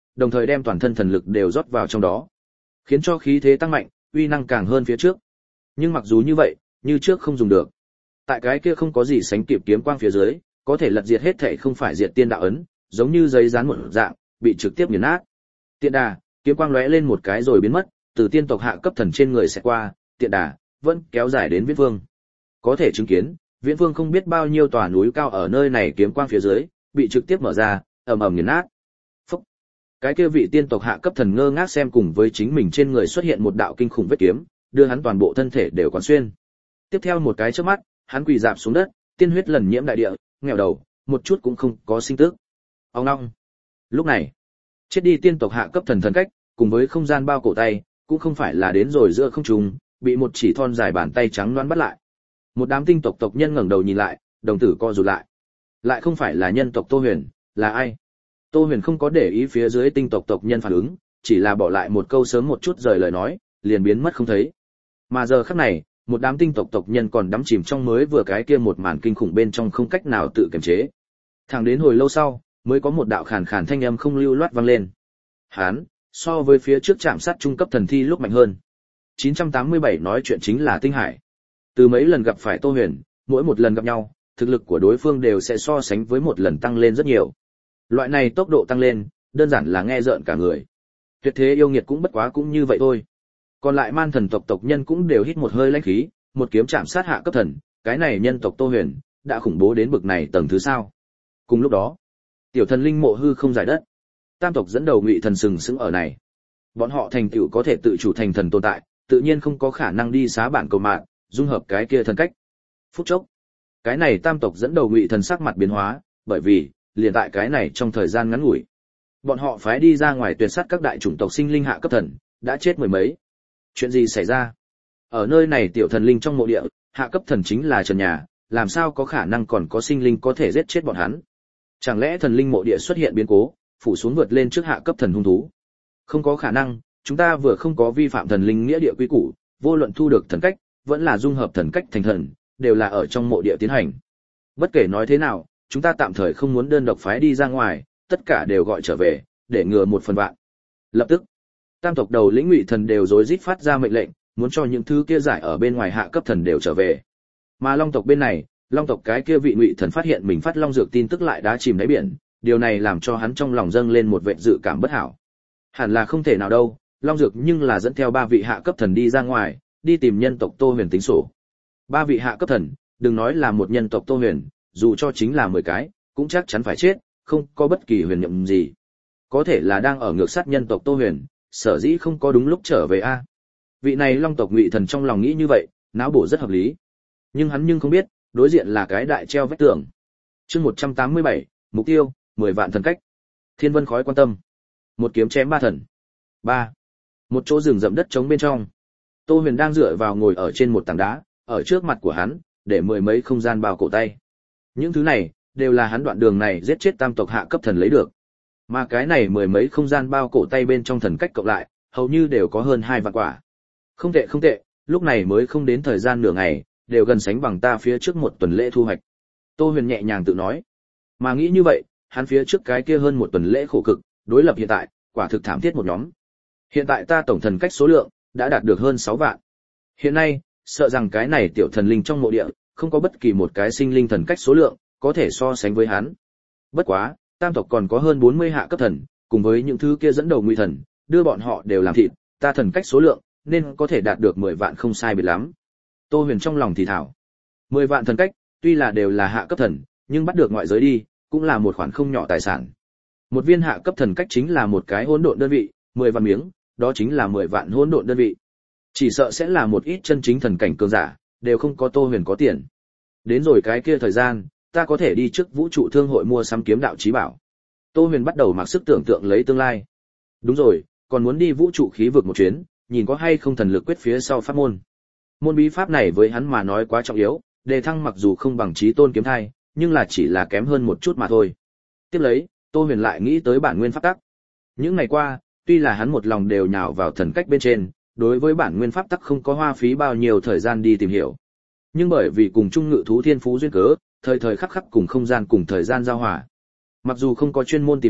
S1: đồng thời đem toàn thân thần lực đều rót vào trong đó, khiến cho khí thế tăng mạnh, uy năng càng hơn phía trước. Nhưng mặc dù như vậy, như trước không dùng được. Tại cái kia không có gì sánh kịp kiếm quang phía dưới, có thể lật diệt hết thảy không phải diệt tiên đạo ấn, giống như giấy dán một dạng, bị trực tiếp nghiền nát. Tiện đà, kiếm quang lóe lên một cái rồi biến mất, từ tiên tộc hạ cấp thần trên người sẽ qua, tiện đà vẫn kéo dài đến Viễn Vương. Có thể chứng kiến, Viễn Vương không biết bao nhiêu tòa núi cao ở nơi này kiếm quang phía dưới, bị trực tiếp mở ra, ầm ầm nghiền nát. Phúc. Cái kia vị tiên tộc hạ cấp thần ngơ ngác xem cùng với chính mình trên người xuất hiện một đạo kinh khủng vết kiếm, đưa hắn toàn bộ thân thể đều quán xuyên. Tiếp theo một cái chớp mắt, hắn quỳ rạp xuống đất, tiên huyết lần nhiễm đại địa, nghèo đầu, một chút cũng không có sinh tức. Ông long. Lúc này, chết đi tiên tộc hạ cấp thần thần cách, cùng với không gian bao cổ tay, cũng không phải là đến rồi giữa không trung, bị một chỉ thon dài bàn tay trắng nõn bắt lại. Một đám tinh tộc tộc nhân ngẩng đầu nhìn lại, đồng tử co rụt lại. Lại không phải là nhân tộc Tô Huyền, là ai? Tô Huyền không có để ý phía dưới tinh tộc tộc nhân phản ứng, chỉ là bỏ lại một câu sớm một chút rời lời nói, liền biến mất không thấy. Mà giờ khắc này, một đám tinh tộc tộc nhân còn đắm chìm trong mới vừa cái kia một màn kinh khủng bên trong không cách nào tự kiềm chế. Thẳng đến hồi lâu sau, mới có một đạo khàn khàn thanh âm không lưu loát vang lên. Hán, so với phía trước chạm sát trung cấp thần thi lúc mạnh hơn. chín trăm tám mươi bảy nói chuyện chính là Tinh Hải. Từ mấy lần gặp phải Tô Huyền, mỗi một lần gặp nhau, thực lực của đối phương đều sẽ so sánh với một lần tăng lên rất nhiều. Loại này tốc độ tăng lên, đơn giản là nghe rợn cả người. Tuyệt thế yêu nghiệt cũng bất quá cũng như vậy thôi. Còn lại man thần tộc tộc nhân cũng đều hít một hơi lãnh khí, một kiếm chạm sát hạ cấp thần, cái này nhân tộc Tô Huyền đã khủng bố đến bực này tầng thứ sao? Cùng lúc đó, tiểu thần linh mộ hư không giải đất, tam tộc dẫn đầu ngụy thần sừng sững ở này. Bọn họ thành tựu có thể tự chủ thành thần tồn tại, tự nhiên không có khả năng đi xá bản cầu mạng, dung hợp cái kia thần cách. Phút chốc, cái này tam tộc dẫn đầu ngụy thần sắc mặt biến hóa, bởi vì liền tại cái này trong thời gian ngắn ngủi, bọn họ phái đi ra ngoài tuyệt sát các đại chủng tộc sinh linh hạ cấp thần, đã chết mười mấy. Chuyện gì xảy ra? Ở nơi này tiểu thần linh trong mộ địa, hạ cấp thần chính là trần nhà, làm sao có khả năng còn có sinh linh có thể giết chết bọn hắn? Chẳng lẽ thần linh mộ địa xuất hiện biến cố, phủ xuống vượt lên trước hạ cấp thần hung thú? Không có khả năng, chúng ta vừa không có vi phạm thần linh nghĩa địa quy củ, vô luận thu được thần cách, vẫn là dung hợp thần cách thành thần, đều là ở trong mộ địa tiến hành. Bất kể nói thế nào, chúng ta tạm thời không muốn đơn độc phái đi ra ngoài, tất cả đều gọi trở về, để ngừa một phần vạn. Lập tức, tam tộc đầu lĩnh ngụy thần đều rối rít phát ra mệnh lệnh, muốn cho những thứ kia giải ở bên ngoài hạ cấp thần đều trở về. Mà long tộc bên này, long tộc cái kia vị ngụy thần phát hiện mình phát long dược tin tức lại đã chìm đáy biển, điều này làm cho hắn trong lòng dâng lên một vệt dự cảm bất hảo. Hẳn là không thể nào đâu, long dược nhưng là dẫn theo ba vị hạ cấp thần đi ra ngoài, đi tìm nhân tộc Tô Huyền tính sổ. Ba vị hạ cấp thần, đừng nói là một nhân tộc Tô Huyền, dù cho chính là mười cái, cũng chắc chắn phải chết, không có bất kỳ huyền nhiệm gì. Có thể là đang ở ngược sát nhân tộc Tô Huyền, sở dĩ không có đúng lúc trở về a. Vị này long tộc ngụy thần trong lòng nghĩ như vậy, não bổ rất hợp lý. Nhưng hắn nhưng không biết, đối diện là cái đại treo vách tường. Chương một trăm tám mươi bảy, mục tiêu, mười vạn thần cách. Thiên vân khói quan tâm. Một kiếm chém ba thần. ba. Một chỗ rừng rậm đất trống bên trong. Tô Huyền đang dựa vào ngồi ở trên một tảng đá, ở trước mặt của hắn, để mười mấy không gian bao cổ tay. Những thứ này, đều là hắn đoạn đường này giết chết tam tộc hạ cấp thần lấy được. Mà cái này mười mấy không gian bao cổ tay bên trong thần cách cộng lại, hầu như đều có hơn hai vạn quả. Không tệ không tệ, lúc này mới không đến thời gian nửa ngày, đều gần sánh bằng ta phía trước một tuần lễ thu hoạch. Tô Huyền nhẹ nhàng tự nói. Mà nghĩ như vậy, hắn phía trước cái kia hơn một tuần lễ khổ cực, đối lập hiện tại, quả thực thảm thiết một nhóm. Hiện tại ta tổng thần cách số lượng, đã đạt được hơn sáu vạn. Hiện nay, sợ rằng cái này tiểu thần linh trong mộ địa, không có bất kỳ một cái sinh linh thần cách số lượng, có thể so sánh với hắn. Bất quá, tam tộc còn có hơn bốn mươi hạ cấp thần, cùng với những thứ kia dẫn đầu ngụy thần, đưa bọn họ đều làm thịt, ta thần cách số lượng, nên có thể đạt được mười vạn không sai biệt lắm. Tô Huyền trong lòng thì thảo. mười vạn thần cách, tuy là đều là hạ cấp thần, nhưng bắt được ngoại giới đi, cũng là một khoản không nhỏ tài sản. Một viên hạ cấp thần cách chính là một cái hỗn độn đơn vị, mười vạn miếng, đó chính là mười vạn hỗn độn đơn vị. Chỉ sợ sẽ là một ít chân chính thần cảnh cường giả, đều không có Tô Huyền có tiền. Đến rồi cái kia thời gian, ta có thể đi trước vũ trụ thương hội mua sắm kiếm đạo chí bảo. Tô Huyền bắt đầu mặc sức tưởng tượng lấy tương lai. Đúng rồi, còn muốn đi vũ trụ khí vực một chuyến, nhìn có hay không thần lực quyết phía sau pháp môn. Môn bí pháp này với hắn mà nói quá trọng yếu, đề thăng mặc dù không bằng chí tôn kiếm thai, nhưng là chỉ là kém hơn một chút mà thôi. Tiếp lấy, Tô Huyền lại nghĩ tới bản nguyên pháp tắc. Những ngày qua, tuy là hắn một lòng đều nhào vào thần cách bên trên, đối với bản nguyên pháp tắc không có hoa phí bao nhiêu thời gian đi tìm hiểu. Nhưng bởi vì cùng chung ngự thú thiên phú duyên cớ, thời thời khắc khắc cùng không gian cùng thời gian giao hòa. Mặc dù không có chuyên môn tìm hiểu,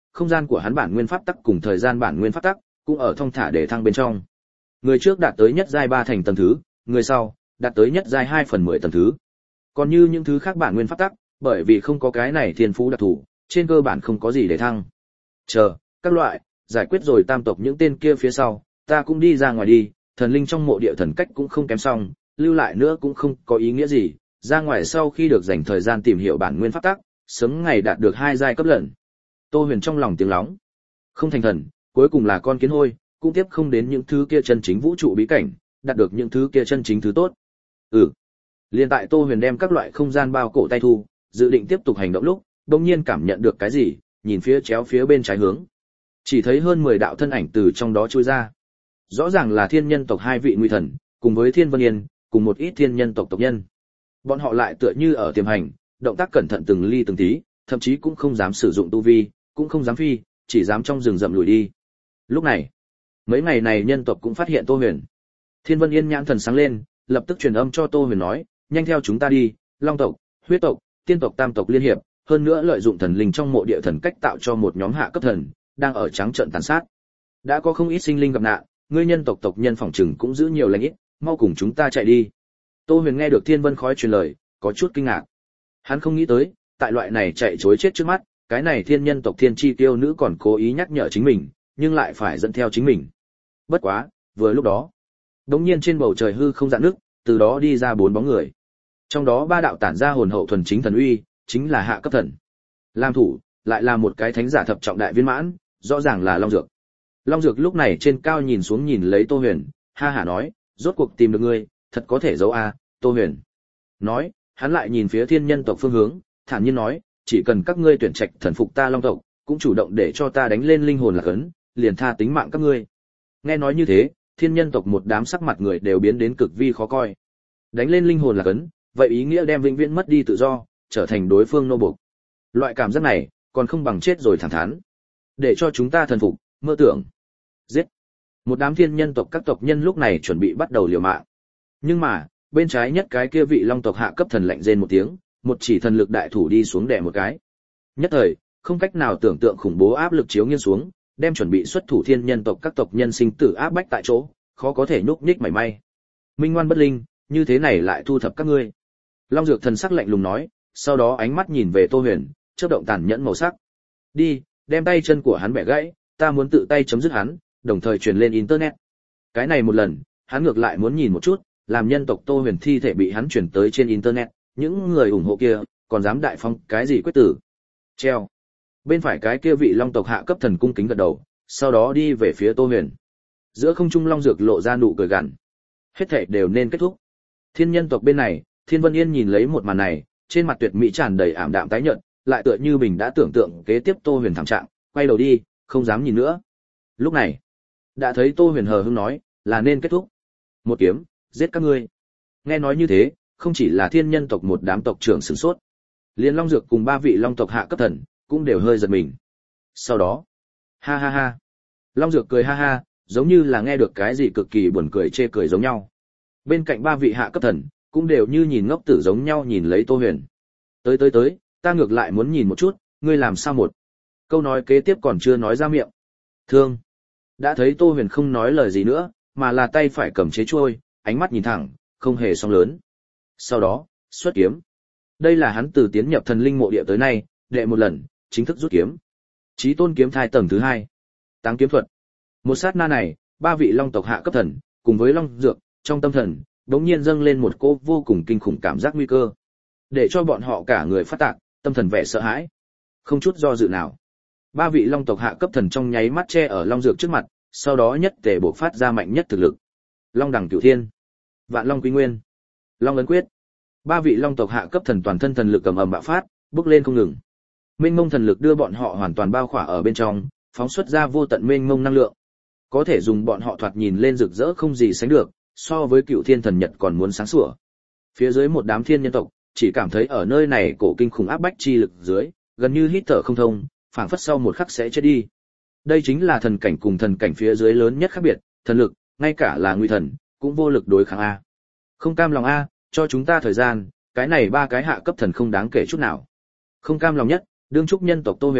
S1: không gian của hắn bản nguyên pháp tắc cùng thời gian bản nguyên pháp tắc cũng ở thông thả để thăng bên trong. Người trước đạt tới nhất giai ba thành tầng thứ, người sau đạt tới nhất giai hai phần mười tầng thứ. Còn như những thứ khác bản nguyên pháp tắc, bởi vì không có cái này thiên phú đặc thù, trên cơ bản không có gì để thăng. Chờ, các loại, giải quyết rồi tam tộc những tên kia phía sau, ta cũng đi ra ngoài đi, thần linh trong mộ địa thần cách cũng không kém xong, lưu lại nữa cũng không có ý nghĩa gì, ra ngoài sau khi được dành thời gian tìm hiểu bản nguyên pháp tắc, sớm ngày đạt được hai giai cấp lần. Tô Huyền trong lòng tiếng lóng, không thành thần, cuối cùng là con kiến hôi, cũng tiếp không đến những thứ kia chân chính vũ trụ bí cảnh, đạt được những thứ kia chân chính thứ tốt. Ừ. Liên tại Tô Huyền đem các loại không gian bao cổ tay thu, dự định tiếp tục hành động lúc, đột nhiên cảm nhận được cái gì, nhìn phía chéo phía bên trái hướng. Chỉ thấy hơn mười đạo thân ảnh từ trong đó trôi ra. Rõ ràng là thiên nhân tộc hai vị nguy thần, cùng với Thiên Vân Yên, cùng một ít thiên nhân tộc tộc nhân. Bọn họ lại tựa như ở tiềm hành, động tác cẩn thận từng ly từng tí, thậm chí cũng không dám sử dụng tu vi, cũng không dám phi, chỉ dám trong rừng rậm lùi đi. Lúc này, mấy ngày này nhân tộc cũng phát hiện Tô Huyền. Thiên Vân Yên nhãn thần sáng lên, lập tức truyền âm cho Tô Huyền nói, nhanh theo chúng ta đi, Long tộc, Huyết tộc, Tiên tộc tam tộc liên hiệp, hơn nữa lợi dụng thần linh trong mộ địa thần cách tạo cho một nhóm hạ cấp thần, đang ở trắng trợn tàn sát. Đã có không ít sinh linh gặp nạn, ngươi nhân tộc tộc nhân phòng trừng cũng giữ nhiều lành ít, mau cùng chúng ta chạy đi. Tô Huyền nghe được Thiên Vân Khói truyền lời, có chút kinh ngạc. Hắn không nghĩ tới, tại loại này chạy trối chết trước mắt, cái này thiên nhân tộc thiên chi tiêu nữ còn cố ý nhắc nhở chính mình, nhưng lại phải dẫn theo chính mình. Bất quá, vừa lúc đó, đống nhiên trên bầu trời hư không dạn nước, từ đó đi ra bốn bóng người. Trong đó ba đạo tản ra hồn hậu thuần chính thần uy, chính là hạ cấp thần. Làm thủ, lại là một cái thánh giả thập trọng đại viên mãn, rõ ràng là Long Dược. Long Dược lúc này trên cao nhìn xuống nhìn lấy Tô Huyền, ha hả nói, rốt cuộc tìm được ngươi, thật có thể giấu a, à, Tô Huyền. Nói, hắn lại nhìn phía thiên nhân tộc phương hướng, thản nhiên nói, chỉ cần các ngươi tuyển trạch thần phục ta Long tộc, cũng chủ động để cho ta đánh lên linh hồn lạc ấn, liền tha tính mạng các ngươi. Nghe nói như thế, thiên nhân tộc một đám sắc mặt người đều biến đến cực vi khó coi. Đánh lên linh hồn lạc ấn, vậy ý nghĩa đem vĩnh viễn mất đi tự do, trở thành đối phương nô buộc. Loại cảm giác này, còn không bằng chết rồi thẳng thắn. Để cho chúng ta thần phục, mơ tưởng. Giết. Một đám thiên nhân tộc các tộc nhân lúc này chuẩn bị bắt đầu liều mạng. Nhưng mà, bên trái nhất cái kia vị Long tộc hạ cấp thần lạnh rên một tiếng, một chỉ thần lực đại thủ đi xuống đè một cái. Nhất thời, không cách nào tưởng tượng khủng bố áp lực chiếu nghiêng xuống, đem chuẩn bị xuất thủ thiên nhân tộc các tộc nhân sinh tử áp bách tại chỗ, khó có thể nhúc nhích mảy may. Minh ngoan bất linh, như thế này lại thu thập các ngươi. Long Dược thần sắc lạnh lùng nói, sau đó ánh mắt nhìn về Tô Huyền, chớp động tàn nhẫn màu sắc. Đi, đem tay chân của hắn bẻ gãy, ta muốn tự tay chấm dứt hắn, đồng thời truyền lên internet. Cái này một lần, hắn ngược lại muốn nhìn một chút, làm nhân tộc Tô Huyền thi thể bị hắn truyền tới trên internet, những người ủng hộ kia còn dám đại phong cái gì quyết tử. Treo. Bên phải cái kia vị Long tộc hạ cấp thần cung kính gật đầu, sau đó đi về phía Tô Huyền. Giữa không trung Long Dược lộ ra nụ cười gằn. Hết thảy đều nên kết thúc. Thiên nhân tộc bên này, Thiên Vân Yên nhìn lấy một màn này, trên mặt tuyệt mỹ tràn đầy ảm đạm tái nhợt, lại tựa như bình đã tưởng tượng kế tiếp Tô Huyền thảm trạng, quay đầu đi, không dám nhìn nữa. Lúc này, đã thấy Tô Huyền hờ hững nói, là nên kết thúc. Một kiếm, giết các ngươi. Nghe nói như thế, không chỉ là thiên nhân tộc một đám tộc trưởng sửng sốt, liền Long Dược cùng ba vị Long tộc hạ cấp thần cũng đều hơi giật mình. Sau đó, ha ha ha, Long Dược cười ha ha, giống như là nghe được cái gì cực kỳ buồn cười chê cười giống nhau. Bên cạnh ba vị hạ cấp thần cũng đều như nhìn ngốc tử giống nhau nhìn lấy Tô Huyền. Tới tới tới, ta ngược lại muốn nhìn một chút, ngươi làm sao một. Câu nói kế tiếp còn chưa nói ra miệng. Thương. Đã thấy Tô Huyền không nói lời gì nữa, mà là tay phải cầm chế chuôi, ánh mắt nhìn thẳng, không hề song lớn. Sau đó, xuất kiếm. Đây là hắn từ tiến nhập thần linh mộ địa tới nay, đệ một lần, chính thức rút kiếm. Chí tôn kiếm thai tầng thứ hai. Táng kiếm thuật. Một sát na này, ba vị Long tộc hạ cấp thần, cùng với Long Dược, trong tâm thần, đống nhiên dâng lên một cô vô cùng kinh khủng cảm giác nguy cơ. Để cho bọn họ cả người phát tạc, tâm thần vẻ sợ hãi. Không chút do dự nào. Ba vị Long tộc hạ cấp thần trong nháy mắt che ở Long Dược trước mặt, sau đó nhất tề bộc phát ra mạnh nhất thực lực. Long đẳng cửu thiên, Vạn Long Quy Nguyên, Long ấn quyết. Ba vị Long tộc hạ cấp thần toàn thân thần lực ầm ầm bạo phát, bốc lên không ngừng. Mênh mông thần lực đưa bọn họ hoàn toàn bao khỏa ở bên trong, phóng xuất ra vô tận mênh mông năng lượng. Có thể dùng bọn họ thoạt nhìn lên rực rỡ không gì sánh được, so với cựu thiên thần nhật còn muốn sáng sủa. Phía dưới một đám thiên nhân tộc, chỉ cảm thấy ở nơi này cổ kinh khủng áp bách chi lực dưới, gần như hít thở không thông, phảng phất sau một khắc sẽ chết đi. Đây chính là thần cảnh cùng thần cảnh phía dưới lớn nhất khác biệt, thần lực, ngay cả là nguy thần, cũng vô lực đối kháng a. Không cam lòng a, cho chúng ta thời gian, cái này ba cái hạ cấp thần không đáng kể chút nào. Không cam lòng nhất, đương trúc nhân tộc Tô Huyền,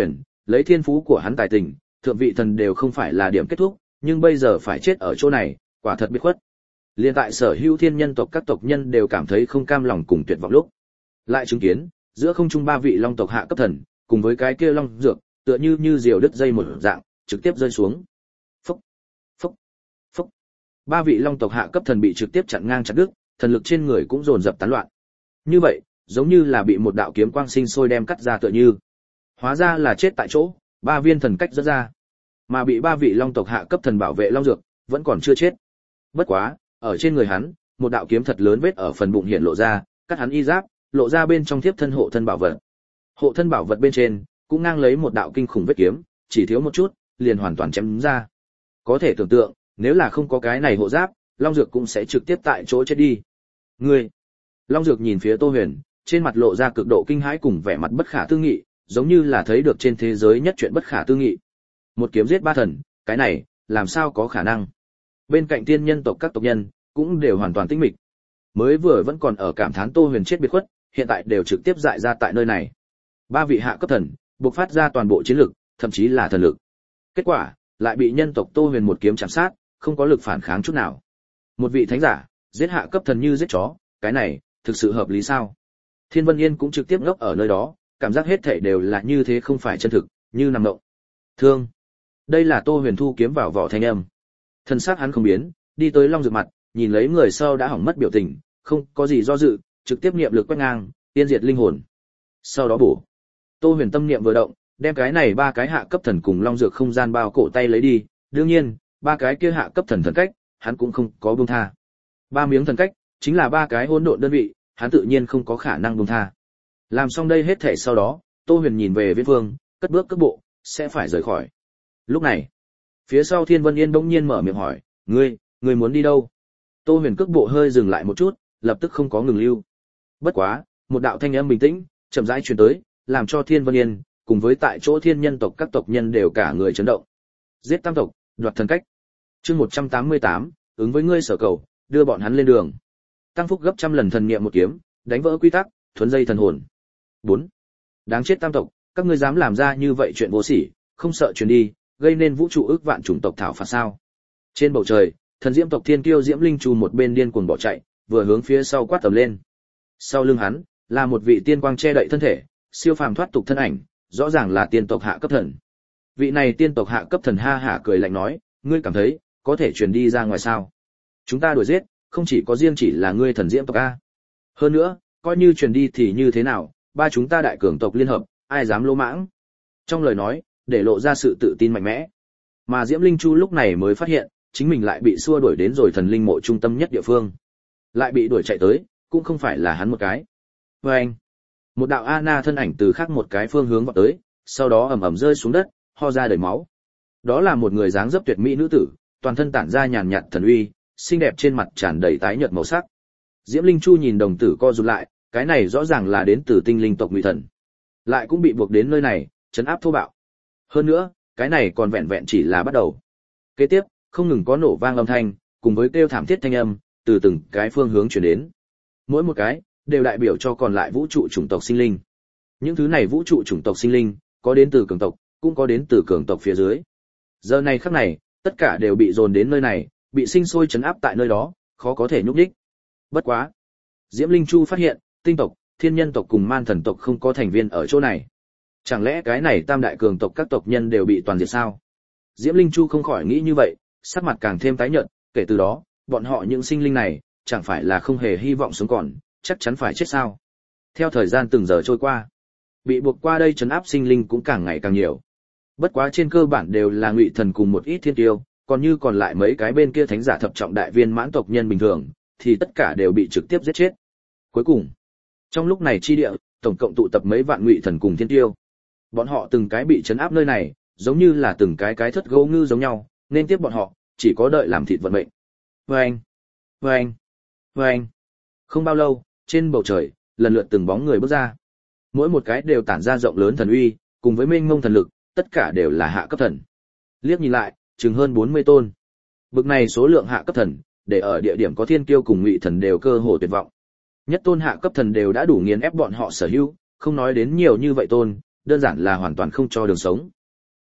S1: Lấy thiên phú của hắn tài tình, thượng vị thần đều không phải là điểm kết thúc, nhưng bây giờ phải chết ở chỗ này, quả thật biệt khuất. Liên tại sở hữu thiên nhân tộc các tộc nhân đều cảm thấy không cam lòng cùng tuyệt vọng lúc, lại chứng kiến giữa không trung ba vị long tộc hạ cấp thần, cùng với cái kia long dược, tựa như như diều đứt dây một dạng, trực tiếp rơi xuống. Phốc, phốc, phốc. Ba vị long tộc hạ cấp thần bị trực tiếp chặn ngang chặt đứt, thần lực trên người cũng dồn dập tán loạn. Như vậy, giống như là bị một đạo kiếm quang sinh sôi đem cắt ra tựa như. Hóa ra là chết tại chỗ, ba viên thần cách rớt ra. Mà bị ba vị long tộc hạ cấp thần bảo vệ long dược, vẫn còn chưa chết. Bất quá, ở trên người hắn, một đạo kiếm thật lớn vết ở phần bụng hiện lộ ra, cắt hắn y giáp, lộ ra bên trong tiếp thân hộ thân bảo vật. Hộ thân bảo vật bên trên cũng ngang lấy một đạo kinh khủng vết kiếm, chỉ thiếu một chút, liền hoàn toàn chém ra. Có thể tưởng tượng, nếu là không có cái này hộ giáp, long dược cũng sẽ trực tiếp tại chỗ chết đi. Ngươi! Long dược nhìn phía Tô Huyền, trên mặt lộ ra cực độ kinh hãi cùng vẻ mặt bất khả tư nghị, giống như là thấy được trên thế giới nhất chuyện bất khả tư nghị. Một kiếm giết ba thần, cái này, làm sao có khả năng? Bên cạnh tiên nhân tộc các tộc nhân, cũng đều hoàn toàn tĩnh mịch. Mới vừa vẫn còn ở cảm thán Tô Huyền chết biệt khuất, hiện tại đều trực tiếp dại ra tại nơi này. Ba vị hạ cấp thần, bộc phát ra toàn bộ chiến lực, thậm chí là thần lực. Kết quả, lại bị nhân tộc Tô Huyền một kiếm chạm sát, không có lực phản kháng chút nào. Một vị thánh giả, giết hạ cấp thần như giết chó, cái này, thực sự hợp lý sao? Thiên Vân Yên cũng trực tiếp ngốc ở nơi đó, cảm giác hết thảy đều là như thế không phải chân thực, như nằm động. Thương. Đây là Tô Huyền thu kiếm vào vỏ thanh âm. Thân xác hắn không biến, đi tới long dược mặt, nhìn lấy người sau đã hỏng mất biểu tình, không có gì do dự, trực tiếp niệm lực quét ngang, tiên diệt linh hồn. Sau đó bổ. Tô Huyền tâm niệm vừa động, đem cái này ba cái hạ cấp thần cùng long dược không gian bao cổ tay lấy đi, đương nhiên, ba cái kia hạ cấp thần thần cách, hắn cũng không có buông tha. Ba miếng thần cách, chính là ba cái hỗn độn đơn vị, hắn tự nhiên không có khả năng buông tha. Làm xong đây hết thể sau đó, Tô Huyền nhìn về Viễn Vương, cất bước cước bộ, sẽ phải rời khỏi. Lúc này, phía sau Thiên Vân Yên bỗng nhiên mở miệng hỏi, "Ngươi, ngươi muốn đi đâu?" Tô Huyền cước bộ hơi dừng lại một chút, lập tức không có ngừng lưu. Bất quá, một đạo thanh âm bình tĩnh, chậm rãi truyền tới, làm cho Thiên Vân Yên cùng với tại chỗ thiên nhân tộc các tộc nhân đều cả người chấn động. Giết tam tộc, đoạt thần cách. Chương một trăm tám mươi tám, ứng với ngươi sở cầu, đưa bọn hắn lên đường. Tăng phúc gấp trăm lần thần niệm một kiếm, đánh vỡ quy tắc, thuần dây thần hồn. bốn. Đáng chết tam tộc, các ngươi dám làm ra như vậy chuyện vô sỉ, không sợ truyền đi, gây nên vũ trụ ước vạn chủng tộc thảo phạt sao? Trên bầu trời, thần diễm tộc thiên kiêu Diễm Linh Chu một bên điên cuồng bỏ chạy, vừa hướng phía sau quát tầm lên. Sau lưng hắn là một vị tiên quang che đậy thân thể, siêu phàm thoát tục thân ảnh, rõ ràng là tiên tộc hạ cấp thần. Vị này tiên tộc hạ cấp thần ha hả cười lạnh nói, ngươi cảm thấy có thể truyền đi ra ngoài sao? Chúng ta đuổi giết, không chỉ có riêng chỉ là ngươi thần diễm tộc a. Hơn nữa, coi như truyền đi thì như thế nào, ba chúng ta đại cường tộc liên hợp, ai dám lỗ mãng? Trong lời nói, để lộ ra sự tự tin mạnh mẽ. Mà Diễm Linh Chu lúc này mới phát hiện, chính mình lại bị xua đuổi đến rồi thần linh mộ trung tâm nhất địa phương. Lại bị đuổi chạy tới, cũng không phải là hắn một cái. Và anh, một đạo Ana thân ảnh từ khác một cái phương hướng vọt tới, sau đó ầm ầm rơi xuống đất, ho ra đầy máu. Đó là một người dáng dấp tuyệt mỹ nữ tử, toàn thân tản ra nhàn nhạt thần uy, xinh đẹp trên mặt tràn đầy tái nhợt màu sắc. Diễm Linh Chu nhìn đồng tử co rụt lại, cái này rõ ràng là đến từ tinh linh tộc Ngụy Thần, lại cũng bị buộc đến nơi này, trấn áp thô bạo. Hơn nữa, cái này còn vẹn vẹn chỉ là bắt đầu. Kế tiếp, không ngừng có nổ vang âm thanh, cùng với kêu thảm thiết thanh âm, từ từng cái phương hướng truyền đến. Mỗi một cái đều đại biểu cho còn lại vũ trụ chủng tộc sinh linh. Những thứ này vũ trụ chủng tộc sinh linh, có đến từ cường tộc, cũng có đến từ cường tộc phía dưới. Giờ này khắc này, tất cả đều bị dồn đến nơi này, bị sinh sôi trấn áp tại nơi đó, khó có thể nhúc nhích. Bất quá, Diễm Linh Chu phát hiện, tinh tộc, thiên nhân tộc cùng man thần tộc không có thành viên ở chỗ này. Chẳng lẽ cái này tam đại cường tộc các tộc nhân đều bị toàn diệt sao? Diễm Linh Chu không khỏi nghĩ như vậy, sắc mặt càng thêm tái nhợt, kể từ đó, bọn họ những sinh linh này, chẳng phải là không hề hy vọng sống còn, chắc chắn phải chết sao? Theo thời gian từng giờ trôi qua, bị buộc qua đây trấn áp sinh linh cũng càng ngày càng nhiều. Bất quá trên cơ bản đều là Ngụy Thần cùng một ít thiên tiêu, còn như còn lại mấy cái bên kia thánh giả thập trọng đại viên mãn tộc nhân bình thường, thì tất cả đều bị trực tiếp giết chết. Cuối cùng, trong lúc này chi địa, tổng cộng tụ tập mấy vạn Ngụy Thần cùng thiên tiêu. Bọn họ từng cái bị trấn áp nơi này, giống như là từng cái cái thất gấu ngư giống nhau, nên tiếp bọn họ, chỉ có đợi làm thịt vận mệnh. Vâng! Vâng! Vâng! Không bao lâu, trên bầu trời, lần lượt từng bóng người bước ra. Mỗi một cái đều tản ra rộng lớn thần uy, cùng với mênh mông thần lực, tất cả đều là hạ cấp thần. Liếc nhìn lại, chừng hơn bốn mươi tôn. Bực này số lượng hạ cấp thần, để ở địa điểm có thiên kiêu cùng Ngụy Thần đều cơ hồ tuyệt vọng. Nhất tôn hạ cấp thần đều đã đủ nghiền ép bọn họ sở hữu, không nói đến nhiều như vậy tôn, đơn giản là hoàn toàn không cho đường sống.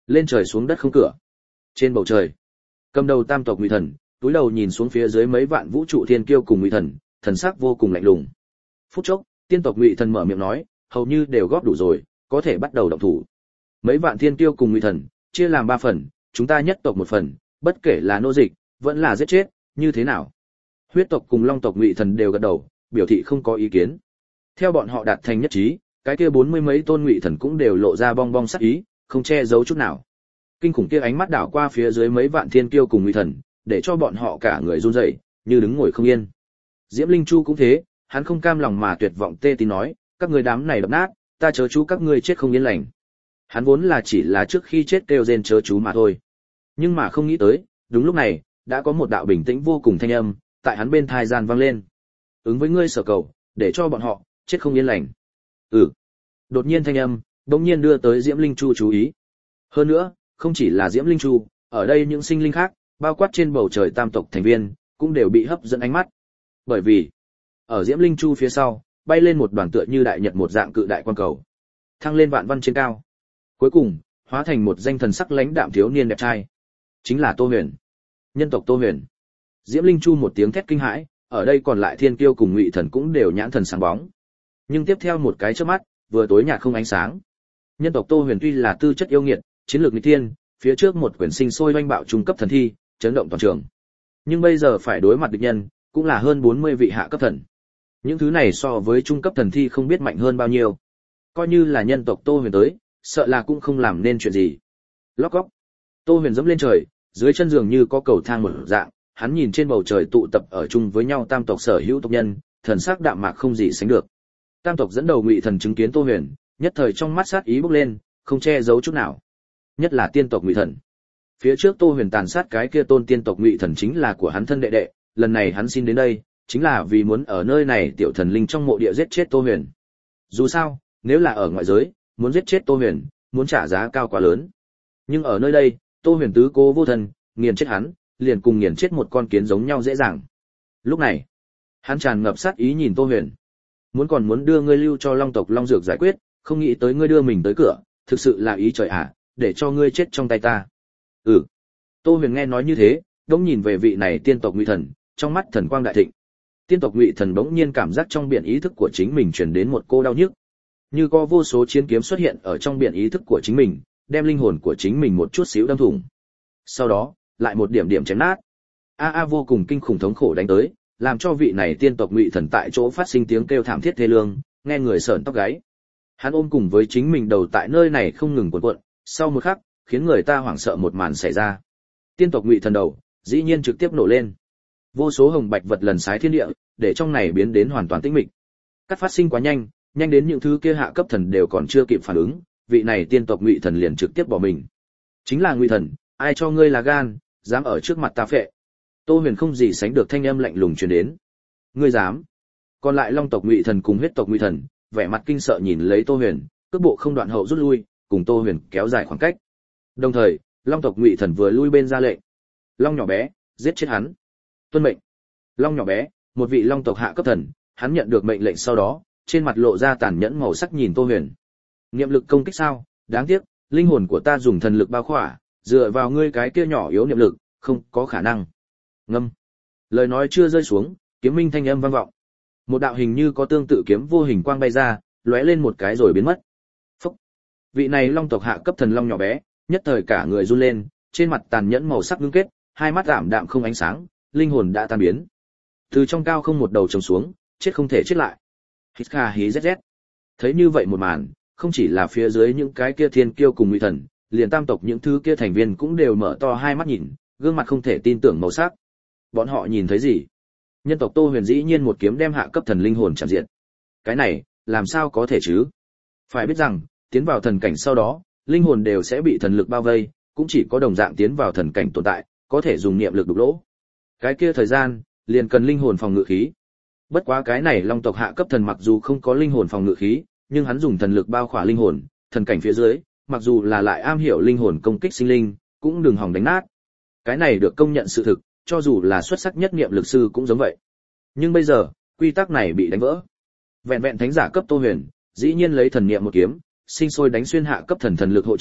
S1: Lên trời xuống đất không cửa. Trên bầu trời, cầm đầu tam tộc Ngụy Thần, túi đầu nhìn xuống phía dưới mấy vạn vũ trụ thiên kiêu cùng Ngụy Thần, thần sắc vô cùng lạnh lùng. Phút chốc, tiên tộc Ngụy Thần mở miệng nói, hầu như đều góp đủ rồi, có thể bắt đầu động thủ. Mấy vạn thiên kiêu cùng Ngụy Thần, chia làm ba phần, chúng ta nhất tộc một phần, bất kể là nô dịch, vẫn là giết chết, như thế nào? Huyết tộc cùng Long tộc Ngụy Thần đều gật đầu, biểu thị không có ý kiến. Theo bọn họ đạt thành nhất trí, cái kia bốn mươi mấy tôn Ngụy Thần cũng đều lộ ra bong bong sắc ý, không che giấu chút nào. Kinh khủng kia ánh mắt đảo qua phía dưới mấy vạn thiên kiêu cùng Ngụy Thần, để cho bọn họ cả người run rẩy, như đứng ngồi không yên. Diễm Linh Chu cũng thế, hắn không cam lòng mà tuyệt vọng tê tín nói, các ngươi đám này đập nát, ta chớ chú các ngươi chết không yên lành. Hắn vốn là chỉ là trước khi chết kêu rên chớ chú mà thôi. Nhưng mà không nghĩ tới, đúng lúc này, đã có một đạo bình tĩnh vô cùng thanh âm, tại hắn bên tai gian vang lên. Ứng với ngươi sở cầu, để cho bọn họ chết không yên lành. Ừ. Đột nhiên thanh âm, đột nhiên đưa tới Diễm Linh Chu chú ý. Hơn nữa, không chỉ là Diễm Linh Chu, ở đây những sinh linh khác, bao quát trên bầu trời tam tộc thành viên, cũng đều bị hấp dẫn ánh mắt. Bởi vì, ở Diễm Linh Chu phía sau, bay lên một đoàn tựa như đại nhật một dạng cự đại quan cầu, thăng lên vạn văn trên cao. Cuối cùng, hóa thành một danh thần sắc lãnh đạm thiếu niên đẹp trai, chính là Tô Huyền, nhân tộc Tô Huyền. Diễm Linh Chu một tiếng thét kinh hãi, ở đây còn lại thiên kiêu cùng Ngụy Thần cũng đều nhãn thần sáng bóng. Nhưng tiếp theo một cái chớp mắt, vừa tối nhạt không ánh sáng. Nhân tộc Tô Huyền tuy là tư chất yêu nghiệt, chiến lược nghịch thiên, phía trước một quyển sinh sôi oanh bạo trung cấp thần thi, chấn động toàn trường. Nhưng bây giờ phải đối mặt địch nhân, cũng là hơn bốn mươi vị hạ cấp thần. Những thứ này so với trung cấp thần thi không biết mạnh hơn bao nhiêu. Coi như là nhân tộc Tô Huyền tới, sợ là cũng không làm nên chuyện gì. Lóc góc. Tô Huyền dẫm lên trời, dưới chân giường như có cầu thang một dạng, hắn nhìn trên bầu trời tụ tập ở chung với nhau tam tộc sở hữu tộc nhân, thần sắc đạm mạc không gì sánh được. Tam tộc dẫn đầu Ngụy Thần chứng kiến Tô Huyền, nhất thời trong mắt sát ý bốc lên, không che giấu chút nào. Nhất là tiên tộc Ngụy Thần. Phía trước Tô Huyền tàn sát cái kia tôn tiên tộc Ngụy Thần chính là của hắn thân đệ đệ, lần này hắn xin đến đây, chính là vì muốn ở nơi này tiểu thần linh trong mộ địa giết chết Tô Huyền. Dù sao, nếu là ở ngoại giới, muốn giết chết Tô Huyền, muốn trả giá cao quá lớn. Nhưng ở nơi đây, Tô Huyền tứ cố vô thân, nghiền chết hắn, liền cùng nghiền chết một con kiến giống nhau dễ dàng. Lúc này, hắn tràn ngập sát ý nhìn Tô Huyền. Muốn còn muốn đưa ngươi lưu cho Long tộc Long Dược giải quyết, không nghĩ tới ngươi đưa mình tới cửa, thực sự là ý trời ạ, à, để cho ngươi chết trong tay ta. Ừ. Tô Huyền nghe nói như thế, đống nhìn về vị này tiên tộc Ngụy Thần, trong mắt thần quang đại thịnh. Tiên tộc Ngụy Thần bỗng nhiên cảm giác trong biển ý thức của chính mình truyền đến một cô đau nhức. Như có vô số chiến kiếm xuất hiện ở trong biển ý thức của chính mình, đem linh hồn của chính mình một chút xíu đâm thủng. Sau đó, lại một điểm điểm chém nát. A a vô cùng kinh khủng thống khổ đánh tới, làm cho vị này tiên tộc Ngụy Thần tại chỗ phát sinh tiếng kêu thảm thiết thê lương, nghe người sởn tóc gáy. Hắn ôm cùng với chính mình đầu tại nơi này không ngừng cuộn cuộn, sau một khắc, khiến người ta hoảng sợ một màn xảy ra. Tiên tộc Ngụy Thần đầu, dĩ nhiên trực tiếp nổ lên. Vô số hồng bạch vật lần xái thiên địa, để trong này biến đến hoàn toàn tĩnh mịch. Cắt phát sinh quá nhanh, nhanh đến những thứ kia hạ cấp thần đều còn chưa kịp phản ứng, vị này tiên tộc Ngụy Thần liền trực tiếp bỏ mình. Chính là Ngụy Thần, ai cho ngươi là gan, dám ở trước mặt ta phệ. Tô Huyền không gì sánh được thanh âm lạnh lùng truyền đến. Ngươi dám? Còn lại Long tộc Ngụy Thần cùng huyết tộc Ngụy Thần, vẻ mặt kinh sợ nhìn lấy Tô Huyền, cước bộ không đoạn hậu rút lui, cùng Tô Huyền kéo dài khoảng cách. Đồng thời, Long tộc Ngụy Thần vừa lui bên ra lệnh. Long nhỏ bé, giết chết hắn. Tuân mệnh. Long nhỏ bé, một vị Long tộc hạ cấp thần, hắn nhận được mệnh lệnh sau đó, trên mặt lộ ra tàn nhẫn màu sắc nhìn Tô Huyền. Niệm lực công kích sao? Đáng tiếc, linh hồn của ta dùng thần lực bao khỏa, dựa vào ngươi cái kia nhỏ yếu niệm lực, không có khả năng. Ngâm. Lời nói chưa rơi xuống, kiếm minh thanh âm vang vọng. Một đạo hình như có tương tự kiếm vô hình quang bay ra, lóe lên một cái rồi biến mất. Phúc. Vị này Long tộc hạ cấp thần long nhỏ bé, nhất thời cả người run lên, trên mặt tàn nhẫn màu sắc ngưng kết, hai mắt ảm đạm không ánh sáng, linh hồn đã tan biến. Từ trong cao không một đầu trồng xuống, chết không thể chết lại. Hít kha hí rét rét. Thấy như vậy một màn, không chỉ là phía dưới những cái kia thiên kiêu cùng Ngụy Thần, liền tam tộc những thứ kia thành viên cũng đều mở to hai mắt nhìn, gương mặt không thể tin tưởng màu sắc. Bọn họ nhìn thấy gì? Nhân tộc Tô Huyền dĩ nhiên một kiếm đem hạ cấp thần linh hồn chạm diệt. Cái này, làm sao có thể chứ? Phải biết rằng, tiến vào thần cảnh sau đó, linh hồn đều sẽ bị thần lực bao vây, cũng chỉ có đồng dạng tiến vào thần cảnh tồn tại, có thể dùng niệm lực đục lỗ. Cái kia thời gian, liền cần linh hồn phòng ngự khí. Bất quá cái này Long tộc hạ cấp thần mặc dù không có linh hồn phòng ngự khí, nhưng hắn dùng thần lực bao khỏa linh hồn, thần cảnh phía dưới, mặc dù là lại am hiểu linh hồn công kích sinh linh, cũng đừng hòng đánh nát. Cái này được công nhận sự thực, cho dù là xuất sắc nhất niệm lực sư cũng giống vậy. Nhưng bây giờ, quy tắc này bị đánh vỡ. Vẹn vẹn thánh giả cấp Tô Huyền, dĩ nhiên lấy thần niệm một kiếm, sinh sôi đánh xuyên hạ cấp thần thần lực hộ cháo,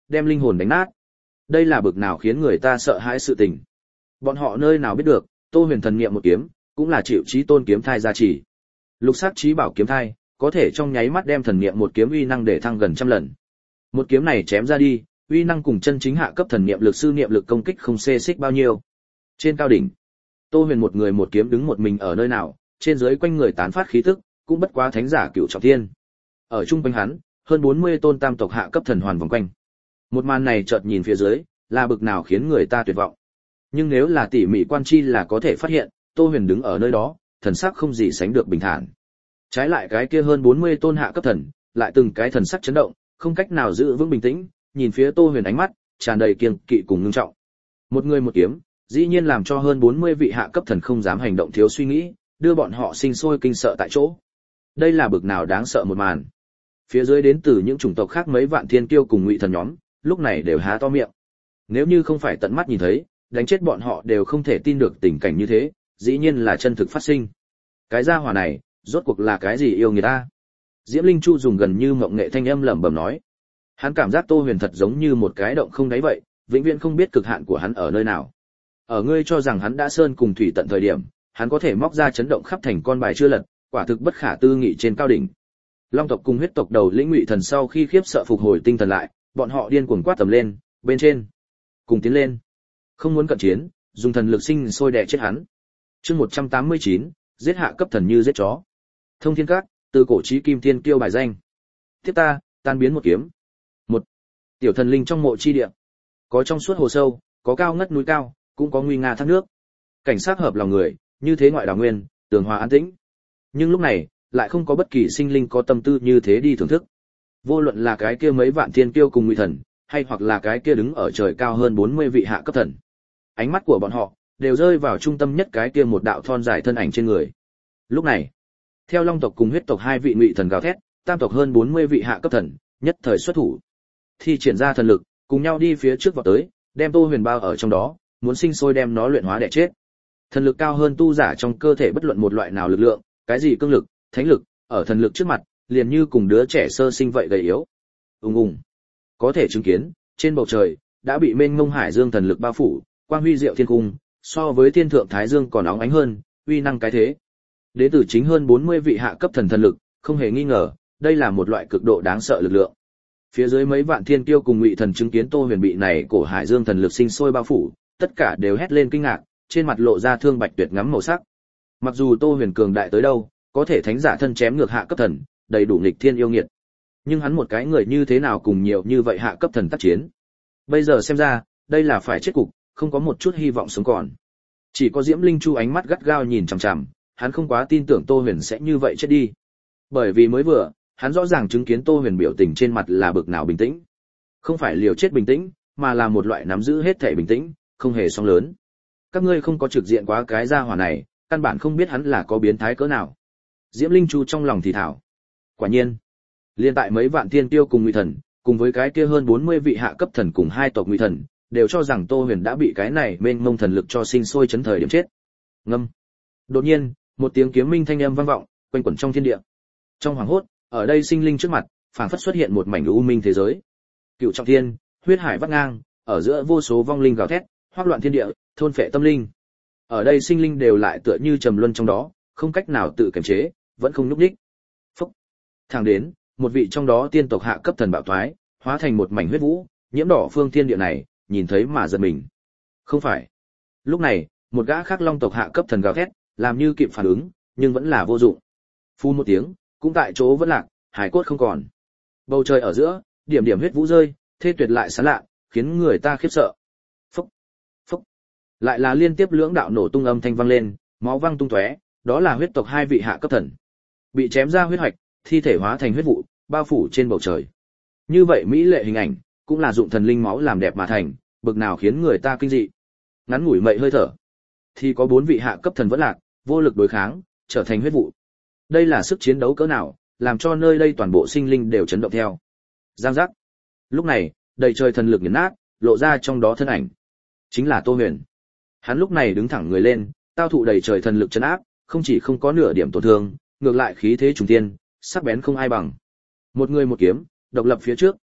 S1: đem linh hồn đánh nát. Đây là bực nào khiến người ta sợ hãi sự tình. Bọn họ nơi nào biết được, Tô Huyền thần niệm một kiếm, cũng là chịu chí tôn kiếm thai gia trì. Lục sắc chí bảo kiếm thai, có thể trong nháy mắt đem thần niệm một kiếm uy năng để thăng gần trăm lần. Một kiếm này chém ra đi, uy năng cùng chân chính hạ cấp thần niệm lực sư niệm lực công kích không xê xích bao nhiêu. Trên cao đỉnh, Tô Huyền một người một kiếm đứng một mình ở nơi nào, trên dưới quanh người tán phát khí tức, cũng bất quá thánh giả cửu trọng thiên. Ở trung quanh hắn, hơn bốn mươi tôn tam tộc hạ cấp thần hoàn vòng quanh. Một màn này chợt nhìn phía dưới, là bực nào khiến người ta tuyệt vọng. Nhưng nếu là tỉ mỉ quan chi là có thể phát hiện, Tô Huyền đứng ở nơi đó, thần sắc không gì sánh được bình thản. Trái lại cái kia hơn bốn mươi tôn hạ cấp thần, lại từng cái thần sắc chấn động, không cách nào giữ vững bình tĩnh, nhìn phía Tô Huyền ánh mắt tràn đầy kiêng kỵ cùng ngưng trọng. Một người một kiếm, dĩ nhiên làm cho hơn bốn mươi vị hạ cấp thần không dám hành động thiếu suy nghĩ, đưa bọn họ sinh sôi kinh sợ tại chỗ. Đây là bực nào đáng sợ một màn. Phía dưới đến từ những chủng tộc khác mấy vạn thiên kiêu cùng ngụy thần nhóm, lúc này đều há to miệng. Nếu như không phải tận mắt nhìn thấy, đánh chết bọn họ đều không thể tin được tình cảnh như thế, dĩ nhiên là chân thực phát sinh. Cái gia hỏa này, rốt cuộc là cái gì yêu người ta? Diễm Linh Chu dùng gần như mộng nghệ thanh âm lẩm bẩm nói. Hắn cảm giác Tô Huyền thật giống như một cái động không đáy vậy, vĩnh viễn không biết cực hạn của hắn ở nơi nào. Ở ngươi cho rằng hắn đã sơn cùng thủy tận thời điểm, hắn có thể móc ra chấn động khắp thành con bài chưa lật, quả thực bất khả tư nghị trên cao đỉnh. Long tộc cùng huyết tộc đầu lĩnh ngụy thần sau khi khiếp sợ phục hồi tinh thần lại, bọn họ điên cuồng quát tầm lên, bên trên, cùng tiến lên. Không muốn cận chiến, dùng thần lực sinh sôi đè chết hắn. Chương một trăm tám mươi chín, giết hạ cấp thần như giết chó. Thông Thiên Các, từ cổ chí kim thiên kiêu bài danh. Tiếp ta, tan biến một kiếm. Một, tiểu thần linh trong mộ chi địa. Có trong suốt hồ sâu, có cao ngất núi cao, cũng có nguy nga thác nước. Cảnh sát hợp lòng người, như thế ngoại đào nguyên, tường hòa an tĩnh. Nhưng lúc này, lại không có bất kỳ sinh linh có tâm tư như thế đi thưởng thức. Vô luận là cái kia mấy vạn thiên kiêu cùng ngụy thần, hay hoặc là cái kia đứng ở trời cao hơn bốn mươi vị hạ cấp thần. Ánh mắt của bọn họ đều rơi vào trung tâm nhất cái kia một đạo thon dài thân ảnh trên người. Lúc này, theo Long tộc cùng huyết tộc hai vị ngụy thần gào thét, tam tộc hơn bốn mươi vị hạ cấp thần, nhất thời xuất thủ. Thi triển ra thần lực, cùng nhau đi phía trước vọt tới, đem Tô Huyền bao ở trong đó, muốn sinh sôi đem nó luyện hóa đẻ chết. Thần lực cao hơn tu giả trong cơ thể bất luận một loại nào lực lượng, cái gì cương lực, thánh lực, ở thần lực trước mặt, liền như cùng đứa trẻ sơ sinh vậy gầy yếu. Ùng ùng. Có thể chứng kiến, trên bầu trời đã bị mênh mông hải dương thần lực bao phủ, quang huy diệu thiên cung, so với thiên thượng thái dương còn óng ánh hơn, uy năng cái thế. Đến từ chính hơn bốn mươi vị hạ cấp thần thần lực, không hề nghi ngờ, đây là một loại cực độ đáng sợ lực lượng. Phía dưới mấy vạn thiên kiêu cùng ngụy thần chứng kiến Tô Huyền bị này cổ hải dương thần lực sinh sôi bao phủ, tất cả đều hét lên kinh ngạc, trên mặt lộ ra thương bạch tuyệt ngắm màu sắc. Mặc dù Tô Huyền cường đại tới đâu, có thể thánh giả thân chém ngược hạ cấp thần, đầy đủ nghịch thiên yêu nghiệt. Nhưng hắn một cái người như thế nào cùng nhiều như vậy hạ cấp thần tác chiến? Bây giờ xem ra, đây là phải chết cục, không có một chút hy vọng sống còn. Chỉ có Diễm Linh Chu ánh mắt gắt gao nhìn chằm chằm, hắn không quá tin tưởng Tô Huyền sẽ như vậy chết đi. Bởi vì mới vừa, hắn rõ ràng chứng kiến Tô Huyền biểu tình trên mặt là bực nào bình tĩnh. Không phải liều chết bình tĩnh, mà là một loại nắm giữ hết thể bình tĩnh, không hề sóng lớn. Các ngươi không có trực diện quá cái gia hỏa này, căn bản không biết hắn là có biến thái cỡ nào. Diễm Linh Chu trong lòng thì thảo. Quả nhiên, liên tại mấy vạn thiên tiêu cùng ngụy thần, cùng với cái kia hơn bốn mươi vị hạ cấp thần cùng hai tộc ngụy thần, đều cho rằng Tô Huyền đã bị cái này mênh mông thần lực cho sinh sôi chấn thời điểm chết. Ngâm. Đột nhiên, một tiếng kiếm minh thanh âm vang vọng, quanh quẩn trong thiên địa. Trong hoàng hốt, ở đây sinh linh trước mặt, phảng phất xuất hiện một mảnh u minh thế giới. Cựu trọng thiên, huyết hải vắt ngang, ở giữa vô số vong linh gào thét, hoắc loạn thiên địa, thôn phệ tâm linh. Ở đây sinh linh đều lại tựa như trầm luân trong đó, không cách nào tự kiềm chế, vẫn không nhúc nhích. Phốc. Thẳng đến, một vị trong đó tiên tộc hạ cấp thần bạo thoái, hóa thành một mảnh huyết vũ, nhiễm đỏ phương thiên địa này, nhìn thấy mà giật mình. Không phải. Lúc này, một gã khác long tộc hạ cấp thần gào thét, làm như kịp phản ứng, nhưng vẫn là vô dụng. Phun một tiếng, cũng tại chỗ vẫn lạc, hải cốt không còn. Bầu trời ở giữa, điểm điểm huyết vũ rơi, thê tuyệt lại sáng lạ, khiến người ta khiếp sợ. Phốc, phốc. Lại là liên tiếp lưỡng đạo nổ tung âm thanh vang lên, máu văng tung tóe, đó là huyết tộc hai vị hạ cấp thần. Bị chém ra huyết hoạch, thi thể hóa thành huyết vụ, bao phủ trên bầu trời. Như vậy mỹ lệ hình ảnh, cũng là dụng thần linh máu làm đẹp mà thành, bực nào khiến người ta kinh dị. Ngắn ngủi mậy hơi thở, thì có bốn vị hạ cấp thần vẫn lạc, vô lực đối kháng, trở thành huyết vụ. Đây là sức chiến đấu cỡ nào, làm cho nơi đây toàn bộ sinh linh đều chấn động theo. Giang giác. Lúc này, đầy trời thần lực nghiền nát, lộ ra trong đó thân ảnh. Chính là Tô Huyền. Hắn lúc này đứng thẳng người lên, tao thụ đầy trời thần lực chấn áp, không chỉ không có nửa điểm tổn thương, ngược lại khí thế trùng thiên, sắc bén không ai bằng. Một người một kiếm, độc lập phía trước,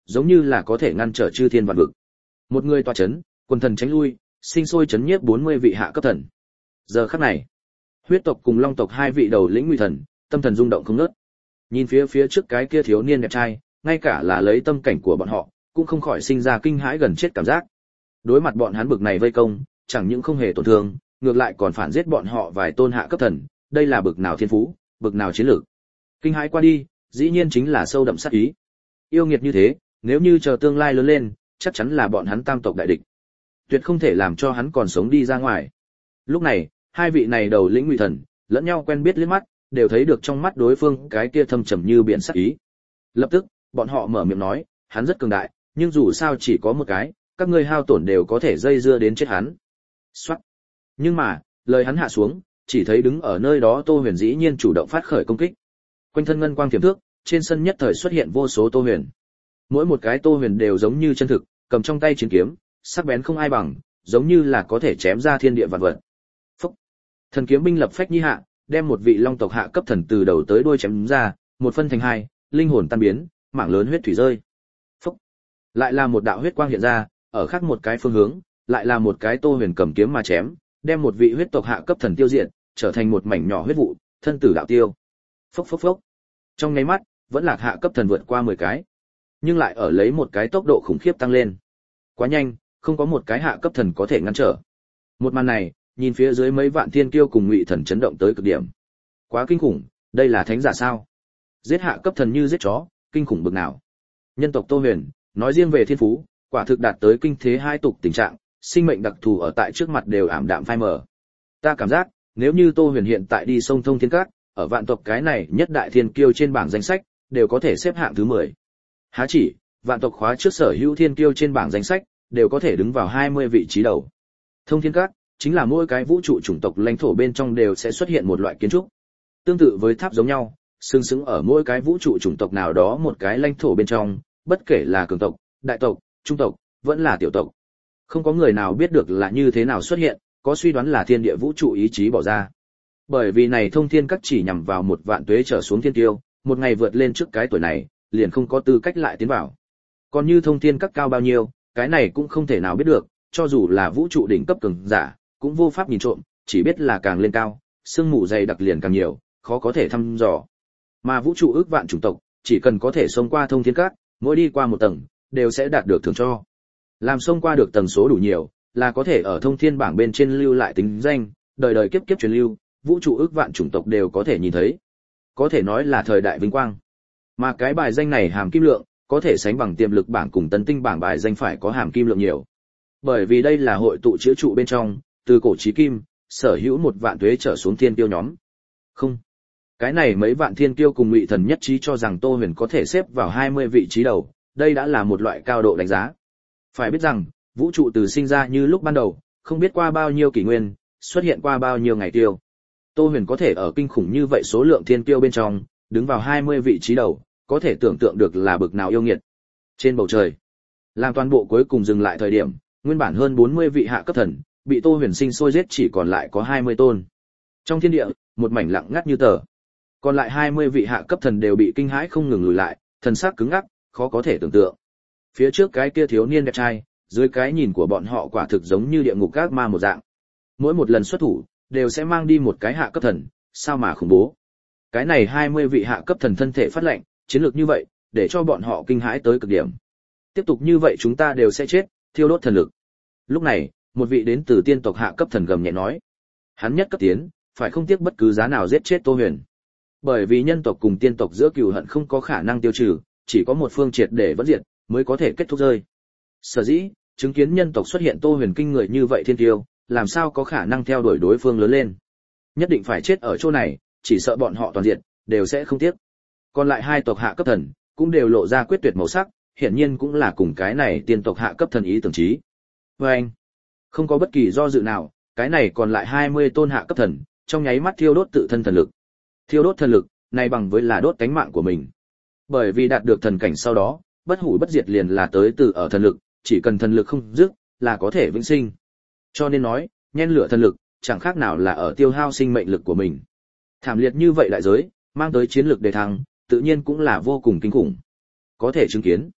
S1: giống như là có thể ngăn trở chư thiên vạn vực. Một người tọa chấn, quần thần tránh lui, sinh sôi chấn nhiếp bốn mươi vị hạ cấp thần. Giờ khắc này, huyết tộc cùng long tộc hai vị đầu lĩnh nguy thần, tâm thần rung động không ngớt. Nhìn phía phía trước cái kia thiếu niên đẹp trai, ngay cả là lấy tâm cảnh của bọn họ, cũng không khỏi sinh ra kinh hãi gần chết cảm giác. Đối mặt bọn hắn bực này vây công, chẳng những không hề tổn thương, ngược lại còn phản giết bọn họ vài tôn hạ cấp thần, đây là bực nào thiên phú, bực nào chiến lược. Kinh hãi qua đi, dĩ nhiên chính là sâu đậm sát ý. Yêu nghiệt như thế, nếu như chờ tương lai lớn lên, chắc chắn là bọn hắn tam tộc đại địch. Tuyệt không thể làm cho hắn còn sống đi ra ngoài. Lúc này, hai vị này đầu lĩnh ngụy thần, lẫn nhau quen biết liếc mắt, đều thấy được trong mắt đối phương cái kia thâm trầm như biển sát ý. Lập tức, bọn họ mở miệng nói, hắn rất cường đại, nhưng dù sao chỉ có một cái, các ngươi hao tổn đều có thể dây dưa đến chết hắn. Soát. Nhưng mà, lời hắn hạ xuống, chỉ thấy đứng ở nơi đó Tô Huyền dĩ nhiên chủ động phát khởi công kích. Quanh thân ngân quang tiềm thước, trên sân nhất thời xuất hiện vô số Tô Huyền. Mỗi một cái Tô Huyền đều giống như chân thực, cầm trong tay chiến kiếm, sắc bén không ai bằng, giống như là có thể chém ra thiên địa vạn vật. Phúc. Thần kiếm binh lập phách nhi hạ, đem một vị long tộc hạ cấp thần từ đầu tới đuôi chém ra, một phân thành hai, linh hồn tan biến, mảng lớn huyết thủy rơi. Phúc. Lại là một đạo huyết quang hiện ra, ở khác một cái phương hướng, lại là một cái Tô Huyền cầm kiếm mà chém, đem một vị huyết tộc hạ cấp thần tiêu diệt, trở thành một mảnh nhỏ huyết vụ, thân tử đạo tiêu. Phốc phốc phốc. Trong nháy mắt, vẫn lạc hạ cấp thần vượt qua mười cái, nhưng lại ở lấy một cái tốc độ khủng khiếp tăng lên. Quá nhanh, không có một cái hạ cấp thần có thể ngăn trở. Một màn này, nhìn phía dưới mấy vạn thiên kiêu cùng ngụy thần chấn động tới cực điểm. Quá kinh khủng, đây là thánh giả sao? Giết hạ cấp thần như giết chó, kinh khủng bực nào. Nhân tộc Tô Huyền, nói riêng về thiên phú, quả thực đạt tới kinh thế hai tục tình trạng, sinh mệnh đặc thù ở tại trước mặt đều ảm đạm phai mờ. Ta cảm giác, nếu như Tô Huyền hiện tại đi sông Thông Thiên Các, ở vạn tộc cái này nhất đại thiên kiêu trên bảng danh sách, đều có thể xếp hạng thứ mười. Há chỉ, vạn tộc khóa trước sở hữu thiên kiêu trên bảng danh sách, đều có thể đứng vào hai mươi vị trí đầu. Thông Thiên Các chính là mỗi cái vũ trụ chủng tộc lãnh thổ bên trong đều sẽ xuất hiện một loại kiến trúc. Tương tự với tháp giống nhau, sừng sững ở mỗi cái vũ trụ chủng tộc nào đó một cái lãnh thổ bên trong, bất kể là cường tộc, đại tộc, trung tộc, vẫn là tiểu tộc. Không có người nào biết được là như thế nào xuất hiện, có suy đoán là thiên địa vũ trụ ý chí bỏ ra. Bởi vì này Thông Thiên Các chỉ nhằm vào một vạn tuế trở xuống thiên tiêu, một ngày vượt lên trước cái tuổi này, liền không có tư cách lại tiến vào. Còn như Thông Thiên Các cao bao nhiêu, cái này cũng không thể nào biết được, cho dù là vũ trụ đỉnh cấp cường giả, cũng vô pháp nhìn trộm, chỉ biết là càng lên cao, sương mù dày đặc liền càng nhiều, khó có thể thăm dò. Mà vũ trụ ước vạn chủng tộc, chỉ cần có thể xông qua Thông Thiên Các, mỗi đi qua một tầng, đều sẽ đạt được thưởng cho. Làm xông qua được tầng số đủ nhiều, là có thể ở Thông Thiên bảng bên trên lưu lại tính danh, đời đời kiếp kiếp truyền lưu, vũ trụ ước vạn chủng tộc đều có thể nhìn thấy. Có thể nói là thời đại vinh quang. Mà cái bài danh này hàm kim lượng, có thể sánh bằng tiềm lực bảng cùng tấn tinh bảng bài danh phải có hàm kim lượng nhiều. Bởi vì đây là hội tụ chữa trụ bên trong, từ cổ chí kim, sở hữu một vạn tuế trở xuống thiên tiêu nhóm. Không. Cái này mấy vạn thiên tiêu cùng ngụy thần nhất trí cho rằng Tô Huyền có thể xếp vào hai mươi vị trí đầu, đây đã là một loại cao độ đánh giá. Phải biết rằng, vũ trụ từ sinh ra như lúc ban đầu, không biết qua bao nhiêu kỷ nguyên, xuất hiện qua bao nhiêu ngày tiêu. Tô Huyền có thể ở kinh khủng như vậy số lượng thiên tiêu bên trong, đứng vào hai mươi vị trí đầu, có thể tưởng tượng được là bực nào yêu nghiệt. Trên bầu trời, làm toàn bộ cuối cùng dừng lại thời điểm, nguyên bản hơn bốn mươi vị hạ cấp thần, bị Tô Huyền sinh sôi giết chỉ còn lại có hai mươi tôn. Trong thiên địa, một mảnh lặng ngắt như tờ. Còn lại hai mươi vị hạ cấp thần đều bị kinh hãi không ngừng lùi lại, thần sắc cứng ngắc, khó có thể tưởng tượng. Phía trước cái kia thiếu niên đẹp trai, dưới cái nhìn của bọn họ quả thực giống như địa ngục các ma một dạng. Mỗi một lần xuất thủ, đều sẽ mang đi một cái hạ cấp thần, sao mà khủng bố. Cái này hai mươi vị hạ cấp thần thân thể phát lệnh, chiến lược như vậy, để cho bọn họ kinh hãi tới cực điểm. Tiếp tục như vậy chúng ta đều sẽ chết, thiêu đốt thần lực. Lúc này, một vị đến từ tiên tộc hạ cấp thần gầm nhẹ nói. Hắn nhất cấp tiến, phải không tiếc bất cứ giá nào giết chết Tô Huyền. Bởi vì nhân tộc cùng tiên tộc giữa cừu hận không có khả năng tiêu trừ, chỉ có một phương triệt để vẫn diệt, mới có thể kết thúc rơi. Sở dĩ, chứng kiến nhân tộc xuất hiện Tô Huyền kinh người như vậy thiên tiêu, làm sao có khả năng theo đuổi đối phương lớn lên. Nhất định phải chết ở chỗ này, chỉ sợ bọn họ toàn diện, đều sẽ không tiếc. Còn lại hai tộc hạ cấp thần, cũng đều lộ ra quyết tuyệt màu sắc, hiển nhiên cũng là cùng cái này tiên tộc hạ cấp thần ý tưởng chí. Và anh, không có bất kỳ do dự nào, cái này còn lại hai mươi tôn hạ cấp thần, trong nháy mắt thiêu đốt tự thân thần lực. Thiêu đốt thần lực, này bằng với là đốt cánh mạng của mình. Bởi vì đạt được thần cảnh sau đó, bất hủ bất diệt liền là tới từ ở thần lực, chỉ cần thần lực không dứt, là có thể vĩnh sinh. Cho nên nói, nhen lửa thần lực, chẳng khác nào là ở tiêu hao sinh mệnh lực của mình. Thảm liệt như vậy đại giới, mang tới chiến lược đề thăng, tự nhiên cũng là vô cùng kinh khủng. Có thể chứng kiến,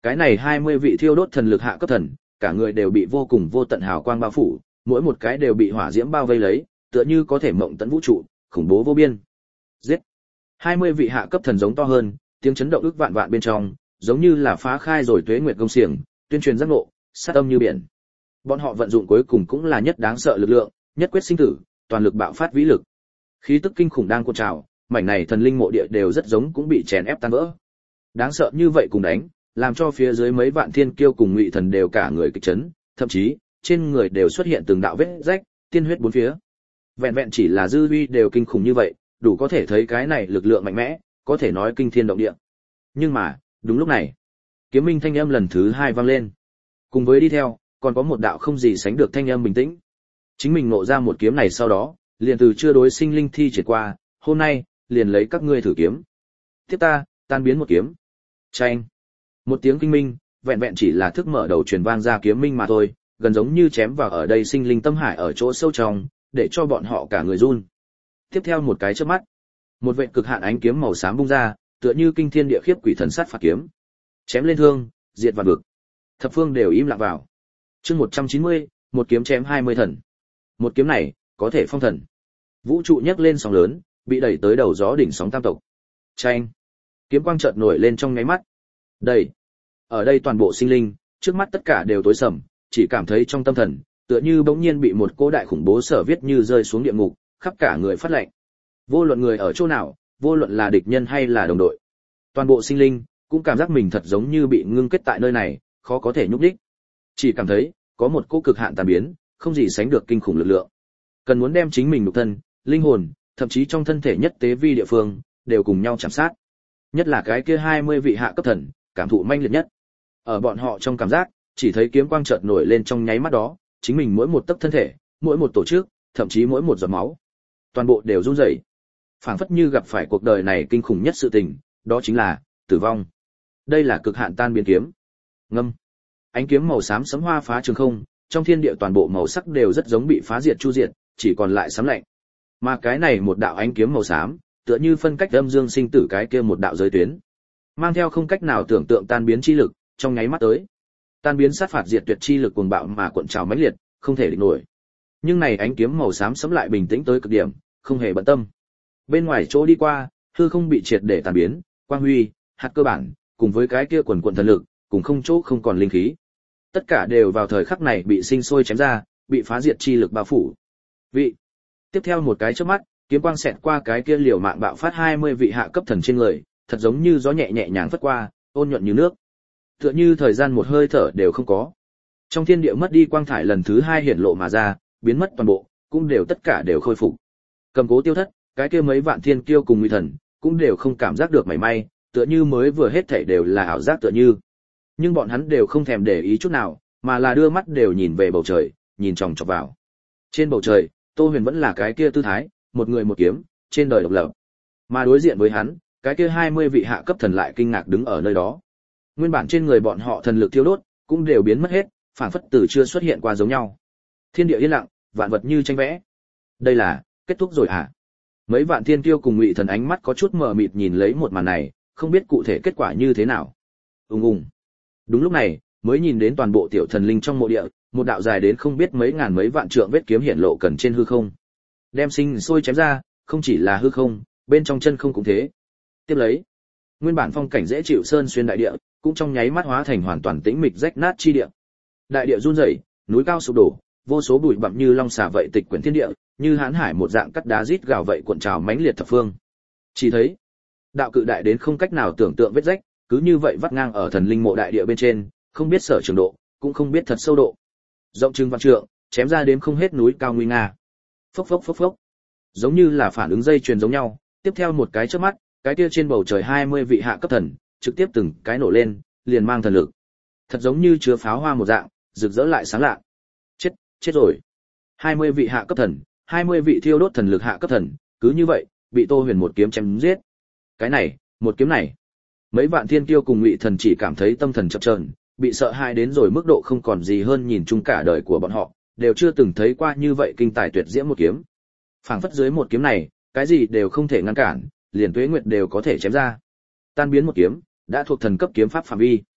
S1: Cái này hai mươi vị thiêu đốt thần lực hạ cấp thần, cả người đều bị vô cùng vô tận hào quang bao phủ, mỗi một cái đều bị hỏa diễm bao vây lấy, tựa như có thể mộng tận vũ trụ, khủng bố vô biên. Giết! hai mươi vị hạ cấp thần giống to hơn, tiếng chấn động ức vạn vạn bên trong, giống như là phá khai rồi tuế nguyệt công xiềng, tuyên truyền giác ngộ, sát âm như biển. Bọn họ vận dụng cuối cùng cũng là nhất đáng sợ lực lượng, nhất quyết sinh tử, toàn lực bạo phát vĩ lực. Khí tức kinh khủng đang cuộn trào, mảnh này thần linh mộ địa đều rất giống cũng bị chèn ép tan vỡ. Đáng sợ như vậy cùng đánh, làm cho phía dưới mấy vạn thiên kiêu cùng ngụy thần đều cả người kịch chấn, thậm chí trên người đều xuất hiện từng đạo vết rách, tiên huyết bốn phía. Vẹn vẹn chỉ là dư uy đều kinh khủng như vậy, đủ có thể thấy cái này lực lượng mạnh mẽ, có thể nói kinh thiên động địa. Nhưng mà, đúng lúc này, kiếm minh thanh âm lần thứ hai vang lên. Cùng với đi theo, còn có một đạo không gì sánh được thanh âm bình tĩnh. Chính mình ngộ ra một kiếm này sau đó, liền từ chưa đối sinh linh thi triển qua, hôm nay, liền lấy các ngươi thử kiếm. Tiếp ta, tan biến một kiếm. Chanh. Một tiếng kinh minh, vẹn vẹn chỉ là thức mở đầu truyền vang ra kiếm minh mà thôi, gần giống như chém vào ở đây sinh linh tâm hải ở chỗ sâu trong, để cho bọn họ cả người run. Tiếp theo một cái chớp mắt, một vệt cực hạn ánh kiếm màu xám bung ra, tựa như kinh thiên địa khiếp quỷ thần sát phạt kiếm. Chém lên thương, diệt vạn vực. Thập phương đều im lặng vào. Chương một trăm chín mươi, một kiếm chém hai mươi thần. Một kiếm này, có thể phong thần. Vũ trụ nhấc lên sóng lớn, bị đẩy tới đầu gió đỉnh sóng tam tộc. Chanh. Kiếm quang chợt nổi lên trong nháy mắt. Đây, ở đây toàn bộ sinh linh, trước mắt tất cả đều tối sầm, chỉ cảm thấy trong tâm thần, tựa như bỗng nhiên bị một cỗ đại khủng bố sở viết như rơi xuống địa ngục, khắp cả người phát lạnh. Vô luận người ở chỗ nào, vô luận là địch nhân hay là đồng đội, toàn bộ sinh linh cũng cảm giác mình thật giống như bị ngưng kết tại nơi này, khó có thể nhúc nhích. Chỉ cảm thấy có một cỗ cực hạn tàn biến, không gì sánh được kinh khủng lực lượng. Cần muốn đem chính mình nhục thân, linh hồn, thậm chí trong thân thể nhất tế vi địa phương, đều cùng nhau chạm sát. Nhất là cái kia hai mươi vị hạ cấp thần, cảm thụ manh liệt nhất. Ở bọn họ trong cảm giác, chỉ thấy kiếm quang chợt nổi lên trong nháy mắt đó, chính mình mỗi một tấc thân thể, mỗi một tổ chức, thậm chí mỗi một giọt máu, toàn bộ đều run rẩy. Phảng phất như gặp phải cuộc đời này kinh khủng nhất sự tình, đó chính là tử vong. Đây là cực hạn tan biến kiếm. Ngâm. Ánh kiếm màu xám sấm hoa phá trường không, trong thiên địa toàn bộ màu sắc đều rất giống bị phá diệt chu diệt, chỉ còn lại sấm lạnh. Mà cái này một đạo ánh kiếm màu xám, tựa như phân cách âm dương sinh tử cái kia một đạo giới tuyến, mang theo không cách nào tưởng tượng tan biến chi lực, trong nháy mắt tới. Tan biến sát phạt diệt tuyệt chi lực cuồng bạo mà cuộn trào mãnh liệt, không thể địch nổi. Nhưng này ánh kiếm màu xám sấm lại bình tĩnh tới cực điểm, không hề bận tâm. Bên ngoài chỗ đi qua, hư không bị triệt để tan biến, quang huy, hạt cơ bản, cùng với cái kia quần quần thần lực, cùng không chỗ không còn linh khí. Tất cả đều vào thời khắc này bị sinh sôi chém ra, bị phá diệt chi lực bao phủ. Vị. Tiếp theo một cái chớp mắt, kiếm quang xẹt qua cái kia liều mạng bạo phát hai mươi vị hạ cấp thần trên người, thật giống như gió nhẹ nhẹ nhàng phất qua, ôn nhuận như nước. Tựa như thời gian một hơi thở đều không có. Trong thiên địa mất đi quang thải lần thứ hai hiển lộ mà ra, biến mất toàn bộ, cũng đều tất cả đều khôi phục. Cầm Cố Tiêu Thất, cái kia mấy vạn thiên kiêu cùng nguy thần, cũng đều không cảm giác được mảy may, tựa như mới vừa hết thảy đều là ảo giác tựa như. Nhưng bọn hắn đều không thèm để ý chút nào, mà là đưa mắt đều nhìn về bầu trời, nhìn chòng chọc vào. Trên bầu trời, Tô Huyền vẫn là cái kia tư thái, một người một kiếm, trên đời độc lập. Mà đối diện với hắn, cái kia hai mươi vị hạ cấp thần lại kinh ngạc đứng ở nơi đó. Nguyên bản trên người bọn họ thần lực thiêu đốt, cũng đều biến mất hết, phảng phất từ chưa xuất hiện qua giống nhau. Thiên địa yên lặng, vạn vật như tranh vẽ. Đây là kết thúc rồi à? Mấy vạn thiên kiêu cùng ngụy thần ánh mắt có chút mờ mịt nhìn lấy một màn này, không biết cụ thể kết quả như thế nào. Ùng ùng. Đúng lúc này, mới nhìn đến toàn bộ tiểu thần linh trong mộ địa, một đạo dài đến không biết mấy ngàn mấy vạn trượng vết kiếm hiển lộ cần trên hư không. Đem sinh sôi chém ra, không chỉ là hư không, bên trong chân không cũng thế. Tiếp lấy, nguyên bản phong cảnh dễ chịu sơn xuyên đại địa, cũng trong nháy mắt hóa thành hoàn toàn tĩnh mịch rách nát chi địa. Đại địa run rẩy, núi cao sụp đổ, vô số bụi bặm như long xà vậy tịch quyển thiên địa, như hãn hải một dạng cắt đá rít gào vậy cuộn trào mãnh liệt thập phương. Chỉ thấy, đạo cự đại đến không cách nào tưởng tượng vết rách, cứ như vậy vắt ngang ở thần linh mộ đại địa bên trên, không biết sở trường độ, cũng không biết thật sâu độ. Rộng chừng vạn trượng, chém ra đến không hết núi cao nguy nga. Phốc phốc phốc phốc. Giống như là phản ứng dây chuyền giống nhau, tiếp theo một cái chớp mắt, cái kia trên bầu trời hai mươi vị hạ cấp thần, trực tiếp từng cái nổ lên, liền mang thần lực. Thật giống như chứa pháo hoa một dạng, rực rỡ lại sáng lạ. Chết, chết rồi. hai mươi vị hạ cấp thần, hai mươi vị thiêu đốt thần lực hạ cấp thần, cứ như vậy, bị Tô Huyền một kiếm chém giết. Cái này, một kiếm này. Mấy vạn thiên kiêu cùng ngụy thần chỉ cảm thấy tâm thần chập chờn, bị sợ hãi đến rồi mức độ không còn gì hơn nhìn chung cả đời của bọn họ, đều chưa từng thấy qua như vậy kinh tài tuyệt diễm một kiếm. Phảng phất dưới một kiếm này, cái gì đều không thể ngăn cản, liền tuế nguyệt đều có thể chém ra. Tan biến một kiếm, đã thuộc thần cấp kiếm pháp phạm vi.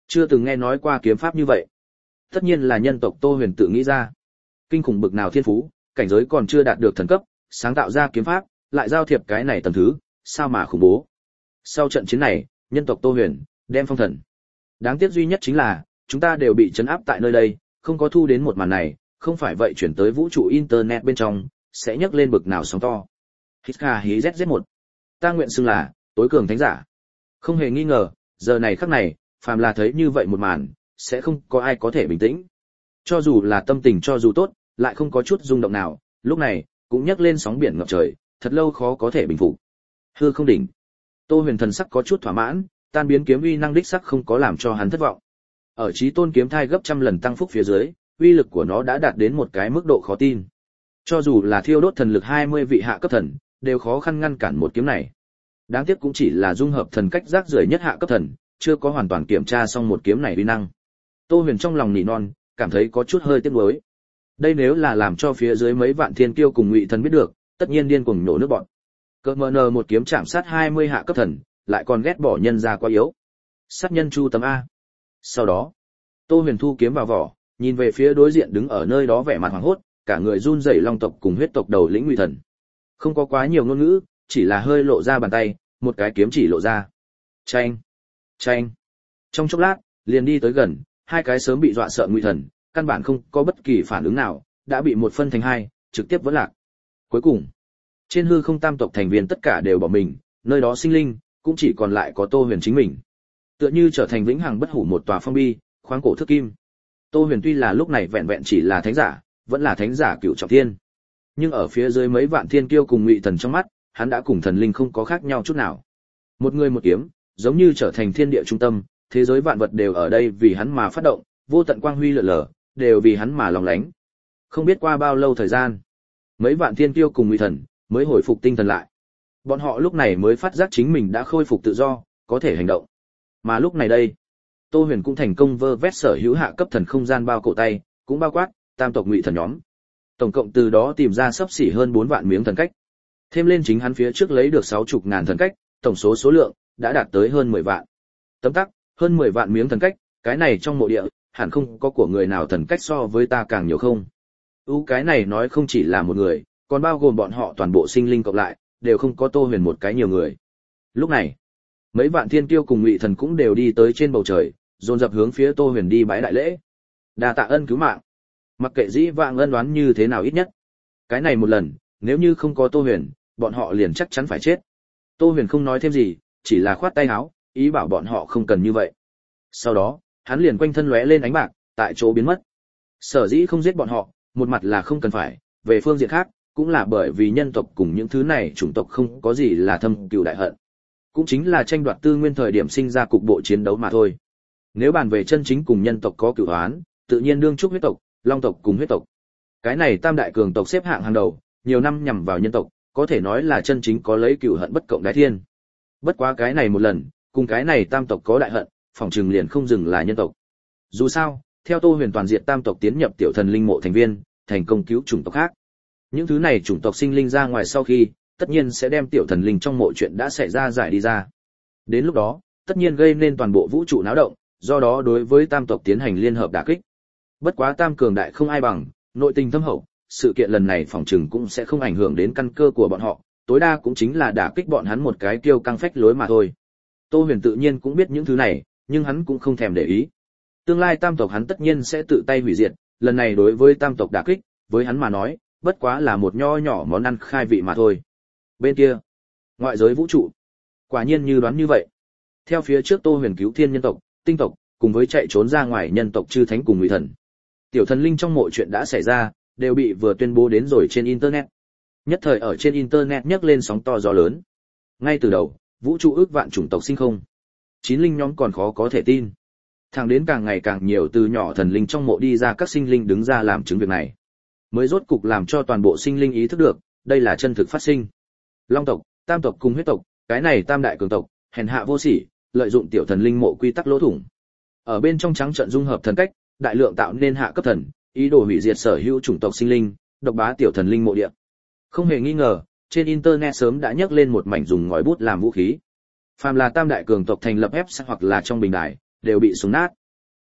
S1: chưa từng nghe nói qua kiếm pháp như vậy. Tất nhiên là nhân tộc Tô Huyền tự nghĩ ra. Kinh khủng bực nào thiên phú, cảnh giới còn chưa đạt được thần cấp, sáng tạo ra kiếm pháp, lại giao thiệp cái này tầng thứ, sao mà khủng bố. Sau trận chiến này, nhân tộc Tô Huyền đem phong thần. Đáng tiếc duy nhất chính là, chúng ta đều bị trấn áp tại nơi đây, không có thu đến một màn này, không phải vậy chuyển tới vũ trụ internet bên trong, sẽ nhấc lên bực nào sóng to. Hít kha hí zét zét một. Ta nguyện xưng là tối cường thánh giả. Không hề nghi ngờ, giờ này khắc này, phàm là thấy như vậy một màn, sẽ không có ai có thể bình tĩnh. Cho dù là tâm tình cho dù tốt, lại không có chút rung động nào, lúc này cũng nhấc lên sóng biển ngập trời, thật lâu khó có thể bình phục. Hư không đỉnh. Tô Huyền thần sắc có chút thỏa mãn, tan biến kiếm uy năng đích sắc không có làm cho hắn thất vọng. Ở Chí Tôn kiếm thai gấp trăm lần tăng phúc phía dưới, uy lực của nó đã đạt đến một cái mức độ khó tin. Cho dù là thiêu đốt thần lực hai mươi vị hạ cấp thần, đều khó khăn ngăn cản một kiếm này. Đáng tiếc cũng chỉ là dung hợp thần cách rác rưởi nhất hạ cấp thần, chưa có hoàn toàn kiểm tra xong một kiếm này uy năng. Tô Huyền trong lòng nỉ non, cảm thấy có chút hơi tiếc nuối. Đây nếu là làm cho phía dưới mấy vạn thiên kiêu cùng ngụy thần biết được, tất nhiên điên cuồng nổ nước bọn. Cơ mờ nờ một kiếm chạm sát hai mươi hạ cấp thần, lại còn ghét bỏ nhân ra quá yếu. Sát nhân chu tấm A. Sau đó, Tô Huyền thu kiếm vào vỏ, nhìn về phía đối diện đứng ở nơi đó vẻ mặt hoảng hốt, cả người run rẩy long tộc cùng huyết tộc đầu lĩnh ngụy thần. Không có quá nhiều ngôn ngữ, chỉ là hơi lộ ra bàn tay, một cái kiếm chỉ lộ ra. Chanh, chanh. Trong chốc lát, liền đi tới gần, hai cái sớm bị dọa sợ ngụy thần, căn bản không có bất kỳ phản ứng nào, đã bị một phân thành hai, trực tiếp vỡ lạc. Cuối cùng, trên hư không tam tộc thành viên tất cả đều bỏ mình, nơi đó sinh linh, cũng chỉ còn lại có Tô Huyền chính mình. Tựa như trở thành vĩnh hằng bất hủ một tòa phong bi, khoáng cổ thước kim. Tô Huyền tuy là lúc này vẹn vẹn chỉ là thánh giả, vẫn là thánh giả cửu trọng thiên. Nhưng ở phía dưới mấy vạn thiên kiêu cùng ngụy thần trong mắt, hắn đã cùng thần linh không có khác nhau chút nào. Một người một kiếm, giống như trở thành thiên địa trung tâm, thế giới vạn vật đều ở đây vì hắn mà phát động, vô tận quang huy lượn lờ, đều vì hắn mà lòng lánh. Không biết qua bao lâu thời gian, mấy vạn thiên kiêu cùng ngụy thần mới hồi phục tinh thần lại. Bọn họ lúc này mới phát giác chính mình đã khôi phục tự do, có thể hành động. Mà lúc này đây, Tô Huyền cũng thành công vơ vét sở hữu hạ cấp thần không gian bao cổ tay, cũng bao quát tam tộc ngụy thần nhóm. Tổng cộng từ đó tìm ra xấp xỉ hơn bốn vạn miếng thần cách. Thêm lên chính hắn phía trước lấy được sáu chục ngàn thần cách, tổng số số lượng đã đạt tới hơn mười vạn. Tấm tắc, hơn mười vạn miếng thần cách, cái này trong mộ địa, hẳn không có của người nào thần cách so với ta càng nhiều không. Ú cái này nói không chỉ là một người, còn bao gồm bọn họ toàn bộ sinh linh cộng lại, đều không có Tô Huyền một cái nhiều người. Lúc này, mấy vạn thiên kiêu cùng ngụy thần cũng đều đi tới trên bầu trời, dồn dập hướng phía Tô Huyền đi bái đại lễ. Đa tạ ân cứu mạng. Mặc kệ dĩ vãng ân đoán như thế nào ít nhất, cái này một lần, nếu như không có Tô Huyền, bọn họ liền chắc chắn phải chết. Tô Huyền không nói thêm gì, chỉ là khoát tay áo, ý bảo bọn họ không cần như vậy. Sau đó, hắn liền quanh thân lóe lên ánh bạc, tại chỗ biến mất. Sở dĩ không giết bọn họ, một mặt là không cần phải, về phương diện khác, cũng là bởi vì nhân tộc cùng những thứ này chủng tộc không có gì là thâm cừu đại hận. Cũng chính là tranh đoạt tư nguyên thời điểm sinh ra cục bộ chiến đấu mà thôi. Nếu bàn về chân chính cùng nhân tộc có cửu oán, tự nhiên đương trúc huyết tộc, long tộc cùng huyết tộc. Cái này tam đại cường tộc xếp hạng hàng đầu, nhiều năm nhằm vào nhân tộc, có thể nói là chân chính có lấy cửu hận bất cộng đái thiên. Bất quá cái này một lần, cùng cái này tam tộc có đại hận, phòng trừng liền không dừng là nhân tộc. Dù sao, theo Tô Huyền toàn diện tam tộc tiến nhập tiểu thần linh mộ thành viên, thành công cứu chủng tộc khác. Những thứ này chủng tộc sinh linh ra ngoài sau khi, tất nhiên sẽ đem tiểu thần linh trong mộ chuyện đã xảy ra giải đi ra. Đến lúc đó, tất nhiên gây nên toàn bộ vũ trụ náo động, do đó đối với tam tộc tiến hành liên hợp đả kích. Bất quá tam cường đại không ai bằng, nội tình thâm hậu, sự kiện lần này phòng trừng cũng sẽ không ảnh hưởng đến căn cơ của bọn họ, tối đa cũng chính là đả kích bọn hắn một cái kiêu căng phách lối mà thôi. Tô Huyền tự nhiên cũng biết những thứ này, nhưng hắn cũng không thèm để ý. Tương lai tam tộc hắn tất nhiên sẽ tự tay hủy diệt, lần này đối với tam tộc đả kích, với hắn mà nói, bất quá là một nho nhỏ món ăn khai vị mà thôi. Bên kia, ngoại giới vũ trụ, quả nhiên như đoán như vậy. Theo phía trước Tô Huyền cứu thiên nhân tộc, tinh tộc, cùng với chạy trốn ra ngoài nhân tộc chư thánh cùng ngụy thần. Tiểu thần linh trong mộ chuyện đã xảy ra, đều bị vừa tuyên bố đến rồi trên internet. Nhất thời ở trên internet nhấc lên sóng to gió lớn. Ngay từ đầu, vũ trụ ước vạn chủng tộc sinh không. Chín linh nhóm còn khó có thể tin. Thẳng đến càng ngày càng nhiều từ nhỏ thần linh trong mộ đi ra các sinh linh đứng ra làm chứng việc này. Mới rốt cục làm cho toàn bộ sinh linh ý thức được, đây là chân thực phát sinh. Long tộc, tam tộc cùng huyết tộc, cái này tam đại cường tộc, hèn hạ vô sỉ, lợi dụng tiểu thần linh mộ quy tắc lỗ thủng. Ở bên trong trắng trận dung hợp thần cách, đại lượng tạo nên hạ cấp thần, ý đồ hủy diệt sở hữu chủng tộc sinh linh, độc bá tiểu thần linh mộ địa. Không hề nghi ngờ, trên internet sớm đã nhắc lên một mảnh dùng ngòi bút làm vũ khí. Phàm là tam đại cường tộc thành lập ép hoặc là trong bình đài, đều bị súng nát.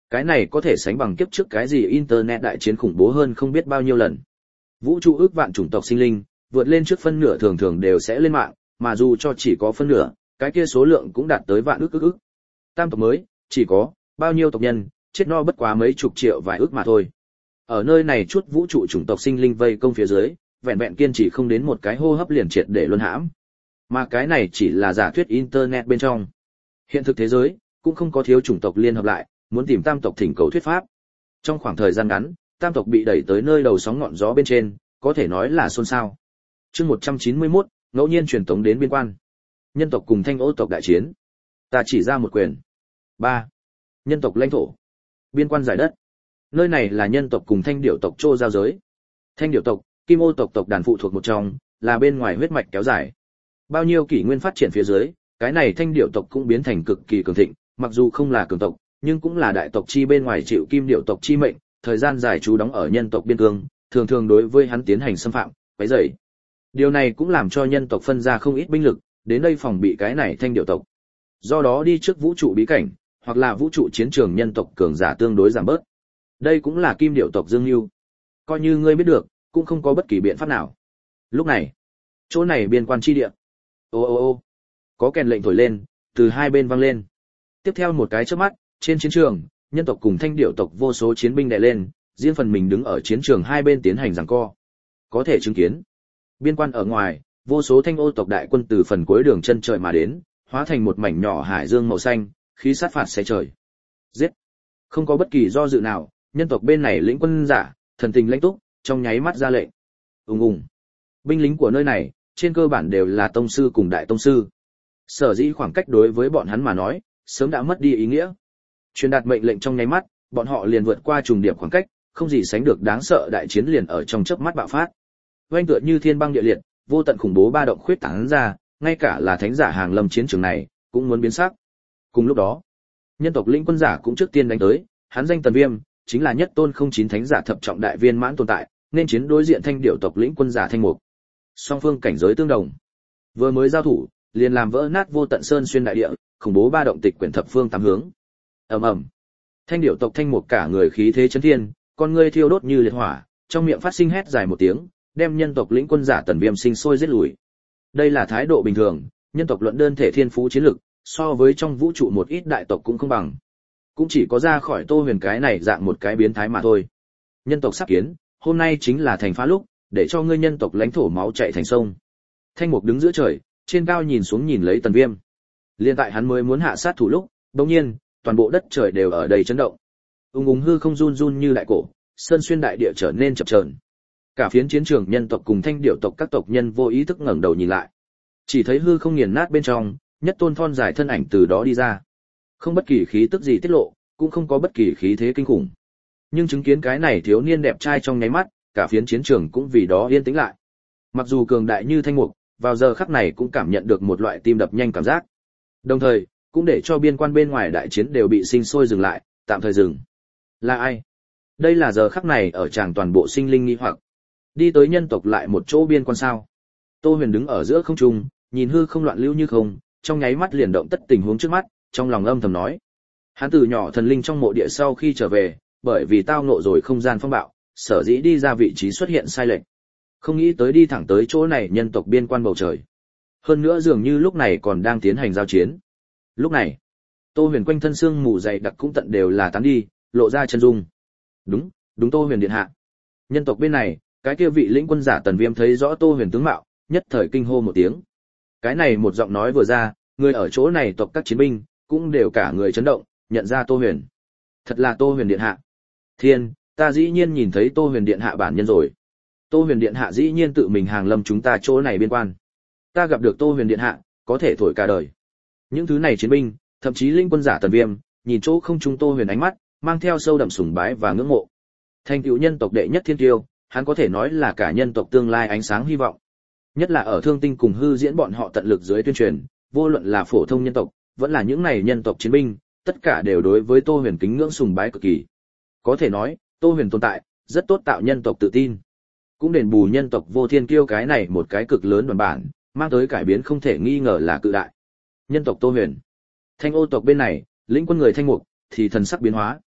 S1: Cái này có thể sánh bằng kiếp trước cái gì internet đại chiến khủng bố hơn không biết bao nhiêu lần. Vũ trụ ước vạn chủng tộc sinh linh, vượt lên trước phân nửa thường thường đều sẽ lên mạng, mà dù cho chỉ có phân nửa, cái kia số lượng cũng đạt tới vạn ước ước ước. Tam tộc mới, chỉ có bao nhiêu tộc nhân, chết no bất quá mấy chục triệu vài ước mà thôi. Ở nơi này chút vũ trụ chủng tộc sinh linh vây công phía dưới, vẹn vẹn kiên trì không đến một cái hô hấp liền triệt để luân hãm. Mà cái này chỉ là giả thuyết internet bên trong. Hiện thực thế giới cũng không có thiếu chủng tộc liên hợp lại, muốn tìm tam tộc thỉnh cầu thuyết pháp. Trong khoảng thời gian ngắn, tam tộc bị đẩy tới nơi đầu sóng ngọn gió bên trên, có thể nói là xôn xao. Chương một trăm chín mươi mốt, ngẫu nhiên truyền tống đến biên quan. Nhân tộc cùng Thanh Ô tộc đại chiến. Ta chỉ ra một quyền. ba. Nhân tộc lãnh thổ. Biên quan giải đất. Nơi này là nhân tộc cùng Thanh Điểu tộc trô giao giới. Thanh Điểu tộc, Kim Ô tộc tộc đàn phụ thuộc một trong, là bên ngoài huyết mạch kéo dài. Bao nhiêu kỷ nguyên phát triển phía dưới, cái này Thanh Điểu tộc cũng biến thành cực kỳ cường thịnh, mặc dù không là cường tộc, nhưng cũng là đại tộc chi bên ngoài chịu Kim Điểu tộc chi mệnh, thời gian dài trú đóng ở nhân tộc biên cương, thường thường đối với hắn tiến hành xâm phạm, quấy rầy. Điều này cũng làm cho nhân tộc phân ra không ít binh lực, đến đây phòng bị cái này Thanh Điểu tộc. Do đó đi trước vũ trụ bí cảnh, hoặc là vũ trụ chiến trường nhân tộc cường giả tương đối giảm bớt. Đây cũng là Kim Điểu tộc dương lưu. Coi như ngươi biết được, cũng không có bất kỳ biện pháp nào. Lúc này, chỗ này biên quan chi địa. Ô ô ô, có kèn lệnh thổi lên, từ hai bên vang lên. Tiếp theo một cái chớp mắt, trên chiến trường, nhân tộc cùng Thanh Điểu tộc vô số chiến binh đè lên, riêng phần mình đứng ở chiến trường hai bên tiến hành giằng co. Có thể chứng kiến, biên quan ở ngoài, vô số Thanh Ô tộc đại quân từ phần cuối đường chân trời mà đến, hóa thành một mảnh nhỏ hải dương màu xanh, khí sát phạt xé trời. Giết! Không có bất kỳ do dự nào, nhân tộc bên này lĩnh quân giả, thần tình lãnh túc, trong nháy mắt ra lệnh. Ùng ùng. Binh lính của nơi này, trên cơ bản đều là tông sư cùng đại tông sư. Sở dĩ khoảng cách đối với bọn hắn mà nói, sớm đã mất đi ý nghĩa. Truyền đạt mệnh lệnh trong nháy mắt, bọn họ liền vượt qua trùng điểm khoảng cách, không gì sánh được đáng sợ đại chiến liền ở trong chớp mắt bạo phát. Oanh tựa như thiên băng địa liệt, vô tận khủng bố ba động khuyết tán ra, ngay cả là thánh giả hàng lâm chiến trường này, cũng muốn biến sắc. Cùng lúc đó, nhân tộc lĩnh quân giả cũng trước tiên đánh tới, hắn danh Tần Viêm, chính là nhất tôn không chín thánh giả thập trọng đại viên mãn tồn tại, nên chiến đối diện Thanh Điểu tộc lĩnh quân giả Thanh Mục. Song phương cảnh giới tương đồng, vừa mới giao thủ, liền làm vỡ nát vô tận sơn xuyên đại địa, khủng bố ba động tịch quyển thập phương tám hướng. Ầm ầm. Thanh Điểu tộc Thanh Mục cả người khí thế chấn thiên, con ngươi thiêu đốt như liệt hỏa, trong miệng phát sinh hét dài một tiếng, đem nhân tộc lĩnh quân giả Tần Viêm sinh sôi giết lùi. Đây là thái độ bình thường, nhân tộc luận đơn thể thiên phú chiến lực, so với trong vũ trụ một ít đại tộc cũng không bằng. Cũng chỉ có ra khỏi Tô Huyền cái này dạng một cái biến thái mà thôi. Nhân tộc sắp kiến, hôm nay chính là thành phá lúc, để cho ngươi nhân tộc lãnh thổ máu chảy thành sông. Thanh Mục đứng giữa trời, trên cao nhìn xuống nhìn lấy Tần Viêm. Liên tại hắn mới muốn hạ sát thủ lúc, đột nhiên, toàn bộ đất trời đều ở đây chấn động. Ung ung hư không run run như đại cổ, sơn xuyên đại địa trở nên chập chờn. Cả phiến chiến trường nhân tộc cùng Thanh Điểu tộc các tộc nhân vô ý thức ngẩng đầu nhìn lại. Chỉ thấy hư không nghiền nát bên trong, nhất tôn thon dài thân ảnh từ đó đi ra. Không bất kỳ khí tức gì tiết lộ, cũng không có bất kỳ khí thế kinh khủng. Nhưng chứng kiến cái này thiếu niên đẹp trai trong nháy mắt, cả phiến chiến trường cũng vì đó yên tĩnh lại. Mặc dù cường đại như Thanh Mục, vào giờ khắc này cũng cảm nhận được một loại tim đập nhanh cảm giác. Đồng thời, cũng để cho biên quan bên ngoài đại chiến đều bị sinh sôi dừng lại, tạm thời dừng. Là ai? Đây là giờ khắc này ở tràng toàn bộ sinh linh nghi hoặc. Đi tới nhân tộc lại một chỗ biên quan sao? Tô Huyền đứng ở giữa không trung, nhìn hư không loạn lưu như không, trong nháy mắt liền động tất tình huống trước mắt, trong lòng âm thầm nói. Hắn từ nhỏ thần linh trong mộ địa sau khi trở về, bởi vì tao ngộ rồi không gian phong bạo, sở dĩ đi ra vị trí xuất hiện sai lệch. Không nghĩ tới đi thẳng tới chỗ này nhân tộc biên quan bầu trời. Hơn nữa dường như lúc này còn đang tiến hành giao chiến. Lúc này, Tô Huyền quanh thân xương mù dày đặc cũng tận đều là tán đi, lộ ra chân dung. Đúng, đúng Tô Huyền điện hạ. Nhân tộc bên này, cái kia vị lĩnh quân giả Tần Viêm thấy rõ Tô Huyền tướng mạo, nhất thời kinh hô một tiếng. Cái này một giọng nói vừa ra, người ở chỗ này tộc các chiến binh cũng đều cả người chấn động, nhận ra Tô Huyền. Thật là Tô Huyền điện hạ. Thiên, ta dĩ nhiên nhìn thấy Tô Huyền điện hạ bản nhân rồi. Tô Huyền điện hạ dĩ nhiên tự mình hàng lâm chúng ta chỗ này biên quan. Ta gặp được Tô Huyền điện hạ, có thể thổi cả đời. Những thứ này chiến binh, thậm chí linh quân giả Tần Viêm, nhìn chỗ không trung Tô Huyền ánh mắt, mang theo sâu đậm sùng bái và ngưỡng mộ. Thành tựu nhân tộc đệ nhất thiên tiêu, hắn có thể nói là cả nhân tộc tương lai ánh sáng hy vọng. Nhất là ở Thương Tinh cùng Hư Diễn bọn họ tận lực dưới tuyên truyền, vô luận là phổ thông nhân tộc, vẫn là những này nhân tộc chiến binh, tất cả đều đối với Tô Huyền kính ngưỡng sùng bái cực kỳ. Có thể nói, Tô Huyền tồn tại, rất tốt tạo nhân tộc tự tin. Cũng đền bù nhân tộc vô thiên kiêu cái này một cái cực lớn đoàn bản, mang tới cải biến không thể nghi ngờ là cự đại. Nhân tộc Tô Huyền. Thanh Ô tộc bên này, lĩnh quân người Thanh Mục thì thần sắc biến hóa.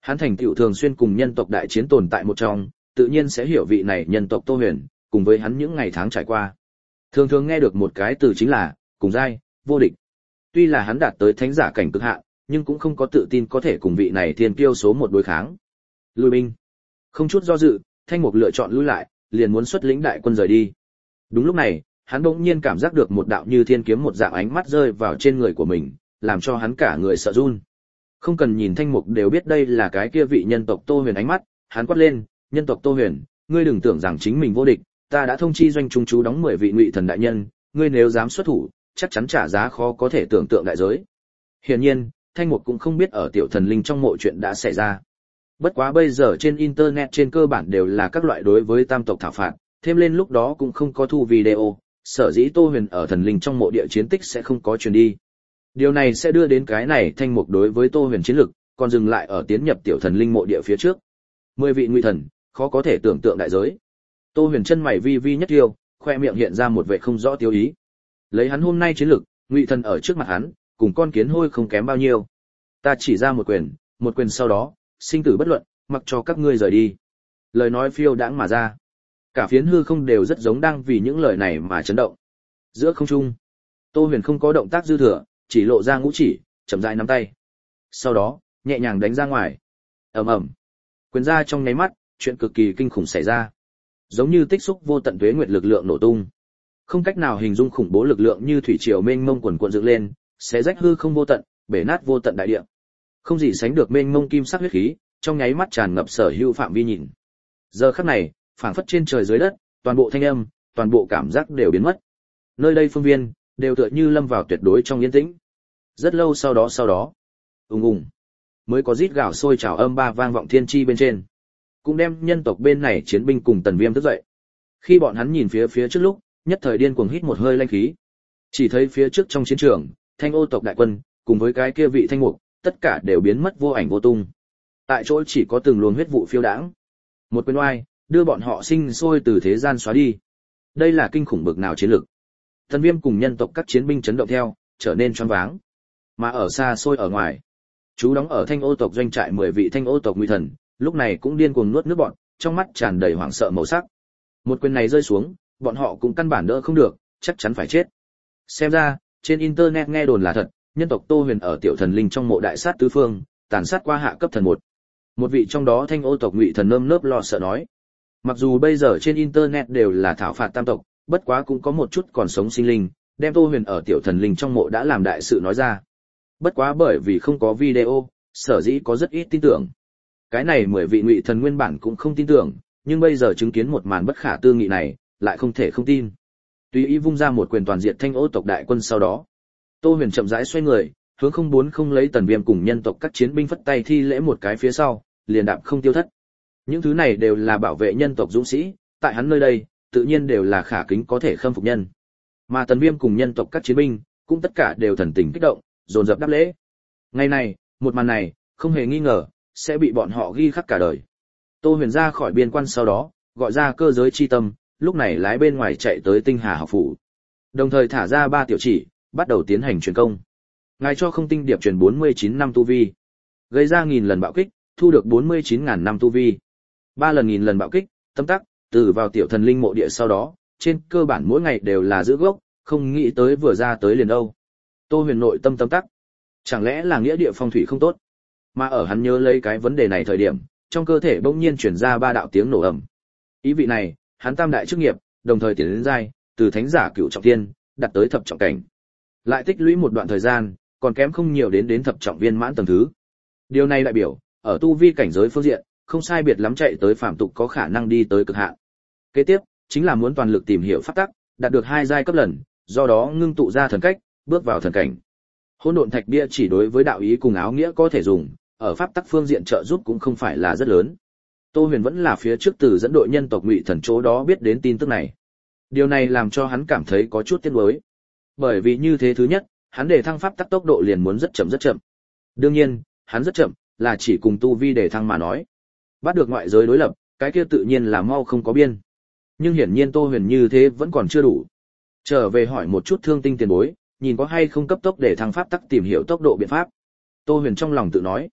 S1: Hắn thành tựu thường xuyên cùng nhân tộc đại chiến tồn tại một trong, tự nhiên sẽ hiểu vị này nhân tộc Tô Huyền, cùng với hắn những ngày tháng trải qua. Thường thường nghe được một cái từ chính là cùng giai, vô địch. Tuy là hắn đạt tới thánh giả cảnh cực hạn, nhưng cũng không có tự tin có thể cùng vị này thiên kiêu số một đối kháng. Lui binh. Không chút do dự, Thanh Mục lựa chọn lui lại, liền muốn xuất lĩnh đại quân rời đi. Đúng lúc này, hắn bỗng nhiên cảm giác được một đạo như thiên kiếm một dạng ánh mắt rơi vào trên người của mình, làm cho hắn cả người sợ run. Không cần nhìn Thanh Mục đều biết đây là cái kia vị nhân tộc Tô Huyền ánh mắt, hắn quát lên, "Nhân tộc Tô Huyền, ngươi đừng tưởng rằng chính mình vô địch, ta đã thông chi doanh trung chú đóng mười vị ngụy thần đại nhân, ngươi nếu dám xuất thủ, chắc chắn trả giá khó có thể tưởng tượng đại giới." Hiển nhiên, Thanh Mục cũng không biết ở tiểu thần linh trong mộ chuyện đã xảy ra. Bất quá bây giờ trên internet trên cơ bản đều là các loại đối với tam tộc thảo phạt, thêm lên lúc đó cũng không có thu video, sở dĩ Tô Huyền ở thần linh trong mộ địa chiến tích sẽ không có truyền đi. Điều này sẽ đưa đến cái này Thanh Mục đối với Tô Huyền chiến lực, còn dừng lại ở tiến nhập tiểu thần linh mộ địa phía trước. Mười vị ngụy thần, khó có thể tưởng tượng đại giới. Tô Huyền chân mày vi vi nhất tiêu, khoe miệng hiện ra một vẻ không rõ tiêu ý. Lấy hắn hôm nay chiến lực, ngụy thần ở trước mặt hắn, cùng con kiến hôi không kém bao nhiêu. Ta chỉ ra một quyền, một quyền sau đó, sinh tử bất luận, mặc cho các ngươi rời đi. Lời nói phiêu đãng mà ra. Cả phiến hư không đều rất giống đang vì những lời này mà chấn động. Giữa không trung, Tô Huyền không có động tác dư thừa, chỉ lộ ra ngũ chỉ, chậm rãi nắm tay. Sau đó, nhẹ nhàng đánh ra ngoài. Ầm ầm. Quyền ra trong nháy mắt, chuyện cực kỳ kinh khủng xảy ra. Giống như tích xúc vô tận tuế nguyệt lực lượng nổ tung. Không cách nào hình dung khủng bố lực lượng như thủy triều mênh mông quần quần dựng lên, xé rách hư không vô tận, bể nát vô tận đại địa. Không gì sánh được mênh mông kim sắc huyết khí, trong nháy mắt tràn ngập sở hữu phạm vi nhìn. Giờ khắc này, phảng phất trên trời dưới đất, toàn bộ thanh âm, toàn bộ cảm giác đều biến mất. Nơi đây phương viên đều tựa như lâm vào tuyệt đối trong yên tĩnh. Rất lâu sau đó sau đó, ùng ùng, mới có rít gào sôi trào âm ba vang vọng thiên chi bên trên, cũng đem nhân tộc bên này chiến binh cùng Tần Viêm thức dậy. Khi bọn hắn nhìn phía phía trước lúc, nhất thời điên cuồng hít một hơi lanh khí. Chỉ thấy phía trước trong chiến trường, Thanh Ô tộc đại quân, cùng với cái kia vị Thanh Mục, tất cả đều biến mất vô ảnh vô tung. Tại chỗ chỉ có từng luồng huyết vụ phiêu đãng. Một quyền oai, đưa bọn họ sinh sôi từ thế gian xóa đi. Đây là kinh khủng bực nào chiến lực. Tần Viêm cùng nhân tộc các chiến binh chấn động theo, trở nên choáng váng. Mà ở xa xôi ở ngoài, chú đóng ở Thanh Ô tộc doanh trại mười vị Thanh Ô tộc nguy thần, lúc này cũng điên cuồng nuốt nước bọt, trong mắt tràn đầy hoảng sợ màu sắc. Một quyền này rơi xuống, bọn họ cũng căn bản đỡ không được, chắc chắn phải chết. Xem ra, trên internet nghe đồn là thật, nhân tộc Tô Huyền ở tiểu thần linh trong mộ đại sát tứ phương, tàn sát qua hạ cấp thần một. Một vị trong đó Thanh Ô tộc ngụy thần nơm nớp lo sợ nói. Mặc dù bây giờ trên internet đều là thảo phạt tam tộc, bất quá cũng có một chút còn sống sinh linh, đem Tô Huyền ở tiểu thần linh trong mộ đã làm đại sự nói ra. Bất quá bởi vì không có video, sở dĩ có rất ít tin tưởng. Cái này mười vị ngụy thần nguyên bản cũng không tin tưởng, nhưng bây giờ chứng kiến một màn bất khả tư nghị này, lại không thể không tin. Tùy ý vung ra một quyền toàn diện Thanh Ô tộc đại quân sau đó, Tô Huyền chậm rãi xoay người, hướng không bốn không lấy Tần Viêm cùng nhân tộc các chiến binh phất tay thi lễ một cái phía sau, liền đạp không tiêu thất. Những thứ này đều là bảo vệ nhân tộc dũng sĩ, tại hắn nơi đây, tự nhiên đều là khả kính có thể khâm phục nhân. Mà Tần Viêm cùng nhân tộc các chiến binh, cũng tất cả đều thần tình kích động, dồn dập đáp lễ. Ngày này, một màn này, không hề nghi ngờ, sẽ bị bọn họ ghi khắc cả đời. Tô Huyền ra khỏi biên quan sau đó, gọi ra cơ giới chi tâm, lúc này lái bên ngoài chạy tới Tinh Hà học phủ. Đồng thời thả ra ba tiểu chỉ, bắt đầu tiến hành truyền công. Ngài cho không tinh điệp truyền bốn mươi chín năm tu vi, gây ra nghìn lần bạo kích, thu được bốn mươi chín nghìn năm tu vi. Ba lần nghìn lần bạo kích, tâm tắc, từ vào tiểu thần linh mộ địa sau đó, trên cơ bản mỗi ngày đều là giữ gốc, không nghĩ tới vừa ra tới liền đâu. Tô Huyền nội tâm tâm tắc. Chẳng lẽ là nghĩa địa phong thủy không tốt? Mà ở hắn nhớ lấy cái vấn đề này thời điểm, trong cơ thể bỗng nhiên truyền ra ba đạo tiếng nổ ầm. Ý vị này, hắn tam đại chức nghiệp, đồng thời tiến đến giai, từ thánh giả cửu trọng thiên, đạt tới thập trọng cảnh. Lại tích lũy một đoạn thời gian, còn kém không nhiều đến đến thập trọng viên mãn tầng thứ. Điều này đại biểu, ở tu vi cảnh giới phương diện, không sai biệt lắm chạy tới phàm tục có khả năng đi tới cực hạn. Kế tiếp, chính là muốn toàn lực tìm hiểu pháp tắc, đạt được hai giai cấp lần, do đó ngưng tụ ra thần cách, bước vào thần cảnh. Hỗn độn thạch bia chỉ đối với đạo ý cùng áo nghĩa có thể dùng, ở pháp tắc phương diện trợ giúp cũng không phải là rất lớn. Tô Huyền vẫn là phía trước từ dẫn đội nhân tộc Ngụy Thần chỗ đó biết đến tin tức này. Điều này làm cho hắn cảm thấy có chút tiếc nuối. Bởi vì như thế thứ nhất, hắn để thăng pháp tắc tốc độ liền muốn rất chậm rất chậm. Đương nhiên, hắn rất chậm, là chỉ cùng tu vi để thăng mà nói. Bắt được ngoại giới đối lập, cái kia tự nhiên là mau không có biên. Nhưng hiển nhiên Tô Huyền như thế vẫn còn chưa đủ. Trở về hỏi một chút Thương Tinh tiền bối, nhìn có hay không cấp tốc để thăng pháp tắc tìm hiểu tốc độ biện pháp. Tô Huyền trong lòng tự nói.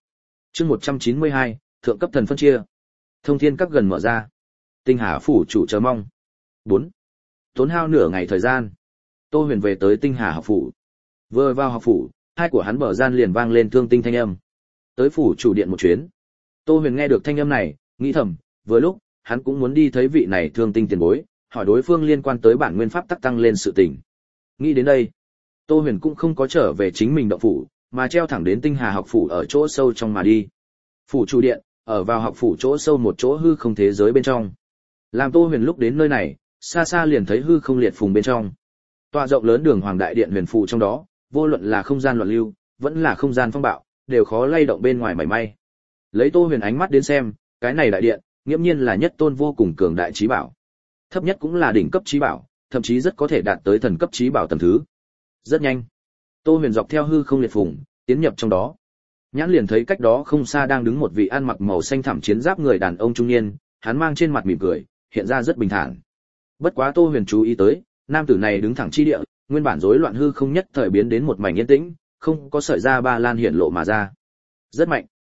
S1: Chương một trăm chín mươi hai, thượng cấp thần phân chia. Thông thiên các gần mở ra. Tinh Hà phủ chủ chờ mong. bốn. Tốn hao nửa ngày thời gian, Tô Huyền về tới Tinh Hà học phủ. Vừa vào học phủ, hai của hắn bờ gian liền vang lên thương tinh thanh âm. Tới phủ chủ điện một chuyến. Tô Huyền nghe được thanh âm này, nghĩ thầm, vừa lúc hắn cũng muốn đi thấy vị này thương tinh tiền bối, hỏi đối phương liên quan tới bản nguyên pháp tắc tăng lên sự tình. Nghĩ đến đây, Tô Huyền cũng không có trở về chính mình động phủ, mà treo thẳng đến Tinh Hà học phủ ở chỗ sâu trong mà đi. Phủ chủ điện, ở vào học phủ chỗ sâu một chỗ hư không thế giới bên trong. Làm Tô Huyền lúc đến nơi này, xa xa liền thấy hư không liệt phùng bên trong. Tọa rộng lớn đường hoàng đại điện huyền phù trong đó, vô luận là không gian loạn lưu, vẫn là không gian phong bạo, đều khó lay động bên ngoài mảy may. Lấy Tô Huyền ánh mắt đến xem, cái này đại điện, nghiễm nhiên là nhất tôn vô cùng cường đại chí bảo. Thấp nhất cũng là đỉnh cấp chí bảo, thậm chí rất có thể đạt tới thần cấp chí bảo tầng thứ. Rất nhanh, Tô Huyền dọc theo hư không liệt phùng, tiến nhập trong đó. Nhãn liền thấy cách đó không xa đang đứng một vị ăn mặc màu xanh thẳm chiến giáp người đàn ông trung niên, hắn mang trên mặt mỉm cười, hiện ra rất bình thản. Bất quá Tô Huyền chú ý tới, nam tử này đứng thẳng chi địa, nguyên bản rối loạn hư không nhất thời biến đến một mảnh yên tĩnh, không có sợi da ba lan hiện lộ mà ra. Rất mạnh.